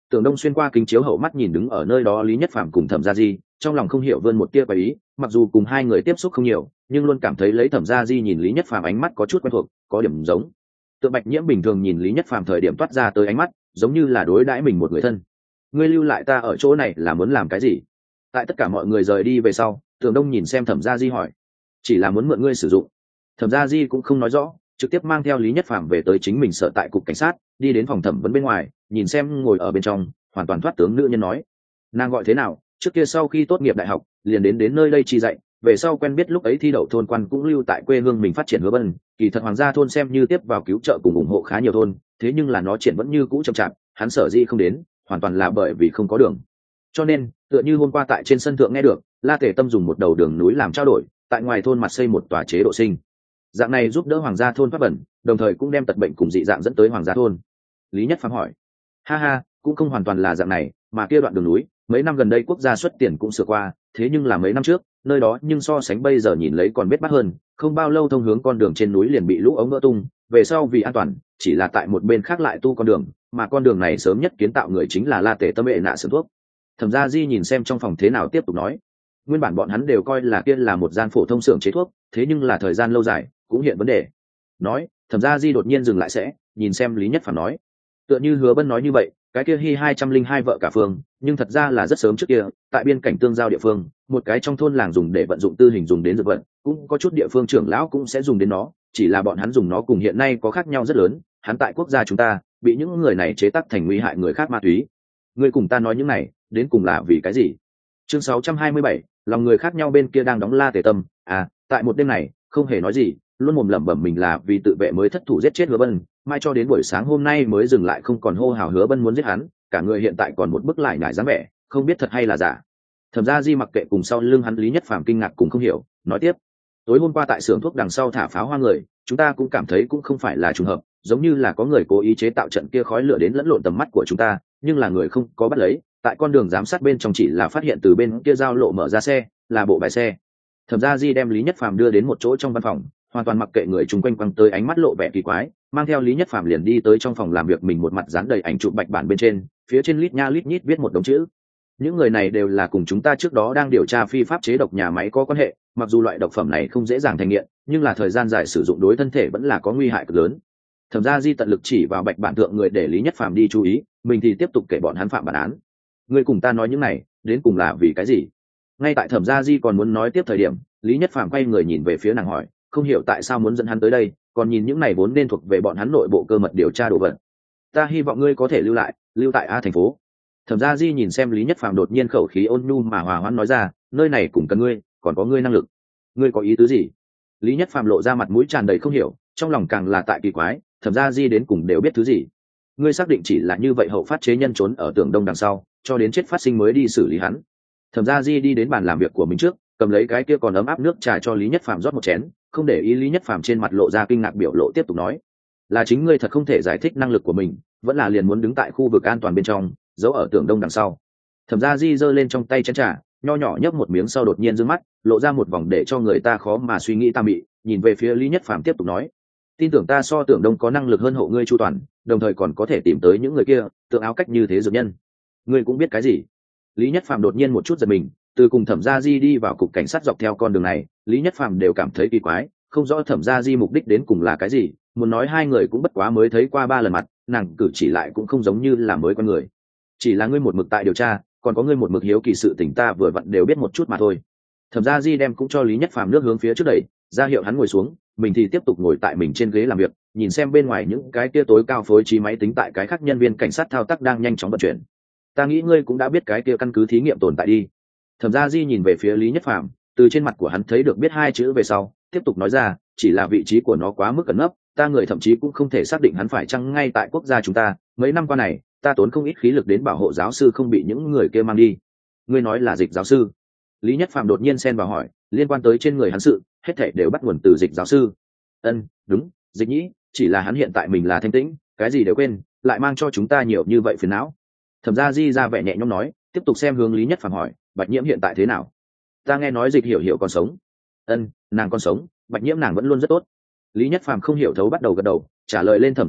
Tưởng Đông xuyên qua kính chiếu hậu mắt nhìn đứng ở nơi đó Lý Nhất Phàm cùng Thẩm Gia Di, trong lòng không hiểu vươn một tia bày ý, mặc dù cùng hai người tiếp xúc không nhiều, nhưng luôn cảm thấy lấy Thẩm Gia Di nhìn Lý Nhất Phàm ánh mắt có chút quen thuộc, có điểm giống. Tượng Bạch Nhiễm bình thường nhìn Lý Nhất Phàm thời điểm toát ra tới ánh mắt, giống như là đối đãi mình một người thân. Ngươi lưu lại ta ở chỗ này là muốn làm cái gì? Tại tất cả mọi người rời đi về sau, Tưởng Đông nhìn xem Thẩm Gia Di hỏi, chỉ là muốn mượn ngươi sử dụng. Thẩm Gia Di cũng không nói rõ, trực tiếp mang theo Lý Nhất Phàm về tới chính mình sở tại cục cảnh sát, đi đến phòng thẩm vấn bên ngoài, nhìn xem ngồi ở bên trong hoàn toàn thoát tướng nữ nhân nói, nàng gọi thế nào, trước kia sau khi tốt nghiệp đại học liền đến đến nơi đây chi dạy, về sau quen biết lúc ấy thi đậu thôn quan cũng lưu tại quê hương mình phát triển Hứa Bân, kỳ thật Hoàng gia thôn xem như tiếp vào cứu trợ cùng ủng hộ khá nhiều thôn, thế nhưng là nó triển vẫn như cũ chậm chạp, hắn sở dĩ không đến hoàn toàn là bởi vì không có đường. Cho nên tựa như hôm qua tại trên sân thượng nghe được La Tề Tâm dùng một đầu đường núi làm trao đổi, tại ngoài thôn mặt xây một tòa chế độ sinh, dạng này giúp đỡ Hoàng gia thôn thoát bẩn, đồng thời cũng đem tật bệnh cùng dị dạng dẫn tới Hoàng gia thôn. Lý Nhất Phàm hỏi, ha ha, cũng không hoàn toàn là dạng này, mà kia đoạn đường núi mấy năm gần đây quốc gia xuất tiền cũng sửa qua, thế nhưng là mấy năm trước nơi đó nhưng so sánh bây giờ nhìn lấy còn bết bát hơn, không bao lâu thông hướng con đường trên núi liền bị lũ ống vỡ tung, về sau vì an toàn chỉ là tại một bên khác lại tu con đường, mà con đường này sớm nhất kiến tạo người chính là La Tề Tâm hệ nạ xưởng thuốc. Thẩm Gia Di nhìn xem trong phòng thế nào tiếp tục nói, nguyên bản bọn hắn đều coi là kia là một gian phổ thông xưởng chế thuốc, thế nhưng là thời gian lâu dài cũng hiện vấn đề. Nói, Thẩm Gia Di đột nhiên dừng lại sẽ nhìn xem Lý Nhất Phàm nói, tựa như Hứa Bân nói như vậy, cái kia Hi hai trăm linh hai vợ cả phương, nhưng thật ra là rất sớm trước kia, tại biên cảnh tương giao địa phương, một cái trong thôn làng dùng để vận dụng tư hình dùng đến dược vận, cũng có chút địa phương trưởng lão cũng sẽ dùng đến nó, chỉ là bọn hắn dùng nó cùng hiện nay có khác nhau rất lớn, hắn tại quốc gia chúng ta bị những người này chế tác thành nguy hại người khác ma túy. Ngươi cùng ta nói những này, đến cùng là vì cái gì? Chương sáu trăm hai mươi bảy, lòng người khác nhau bên kia đang đóng La Tề Tâm, à, tại một đêm này, không hề nói gì, luôn mồm lẩm bẩm mình là vì tự vệ mới thất thủ giết chết Hứa Bân, mai cho đến buổi sáng hôm nay mới dừng lại, không còn hô hào Hứa Bân muốn giết hắn, cả người hiện tại còn một bức lại nhải dáng vẻ, không biết thật hay là giả. Thẩm Gia Di mặc kệ cùng sau lưng hắn Lý Nhất Phàm kinh ngạc cùng không hiểu, nói tiếp, tối hôm qua tại xưởng thuốc đằng sau thả pháo hoa người, chúng ta cũng cảm thấy cũng không phải là trùng hợp, giống như là có người cố ý chế tạo trận kia khói lửa đến lẫn lộn tầm mắt của chúng ta, nhưng là người không có bắt lấy, tại con đường giám sát bên trong chỉ là phát hiện từ bên kia giao lộ mở ra xe, là bộ bài xe. Thẩm Gia Di đem Lý Nhất Phàm đưa đến một chỗ trong văn phòng, hoàn toàn mặc kệ người chung quanh quăng tới ánh mắt lộ vẻ kỳ quái, mang theo Lý Nhất Phàm liền đi tới trong phòng làm việc mình, một mặt dán đầy ảnh chụp bạch bản bên trên, phía trên lít nha lít nhít viết một đống chữ. Những người này đều là cùng chúng ta trước đó đang điều tra phi pháp chế độc nhà máy có quan hệ, mặc dù loại độc phẩm này không dễ dàng thành nghiện, nhưng là thời gian dài sử dụng đối thân thể vẫn là có nguy hại cực lớn. Thẩm Gia Di tận lực chỉ vào bạch bản thượng người để Lý Nhất Phàm đi chú ý, mình thì tiếp tục kể bọn hắn phạm bản án. Người cùng ta nói những này, đến cùng là vì cái gì? Ngay tại Thẩm Gia Di còn muốn nói tiếp thời điểm, Lý Nhất Phàm quay người nhìn về phía nàng hỏi, không hiểu tại sao muốn dẫn hắn tới đây, còn nhìn những này vốn nên thuộc về bọn hắn nội bộ cơ mật điều tra đồ vật. Ta hy vọng ngươi có thể lưu lại, lưu tại A thành phố. Thẩm Gia Di nhìn xem Lý Nhất Phàm đột nhiên khẩu khí ôn nhu mà hòa hoãn nói ra, nơi này cũng cần ngươi, còn có ngươi năng lực. Ngươi có ý tứ gì? Lý Nhất Phàm lộ ra mặt mũi tràn đầy không hiểu, trong lòng càng là tại kỳ quái, Thẩm Gia Di đến cùng đều biết thứ gì. Ngươi xác định chỉ là như vậy hậu phát chế nhân trốn ở Tưởng Đông đằng sau, cho đến chết phát sinh mới đi xử lý hắn. Thẩm Gia Di đi đến bàn làm việc của mình trước, cầm lấy cái kia còn ấm áp nước trà cho Lý Nhất Phàm rót một chén, không để ý Lý Nhất Phàm trên mặt lộ ra kinh ngạc biểu lộ, tiếp tục nói, là chính ngươi thật không thể giải thích năng lực của mình, vẫn là liền muốn đứng tại khu vực an toàn bên trong, giấu ở Tưởng Đông đằng sau. Thẩm Gia Di giơ lên trong tay chén trà, nho nhỏ nhấp một miếng sau đột nhiên giương mắt, lộ ra một vòng để cho người ta khó mà suy nghĩ tà mị, nhìn về phía Lý Nhất Phàm tiếp tục nói, tin tưởng ta so Tưởng Đông có năng lực hơn hộ ngươi chu toàn, đồng thời còn có thể tìm tới những người kia tượng áo cách như thế dược nhân. Ngươi cũng biết cái gì? Lý Nhất Phàm đột nhiên một chút giật mình, từ cùng Thẩm Gia Di đi vào cục cảnh sát dọc theo con đường này, Lý Nhất Phàm đều cảm thấy kỳ quái, không rõ Thẩm Gia Di mục đích đến cùng là cái gì, muốn nói hai người cũng bất quá mới thấy qua ba lần mặt, nàng cử chỉ lại cũng không giống như là mới quen người. Chỉ là ngươi một mực tại điều tra, còn có ngươi một mực hiếu kỳ sự tình ta vừa vặn đều biết một chút mà thôi. Thẩm Gia Di đem cũng cho Lý Nhất Phàm nước hướng phía trước đẩy, ra hiệu hắn ngồi xuống, mình thì tiếp tục ngồi tại mình trên ghế làm việc, nhìn xem bên ngoài những cái kia tối cao phối trí máy tính tại cái khác nhân viên cảnh sát thao tác đang nhanh chóng vận chuyển. Ta nghĩ ngươi cũng đã biết cái kia căn cứ thí nghiệm tồn tại đi. Thẩm Gia Di nhìn về phía Lý Nhất Phàm, từ trên mặt của hắn thấy được biết hai chữ về sau, tiếp tục nói ra, chỉ là vị trí của nó quá mức cẩn nấp, ta người thậm chí cũng không thể xác định hắn phải chăng ngay tại quốc gia chúng ta, mấy năm qua này ta tốn không ít khí lực đến bảo hộ giáo sư không bị những người kia mang đi. Ngươi nói là Dịch giáo sư? Lý Nhất Phàm đột nhiên xen vào hỏi, liên quan tới trên người hắn sự, hết thảy đều bắt nguồn từ Dịch giáo sư. Ân, đúng, Dịch nhĩ, chỉ là hắn hiện tại mình là thanh tĩnh, cái gì đều quên, lại mang cho chúng ta nhiều như vậy phiền não. Thẩm Gia Di ra vẻ nhẹ nhõm nói, tiếp tục xem hướng Lý Nhất Phàm hỏi, Bạch Nhiễm hiện tại thế nào? Ta nghe nói Dịch hiểu hiểu còn sống. Ân, nàng còn sống, Bạch Nhiễm nàng vẫn luôn rất tốt. Lý Nhất Phàm không hiểu thấu bắt đầu gật đầu, trả lời lên Thẩm Gia Di,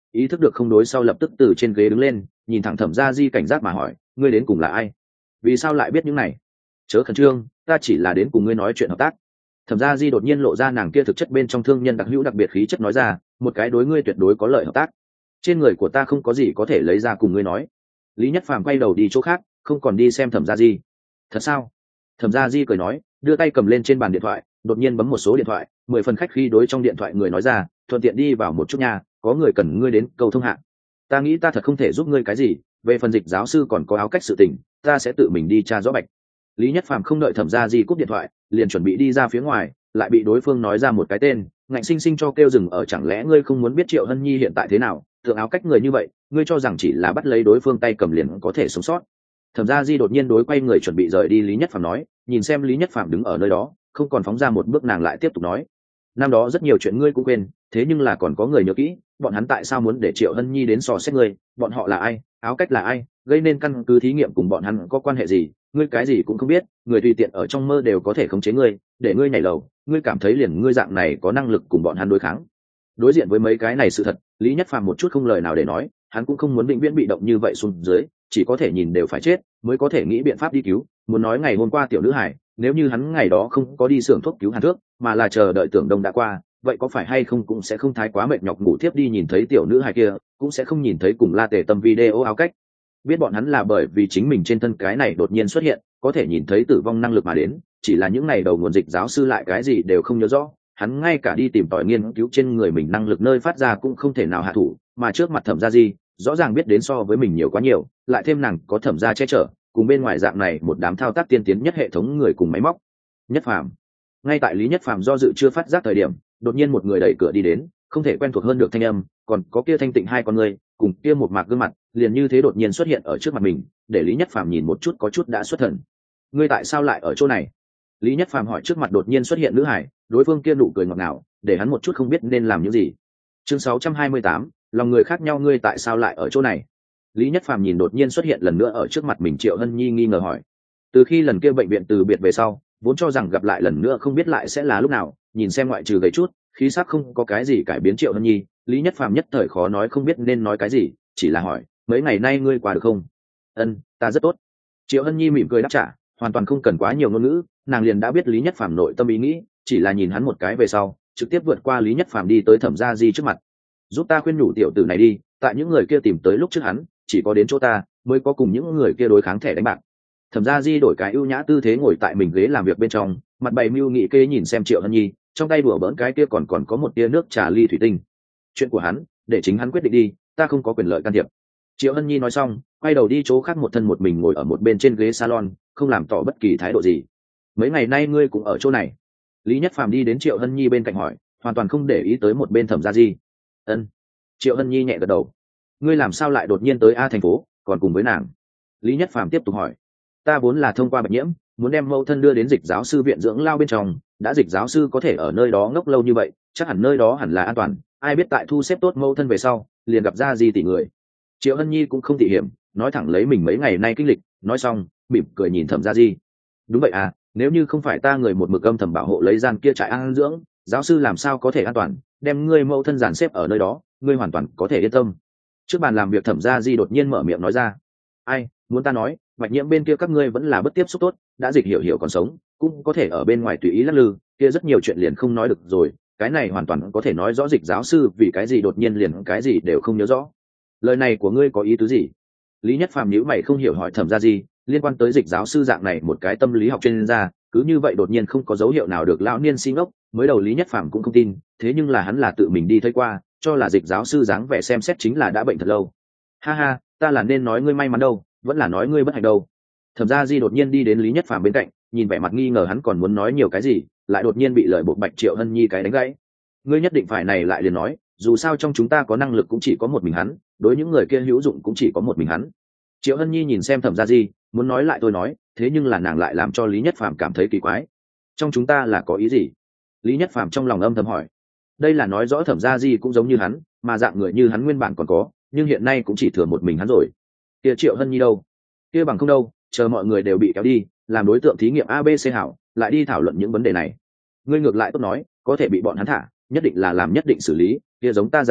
ý thức được không đối sau lập tức từ trên ghế đứng lên, nhìn thẳng Thẩm Gia Di cảnh giác mà hỏi, ngươi đến cùng là ai, vì sao lại biết những này? Chớ khẩn trương, ta chỉ là đến cùng ngươi nói chuyện hợp tác. Thẩm Gia Di đột nhiên lộ ra nàng kia thực chất bên trong thương nhân đặc hữu đặc biệt khí chất nói ra, một cái đối ngươi tuyệt đối có lợi hợp tác. Trên người của ta không có gì có thể lấy ra cùng ngươi nói. Lý Nhất Phàm quay đầu đi chỗ khác, không còn đi xem Thẩm Gia Di. Thật sao? Thẩm Gia Di cười nói, đưa tay cầm lên trên bàn điện thoại, đột nhiên bấm một số điện thoại, mười phần khách khi đối trong điện thoại người nói ra, thuận tiện đi vào một chút nhà, có người cần ngươi đến cầu thông hạ. Ta nghĩ ta thật không thể giúp ngươi cái gì, về phần Dịch giáo sư còn có áo cách sự tình, ta sẽ tự mình đi tra rõ bạch. Lý Nhất Phàm không đợi Thẩm Gia Di cúp điện thoại, liền chuẩn bị đi ra phía ngoài, lại bị đối phương nói ra một cái tên, ngạnh sinh sinh cho kêu dừng ở. Chẳng lẽ ngươi không muốn biết Triệu Hân Nhi hiện tại thế nào? Tượng áo cách người như vậy, ngươi cho rằng chỉ là bắt lấy đối phương tay cầm liền có thể sống sót? Thẩm Gia Di đột nhiên đối quay người chuẩn bị rời đi Lý Nhất Phàm nói, nhìn xem Lý Nhất Phàm đứng ở nơi đó, không còn phóng ra một bước, nàng lại tiếp tục nói, năm đó rất nhiều chuyện ngươi cũng quên, thế nhưng là còn có người nhớ kỹ, bọn hắn tại sao muốn để Triệu Hân Nhi đến sò xét ngươi, bọn họ là ai, áo cách là ai, gây nên căn cứ thí nghiệm cùng bọn hắn có quan hệ gì, ngươi cái gì cũng không biết, người tùy tiện ở trong mơ đều có thể khống chế ngươi, để ngươi nhảy lầu, ngươi cảm thấy liền ngươi dạng này có năng lực cùng bọn hắn đối kháng? Đối diện với mấy cái này sự thật, Lý Nhất Phàm một chút không lời nào để nói, hắn cũng không muốn vĩnh viễn bị động như vậy xuống dưới, chỉ có thể nhìn đều phải chết mới có thể nghĩ biện pháp đi cứu. Muốn nói ngày hôm qua tiểu nữ hải, nếu như hắn ngày đó không có đi xưởng thuốc cứu Hàn Thước, mà là chờ đợi Tưởng Đông đã qua, vậy có phải hay không cũng sẽ không thái quá mệt nhọc ngủ tiếp đi, nhìn thấy tiểu nữ hải kia cũng sẽ không nhìn thấy cùng La Tề Tâm video áo cách. Biết bọn hắn là bởi vì chính mình trên thân cái này đột nhiên xuất hiện có thể nhìn thấy tử vong năng lực mà đến, chỉ là những ngày đầu nguồn Dịch giáo sư lại cái gì đều không nhớ rõ, hắn ngay cả đi tìm tòi nghiên cứu trên người mình năng lực nơi phát ra cũng không thể nào hạ thủ, mà trước mặt Thẩm Gia Di rõ ràng biết đến so với mình nhiều quá nhiều, lại thêm nàng có Thẩm Gia che chở, cùng bên ngoài dạng này một đám thao tác tiên tiến nhất hệ thống người cùng máy móc. Nhất Phàm. Ngay tại Lý Nhất Phàm do dự chưa phát giác thời điểm, đột nhiên một người đẩy cửa đi đến, không thể quen thuộc hơn được thanh âm, còn có kia thanh tịnh hai con người cùng kia một mạc gương mặt, liền như thế đột nhiên xuất hiện ở trước mặt mình, để Lý Nhất Phàm nhìn một chút có chút đã xuất thần. Ngươi tại sao lại ở chỗ này? Lý Nhất Phàm hỏi trước mặt đột nhiên xuất hiện nữ hải, đối phương kia nụ cười ngọt ngào, để hắn một chút không biết nên làm những gì. Chương sáu trăm hai mươi tám, lòng người khác nhau, ngươi tại sao lại ở chỗ này? Lý Nhất Phàm nhìn đột nhiên xuất hiện lần nữa ở trước mặt mình Triệu Hân Nhi, nghi ngờ hỏi. Từ khi lần kia bệnh viện từ biệt về sau, vốn cho rằng gặp lại lần nữa không biết lại sẽ là lúc nào, nhìn xem ngoại trừ gầy chút, khí sắc không có cái gì cải biến Triệu Hân Nhi, Lý Nhất Phàm nhất thời khó nói không biết nên nói cái gì, chỉ là hỏi, mấy ngày nay ngươi qua được không? Ân, ta rất tốt. Triệu Hân Nhi mỉm cười đáp trả, hoàn toàn không cần quá nhiều ngôn ngữ, nàng liền đã biết Lý Nhất Phàm nội tâm ý nghĩ, chỉ là nhìn hắn một cái về sau, trực tiếp vượt qua Lý Nhất Phàm đi tới Thẩm Gia Di trước mặt. Giúp ta khuyên nhủ tiểu tử này đi, tại những người kia tìm tới lúc trước hắn, chỉ có đến chỗ ta mới có cùng những người kia đối kháng thẻ đánh bạc. Thẩm Gia Di đổi cái ưu nhã tư thế ngồi tại mình ghế làm việc bên trong, mặt bày mưu nghị kê nhìn xem Triệu Hân Nhi, trong tay đùa bỡn cái kia còn còn có một tia nước trà ly thủy tinh. Chuyện của hắn, để chính hắn quyết định đi, ta không có quyền lợi can thiệp. Triệu Hân Nhi nói xong, quay đầu đi chỗ khác, một thân một mình ngồi ở một bên trên ghế salon, không làm tỏ bất kỳ thái độ gì. Mấy ngày nay ngươi cũng ở chỗ này? Lý Nhất Phàm đi đến Triệu Hân Nhi bên cạnh hỏi, hoàn toàn không để ý tới một bên Thẩm Gia Di. Ân. Triệu Hân Nhi nhẹ gật đầu. Ngươi làm sao lại đột nhiên tới A thành phố, còn cùng với nàng? Lý Nhất Phàm tiếp tục hỏi. Ta vốn là thông qua Bạch Nhiễm, muốn đem mẫu thân đưa đến Dịch giáo sư viện dưỡng lao bên trong, đã Dịch giáo sư có thể ở nơi đó ngốc lâu như vậy, chắc hẳn nơi đó hẳn là an toàn, ai biết tại thu xếp tốt mẫu thân về sau, liền gặp Gia Di tỷ người. Triệu Hân Nhi cũng không tỉ hiểm, nói thẳng lấy mình mấy ngày nay kinh lịch, nói xong, mỉm cười nhìn Thẩm Gia Di. Đúng vậy à, nếu như không phải ta người một mực âm thầm bảo hộ lấy gian kia trại an dưỡng, giáo sư làm sao có thể an toàn, đem ngươi mẫu thân dàn xếp ở nơi đó, ngươi hoàn toàn có thể yên tâm. Trước bàn làm việc Thẩm Gia Di đột nhiên mở miệng nói ra. Ai, muốn ta nói, Bạch Nhiễm bên kia các ngươi vẫn là bất tiếp xúc tốt, đã Dịch hiểu hiểu còn sống, cũng có thể ở bên ngoài tùy ý lắc lư, kia rất nhiều chuyện liền không nói được rồi, cái này hoàn toàn có thể nói rõ Dịch giáo sư vì cái gì đột nhiên liền cái gì đều không nhớ rõ. Lời này của ngươi có ý tứ gì? Lý Nhất Phàm nhíu mày không hiểu hỏi Thẩm Gia Di, liên quan tới Dịch giáo sư dạng này một cái tâm lý học chuyên gia, cứ như vậy đột nhiên không có dấu hiệu nào được lão niên si ngốc, mới đầu Lý Nhất Phàm cũng không tin, thế nhưng là hắn là tự mình đi thấy qua, cho là Dịch giáo sư dáng vẻ xem xét chính là đã bệnh thật lâu. Ha ha, ta là nên nói ngươi may mắn đâu, vẫn là nói ngươi bất hạnh đâu? Thẩm Gia Di đột nhiên đi đến Lý Nhất Phàm bên cạnh, nhìn vẻ mặt nghi ngờ hắn còn muốn nói nhiều cái gì, lại đột nhiên bị lời bộ Bạch Triệu Hân Nhi cái đánh gãy. Ngươi nhất định phải này lại liền nói, dù sao trong chúng ta có năng lực cũng chỉ có một mình hắn, đối những người kia hữu dụng cũng chỉ có một mình hắn. Triệu Hân Nhi nhìn xem Thẩm Gia Di, muốn nói lại tôi nói, thế nhưng là nàng lại làm cho Lý Nhất Phàm cảm thấy kỳ quái. Trong chúng ta là có ý gì? Lý Nhất Phàm trong lòng âm thầm hỏi. Đây là nói rõ Thẩm Gia Di cũng giống như hắn, mà dạng người như hắn nguyên bản còn có, nhưng hiện nay cũng chỉ thừa một mình hắn rồi. Kia Triệu Hân Nhi đâu? Kia bằng không đâu, chờ mọi người đều bị kéo đi, làm đối tượng thí nghiệm a bê xê hảo, lại đi thảo luận những vấn đề này. Ngươi ngược lại tốt nói, có thể bị bọn hắn thả, nhất định là làm nhất định xử lý, kia giống ta dạng này,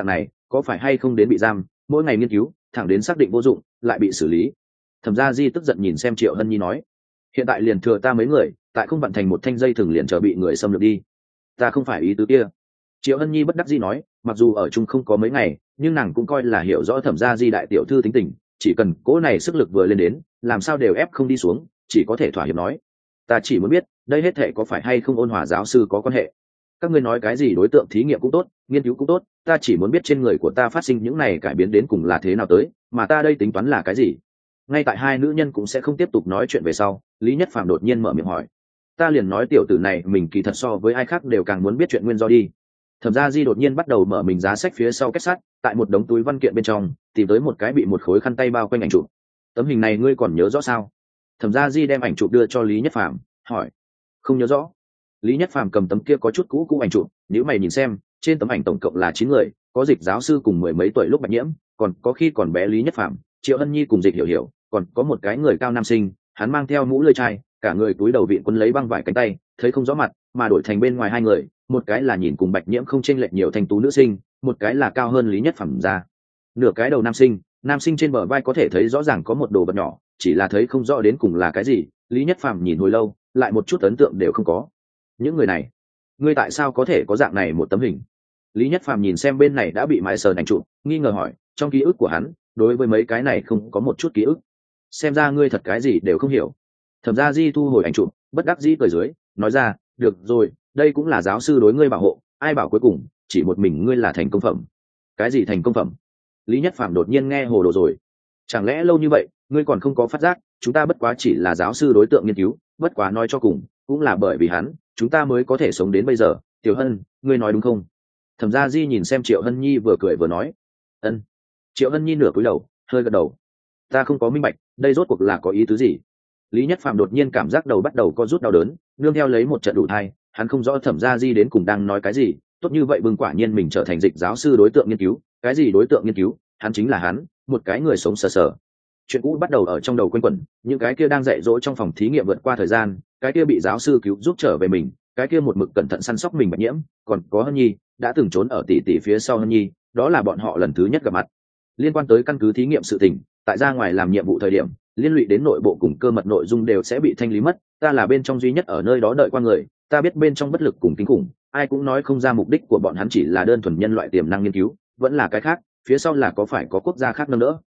có phải hay không đến bị giam, mỗi ngày nghiên cứu thẳng đến xác định vô dụng lại bị xử lý. Thẩm gia di tức giận nhìn xem Triệu Hân Nhi nói, hiện tại liền thừa ta mấy người, tại không vận thành một thanh dây thừng liền chờ bị người xâm lược đi. Ta không phải ý tứ kia. Triệu Hân Nhi bất đắc dĩ nói, mặc dù ở chung không có mấy ngày, nhưng nàng cũng coi là hiểu rõ Thẩm gia di đại tiểu thư tính tình, chỉ cần cỗ này sức lực vừa lên đến, làm sao đều ép không đi xuống, chỉ có thể thỏa hiệp nói, ta chỉ muốn biết đây hết thể có phải hay không ôn hòa giáo sư có quan hệ. Các ngươi nói cái gì đối tượng thí nghiệm cũng tốt, nghiên cứu cũng tốt, ta chỉ muốn biết trên người của ta phát sinh những này cải biến đến cùng là thế nào tới, mà ta đây tính toán là cái gì. Ngay tại hai nữ nhân cũng sẽ không tiếp tục nói chuyện về sau, Lý Nhất Phàm đột nhiên mở miệng hỏi, ta liền nói tiểu tử này mình kỳ thật so với ai khác đều càng muốn biết chuyện nguyên do đi. Thẩm gia di đột nhiên bắt đầu mở mình giá sách phía sau kết sắt, tại một đống túi văn kiện bên trong tìm tới một cái bị một khối khăn tay bao quanh ảnh chụp. Tấm hình này ngươi còn nhớ rõ sao? Thẩm gia di đem ảnh chụp đưa cho Lý Nhất Phàm hỏi. Không nhớ rõ. Lý Nhất Phàm cầm tấm kia có chút cũ cũ ảnh chụp, nếu mày nhìn xem, trên tấm ảnh tổng cộng là chín người, có Dịch giáo sư cùng mười mấy tuổi lúc Bạch Nhiễm, còn có khi còn bé Lý Nhất Phàm, Triệu Hân Nhi cùng Dịch Hiểu Hiểu, còn có một cái người cao nam sinh, hắn mang theo mũ lưỡi chai, cả người túi đầu vịn quấn lấy băng vải cánh tay, thấy không rõ mặt, mà đổi thành bên ngoài hai người, một cái là nhìn cùng Bạch Nhiễm không chênh lệch nhiều thanh tú nữ sinh, một cái là cao hơn Lý Nhất Phàm ra. Nửa cái đầu nam sinh, nam sinh trên bờ vai có thể thấy rõ ràng có một đồ vật nhỏ, chỉ là thấy không rõ đến cùng là cái gì. Lý Nhất Phàm nhìn hồi lâu, lại một chút ấn tượng đều không có. Những người này, ngươi tại sao có thể có dạng này một tấm hình? Lý Nhất Phàm nhìn xem bên này đã bị mãi sờn ảnh chụp, nghi ngờ hỏi, trong ký ức của hắn, đối với mấy cái này không có một chút ký ức. Xem ra ngươi thật cái gì đều không hiểu. Thẩm gia di thu hồi ảnh chụp, bất đắc dĩ cười dưới, nói ra, được rồi, đây cũng là giáo sư đối ngươi bảo hộ, ai bảo cuối cùng chỉ một mình ngươi là thành công phẩm. Cái gì thành công phẩm? Lý Nhất Phàm đột nhiên nghe hồ đồ rồi. Chẳng lẽ lâu như vậy ngươi còn không có phát giác chúng ta bất quá chỉ là giáo sư đối tượng nghiên cứu, bất quá nói cho cùng cũng là bởi vì hắn chúng ta mới có thể sống đến bây giờ. Tiểu Hân, ngươi nói đúng không? Thẩm gia di nhìn xem Triệu Hân Nhi vừa cười vừa nói. Ân. Triệu Hân Nhi nửa cúi đầu, hơi gật đầu. Ta không có minh bạch đây rốt cuộc là có ý tứ gì. Lý Nhất Phàm đột nhiên cảm giác đầu bắt đầu có rút đau đớn, nương theo lấy một trận đủ thai, hắn không rõ Thẩm gia di đến cùng đang nói cái gì. Tốt như vậy bừng quả nhiên mình trở thành Dịch giáo sư đối tượng nghiên cứu. Cái gì đối tượng nghiên cứu? Hắn chính là hắn, một cái người sống sờ sờ. Chuyện cũ bắt đầu ở trong đầu quanh quẩn, những cái kia đang dạy dỗ trong phòng thí nghiệm vượt qua thời gian, cái kia bị giáo sư cứu giúp trở về mình, cái kia một mực cẩn thận săn sóc mình Bạch Nhiễm, còn có Hân Nhi đã từng trốn ở tỷ tỷ phía sau Hân Nhi, đó là bọn họ lần thứ nhất gặp mặt. Liên quan tới căn cứ thí nghiệm sự tình, tại ra ngoài làm nhiệm vụ thời điểm, liên lụy đến nội bộ cùng cơ mật nội dung đều sẽ bị thanh lý mất. Ta là bên trong duy nhất ở nơi đó đợi qua người, ta biết bên trong bất lực cùng kinh khủng, ai cũng nói không ra mục đích của bọn hắn chỉ là đơn thuần nhân loại tiềm năng nghiên cứu, vẫn là cái khác, phía sau là có phải có quốc gia khác nâng đỡ.